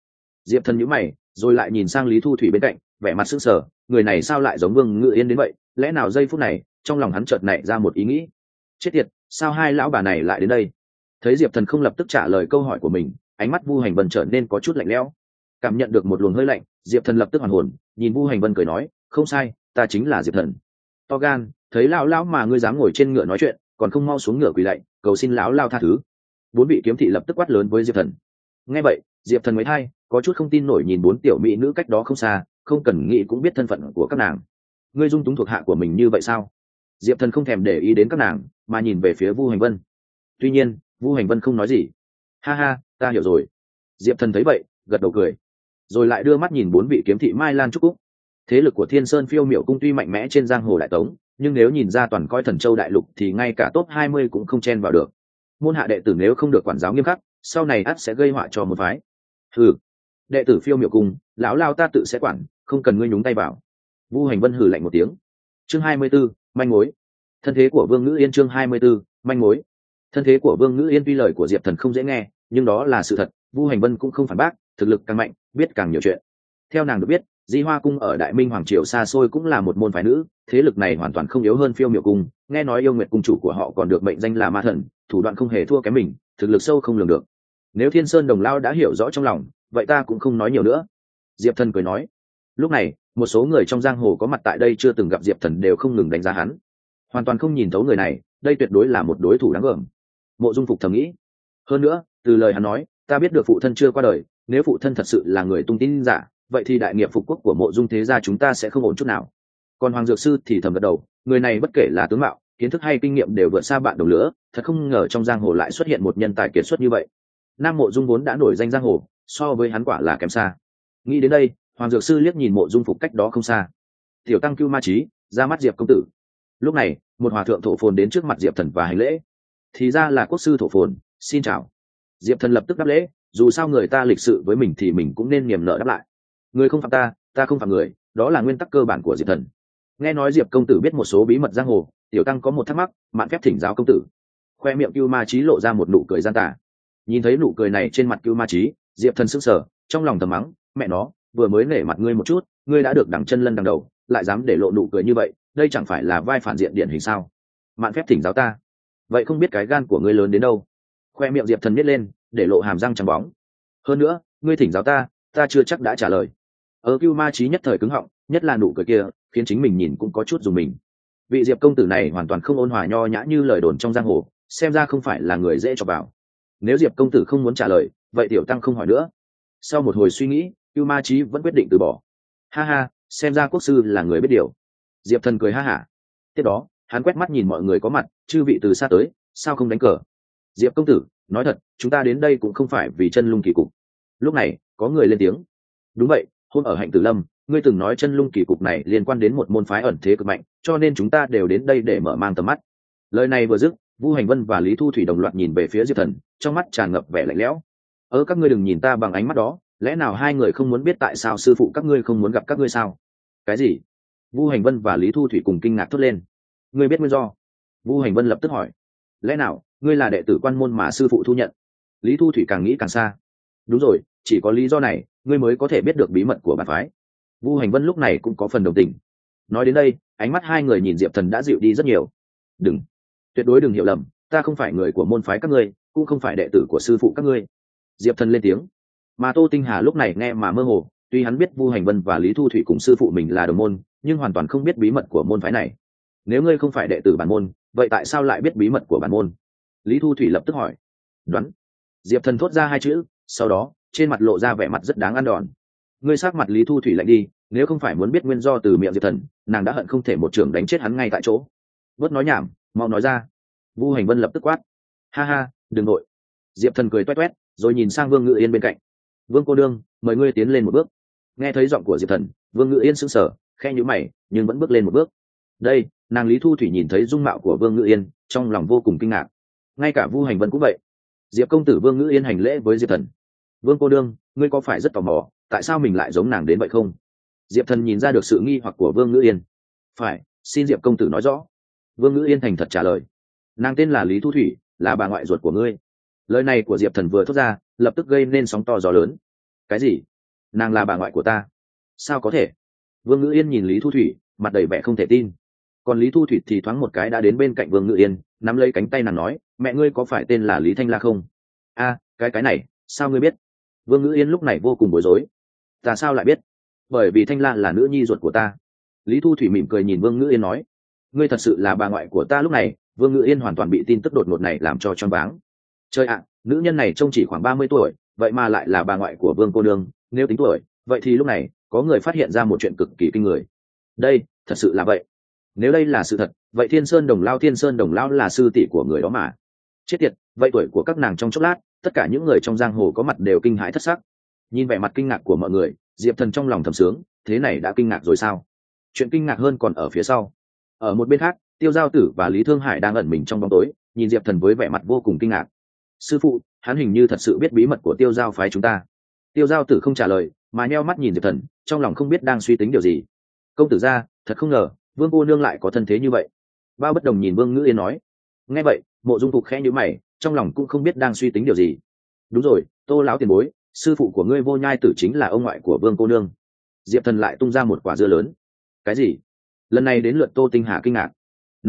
[SPEAKER 1] Diệp Thần nhíu mày, rồi lại nhìn sang Lý Thu Thủy bên cạnh, vẻ mặt sững sờ, người này sao lại giống Vương Ngự Yên đến vậy? Lẽ nào giây phút này, trong lòng hắn chợt nảy ra một ý nghĩ. Chết tiệt, sao hai lão bà này lại đến đây? Thấy Diệp Thần không lập tức trả lời câu hỏi của mình, ánh mắt Vu Hành Vân trở nên có chút lạnh lẽo. Cảm nhận được một luồng hơi lạnh, Diệp Thần lập tức hoàn hồn, nhìn Vu Hành Vân cười nói, không sai, ta chính là Diệp Thần. To gan, thấy lão lão mà ngươi dám ngồi trên ngựa nói chuyện, còn không mau xuống ngựa quỳ lạy, cầu xin lão lao tha thứ. Bốn vị kiếm thị lập tức quát lớn với Diệp Thần. Nghe vậy, Diệp Thần mới thay, có chút không tin nổi nhìn bốn tiểu mỹ nữ cách đó không xa, không cần nghĩ cũng biết thân phận của các nàng. Ngươi dung túng thuộc hạ của mình như vậy sao? Diệp Thần không thèm để ý đến các nàng, mà nhìn về phía Vu Hành Vân. Tuy nhiên, Vu Hành Vân không nói gì. Ha ha, ta hiểu rồi. Diệp Thần thấy vậy, gật đầu cười, rồi lại đưa mắt nhìn bốn vị kiếm thị Mai Lan Trúc Cúc. Thế lực của Thiên Sơn Phiêu Miểu cung tuy mạnh mẽ trên giang hồ đại tống, nhưng nếu nhìn ra toàn coi Thần Châu đại lục thì ngay cả top 20 cũng không chen vào được. Môn hạ đệ tử nếu không được quản giáo nghiêm khắc, sau này ắt sẽ gây họa cho một phái. Hừ, đệ tử Phiêu Miểu cung, lão lao ta tự sẽ quản, không cần ngươi nhúng tay vào. Vu Hành Vân hừ lạnh một tiếng. Chương 24, manh mối. Thân thế của Vương Ngữ Yên. Chương 24, manh mối. Thân thế của Vương Ngữ Yên tuy lời của Diệp Thần không dễ nghe, nhưng đó là sự thật. Vu Hành Vân cũng không phản bác, thực lực càng mạnh, biết càng nhiều chuyện. Theo nàng được biết, Di Hoa cung ở Đại Minh hoàng triều xa xôi cũng là một môn phái nữ, thế lực này hoàn toàn không yếu hơn Phiêu Miểu cung. Nghe nói Yêu Nguyệt cung chủ của họ còn được mệnh danh là ma thần, thủ đoạn không hề thua kém mình, thực lực sâu không lường được. Nếu Thiên Sơn đồng lao đã hiểu rõ trong lòng, vậy ta cũng không nói nhiều nữa. Diệp Thần cười nói. Lúc này, một số người trong giang hồ có mặt tại đây chưa từng gặp Diệp Thần đều không ngừng đánh giá hắn, hoàn toàn không nhìn thấu người này, đây tuyệt đối là một đối thủ đáng gờm. Mộ Dung Phục thầm nghĩ. Hơn nữa, từ lời hắn nói, ta biết được phụ thân chưa qua đời, nếu phụ thân thật sự là người tung tin giả, vậy thì đại nghiệp phục quốc của Mộ Dung thế gia chúng ta sẽ không ổn chút nào. Còn Hoàng Dược Sư thì thầm gật đầu, người này bất kể là tướng mạo, kiến thức hay kinh nghiệm đều vượt xa bạn đồng lứa, thật không ngờ trong giang hồ lại xuất hiện một nhân tài kiệt xuất như vậy. Nam Mộ Dung vốn đã nổi danh giang hồ, so với hắn quả là kém xa. Nghĩ đến đây, Hoàng Dược Sư liếc nhìn Mộ Dung Phục cách đó không xa. Tiểu tăng Cưu Ma Chí, ra mắt Diệp công tử. Lúc này, một hòa thượng thổ phồn đến trước mặt Diệp Thần và hành lễ. Thì ra là quốc sư thổ phồn, xin chào. Diệp Thần lập tức đáp lễ, dù sao người ta lịch sự với mình thì mình cũng nên niềm nở đáp lại. Người không phạm ta, ta không phạm người, đó là nguyên tắc cơ bản của Diệp Thần. Nghe nói Diệp công tử biết một số bí mật giang hồ, tiểu tăng có một thắc mắc, mạn phép thỉnh giáo công tử. Khoe miệng Cưu Ma Chí lộ ra một nụ cười gian tà. Nhìn thấy nụ cười này trên mặt Cưu Ma Chí, Diệp Thần sững sờ, trong lòng thầm mắng, mẹ nó, vừa mới nể mặt ngươi một chút, ngươi đã được đằng chân lân đằng đầu, lại dám để lộ nụ cười như vậy, đây chẳng phải là vai phản diện điển hình sao? Mạn phép thỉnh giáo ta, vậy không biết cái gan của ngươi lớn đến đâu? Khoe miệng Diệp Thần nhếch lên, để lộ hàm răng trắng bóng. Hơn nữa, ngươi thỉnh giáo ta, ta chưa chắc đã trả lời. Cưu Ma Chí nhất thời cứng họng, nhất là nụ cười kia, khiến chính mình nhìn cũng có chút dùng mình. Vị Diệp công tử này hoàn toàn không ôn hòa nho nhã như lời đồn trong giang hồ, xem ra không phải là người dễ chọc vào. Nếu Diệp công tử không muốn trả lời, vậy tiểu tăng không hỏi nữa. Sau một hồi suy nghĩ, Cưu Ma Chí vẫn quyết định từ bỏ. Ha ha, xem ra quốc sư là người biết điều. Diệp Thần cười ha hả. Tiếp đó, hắn quét mắt nhìn mọi người có mặt, chư vị từ xa tới, sao không đánh cờ? Diệp công tử, nói thật, chúng ta đến đây cũng không phải vì chân lung kỳ cục. Lúc này, có người lên tiếng. Đúng vậy, hôm ở Hạnh Tử Lâm, ngươi từng nói chân lung kỳ cục này liên quan đến một môn phái ẩn thế cực mạnh, cho nên chúng ta đều đến đây để mở mang tầm mắt. Lời này vừa dứt, Vu Hành Vân và Lý Thu Thủy đồng loạt nhìn về phía Diệp Thần, trong mắt tràn ngập vẻ lạnh lẽo. Các ngươi đừng nhìn ta bằng ánh mắt đó, lẽ nào hai người không muốn biết tại sao sư phụ các ngươi không muốn gặp các ngươi sao? Cái gì? Vu Hành Vân và Lý Thu Thủy cùng kinh ngạc thốt lên. Ngươi biết nguyên do? Vu Hành Vân lập tức hỏi. Lẽ nào ngươi là đệ tử quan môn mà sư phụ thu nhận? Lý Thu Thủy càng nghĩ càng xa. Đúng rồi, chỉ có lý do này ngươi mới có thể biết được bí mật của bản phái. Vu Hành Vân lúc này cũng có phần đồng tình. Nói đến đây, ánh mắt hai người nhìn Diệp Thần đã dịu đi rất nhiều. Đừng, tuyệt đối đừng hiểu lầm, ta không phải người của môn phái các ngươi, cũng không phải đệ tử của sư phụ các ngươi. Diệp Thần lên tiếng. Mà Tô Tinh Hà lúc này nghe mà mơ hồ, tuy hắn biết Vu Hành Vân và Lý Thu Thủy cùng sư phụ mình là đồng môn, nhưng hoàn toàn không biết bí mật của môn phái này. Nếu ngươi không phải đệ tử bản môn, vậy tại sao lại biết bí mật của bản môn? Lý Thu Thủy lập tức hỏi. Đoán. Diệp Thần thốt ra hai chữ, sau đó trên mặt lộ ra vẻ mặt rất đáng ăn đòn. Ngươi sắc mặt Lý Thu Thủy lạnh đi, nếu không phải muốn biết nguyên do từ miệng Diệp Thần, nàng đã hận không thể một trường đánh chết hắn ngay tại chỗ. Bớt nói nhảm, mau nói ra. Vu Hành Vân lập tức quát. Ha ha, đừng nội. Diệp Thần cười toét toét, rồi nhìn sang Vương Ngự Yên bên cạnh. Vương cô đương, mời ngươi tiến lên một bước. Nghe thấy giọng của Diệp Thần, Vương Ngự Yên sững sờ, khẽ nhíu mày, nhưng vẫn bước lên một bước. Đây, nàng Lý Thu Thủy nhìn thấy dung mạo của Vương Ngự Yên, trong lòng vô cùng kinh ngạc. Ngay cả Vu Hành Vân cũng vậy. Diệp công tử. Vương Ngự Yên hành lễ với Diệp Thần. Vương cô đương, ngươi có phải rất tò mò, tại sao mình lại giống nàng đến vậy không? Diệp Thần nhìn ra được sự nghi hoặc của Vương Ngự Yên. Phải, xin Diệp công tử nói rõ. Vương Ngự Yên thành thật trả lời. Nàng tên là Lý Thu Thủy, là bà ngoại ruột của ngươi. Lời này của Diệp Thần vừa thốt ra, lập tức gây nên sóng to gió lớn. Cái gì? nàng là bà ngoại của ta. Sao có thể? Vương Ngữ Yên nhìn Lý Thu Thủy, mặt đầy vẻ không thể tin. Còn Lý Thu Thủy thì thoáng một cái đã đến bên cạnh Vương Ngữ Yên, nắm lấy cánh tay nàng nói, mẹ ngươi có phải tên là Lý Thanh La không? A, cái này sao ngươi biết? Vương Ngữ Yên lúc này vô cùng bối rối. Ta sao lại biết? Bởi vì Thanh La là nữ nhi ruột của ta. Lý Thu Thủy mỉm cười nhìn Vương Ngữ Yên nói, ngươi thật sự là bà ngoại của ta. Lúc này Vương Ngữ Yên hoàn toàn bị tin tức đột ngột này làm cho choáng váng. Trời ạ, nữ nhân này trông chỉ khoảng 30 tuổi, vậy mà lại là bà ngoại của Vương cô nương. Nếu tính tuổi, vậy thì lúc này có người phát hiện ra một chuyện cực kỳ kinh người. Đây thật sự là vậy. Nếu đây là sự thật, vậy Thiên Sơn Đồng Lao là sư tỷ của người đó mà. Chết tiệt, vậy tuổi của các nàng trong chốc lát, tất cả những người trong giang hồ có mặt đều kinh hãi thất sắc. Nhìn vẻ mặt kinh ngạc của mọi người, Diệp Thần trong lòng thầm sướng, thế này đã kinh ngạc rồi sao? Chuyện kinh ngạc hơn còn ở phía sau. Ở một bên khác, Tiêu Giao Tử và Lý Thương Hải đang ẩn mình trong bóng tối, nhìn Diệp Thần với vẻ mặt vô cùng kinh ngạc. Sư phụ, hắn hình như thật sự biết bí mật của Tiêu Giao phái chúng ta. Tiêu Giao Tử không trả lời, mà nheo mắt nhìn Diệp Thần, trong lòng không biết đang suy tính điều gì. Công tử gia, thật không ngờ Vương cô nương lại có thân thế như vậy. Bao Bất Đồng nhìn Vương Ngữ Yên nói. Nghe vậy, Mộ Dung Phục khẽ nhíu mày, trong lòng cũng không biết đang suy tính điều gì. Đúng rồi, Tô lão tiền bối, sư phụ của ngươi Vô Nhai Tử chính là ông ngoại của Vương cô nương. Diệp Thần lại tung ra một quả dưa lớn. Cái gì? Lần này đến lượt Tô Tinh Hà kinh ngạc.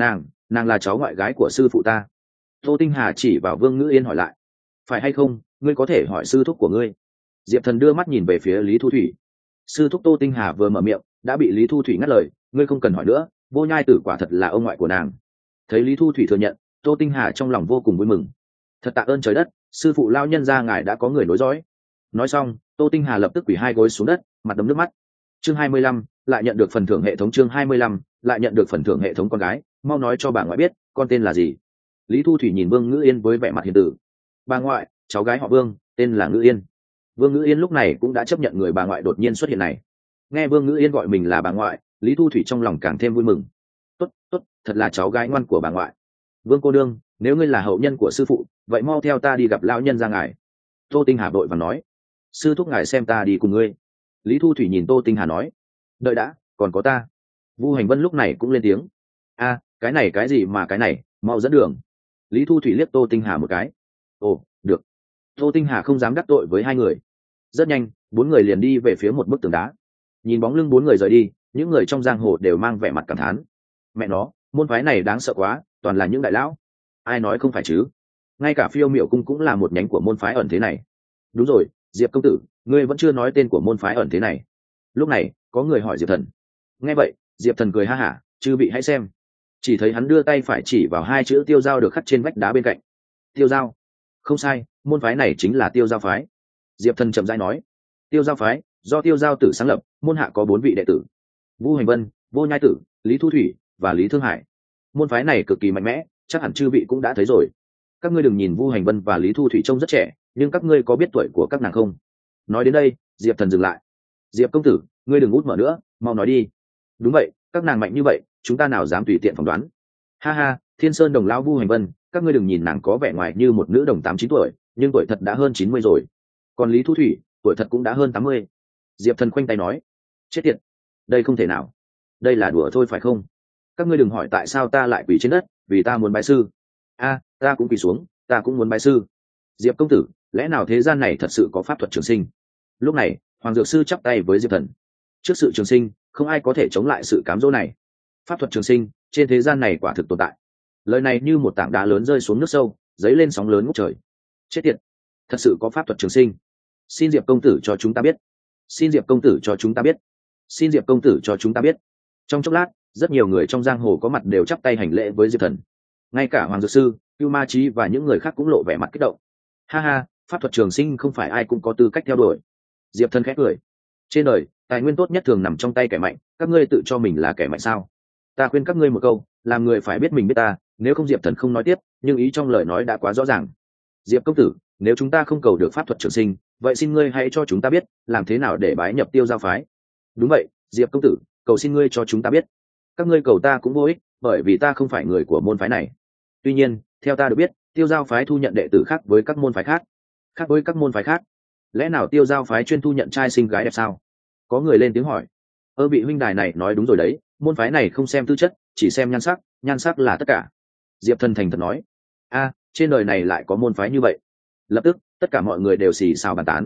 [SPEAKER 1] Nàng là cháu ngoại gái của sư phụ ta. Tô Tinh Hà chỉ vào Vương Ngữ Yên hỏi lại. Phải hay không, ngươi có thể hỏi sư thúc của ngươi. Diệp Thần đưa mắt nhìn về phía Lý Thu Thủy. Sư thúc Tô Tinh Hà vừa mở miệng đã bị Lý Thu Thủy ngắt lời, ngươi không cần hỏi nữa, Vô Nhai Tử quả thật là ông ngoại của nàng. Thấy Lý Thu Thủy thừa nhận, Tô Tinh Hà trong lòng vô cùng vui mừng. Thật tạ ơn trời đất, sư phụ lao nhân ra ngài đã có người nối dõi. Nói xong, Tô Tinh Hà lập tức quỳ hai gối xuống đất, mặt đấm nước mắt. Chương 25, lại nhận được phần thưởng hệ thống. Chương 25, lại nhận được phần thưởng hệ thống. Con gái, mau nói cho bà ngoại biết, con tên là gì? Lý Thu Thủy nhìn Vương Ngữ Yên với vẻ mặt hiền tử. Bà ngoại, cháu gái họ Vương, tên là Ngữ Yên. Vương Ngữ Yên lúc này cũng đã chấp nhận người bà ngoại đột nhiên xuất hiện này. Nghe Vương Ngữ Yên gọi mình là bà ngoại, Lý Thu Thủy trong lòng càng thêm vui mừng. Tốt, tốt, thật là cháu gái ngoan của bà ngoại. Vương cô đương, nếu ngươi là hậu nhân của sư phụ, vậy mau theo ta đi gặp lão nhân ra ngài. Tô Tinh Hà vội và nói. Sư thúc ngài xem ta đi cùng ngươi. Lý Thu Thủy nhìn Tô Tinh Hà nói. Đợi đã, còn có ta. Vu Hành Vân lúc này cũng lên tiếng. A, cái này cái gì mà cái này, mau dẫn đường. Lý Thu Thủy liếc Tô Tinh Hà một cái. Ồ, được. Tô Tinh Hà không dám đắc tội với hai người. Rất nhanh, bốn người liền đi về phía một bức tường đá. Nhìn bóng lưng bốn người rời đi, những người trong giang hồ đều mang vẻ mặt cảm thán. Mẹ nó, môn phái này đáng sợ quá, toàn là những đại lão. Ai nói không phải chứ? Ngay cả Phiêu Miểu cung cũng là một nhánh của môn phái ẩn thế này. Đúng rồi, Diệp công tử, ngươi vẫn chưa nói tên của môn phái ẩn thế này. Lúc này, có người hỏi Diệp Thần. Nghe vậy, Diệp Thần cười ha hả, chư vị hãy xem. Chỉ thấy hắn đưa tay phải chỉ vào hai chữ Tiêu Giao được khắc trên vách đá bên cạnh. Tiêu Giao? Không sai, môn phái này chính là Tiêu Giao phái. Diệp Thần chậm rãi nói. Tiêu Giao phái do Tiêu Giao Tử sáng lập, môn hạ có 4 vị đệ tử: Vu Hành Vân, Vô Nhai Tử, Lý Thu Thủy và Lý Thương Hải. Môn phái này cực kỳ mạnh mẽ, chắc hẳn chư vị cũng đã thấy rồi. Các ngươi đừng nhìn Vu Hành Vân và Lý Thu Thủy trông rất trẻ, nhưng các ngươi có biết tuổi của các nàng không? Nói đến đây, Diệp Thần dừng lại. Diệp công tử, ngươi đừng út mở nữa, mau nói đi. Đúng vậy, các nàng mạnh như vậy, chúng ta nào dám tùy tiện phỏng đoán. Ha ha, Thiên Sơn Đồng lão Vu Hành Vân, các ngươi đừng nhìn nàng có vẻ ngoài như một nữ đồng 8-9 tuổi, nhưng tuổi thật đã hơn 90 rồi. Còn Lý Thu Thủy, tuổi thật cũng đã hơn 80. Diệp Thần khoanh tay nói. Chết tiệt, đây không thể nào, đây là đùa thôi phải không? Các ngươi đừng hỏi tại sao ta lại quỳ trên đất, vì ta muốn bái sư. A, ta cũng quỳ xuống, ta cũng muốn bái sư. Diệp công tử, lẽ nào thế gian này thật sự có pháp thuật trường sinh? Lúc này, Hoàng Dược Sư chắp tay với Diệp Thần. Trước sự trường sinh, không ai có thể chống lại sự cám dỗ này. Pháp thuật trường sinh trên thế gian này quả thực tồn tại. Lời này như một tảng đá lớn rơi xuống nước sâu, dấy lên sóng lớn ngút trời. Chết tiệt, thật sự có pháp thuật trường sinh. Xin Diệp công tử cho chúng ta biết. Xin Diệp công tử cho chúng ta biết. Xin Diệp công tử cho chúng ta biết. Trong chốc lát, rất nhiều người trong giang hồ có mặt đều chắp tay hành lễ với Diệp Thần. Ngay cả Hoàng Dược Sư, Cưu Ma Chí và những người khác cũng lộ vẻ mặt kích động. Ha ha, pháp thuật trường sinh không phải ai cũng có tư cách theo đuổi. Diệp Thần khẽ cười. Trên đời, tài nguyên tốt nhất thường nằm trong tay kẻ mạnh, các ngươi tự cho mình là kẻ mạnh sao? Ta khuyên các ngươi một câu, làm người phải biết mình biết ta, nếu không Diệp Thần không nói tiếp, nhưng ý trong lời nói đã quá rõ ràng. Diệp công tử, nếu chúng ta không cầu được pháp thuật trường sinh, vậy xin ngươi hãy cho chúng ta biết, làm thế nào để bái nhập Tiêu Giao phái. Đúng vậy, Diệp công tử, cầu xin ngươi cho chúng ta biết. Các ngươi cầu ta cũng vô ích, bởi vì ta không phải người của môn phái này. Tuy nhiên, theo ta được biết, Tiêu Giao phái thu nhận đệ tử khác với các môn phái khác. Khác với các môn phái khác? Lẽ nào Tiêu Giao phái chuyên thu nhận trai xinh gái đẹp sao? Có người lên tiếng hỏi. Vị huynh đài này nói đúng rồi đấy, môn phái này không xem tư chất, chỉ xem nhan sắc là tất cả. Diệp Thần thành thật nói. A, trên đời này lại có môn phái như vậy. Lập tức, tất cả mọi người đều xì xào bàn tán.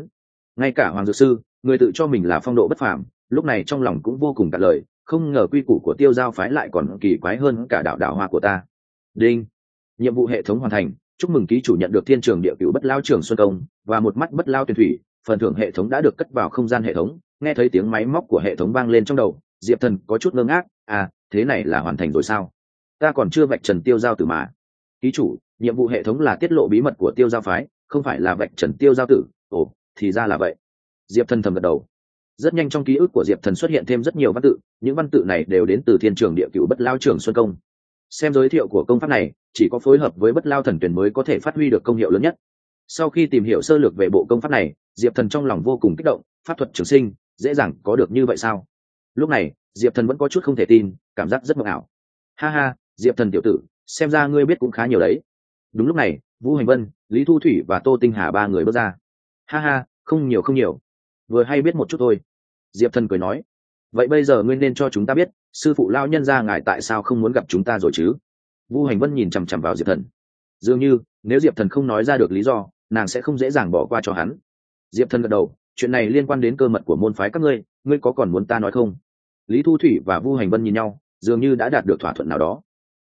[SPEAKER 1] Ngay cả Hoàng Dược Sư, người tự cho mình là phong độ bất phàm, lúc này trong lòng cũng vô cùng cạn lời, không ngờ quy củ của Tiêu Giao phái lại còn kỳ quái hơn cả đạo đạo hoa của ta. Đinh, nhiệm vụ hệ thống hoàn thành, chúc mừng ký chủ nhận được Thiên Trường Địa Cửu Bất Lao Trường Xuân Công và một mắt Bất Lao Tuyển Thủy, phần thưởng hệ thống đã được cất vào không gian hệ thống. Nghe thấy tiếng máy móc của hệ thống vang lên trong đầu, Diệp Thần có chút ngơ ngác, thế này là hoàn thành rồi sao? Ta còn chưa vạch trần Tiêu Giao tử mà. Ký chủ, nhiệm vụ hệ thống là tiết lộ bí mật của Tiêu Giao phái, không phải là vạch trần Tiêu Giao tử. Ồ, thì ra là vậy. Diệp Thần thầm gật đầu. Rất nhanh trong ký ức của Diệp Thần xuất hiện thêm rất nhiều văn tự, những văn tự này đều đến từ Thiên Trường Địa Cửu Bất Lao Trường Xuân Công. Xem giới thiệu của công pháp này, chỉ có phối hợp với Bất Lao Thần Tuyển mới có thể phát huy được công hiệu lớn nhất. Sau khi tìm hiểu sơ lược về bộ công pháp này, Diệp Thần trong lòng vô cùng kích động, pháp thuật trường sinh, dễ dàng có được như vậy sao? Lúc này, Diệp Thần vẫn có chút không thể tin, cảm giác rất mộng ảo. Ha ha, Diệp Thần tiểu tử, xem ra ngươi biết cũng khá nhiều đấy. Đúng lúc này, Vũ Hành Vân, Lý Thu Thủy và Tô Tinh Hà ba người bước ra. Ha ha, không nhiều, vừa hay biết một chút thôi. Diệp Thần cười nói, vậy bây giờ ngươi nên cho chúng ta biết, sư phụ lao nhân gia ngài tại sao không muốn gặp chúng ta rồi chứ? Vũ Hành Vân nhìn chằm chằm vào Diệp Thần, dường như nếu Diệp Thần không nói ra được lý do, nàng sẽ không dễ dàng bỏ qua cho hắn. Diệp Thần gật đầu, chuyện này liên quan đến cơ mật của môn phái các ngươi, ngươi có còn muốn ta nói không? Lý Thu Thủy và Vũ Hành Vân nhìn nhau, dường như đã đạt được thỏa thuận nào đó.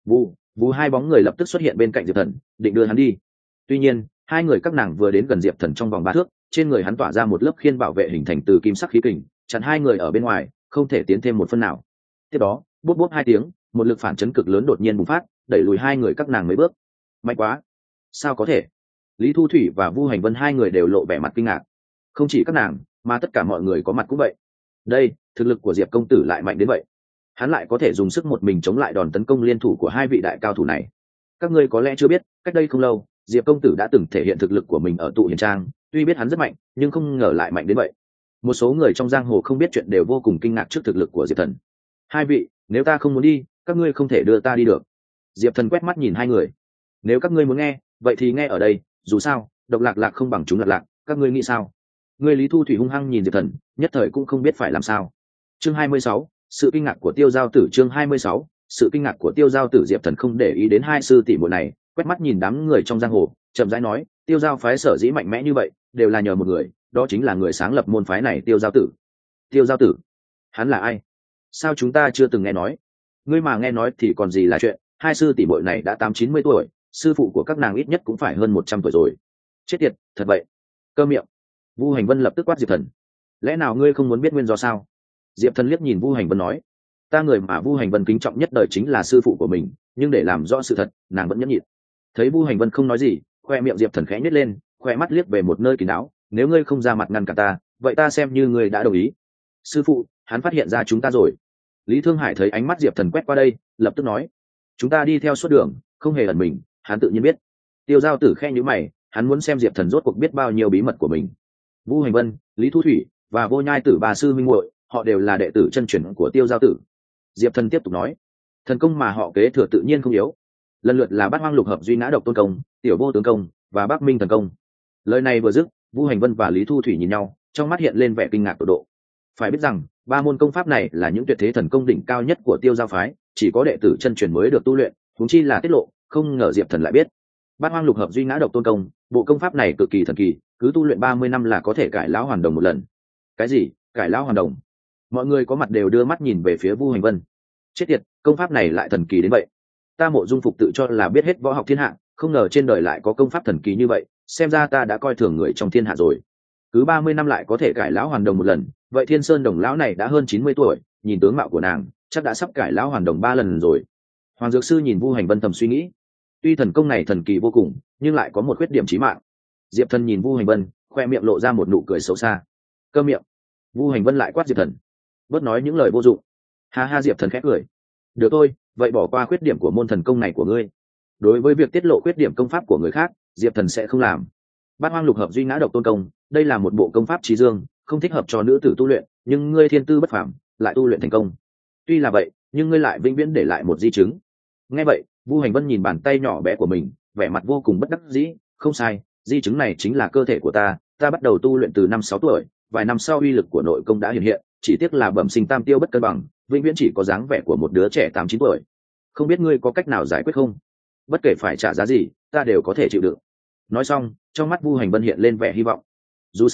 [SPEAKER 1] Vũ hai bóng người lập tức xuất hiện bên cạnh Diệp Thần, định đưa hắn đi. Tuy nhiên, hai người các nàng vừa đến gần Diệp Thần trong vòng 3 thước, trên người hắn tỏa ra một lớp khiên bảo vệ hình thành từ kim sắc khí kình, chặn hai người ở bên ngoài, không thể tiến thêm một phân nào. Tiếp đó, bốp bốp 2 tiếng, một lực phản chấn cực lớn đột nhiên bùng phát, đẩy lùi hai người các nàng mấy bước. Mạnh quá! Sao có thể? Lý Thu Thủy và Vu Hành Vân hai người đều lộ vẻ mặt kinh ngạc. Không chỉ các nàng, mà tất cả mọi người có mặt cũng vậy. Đây, thực lực của Diệp công tử lại mạnh đến vậy. Hắn lại có thể dùng sức một mình chống lại đòn tấn công liên thủ của hai vị đại cao thủ này. Các ngươi có lẽ chưa biết, cách đây không lâu, Diệp công tử đã từng thể hiện thực lực của mình ở tụ hiền trang, tuy biết hắn rất mạnh, nhưng không ngờ lại mạnh đến vậy. Một số người trong giang hồ không biết chuyện đều vô cùng kinh ngạc trước thực lực của Diệp Thần. Hai vị, nếu ta không muốn đi, các ngươi không thể đưa ta đi được. Diệp Thần quét mắt nhìn hai người. Nếu các ngươi muốn nghe, vậy thì nghe ở đây, dù sao, độc lạc lạc không bằng chúng lạc lạc, các ngươi nghĩ sao? Ngươi Lý Thu Thủy hung hăng nhìn Diệp Thần, nhất thời cũng không biết phải làm sao. Chương 26, sự kinh ngạc của Tiêu Giao tử. Chương 26, sự kinh ngạc của Tiêu Giao tử. Diệp Thần không để ý đến hai sư tỷ muội này, quét mắt nhìn đám người trong giang hồ, chậm rãi nói, Tiêu Giao phái sở dĩ mạnh mẽ như vậy, đều là nhờ một người, đó chính là người sáng lập môn phái này, Tiêu Giao tử. Tiêu Giao tử? Hắn là ai? Sao chúng ta chưa từng nghe nói? Ngươi mà nghe nói thì còn gì là chuyện, hai sư tỷ muội này đã 8-90 tuổi, sư phụ của các nàng ít nhất cũng phải hơn 100 tuổi rồi. Chết tiệt, thật vậy. Câm miệng. Vu Hành Vân lập tức quát Diệp Thần. Lẽ nào ngươi không muốn biết nguyên do sao? Diệp Thần liếc nhìn Vu Hành Vân nói, ta người mà Vu Hành Vân kính trọng nhất đời chính là sư phụ của mình, nhưng để làm rõ sự thật, nàng vẫn nhẫn nhịn. Thấy Vu Hành Vân không nói gì, khoe miệng Diệp Thần khẽ nhếch lên, khoe mắt liếc về một nơi kín đáo, nếu ngươi không ra mặt ngăn cả ta, vậy ta xem như ngươi đã đồng ý. Sư phụ, hắn phát hiện ra chúng ta rồi. Lý Thương Hải thấy ánh mắt Diệp Thần quét qua đây, lập tức nói, chúng ta đi theo suốt đường, không hề ẩn mình, hắn tự nhiên biết. Tiêu Giao tử khẽ nhíu mày, hắn muốn xem Diệp Thần rốt cuộc biết bao nhiêu bí mật của mình. Vũ Hành Vân, Lý Thu Thủy và Vô Nhai tử bà sư minh muội, họ đều là đệ tử chân truyền của Tiêu Giao tử. Diệp Thần tiếp tục nói, thần công mà họ kế thừa tự nhiên không yếu, lần lượt là Bát Hoang Lục Hợp Duy Ngã Độc Tôn công, Tiểu Vô Tướng công và Bắc Minh thần công. Lời này vừa dứt, Vũ Hành Vân và Lý Thu Thủy nhìn nhau, trong mắt hiện lên vẻ kinh ngạc tột độ. Phải biết rằng, ba môn công pháp này là những tuyệt thế thần công đỉnh cao nhất của Tiêu Giao phái, chỉ có đệ tử chân truyền mới được tu luyện, huống chi là tiết lộ, không ngờ Diệp Thần lại biết. Bát Hoang Lục Hợp Duy Ngã Độc Tôn công, bộ công pháp này cực kỳ thần kỳ, cứ tu luyện 30 năm là có thể cải lão hoàn đồng một lần. Cái gì? Cải lão hoàn đồng? Mọi người có mặt đều đưa mắt nhìn về phía Vu Hành Vân. Chết tiệt, công pháp này lại thần kỳ đến vậy. Ta Mộ Dung Phục tự cho là biết hết võ học thiên hạ, không ngờ trên đời lại có công pháp thần kỳ như vậy, xem ra ta đã coi thường người trong thiên hạ rồi. Cứ 30 năm lại có thể cải lão hoàn đồng một lần, vậy Thiên Sơn Đồng lão này đã hơn 90 tuổi, nhìn tướng mạo của nàng, chắc đã sắp cải lão hoàn đồng 3 lần rồi. Hoàng Dược Sư nhìn Vu Hành Vân thầm suy nghĩ, tuy thần công này thần kỳ vô cùng, nhưng lại có một khuyết điểm chí mạng. Diệp Thần nhìn Vu Hành Vân, khoe miệng lộ ra một nụ cười xấu xa. Câm miệng. Vu Hành Vân lại quát Diệp Thần, bớt nói những lời vô dụng. Ha ha. Diệp Thần khẽ cười. Được thôi, vậy bỏ qua khuyết điểm của môn thần công này của ngươi. Đối với việc tiết lộ khuyết điểm công pháp của người khác, Diệp Thần sẽ không làm. Bát Hoang Lục Hợp Duy Ngã Độc Tôn công, đây là một bộ công pháp trí dương, không thích hợp cho nữ tử tu luyện, nhưng ngươi thiên tư bất phàm, lại tu luyện thành công. Tuy là vậy, nhưng ngươi lại vĩnh viễn để lại một di chứng. Nghe vậy, Vu Hành Vân nhìn bàn tay nhỏ bé của mình, vẻ mặt vô cùng bất đắc dĩ. Không sai, di chứng này chính là cơ thể của ta bắt đầu tu luyện từ 5-6 tuổi, vài năm sau uy lực của nội công đã hiện hiện, chỉ tiếc là bẩm sinh tam tiêu bất cân bằng, vĩnh viễn chỉ có dáng vẻ của một đứa trẻ 8-9 tuổi. Không biết ngươi có cách nào giải quyết không? Bất kể phải trả giá gì, ta đều có thể chịu đựng. Nói xong, trong mắt Vu Hành Vân hiện lên vẻ hy vọng. Dù sao,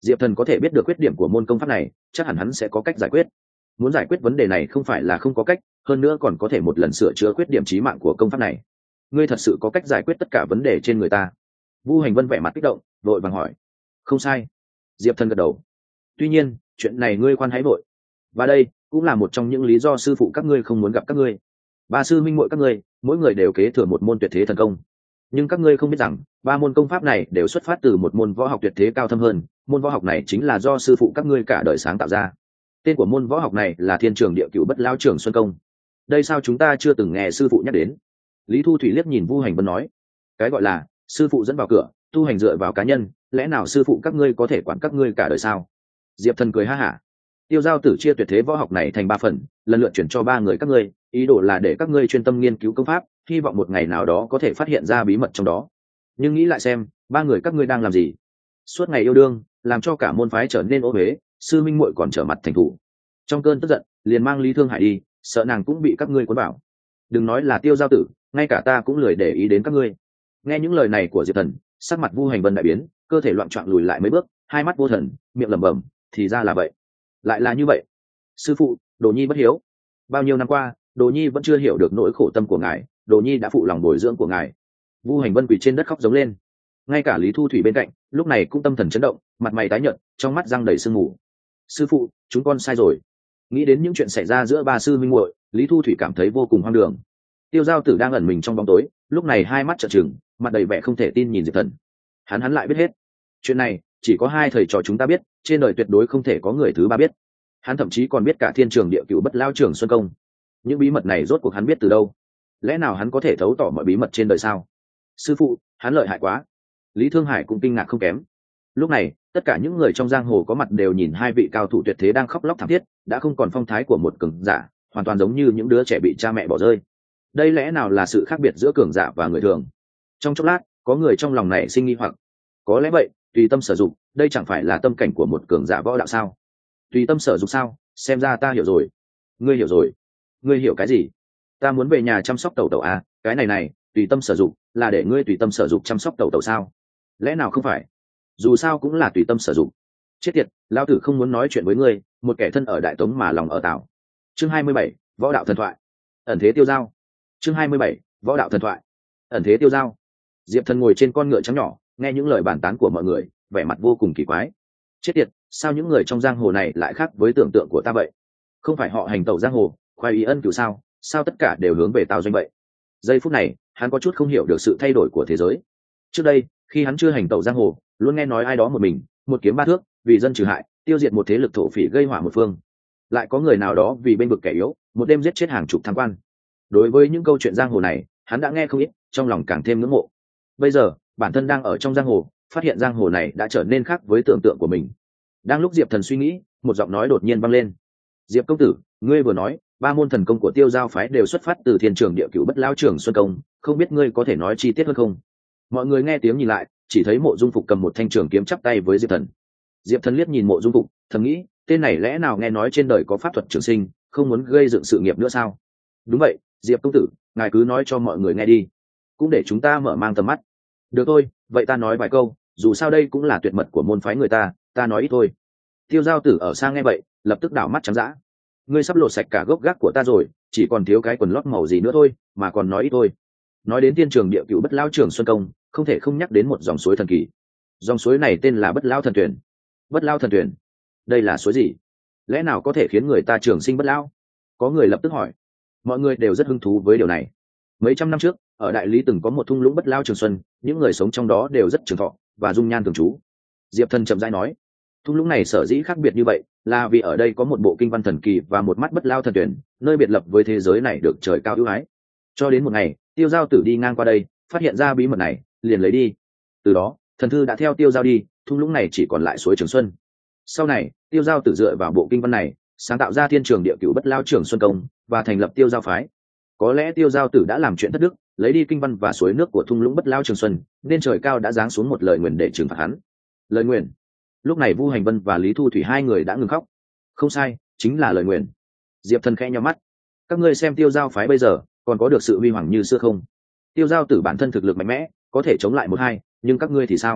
[SPEAKER 1] Diệp Thần có thể biết được khuyết điểm của môn công pháp này, chắc hẳn hắn sẽ có cách giải quyết. Muốn giải quyết vấn đề này không phải là không có cách, hơn nữa còn có thể một lần sửa chữa khuyết điểm chí mạng của công pháp này. Ngươi thật sự có cách giải quyết tất cả vấn đề trên người ta? Vu Hành Vân vẻ mặt kích động, vội vàng hỏi. Không sai. Diệp Thần gật đầu. Tuy nhiên, chuyện này ngươi khoan hãy vội. Và đây cũng là một trong những lý do sư phụ các ngươi không muốn gặp các ngươi. Ba sư minh muội các ngươi, mỗi người đều kế thừa một môn tuyệt thế thần công. Nhưng các ngươi không biết rằng, ba môn công pháp này đều xuất phát từ một môn võ học tuyệt thế cao thâm hơn. Môn võ học này chính là do sư phụ các ngươi cả đời sáng tạo ra. Tên của môn võ học này là Thiên Trường Địa Cửu Bất Lão Trường Xuân Công. Đây sao chúng ta chưa từng nghe sư phụ nhắc đến? Lý Thu Thủy liếc nhìn Vu Hành Vân nói. Cái gọi là sư phụ dẫn vào cửa, tu hành dựa vào cá nhân, lẽ nào sư phụ các ngươi có thể quản các ngươi cả đời sao? Diệp Thần cười ha hả. Tiêu Giao Tử chia tuyệt thế võ học này thành 3 phần, lần lượt chuyển cho 3 người các ngươi, ý đồ là để các ngươi chuyên tâm nghiên cứu công pháp, hy vọng một ngày nào đó có thể phát hiện ra bí mật trong đó. Nhưng nghĩ lại xem, 3 người các ngươi đang làm gì? Suốt ngày yêu đương, làm cho cả môn phái trở nên ô uế, sư minh muội còn trở mặt thành thủ. Trong cơn tức giận, liền mang Lý Thương Hải đi, sợ nàng cũng bị các ngươi cuốn vào. Đừng nói là Tiêu Giao Tử, ngay cả ta cũng lười để ý đến các ngươi. Nghe những lời này của Diệp Thần, sắc mặt Vu Hành Vân đại biến, cơ thể loạn choạng lùi lại mấy bước, hai mắt vô thần, miệng lẩm bẩm, thì ra là vậy. Lại là như vậy. Sư phụ, Đồ Nhi bất hiếu. Bao nhiêu năm qua, Đồ Nhi vẫn chưa hiểu được nỗi khổ tâm của ngài, Đồ Nhi đã phụ lòng bồi dưỡng của ngài. Vu Hành Vân quỳ trên đất khóc giống lên. Ngay cả Lý Thu Thủy bên cạnh, lúc này cũng tâm thần chấn động, mặt mày tái nhợt, trong mắt răng đầy sương mù. Sư phụ, chúng con sai rồi. Nghĩ đến những chuyện xảy ra giữa ba sư minh muội, Lý Thu Thủy cảm thấy vô cùng hoang đường. Tiêu Giao Tử đang ẩn mình trong bóng tối, lúc này hai mắt trợn trừng, mặt đầy vẻ không thể tin nhìn Diệp Thần. Hắn lại biết hết. Chuyện này chỉ có hai thầy trò chúng ta biết, trên đời tuyệt đối không thể có người thứ ba biết. Hắn thậm chí còn biết cả Thiên Trường Địa Cửu Bất Lão Trường Xuân Công. Những bí mật này rốt cuộc hắn biết từ đâu? Lẽ nào hắn có thể thấu tỏ mọi bí mật trên đời sao? Sư phụ, hắn lợi hại quá. Lý Thương Hải cũng kinh ngạc không kém. Lúc này, tất cả những người trong giang hồ có mặt đều nhìn hai vị cao thủ tuyệt thế đang khóc lóc thảm thiết, đã không còn phong thái của một cường giả, hoàn toàn giống như những đứa trẻ bị cha mẹ bỏ rơi. Đây lẽ nào là sự khác biệt giữa cường giả và người thường? Trong chốc lát, có người trong lòng này sinh nghi hoặc. Có lẽ vậy, tùy tâm sở dụng, đây chẳng phải là tâm cảnh của một cường giả võ đạo sao? Tùy tâm sở dụng sao? Xem ra ta hiểu rồi. Ngươi hiểu rồi? Ngươi hiểu cái gì? Ta muốn về nhà chăm sóc tẩu tẩu à? Cái này, tùy tâm sở dụng là để ngươi tùy tâm sở dụng chăm sóc tẩu tẩu sao? Lẽ nào không phải? Dù sao cũng là tùy tâm sử dụng. Chết tiệt, lão tử không muốn nói chuyện với ngươi, một kẻ thân ở Đại Tống mà lòng ở Tảo. Chương 27, Võ đạo thần thoại. Ẩn thế tiêu giao. Chương 27, Võ đạo thần thoại. Ẩn thế tiêu giao. Diệp Thần ngồi trên con ngựa trắng nhỏ, nghe những lời bàn tán của mọi người, vẻ mặt vô cùng kỳ quái. Chết tiệt, sao những người trong giang hồ này lại khác với tưởng tượng của ta vậy? Không phải họ hành tẩu giang hồ, khoái ý ân cửu sao? Sao tất cả đều hướng về Tào Doanh vậy? Giây phút này, hắn có chút không hiểu được sự thay đổi của thế giới. Trước đây, khi hắn chưa hành tẩu giang hồ, luôn nghe nói ai đó một mình, một kiếm ba thước, vì dân trừ hại, tiêu diệt một thế lực thổ phỉ gây họa một phương. Lại có người nào đó vì bên vực kẻ yếu, một đêm giết chết hàng chục tham quan. Đối với những câu chuyện giang hồ này, hắn đã nghe không ít, trong lòng càng thêm ngưỡng mộ. Bây giờ, bản thân đang ở trong giang hồ, phát hiện giang hồ này đã trở nên khác với tưởng tượng của mình. Đang lúc Diệp Thần suy nghĩ, một giọng nói đột nhiên vang lên. Diệp công tử, ngươi vừa nói, ba môn thần công của Tiêu Giao phái đều xuất phát từ Thiên Trường Địa Cửu Bất Lão Trường Xuân Công, không biết ngươi có thể nói chi tiết hơn không? Mọi người nghe tiếng nhìn lại, chỉ thấy Mộ Dung Phục cầm một thanh trường kiếm chắp tay với Diệp Thần. Diệp Thần liếc nhìn Mộ Dung Phục, thầm nghĩ, tên này lẽ nào nghe nói trên đời có pháp thuật trường sinh, không muốn gây dựng sự nghiệp nữa sao? Đúng vậy, Diệp công tử, ngài cứ nói cho mọi người nghe đi, cũng để chúng ta mở mang tầm mắt. Được thôi, vậy ta nói vài câu, dù sao đây cũng là tuyệt mật của môn phái người ta nói ít thôi. Tiêu Giao Tử ở xa nghe vậy, lập tức đảo mắt trắng dã. Ngươi sắp lột sạch cả gốc gác của ta rồi, chỉ còn thiếu cái quần lót màu gì nữa thôi, mà còn nói ít thôi. Nói đến Thiên Trường Địa Cửu Bất Lão Trường Xuân Công, không thể không nhắc đến một dòng suối thần kỳ. Dòng suối này tên là Bất Lão Thần Tuyển. Bất Lão Thần Tuyển? Đây là suối gì? Lẽ nào có thể khiến người ta trường sinh bất lão? Có người lập tức hỏi. Mọi người đều rất hứng thú với điều này. Mấy trăm năm trước, ở Đại Lý từng có một thung lũng Bất Lão Trường Xuân, những người sống trong đó đều rất trường thọ và dung nhan thường trú. Diệp Thần chậm rãi nói, thung lũng này sở dĩ khác biệt như vậy, là vì ở đây có một bộ kinh văn thần kỳ và một mắt Bất Lão Thần Tuyển, nơi biệt lập với thế giới này được trời cao ưu ái. Cho đến một ngày, Tiêu Giao Tử đi ngang qua đây, phát hiện ra bí mật này, liền lấy đi. Từ đó, thần thư đã theo Tiêu Giao đi, thung lũng này chỉ còn lại suối Trường Xuân. Sau này, Tiêu Giao Tử dựa vào bộ kinh văn này, sáng tạo ra Thiên Trường Địa Cửu Bất Lão Trường Xuân Công và thành lập Tiêu Giao phái. Có lẽ Tiêu Giao Tử đã làm chuyện thất đức, lấy đi kinh văn và suối nước của thung lũng Bất Lão Trường Xuân, nên trời cao đã giáng xuống một lời nguyền để trừng phạt hắn. Lời nguyền? Lúc này Vu Hành Vân và Lý Thu Thủy hai người đã ngừng khóc. Không sai, chính là lời nguyền. Diệp Thần khẽ nhíu mắt. Các ngươi xem Tiêu Giao phái bây giờ, còn có được sự huy hoàng như xưa không? Tiêu Giao Tử bản thân thực lực mạnh mẽ, có thể chống lại một hai, nhưng các ngươi thì sao?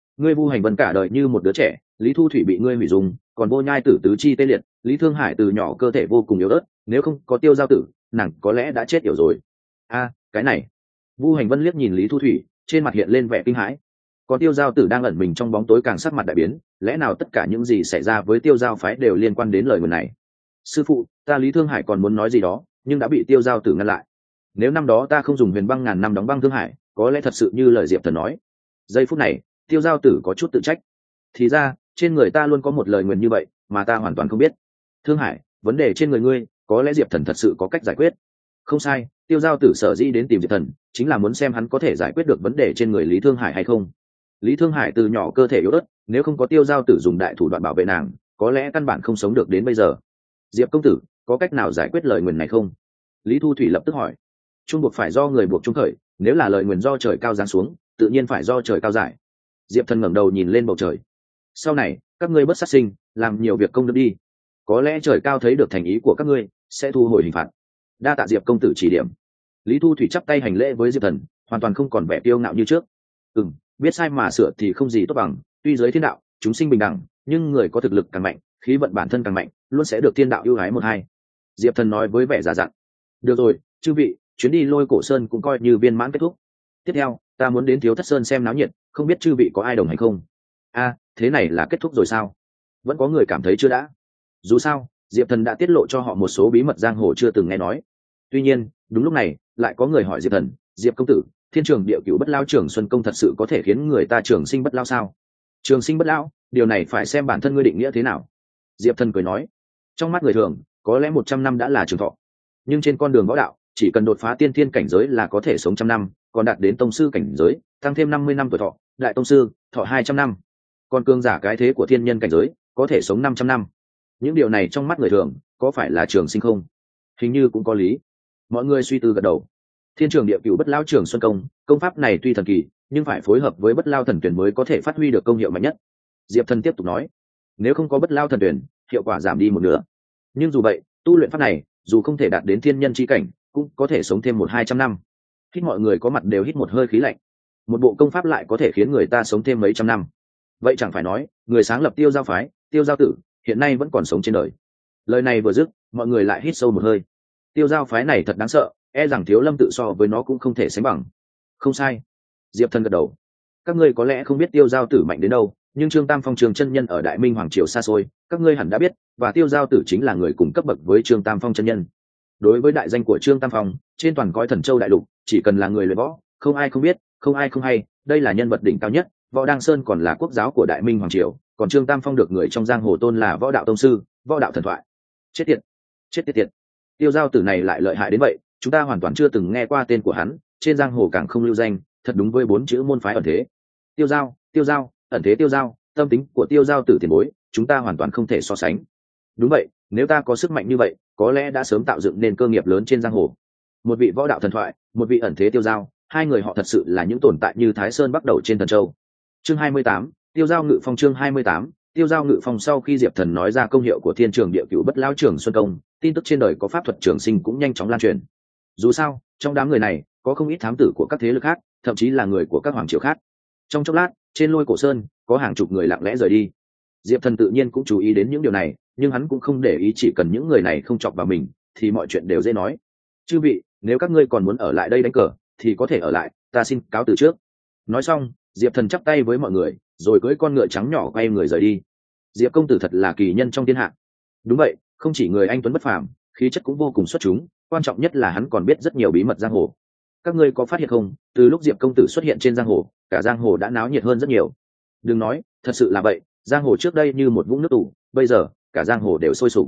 [SPEAKER 1] ngươi Vu Hành Vân cả đời như một đứa trẻ, Lý Thu Thủy bị ngươi hủy dùng, còn Vô Nhai Tử tứ chi tê liệt, Lý Thương Hải từ nhỏ cơ thể vô cùng yếu ớt, nếu không có Tiêu Giao Tử, nàng có lẽ đã chết yểu rồi. A, cái này. Vu Hành Vân liếc nhìn Lý Thu Thủy, trên mặt hiện lên vẻ kinh hãi. Còn Tiêu Giao Tử đang ẩn mình trong bóng tối càng sắc mặt đại biến, lẽ nào tất cả những gì xảy ra với Tiêu Giao phái đều liên quan đến lời nguyền này? Sư phụ, ta Lý Thương Hải còn muốn nói gì đó, nhưng đã bị Tiêu Giao Tử ngăn lại. Nếu năm đó ta không dùng huyền băng ngàn năm đóng băng Thương Hải, có lẽ thật sự như lời Diệp Thần nói. Giây phút này, Tiêu Giao Tử có chút tự trách. Thì ra, trên người ta luôn có một lời nguyền như vậy, mà ta hoàn toàn không biết. Thương Hải, vấn đề trên người ngươi, có lẽ Diệp Thần thật sự có cách giải quyết. Không sai, Tiêu Giao Tử sở dĩ đến tìm Diệp Thần, chính là muốn xem hắn có thể giải quyết được vấn đề trên người Lý Thương Hải hay không. Lý Thương Hải từ nhỏ cơ thể yếu ớt, nếu không có Tiêu Giao Tử dùng đại thủ đoạn bảo vệ nàng, có lẽ căn bản không sống được đến bây giờ. Diệp công tử, có cách nào giải quyết lời nguyền này không? Lý Thu Thủy lập tức hỏi. Trung buộc phải do người buộc trung khởi, nếu là lời nguyền do trời cao giáng xuống, tự nhiên phải do trời cao giải. Diệp Thần ngẩng đầu nhìn lên bầu trời. Sau này, các ngươi bất sát sinh, làm nhiều việc công đức đi. Có lẽ trời cao thấy được thành ý của các ngươi, sẽ thu hồi hình phạt. Đa tạ Diệp công tử chỉ điểm. Lý Thu Thủy chắp tay hành lễ với Diệp Thần, hoàn toàn không còn vẻ kiêu ngạo như trước. Biết sai mà sửa thì không gì tốt bằng, tuy giới thiên đạo chúng sinh bình đẳng, nhưng người có thực lực càng mạnh, khí vận bản thân càng mạnh, luôn sẽ được thiên đạo ưu ái một hai. Diệp Thần nói với vẻ giả dặn. Được rồi, chư vị, chuyến đi Lôi Cổ Sơn cũng coi như viên mãn kết thúc. Tiếp theo, ta muốn đến Thiếu Thất Sơn xem náo nhiệt, không biết chư vị có ai đồng hành không? A, thế này là kết thúc rồi sao? Vẫn có người cảm thấy chưa đã. Dù sao, Diệp Thần đã tiết lộ cho họ một số bí mật giang hồ chưa từng nghe nói. Tuy nhiên, đúng lúc này, lại có người hỏi Diệp Thần, Diệp công tử, Thiên Trường Địa Cửu Bất Lao Trường Xuân Công thật sự có thể khiến người ta trường sinh bất lao sao? Trường sinh bất lão, điều này phải xem bản thân ngươi định nghĩa thế nào. Diệp Thần cười nói, trong mắt người thường, có lẽ 100 năm đã là trường thọ, nhưng trên con đường võ đạo, chỉ cần đột phá tiên thiên cảnh giới là có thể sống 100 năm, còn đạt đến tông sư cảnh giới, tăng thêm 50 năm tuổi thọ, đại tông sư, thọ 200 năm. Còn cường giả cái thế của thiên nhân cảnh giới, có thể sống 500 năm. Những điều này trong mắt người thường, có phải là trường sinh không? Hình như cũng có lý. Mọi người suy tư gật đầu. Thiên Trường Địa Cửu Bất Lao Trường Xuân Công, công pháp này tuy thần kỳ, nhưng phải phối hợp với Bất Lao Thần Tuyển mới có thể phát huy được công hiệu mạnh nhất. Diệp Thần tiếp tục nói, nếu không có Bất Lao Thần Tuyển, hiệu quả giảm đi một nửa. Nhưng dù vậy, tu luyện pháp này, dù không thể đạt đến thiên nhân chi cảnh, cũng có thể sống thêm 100-200 năm. Hít mọi người có mặt đều hít một hơi khí lạnh. Một bộ công pháp lại có thể khiến người ta sống thêm mấy trăm năm. Vậy chẳng phải nói, người sáng lập Tiêu Giao phái, Tiêu Giao Tử, hiện nay vẫn còn sống trên đời. Lời này vừa dứt, mọi người lại hít sâu một hơi. Tiêu Giao phái này thật đáng sợ, e rằng Thiếu Lâm tự so với nó cũng không thể sánh bằng. Không sai. Diệp Thần gật đầu. Các ngươi có lẽ không biết Tiêu Giao Tử mạnh đến đâu, nhưng Trương Tam Phong Trường chân nhân ở Đại Minh hoàng triều xa xôi, các ngươi hẳn đã biết, và Tiêu Giao Tử chính là người cùng cấp bậc với Trương Tam Phong chân nhân. Đối với đại danh của Trương Tam Phong, trên toàn cõi Thần Châu đại lục, chỉ cần là người luyện võ, không ai không biết, không ai không hay, đây là nhân vật đỉnh cao nhất. Võ Đăng Sơn còn là quốc giáo của Đại Minh hoàng triều, còn Trương Tam Phong được người trong giang hồ tôn là võ đạo tông sư, võ đạo thần thoại. Chết tiệt, chết tiệt tiệt. Tiêu Giao Tử này lại lợi hại đến vậy, chúng ta hoàn toàn chưa từng nghe qua tên của hắn, trên giang hồ càng không lưu danh, thật đúng với 4 chữ môn phái ẩn thế. Tiêu Giao, Tiêu Giao, ẩn thế Tiêu Giao, tâm tính của Tiêu Giao Tử tiền bối, chúng ta hoàn toàn không thể so sánh. Đúng vậy, nếu ta có sức mạnh như vậy, có lẽ đã sớm tạo dựng nên cơ nghiệp lớn trên giang hồ. Một vị võ đạo thần thoại, một vị ẩn thế Tiêu Giao, hai người họ thật sự là những tồn tại như Thái Sơn bắt đầu trên Thần Châu. Chương 28, Tiêu Giao Ngự Phong. Chương 28, Tiêu Giao Ngự Phong. Sau khi Diệp Thần nói ra công hiệu của Thiên Trường Địa Cửu Bất Lao Trường Xuân Công, tin tức trên đời có pháp thuật trường sinh cũng nhanh chóng lan truyền. Dù sao, trong đám người này có không ít thám tử của các thế lực khác, thậm chí là người của các hoàng triều khác. Trong chốc lát, trên Lôi Cổ Sơn có hàng chục người lặng lẽ rời đi. Diệp Thần tự nhiên cũng chú ý đến những điều này, nhưng hắn cũng không để ý, chỉ cần những người này không chọc vào mình thì mọi chuyện đều dễ nói. Chư vị, nếu các ngươi còn muốn ở lại đây đánh cờ thì có thể ở lại, ta xin cáo từ trước. Nói xong, Diệp Thần chắp tay với mọi người, rồi cưỡi con ngựa trắng nhỏ quay người rời đi. Diệp công tử thật là kỳ nhân trong thiên hạ. Đúng vậy, không chỉ người anh tuấn bất phàm, khí chất cũng vô cùng xuất chúng, quan trọng nhất là hắn còn biết rất nhiều bí mật giang hồ. Các ngươi có phát hiện không, từ lúc Diệp công tử xuất hiện trên giang hồ, cả giang hồ đã náo nhiệt hơn rất nhiều. Đừng nói, thật sự là vậy, giang hồ trước đây như một vũng nước tù, bây giờ cả giang hồ đều sôi sục.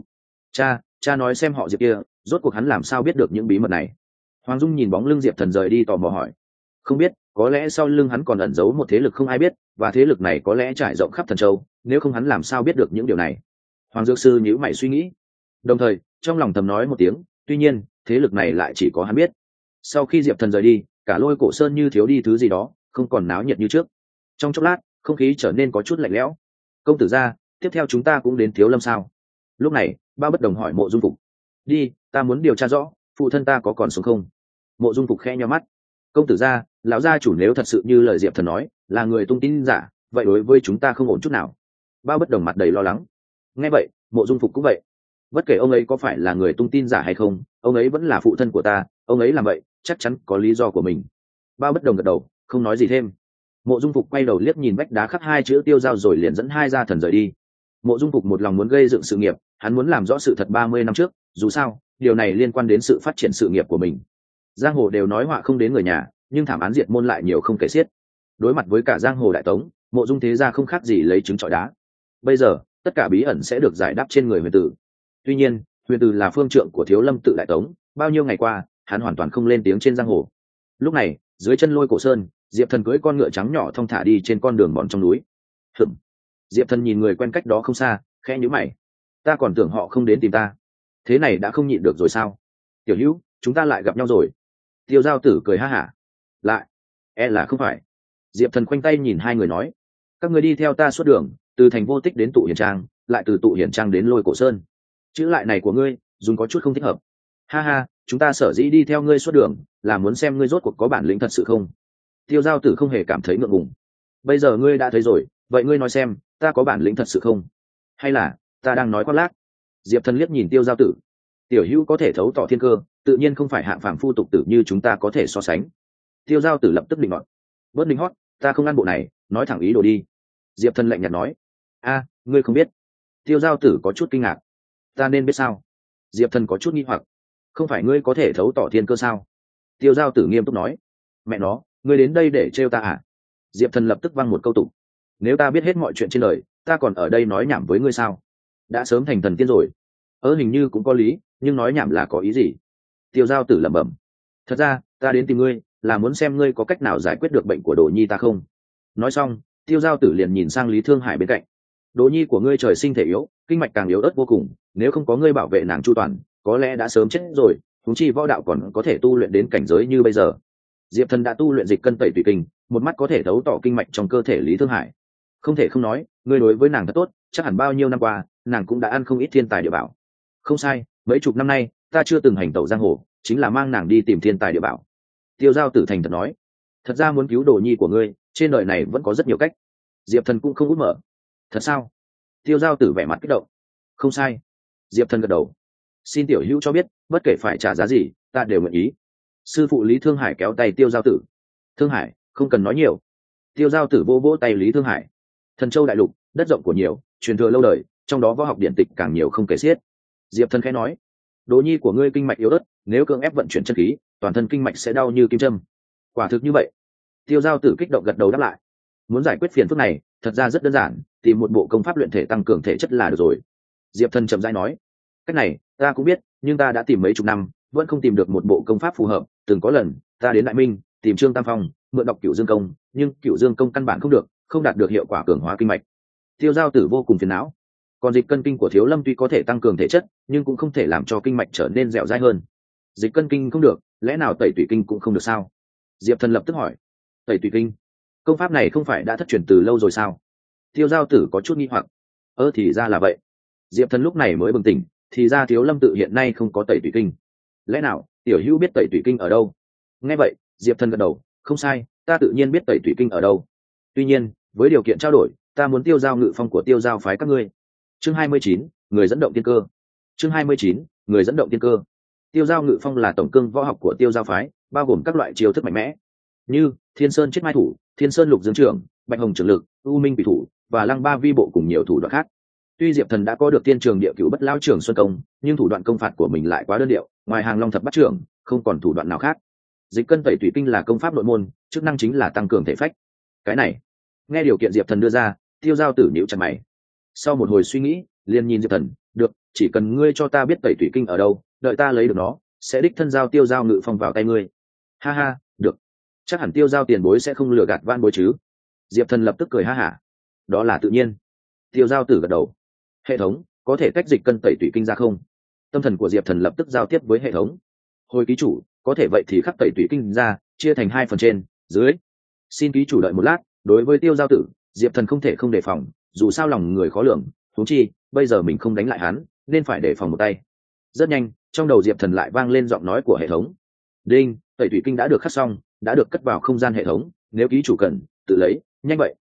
[SPEAKER 1] Cha nói xem họ Diệp kia, rốt cuộc hắn làm sao biết được những bí mật này? Hoàng Dung nhìn bóng lưng Diệp Thần rời đi tò mò hỏi. Không biết, có lẽ sau lưng hắn còn ẩn giấu một thế lực không ai biết, và thế lực này có lẽ trải rộng khắp Thần Châu, nếu không hắn làm sao biết được những điều này? Hoàng Dược Sư nhíu mày suy nghĩ, đồng thời trong lòng thầm nói một tiếng, tuy nhiên thế lực này lại chỉ có hắn biết. Sau khi Diệp Thần rời đi, cả Lôi Cổ Sơn như thiếu đi thứ gì đó, không còn náo nhiệt như trước. Trong chốc lát, không khí trở nên có chút lạnh lẽo. Công tử gia, tiếp theo chúng ta cũng đến Thiếu Lâm sao? Lúc này, Ba Bất Đồng hỏi Mộ Dung Phục. Đi, ta muốn điều tra rõ phụ thân ta có còn sống không. Mộ Dung Phục khẽ nhíu mắt. Công tử gia, lão gia chủ nếu thật sự như lời Diệp Thần nói, là người tung tin giả, vậy đối với chúng ta không ổn chút nào. Bao Bất Đồng mặt đầy lo lắng. Nghe vậy, Mộ Dung Phục cũng vậy. Bất kể ông ấy có phải là người tung tin giả hay không, ông ấy vẫn là phụ thân của ta, ông ấy làm vậy chắc chắn có lý do của mình. Bao Bất Đồng gật đầu, không nói gì thêm. Mộ Dung Phục quay đầu liếc nhìn vách đá khắc hai chữ Tiêu Giao rồi liền dẫn hai gia thần rời đi. Mộ Dung Phục một lòng muốn gây dựng sự nghiệp, hắn muốn làm rõ sự thật 30 năm trước, dù sao điều này liên quan đến sự phát triển sự nghiệp của mình. Giang hồ đều nói họa không đến người nhà, nhưng thảm án diệt môn lại nhiều không kể xiết. Đối mặt với cả giang hồ đại tống, Mộ Dung thế gia không khác gì lấy trứng trọi đá. Bây giờ tất cả bí ẩn sẽ được giải đáp trên người Huyền Tử. Tuy nhiên Huyền Tử là phương trượng của Thiếu Lâm tự đại tống, bao nhiêu ngày qua hắn hoàn toàn không lên tiếng trên giang hồ. Lúc này dưới chân Lôi Cổ Sơn, Diệp Thần cưỡi con ngựa trắng nhỏ thong thả đi trên con đường mòn trong núi. Diệp Thần nhìn người quen cách đó không xa, khẽ nhíu mày. Ta còn tưởng họ không đến tìm ta, thế này đã không nhịn được rồi sao? Tiểu Hữu, chúng ta lại gặp nhau rồi. Tiêu Giao Tử cười ha hả. Lại? Là không phải. Diệp Thần khoanh tay nhìn hai người nói. Các người đi theo ta suốt đường, từ thành Vô Tích đến Tụ Hiền Trang, lại từ Tụ Hiền Trang đến Lôi Cổ Sơn. Chữ lại này của ngươi dùng có chút không thích hợp. Ha ha, chúng ta sở dĩ đi theo ngươi suốt đường là muốn xem ngươi rốt cuộc có bản lĩnh thật sự không. Tiêu Giao Tử không hề cảm thấy ngượng ngùng. Bây giờ ngươi đã thấy rồi, vậy ngươi nói xem, ta có bản lĩnh thật sự không, hay là ta đang nói khoác lác? Diệp Thần liếc nhìn Tiêu Giao Tử. Tiểu Hữu có thể thấu tỏ thiên cơ, tự nhiên không phải hạng phàm phu tục tử như chúng ta có thể so sánh. Tiêu Giao Tử lập tức định luận. Bớt định hót, ta không ăn bộ này, nói thẳng ý đồ đi. Diệp Thần lạnh nhạt nói. A, ngươi không biết? Tiêu Giao Tử có chút kinh ngạc. Ta nên biết sao? Diệp Thần có chút nghi hoặc. Không phải ngươi có thể thấu tỏ thiên cơ sao? Tiêu Giao Tử nghiêm túc nói. Mẹ nó, ngươi đến đây để trêu ta à? Diệp Thần lập tức văng một câu tục. Nếu ta biết hết mọi chuyện trên đời, ta còn ở đây nói nhảm với ngươi sao? Đã sớm thành thần tiên rồi. Hình như cũng có lý, nhưng nói nhảm là có ý gì? Tiêu Giao Tử lẩm bẩm. Thật ra ta đến tìm ngươi là muốn xem ngươi có cách nào giải quyết được bệnh của Đồ Nhi ta không. Nói xong, Tiêu Giao Tử liền nhìn sang Lý Thương Hải bên cạnh. Đồ Nhi của ngươi trời sinh thể yếu, kinh mạch càng yếu ớt vô cùng, nếu không có ngươi bảo vệ nàng chu toàn, có lẽ đã sớm chết rồi. Huống chi võ đạo còn có thể tu luyện đến cảnh giới như bây giờ. Diệp Thần đã tu luyện dịch cân tẩy tùy kinh, một mắt có thể thấu tỏ kinh mạch trong cơ thể Lý Thương Hải. Không thể không nói, ngươi đối với nàng thật tốt, chắc hẳn bao nhiêu năm qua nàng cũng đã ăn không ít thiên tài địa bảo. Không sai, mấy chục năm nay ta chưa từng hành tẩu giang hồ, chính là mang nàng đi tìm thiên tài địa bảo. Tiêu Giao Tử thành thật nói. Thật ra muốn cứu Đồ Nhi của ngươi, trên đời này vẫn có rất nhiều cách. Diệp Thần cũng không út mở. Thật sao? Tiêu Giao Tử vẻ mặt kích động. Không sai. Diệp Thần gật đầu. Xin tiểu hữu cho biết, bất kể phải trả giá gì, ta đều nguyện ý. Sư phụ Lý Thương Hải kéo tay Tiêu Giao Tử. Thương Hải, không cần nói nhiều. Tiêu Giao Tử vỗ vỗ tay Lý Thương Hải. Thần Châu đại lục, đất rộng của nhiều, truyền thừa lâu đời, trong đó võ học điện tịch càng nhiều không kể xiết. Diệp Thần khẽ nói. Đồ Nhi của ngươi kinh mạch yếu ớt, nếu cưỡng ép vận chuyển chân khí, toàn thân kinh mạch sẽ đau như kim châm. Quả thực như vậy. Tiêu Giao Tử kích động gật đầu đáp lại. Muốn giải quyết phiền phức này, thật ra rất đơn giản, tìm một bộ công pháp luyện thể tăng cường thể chất là được rồi. Diệp Thần chậm rãi nói. Cách này ta cũng biết, nhưng ta đã tìm mấy chục năm, vẫn không tìm được một bộ công pháp phù hợp. Từng có lần ta đến Đại Minh tìm Trương Tam Phong mượn đọc Cửu Dương công, nhưng Cửu Dương công căn bản không được, không đạt được hiệu quả cường hóa kinh mạch. Tiêu Giao Tử vô cùng phiền não. Còn dịch cân kinh của Thiếu Lâm tuy có thể tăng cường thể chất, nhưng cũng không thể làm cho kinh mạch trở nên dẻo dai hơn. Dịch cân kinh không được, lẽ nào tẩy tủy kinh cũng không được sao? Diệp Thần lập tức hỏi. Tẩy tủy kinh, công pháp này không phải đã thất truyền từ lâu rồi sao? Tiêu Giao Tử có chút nghi hoặc. Thì ra là vậy. Diệp Thần lúc này mới bừng tỉnh, thì ra Thiếu Lâm tự hiện nay không có tẩy tủy kinh. Lẽ nào tiểu hữu biết tẩy tủy kinh ở đâu? Nghe vậy, Diệp Thần gật đầu. Không sai, ta tự nhiên biết tẩy tủy kinh ở đâu. Tuy nhiên, với điều kiện trao đổi, ta muốn tiêu giao ngự phong của tiêu giao phái các ngươi. Chương 29, người dẫn động tiên cơ. Chương 29, người dẫn động tiên cơ. Tiêu giao ngự phong là tổng cương võ học của tiêu giao phái, bao gồm các loại chiêu thức mạnh mẽ như Thiên Sơn Chết Mai thủ, Thiên Sơn Lục Dương trưởng, Bạch Hồng Trường lực, U Minh Quỷ thủ và Lăng Ba Vi bộ cùng nhiều thủ đoạn khác. Tuy Diệp Thần đã có được Tiên Trường Địa Cửu Bất Lão Trường Xuân công, nhưng thủ đoạn công phạt của mình lại quá đơn điệu, ngoài Hàng Long Thập Bát trưởng, không còn thủ đoạn nào khác. Dịch cân tẩy tủy kinh là công pháp nội môn, chức năng chính là tăng cường thể phách. Cái này, nghe điều kiện Diệp Thần đưa ra, Tiêu Giao Tử nhíu chặt mày. Sau một hồi suy nghĩ, liền nhìn Diệp Thần. Được, chỉ cần ngươi cho ta biết tẩy tủy kinh ở đâu, đợi ta lấy được nó, sẽ đích thân giao tiêu giao ngự phong vào tay ngươi. Ha ha, được. Chắc hẳn tiêu giao tiền bối sẽ không lừa gạt van bối chứ? Diệp Thần lập tức cười ha hả. Đó là tự nhiên. Tiêu Giao Tử gật đầu. Hệ thống có thể tách dịch cân tẩy tủy kinh ra không? Tâm thần của Diệp Thần lập tức giao tiếp với hệ thống. Hồi ký chủ, có thể vậy thì khắc tẩy tủy kinh ra, chia thành 2 phần trên, dưới. Xin ký chủ đợi một lát. Đối với Tiêu Giao Tử, Diệp Thần không thể không đề phòng, dù sao lòng người khó lường, huống chi bây giờ mình không đánh lại hắn, nên phải đề phòng một tay. Rất nhanh, trong đầu Diệp Thần lại vang lên giọng nói của hệ thống. Đinh, tẩy tủy kinh đã được khắc xong, đã được cất vào không gian hệ thống, nếu ký chủ cần tự lấy, nhanh vậy.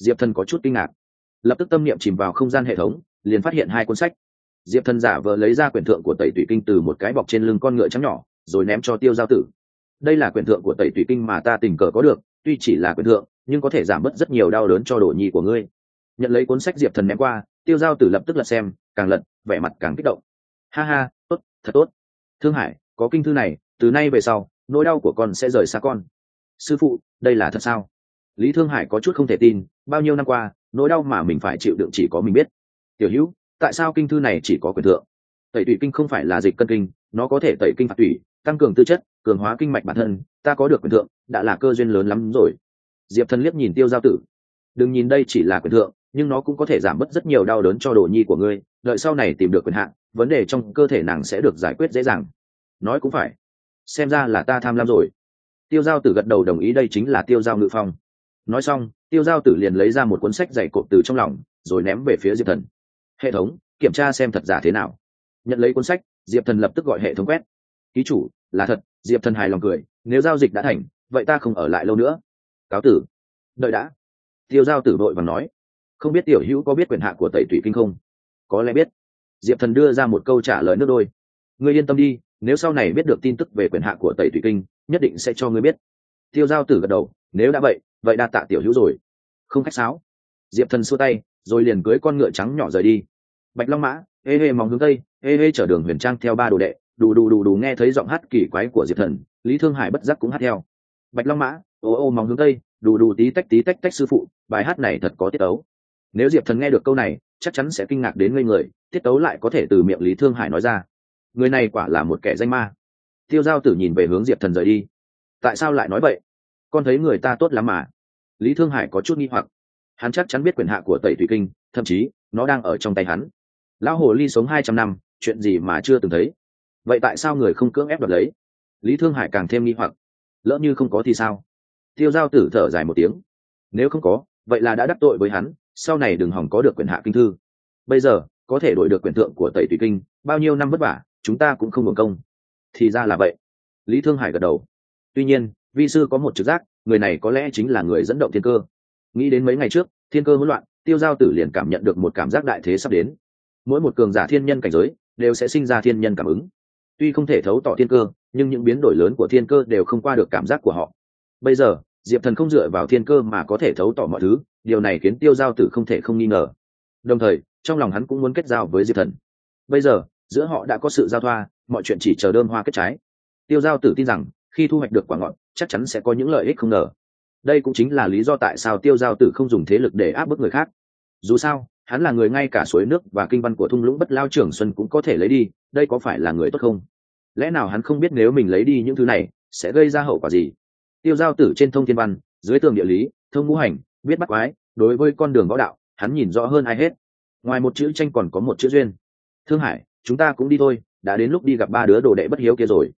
[SPEAKER 1] Diệp Thần có chút kinh ngạc, lập tức tâm niệm chìm vào không gian hệ thống, liền phát hiện hai cuốn sách. Diệp Thần giả vờ lấy ra quyển thượng của Tẩy Tủy Kinh từ một cái bọc trên lưng con ngựa trắng nhỏ, rồi ném cho Tiêu Giao Tử. Đây là quyển thượng của Tẩy Tủy Kinh mà ta tình cờ có được, tuy chỉ là quyển thượng, nhưng có thể giảm bớt rất nhiều đau đớn cho đồ nhi của ngươi. Nhận lấy cuốn sách, Diệp Thần ném qua, Tiêu Giao Tử lập tức lật xem, càng lật, vẻ mặt càng kích động. Ha ha, tốt, thật tốt. Thương Hải, có kinh thư này, từ nay về sau, nỗi đau của con sẽ rời xa con. Sư phụ, đây là thật sao? Lý Thương Hải có chút không thể tin, bao nhiêu năm qua, nỗi đau mà mình phải chịu đựng chỉ có mình biết. Tiểu Hữu, tại sao kinh thư này chỉ có quyển thượng? Tẩy Tủy Kinh không phải là dịch cân kinh, nó có thể tẩy kinh phạt tủy, tăng cường tư chất, cường hóa kinh mạch bản thân, ta có được quyển thượng, đã là cơ duyên lớn lắm rồi. Diệp Thần liếc nhìn Tiêu Giao Tử. Đừng nhìn đây chỉ là quyển thượng, nhưng nó cũng có thể giảm bớt rất nhiều đau đớn cho đồ nhi của ngươi, đợi sau này tìm được quyền hạn, vấn đề trong cơ thể nàng sẽ được giải quyết dễ dàng. Nói cũng phải, xem ra là ta tham lam rồi. Tiêu Giao Tử gật đầu đồng ý, đây chính là Tiêu Giao Ngự Phong. Nói xong, Tiêu Giao Tử liền lấy ra một cuốn sách dày cộp từ trong lòng, rồi ném về phía Diệp Thần. Hệ thống, kiểm tra xem thật giả thế nào. Nhận lấy cuốn sách, Diệp Thần lập tức gọi hệ thống quét. Ký chủ, là thật. Diệp Thần hài lòng cười, nếu giao dịch đã thành, vậy ta không ở lại lâu nữa. Cáo tử. Đợi đã. Tiêu Giao Tử vội vàng nói, không biết tiểu hữu có biết quyền hạn của Tẩy Tủy Kinh không? Có lẽ biết. Diệp Thần đưa ra một câu trả lời nước đôi. Ngươi yên tâm đi, nếu sau này biết được tin tức về quyền hạn của Tẩy Tủy Kinh, nhất định sẽ cho ngươi biết. Tiêu Giao Tử gật đầu, nếu đã vậy đa tạ tiểu hữu rồi. Không khách sáo. Diệp Thần xua tay, rồi liền cưới con ngựa trắng nhỏ rời đi. Bạch Long Mã, hê hê mong hướng tây, hê hê chở đường Huyền Trang theo ba đồ đệ, đủ nghe thấy giọng hát kỳ quái của Diệp Thần, Lý Thương Hải bất giác cũng hát theo. Bạch Long Mã, ô mong hướng tây, đủ tí tách tách sư phụ, bài hát này thật có tiết tấu. Nếu Diệp Thần nghe được câu này, chắc chắn sẽ kinh ngạc đến ngây người, tiết tấu lại có thể từ miệng Lý Thương Hải nói ra. Người này quả là một kẻ danh ma. Tiêu Giao Tử nhìn về hướng Diệp Thần rời đi. Tại sao lại nói vậy? Con thấy người ta tốt lắm mà. Lý Thương Hải có chút nghi hoặc. Hắn chắc chắn biết quyền hạn của Tẩy Tủy Kinh, thậm chí nó đang ở trong tay hắn. Lão hồ ly sống 200 năm, chuyện gì mà chưa từng thấy. Vậy tại sao người không cưỡng ép đoạt lấy? Lý Thương Hải càng thêm nghi hoặc. Lỡ như không có thì sao? Tiêu Giao Tử thở dài một tiếng. Nếu không có, vậy là đã đắc tội với hắn, sau này đừng hòng có được quyền hạ kinh thư. Bây giờ có thể đổi được quyền thượng của Tẩy Tủy Kinh, bao nhiêu năm vất vả, chúng ta cũng không hưởng công. Thì ra là vậy. Lý Thương Hải gật đầu. Tuy nhiên, vi sư có một trực giác, người này có lẽ chính là người dẫn động thiên cơ. Nghĩ đến mấy ngày trước, thiên cơ hỗn loạn, Tiêu Giao Tử liền cảm nhận được một cảm giác đại thế sắp đến. Mỗi một cường giả thiên nhân cảnh giới đều sẽ sinh ra thiên nhân cảm ứng. Tuy không thể thấu tỏ thiên cơ, nhưng những biến đổi lớn của thiên cơ đều không qua được cảm giác của họ. Bây giờ, Diệp Thần không dựa vào thiên cơ mà có thể thấu tỏ mọi thứ, điều này khiến Tiêu Giao Tử không thể không nghi ngờ. Đồng thời, trong lòng hắn cũng muốn kết giao với Diệp Thần. Bây giờ, giữa họ đã có sự giao thoa, mọi chuyện chỉ chờ đơm hoa kết trái. Tiêu Giao Tử tin rằng, khi thu hoạch được quả ngọt, chắc chắn sẽ có những lợi ích không ngờ. Đây cũng chính là lý do tại sao Tiêu Giao Tử không dùng thế lực để áp bức người khác. Dù sao, hắn là người ngay cả suối nước và kinh văn của thung lũng Bất Lao Trưởng Xuân cũng có thể lấy đi, đây có phải là người tốt không? Lẽ nào hắn không biết nếu mình lấy đi những thứ này sẽ gây ra hậu quả gì? Tiêu Giao Tử trên thông thiên văn, dưới tường địa lý, thông ngũ hành, biết bắt quái, đối với con đường võ đạo, hắn nhìn rõ hơn ai hết. Ngoài một chữ tranh còn có một chữ duyên. Thương Hải, chúng ta cũng đi thôi, đã đến lúc đi gặp ba đứa đồ đệ bất hiếu kia rồi.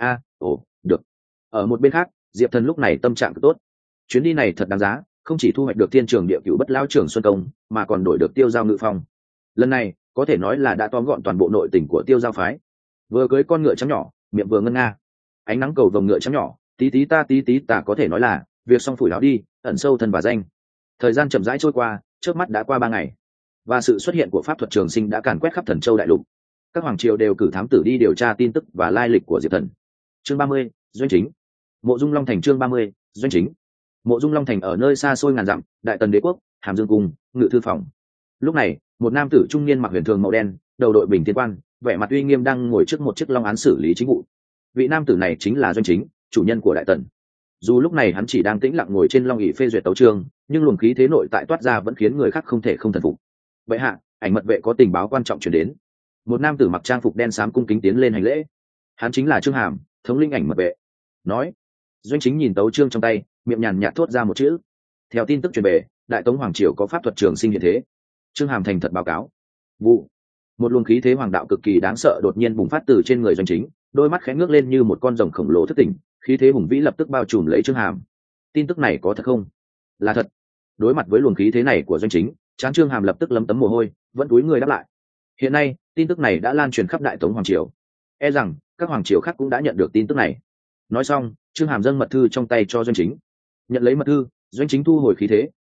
[SPEAKER 1] Được. Ở một bên khác, Diệp Thần lúc này tâm trạng tốt. Chuyến đi này thật đáng giá, không chỉ thu hoạch được thiên trường địa cửu Bất Lao Trưởng Xuân công, mà còn đổi được Tiêu Giao Ngự Phong. Lần này có thể nói là đã tóm gọn toàn bộ nội tình của Tiêu Giao phái. Vừa cưới con ngựa trắng nhỏ, miệng vừa ngân nga, ánh nắng cầu vồng ngựa trắng nhỏ, tí tí ta có thể nói là việc xong phủi láo đi, ẩn sâu thân và danh. Thời gian chậm rãi trôi qua, trước mắt đã qua 3 ngày, và sự xuất hiện của pháp thuật trường sinh đã càn quét khắp Thần Châu đại lục. Các hoàng triều đều cử thám tử đi điều tra tin tức và lai lịch của Diệp Thần. Chương 30, doanh chính. Mộ Dung Long Thành. Chương 30, doanh chính. Mộ Dung Long Thành ở nơi xa xôi ngàn dặm, Đại Tần Đế quốc, Hàm Dương cung, ngự thư phòng. Lúc này, một nam tử trung niên mặc huyền thường màu đen, đầu đội bình thiên quan, vẻ mặt uy nghiêm đang ngồi trước một chiếc long án xử lý chính vụ. Vị nam tử này chính là Doanh Chính, chủ nhân của Đại Tần. Dù lúc này hắn chỉ đang tĩnh lặng ngồi trên long ỷ phê duyệt tấu chương, nhưng luồng khí thế nội tại toát ra vẫn khiến người khác không thể không thần phục. Vậy hạ, ảnh mật vệ có tình báo quan trọng truyền đến. Một nam tử mặc trang phục đen xám cung kính tiến lên hành lễ. Hắn chính là Trương Hàm, thống lĩnh ảnh mật vệ. Nói. Doanh Chính nhìn tấu chương trong tay, miệng nhàn nhạt thốt ra một chữ. Theo tin tức truyền về, Đại Tống hoàng triều có pháp thuật trường sinh hiện thế. Trương Hàm thành thật báo cáo. Vụ. Một luồng khí thế hoàng đạo cực kỳ đáng sợ đột nhiên bùng phát từ trên người Doanh Chính, đôi mắt khẽ ngước lên như một con rồng khổng lồ thức tỉnh, khí thế hùng vĩ lập tức bao trùm lấy Trương Hàm. Tin tức này có thật không? Là thật. Đối mặt với luồng khí thế này của Doanh Chính, trán Trương Hàm lập tức lấm tấm mồ hôi, vẫn cúi người đáp lại. Hiện nay, tin tức này đã lan truyền khắp Đại Tống hoàng triều. E rằng các hoàng triều khác cũng đã nhận được tin tức này. Nói xong, Trương Hàm dâng mật thư trong tay cho Doanh Chính. Nhận lấy mật thư, Doanh Chính thu hồi khí thế,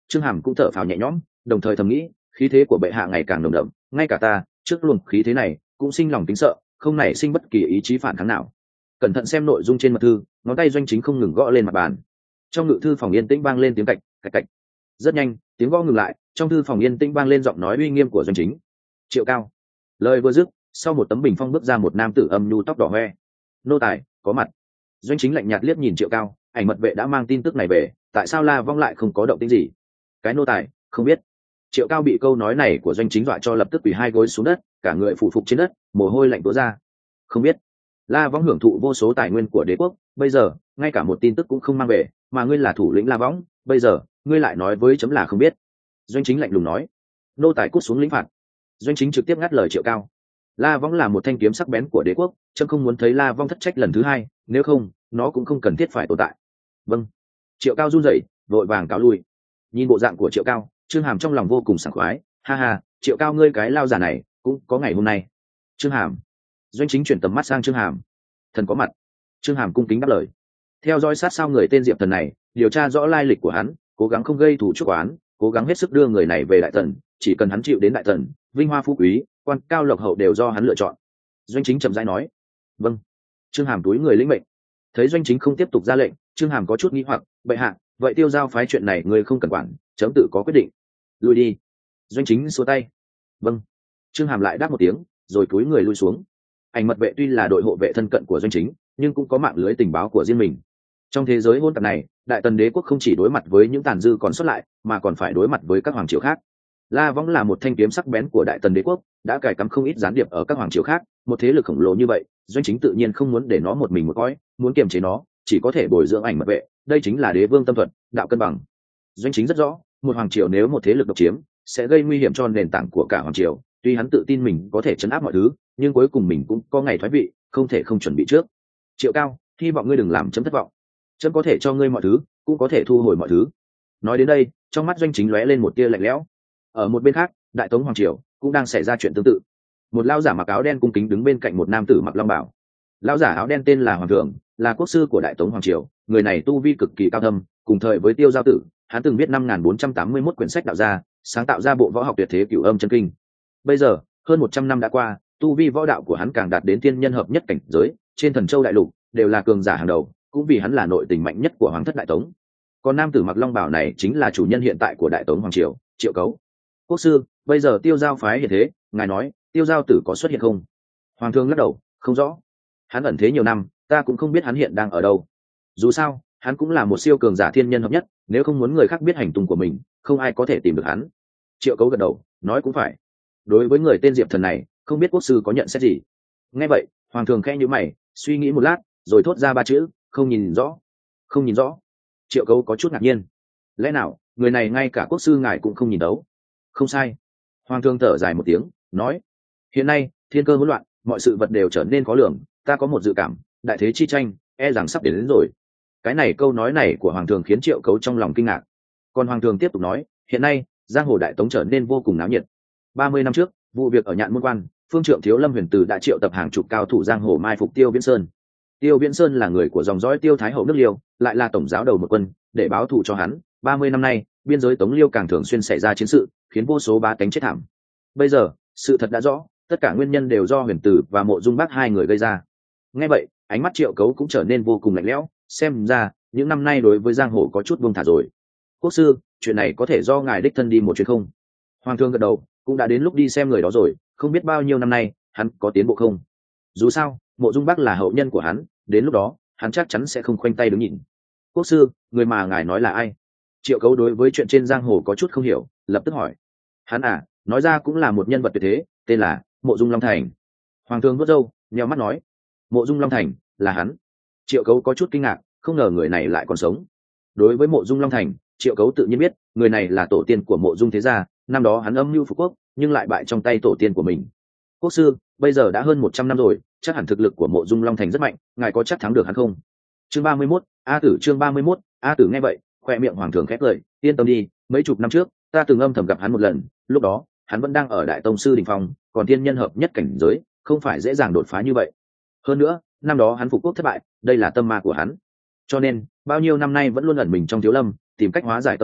[SPEAKER 1] Trương Hàm cũng thở phào nhẹ nhõm, đồng thời thầm nghĩ, khí thế của bệ hạ ngày càng nồng đậm, ngay cả ta trước luồng khí thế này cũng sinh lòng kính sợ, không nảy sinh bất kỳ ý chí phản kháng nào. Cẩn thận xem nội dung trên mật thư, ngón tay Doanh Chính không ngừng gõ lên mặt bàn. Trong ngự thư phòng yên tĩnh vang lên tiếng cạch cạch cạch. Rất nhanh, tiếng gõ ngừng lại, trong thư phòng yên tĩnh vang lên giọng nói uy nghiêm của Doanh Chính. Triệu Cao. Lời vừa dứt, sau một tấm bình phong bước ra một nam tử âm nhu tóc đỏ hoe. Nô tài có mặt. Doanh Chính lạnh nhạt liếc nhìn Triệu Cao, ảnh mật vệ đã mang tin tức này về, tại sao La Vong lại không có động tĩnh gì? Cái nô tài không biết. Triệu Cao bị câu nói này của Doanh Chính dọa cho lập tức quỳ hai gối xuống đất, cả người phủ phục trên đất, mồ hôi lạnh túa ra. Không biết. La Vong hưởng thụ vô số tài nguyên của đế quốc, bây giờ ngay cả một tin tức cũng không mang về, mà ngươi là thủ lĩnh La Vong, bây giờ ngươi lại nói với chấm là không biết. Doanh Chính lạnh lùng nói. Nô tài cút xuống lĩnh phạt. Doanh Chính trực tiếp ngắt lời Triệu Cao. La Vong là một thanh kiếm sắc bén của đế quốc, chấm không muốn thấy La Vong thất trách lần thứ hai, nếu không nó cũng không cần thiết phải tồn tại. Vâng. Triệu Cao run rẩy, vội vàng cáo lui. Nhìn bộ dạng của Triệu Cao, Trương Hàm trong lòng vô cùng sảng khoái. Ha ha, Triệu Cao ngươi cái lao giả này cũng có ngày hôm nay. Trương Hàm. Doanh Chính chuyển tầm mắt sang Trương Hàm. Thần có mặt. Trương Hàm cung kính đáp lời. Theo dõi sát sao người tên Diệp Thần này, điều tra rõ lai lịch của hắn, cố gắng không gây thủ chuốc oán, cố gắng hết sức đưa người này về đại tần, chỉ cần hắn chịu đến đại tần, vinh hoa phú quý, quan cao lộc hậu đều do hắn lựa chọn. Doanh Chính chậm rãi nói. Vâng. Trương Hàm túi người lĩnh mệnh. Thấy Doanh Chính không tiếp tục ra lệnh, Trương Hàm có chút nghi hoặc, bệ hạ, vậy Tiêu Giao phái chuyện này ngươi không cần quản, chấm tự có quyết định. Lui đi. Doanh Chính xua tay. Vâng. Trương Hàm lại đáp một tiếng, rồi cúi người lui xuống. Ảnh mật vệ tuy là đội hộ vệ thân cận của Doanh Chính, nhưng cũng có mạng lưới tình báo của riêng mình. Trong thế giới hỗn tạp này, đại tần đế quốc không chỉ đối mặt với những tàn dư còn sót lại, mà còn phải đối mặt với các hoàng triều khác. La Vong là một thanh kiếm sắc bén của đại tần đế quốc, đã cài cắm không ít gián điệp ở các hoàng triều khác, một thế lực khổng lồ như vậy, Doanh Chính tự nhiên không muốn để nó một mình một cõi, muốn kiềm chế nó, chỉ có thể bồi dưỡng ảnh mật vệ, đây chính là đế vương tâm thuật, đạo cân bằng. Doanh Chính rất rõ, một hoàng triều nếu một thế lực độc chiếm, sẽ gây nguy hiểm cho nền tảng của cả hoàng triều, tuy hắn tự tin mình có thể trấn áp mọi thứ, nhưng cuối cùng mình cũng có ngày thoái vị, không thể không chuẩn bị trước. Triệu Cao, hy vọng ngươi đừng làm chấm thất vọng. Chấm có thể cho ngươi mọi thứ, cũng có thể thu hồi mọi thứ. Nói đến đây, trong mắt Doanh Chính lóe lên một tia lạnh lẽo. Ở một bên khác, đại tống hoàng triều cũng đang xảy ra chuyện tương tự. Một lão giả mặc áo đen cung kính đứng bên cạnh một nam tử mặc long bào. Lão giả áo đen tên là Hoàng Thượng, là quốc sư của đại tống hoàng triều, người này tu vi cực kỳ cao thâm, cùng thời với Tiêu Giao tử, hắn từng viết 5481 quyển sách đạo gia, sáng tạo ra bộ võ học tuyệt thế Cửu Âm chân kinh. Bây giờ, hơn 100 năm đã qua, tu vi võ đạo của hắn càng đạt đến tiên nhân hợp nhất cảnh giới, trên Thần Châu đại lục đều là cường giả hàng đầu, cũng vì hắn là nội tình mạnh nhất của hoàng thất đại tống. Còn nam tử mặc long bào này chính là chủ nhân hiện tại của đại tống hoàng triều, Triệu Cấu. Quốc sư, bây giờ Tiêu Giao phái hiện thế, ngài nói Tiêu Giao tử có xuất hiện không? Hoàng thương lắc đầu, không rõ. Hắn ẩn thế nhiều năm, ta cũng không biết hắn hiện đang ở đâu. Dù sao, hắn cũng là một siêu cường giả thiên nhân hợp nhất, nếu không muốn người khác biết hành tung của mình, không ai có thể tìm được hắn. Triệu Cấu gật đầu, nói cũng phải. Đối với người tên Diệp Thần này, không biết quốc sư có nhận xét gì. Nghe vậy, Hoàng thường khẽ nhíu mày, suy nghĩ một lát, rồi thốt ra ba chữ, không nhìn rõ. Không nhìn rõ. Triệu Cấu có chút ngạc nhiên. Lẽ nào người này ngay cả quốc sư ngài cũng không nhìn đấu? Không sai. Hoàng thương thở dài một tiếng, nói: hiện nay thiên cơ hỗn loạn, mọi sự vật đều trở nên khó lường, ta có một dự cảm, đại thế chi tranh e rằng sắp đến rồi. Cái này câu nói này của Hoàng thường khiến Triệu Cấu trong lòng kinh ngạc. Còn Hoàng thường tiếp tục nói: hiện nay giang hồ đại tống trở nên vô cùng náo nhiệt. 30 năm trước, vụ việc ở Nhạn Môn Quan, phương trượng Thiếu Lâm Huyền Từ đã triệu tập hàng chục cao thủ giang hồ mai phục Tiêu Viễn Sơn. Tiêu Viễn Sơn là người của dòng dõi Tiêu Thái Hậu nước Liêu, lại là tổng giáo đầu một quân, để báo thù cho hắn. 30 năm nay, biên giới Tống Liêu càng thường xuyên xảy ra chiến sự, khiến vô số bá tánh chết thảm. Bây giờ, sự thật đã rõ, tất cả nguyên nhân đều do Huyền Tử và Mộ Dung Bác hai người gây ra. Nghe vậy, ánh mắt Triệu Cấu cũng trở nên vô cùng lạnh lẽo, xem ra những năm nay đối với giang hồ có chút buông thả rồi. Quốc sư, chuyện này có thể do ngài đích thân đi một chuyến không? Hoàng thương gật đầu, cũng đã đến lúc đi xem người đó rồi, không biết bao nhiêu năm nay hắn có tiến bộ không. Dù sao, Mộ Dung Bác là hậu nhân của hắn, đến lúc đó hắn chắc chắn sẽ không khoanh tay đứng nhìn. Quốc sư, người mà ngài nói là ai? Triệu Cấu đối với chuyện trên giang hồ có chút không hiểu, lập tức hỏi. Hắn à, nói ra cũng là một nhân vật tuyệt thế, tên là Mộ Dung Long Thành. Hoàng thương vuốt râu, nheo mắt nói: Mộ Dung Long Thành là hắn? Triệu Cấu có chút kinh ngạc, không ngờ người này lại còn sống. Đối với Mộ Dung Long Thành, Triệu Cấu tự nhiên biết, người này là tổ tiên của Mộ Dung thế gia, năm đó hắn âm mưu phục quốc, nhưng lại bại trong tay tổ tiên của mình. Quốc sư, bây giờ đã hơn 100 năm rồi, chắc hẳn thực lực của Mộ Dung Long Thành rất mạnh, ngài có chắc thắng được hắn không? Chương 31, A Tử. Chương 31, A Tử nghe vậy, khoe miệng Hoàng thường khép lời, yên tâm đi, mấy chục năm trước ta từng âm thầm gặp hắn một lần, lúc đó hắn vẫn đang ở đại tông sư đỉnh phong, còn thiên nhân hợp nhất cảnh giới, không phải dễ dàng đột phá như vậy. Hơn nữa, năm đó hắn phục quốc thất bại, đây là tâm ma của hắn, cho nên bao nhiêu năm nay vẫn luôn ẩn mình trong Thiếu Lâm, tìm cách hóa giải tâm ma,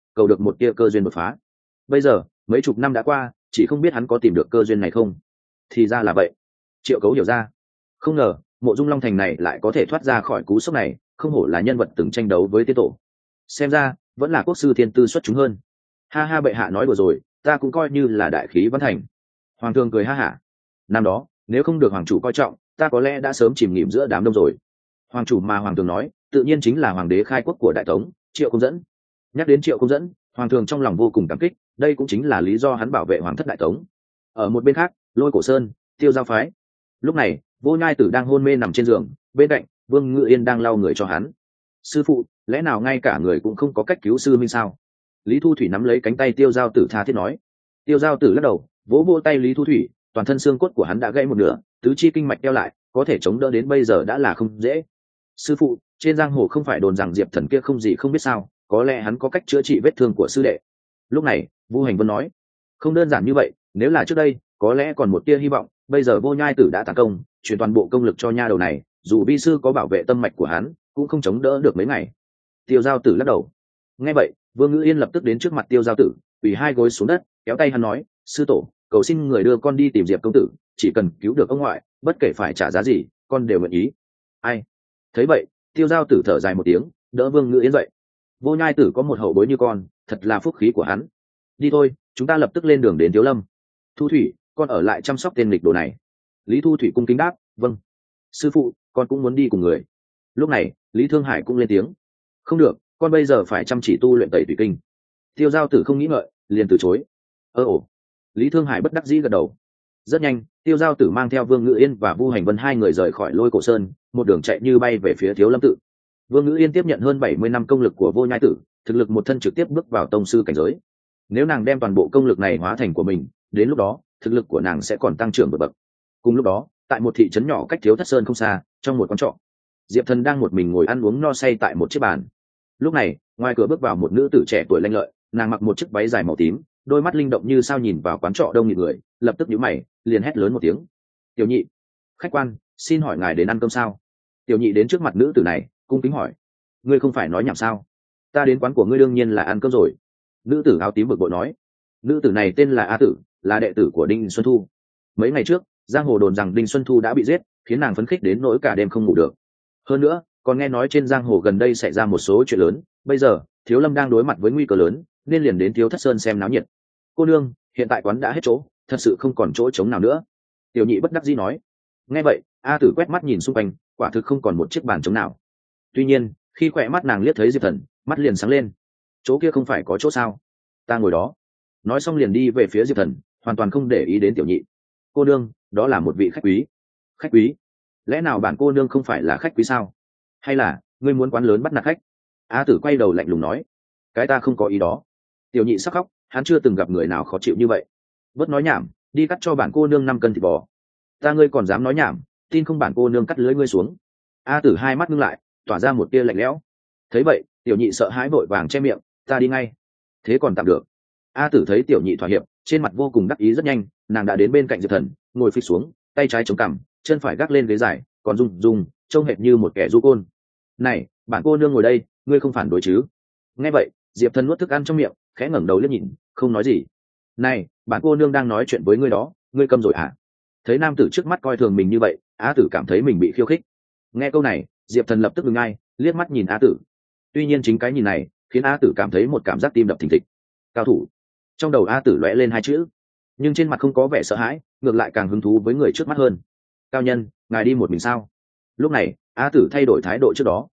[SPEAKER 1] cầu được một tia cơ duyên đột phá. Bây giờ mấy chục năm đã qua, chỉ không biết hắn có tìm được cơ duyên này không. Thì ra là vậy. Triệu Cấu hiểu ra. Không ngờ Mộ Dung Long Thành này lại có thể thoát ra khỏi cú sốc này, không hổ là nhân vật từng tranh đấu với tiên tổ. Xem ra vẫn là quốc sư thiên tư xuất chúng hơn. Ha ha, bệ hạ nói đùa rồi, ta cũng coi như là đại khí văn thành. Hoàng thượng cười ha hả. Năm đó nếu không được hoàng chủ coi trọng, ta có lẽ đã sớm chìm nghỉm giữa đám đông rồi. Hoàng chủ mà hoàng thượng nói tự nhiên chính là hoàng đế khai quốc của Đại Tống, Triệu Công Dẫn. Nhắc đến Triệu Công Dẫn, hoàng thượng trong lòng vô cùng cảm kích, đây cũng chính là lý do hắn bảo vệ hoàng thất Đại Tống. Ở một bên khác, Lôi Cổ Sơn, Tiêu Giao phái. Lúc này Vô Nhai Tử đang hôn mê nằm trên giường, bên cạnh Vương Ngự Yên đang lau người cho hắn. Sư phụ, lẽ nào ngay cả người cũng không có cách cứu sư minh sao? Lý Thu Thủy nắm lấy cánh tay Tiêu Giao Tử tha thiết nói. Tiêu Giao Tử lắc đầu, vỗ vỗ tay Lý Thu Thủy, toàn thân xương cốt của hắn đã gãy một nửa, tứ chi kinh mạch đeo lại, có thể chống đỡ đến bây giờ đã là không dễ. Sư phụ, trên giang hồ không phải đồn rằng Diệp Thần kia không gì không biết sao, có lẽ hắn có cách chữa trị vết thương của sư đệ. Lúc này Vu Hành Vân nói, không đơn giản như vậy, nếu là trước đây có lẽ còn một tia hy vọng, bây giờ Vô Nhai Tử đã tấn công, chuyển toàn bộ công lực cho nha đầu này, dù vi sư có bảo vệ tâm mạch của hắn cũng không chống đỡ được mấy ngày. Tiêu Giao Tử lắc đầu. Nghe vậy Vương Ngữ Yên lập tức đến trước mặt Tiêu Giao Tử, quỳ hai gối xuống đất, kéo tay hắn nói, sư tổ, cầu xin người đưa con đi tìm Diệp công tử, chỉ cần cứu được ông ngoại, bất kể phải trả giá gì con đều nguyện ý. Ai? Thấy vậy Tiêu Giao Tử thở dài một tiếng, đỡ Vương Ngữ Yên dậy. Vô Nhai Tử có một hậu bối như con, thật là phúc khí của hắn. Đi thôi, chúng ta lập tức lên đường đến Thiếu Lâm. Thu Thủy, con ở lại chăm sóc tên nghịch đồ này. Lý Thu Thủy cung kính đáp, vâng. Sư phụ, con cũng muốn đi cùng người. Lúc này Lý Thương Hải cũng lên tiếng. Không được, con bây giờ phải chăm chỉ tu luyện Tẩy Thủy Kinh. Tiêu Giao Tử không nghĩ ngợi, liền từ chối. Ồ. Lý Thương Hải bất đắc dĩ gật đầu. Rất nhanh Tiêu Giao Tử mang theo Vương Ngữ Yên và Vu Hành Vân hai người rời khỏi Lôi Cổ Sơn, một đường chạy như bay về phía Thiếu Lâm tự. Vương Ngữ Yên tiếp nhận hơn 70 năm công lực của Vô Nhai Tử, thực lực một thân trực tiếp bước vào tông sư cảnh giới. Nếu nàng đem toàn bộ công lực này hóa thành của mình, đến lúc đó thực lực của nàng sẽ còn tăng trưởng vượt bậc. Cùng lúc đó, tại một thị trấn nhỏ cách Thiếu Thất Sơn không xa, trong một quán trọ, Diệp Thần đang một mình ngồi ăn uống no say tại một chiếc bàn. Lúc này ngoài cửa bước vào một nữ tử trẻ tuổi lanh lợi, nàng mặc một chiếc váy dài màu tím, đôi mắt linh động như sao nhìn vào quán trọ đông nghịt người, lập tức nhíu mày, liền hét lớn một tiếng. Tiểu nhị, khách quan, xin hỏi ngài đến ăn cơm sao? Tiểu nhị đến trước mặt nữ tử này, cung kính hỏi. Ngươi không phải nói nhảm sao? Ta đến quán của ngươi đương nhiên là ăn cơm rồi. Nữ tử áo tím bực bội nói. Nữ tử này tên là A Tử, là đệ tử của Đinh Xuân Thu. Mấy ngày trước giang hồ đồn rằng Đinh Xuân Thu đã bị giết, khiến nàng phấn khích đến nỗi cả đêm không ngủ được. Hơn nữa còn nghe nói trên giang hồ gần đây xảy ra một số chuyện lớn, bây giờ Thiếu Lâm đang đối mặt với nguy cơ lớn, nên liền đến Thiếu Thất Sơn xem náo nhiệt. Cô nương, hiện tại quán đã hết chỗ, thật sự không còn chỗ trống nào nữa. Tiểu nhị bất đắc dĩ nói. Nghe vậy A Tử quét mắt nhìn xung quanh, quả thực không còn một chiếc bàn trống nào. Tuy nhiên khi khỏe mắt nàng liếc thấy Diệp Thần, mắt liền sáng lên. Chỗ kia không phải có chỗ sao? Ta ngồi đó. Nói xong liền đi về phía Diệp Thần, hoàn toàn không để ý đến tiểu nhị. Cô nương, đó là một vị khách quý. Khách quý? Lẽ nào bản cô nương không phải là khách quý sao? Hay là ngươi muốn quán lớn bắt nạt khách? A Tử quay đầu lạnh lùng nói. Cái ta không có ý đó. Tiểu nhị sắc khóc, hắn chưa từng gặp người nào khó chịu như vậy. Bớt nói nhảm, đi cắt cho bản cô nương 5 cân thịt bò. Ta ngươi còn dám nói nhảm, tin không bản cô nương cắt lưỡi ngươi xuống. A Tử hai mắt ngưng lại, tỏa ra một tia lạnh lẽo. Thấy vậy tiểu nhị sợ hãi vội vàng che miệng, ta đi ngay. Thế còn tạm được. A Tử thấy tiểu nhị thỏa hiệp, trên mặt vô cùng đắc ý, rất nhanh nàng đã đến bên cạnh Diệp Thần, ngồi phịch xuống, tay trái chống cằm, chân phải gác lên ghế dài, còn rung trông hệt như một kẻ du côn. Này, bản cô nương ngồi đây, ngươi không phản đối chứ? Nghe vậy Diệp Thần nuốt thức ăn trong miệng, khẽ ngẩng đầu liếc nhìn, không nói gì. Này, bản cô nương đang nói chuyện với ngươi đó, ngươi câm rồi hả? Thấy nam tử trước mắt coi thường mình như vậy, A Tử cảm thấy mình bị khiêu khích. Nghe câu này Diệp Thần lập tức ngừng ngay, liếc mắt nhìn A Tử. Tuy nhiên chính cái nhìn này khiến A Tử cảm thấy một cảm giác tim đập thình thịch. Cao thủ. Trong đầu A Tử lóe lên hai chữ, nhưng trên mặt không có vẻ sợ hãi, ngược lại càng hứng thú với người trước mắt hơn. Cao nhân, ngài đi một mình sao? Lúc này A Tử thay đổi thái độ trước đó.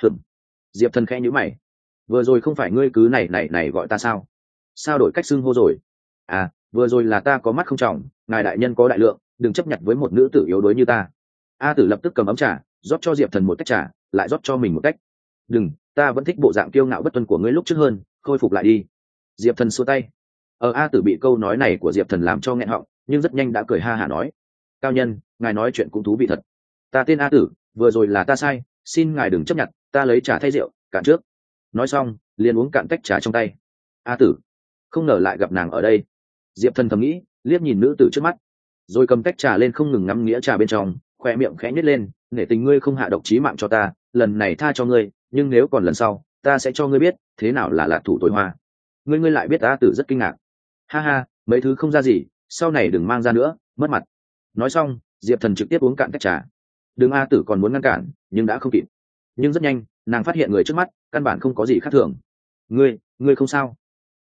[SPEAKER 1] Diệp Thần khẽ nhíu mày. Vừa rồi không phải ngươi cứ này gọi ta sao? Sao đổi cách xưng hô rồi? À, vừa rồi là ta có mắt không trọng, ngài đại nhân có đại lượng, đừng chấp nhận với một nữ tử yếu đuối như ta. A Tử lập tức cầm ấm trà, rót cho Diệp Thần một tách trà, lại rót cho mình một tách. Đừng, ta vẫn thích bộ dạng kiêu ngạo bất tuân của ngươi lúc trước hơn, khôi phục lại đi. Diệp Thần xua tay. A Tử bị câu nói này của Diệp Thần làm cho nghẹn họng, nhưng rất nhanh đã cười ha hả nói. Cao nhân, ngài nói chuyện cũng thú vị thật. Ta tên A Tử, vừa rồi là ta sai, xin ngài đừng chấp nhận, ta lấy trà thay rượu, cạn trước. Nói xong liền uống cạn tách trà trong tay. A Tử, không ngờ lại gặp nàng ở đây. Diệp Thần thầm nghĩ, liếc nhìn nữ tử trước mắt, rồi cầm tách trà lên không ngừng ngắm nghĩa trà bên trong, khoe miệng khẽ nhếch lên, nể tình ngươi không hạ độc chí mạng cho ta, lần này tha cho ngươi, nhưng nếu còn lần sau ta sẽ cho ngươi biết thế nào là lạc thủ tối hoa. ngươi lại biết A Tử rất kinh ngạc. Ha ha, mấy thứ không ra gì, sau này đừng mang ra nữa, mất mặt. Nói xong, Diệp Thần trực tiếp uống cạn tách trà. Đường A Tử còn muốn ngăn cản, nhưng đã không kịp. Nhưng rất nhanh, nàng phát hiện người trước mắt căn bản không có gì khác thường. Ngươi không sao?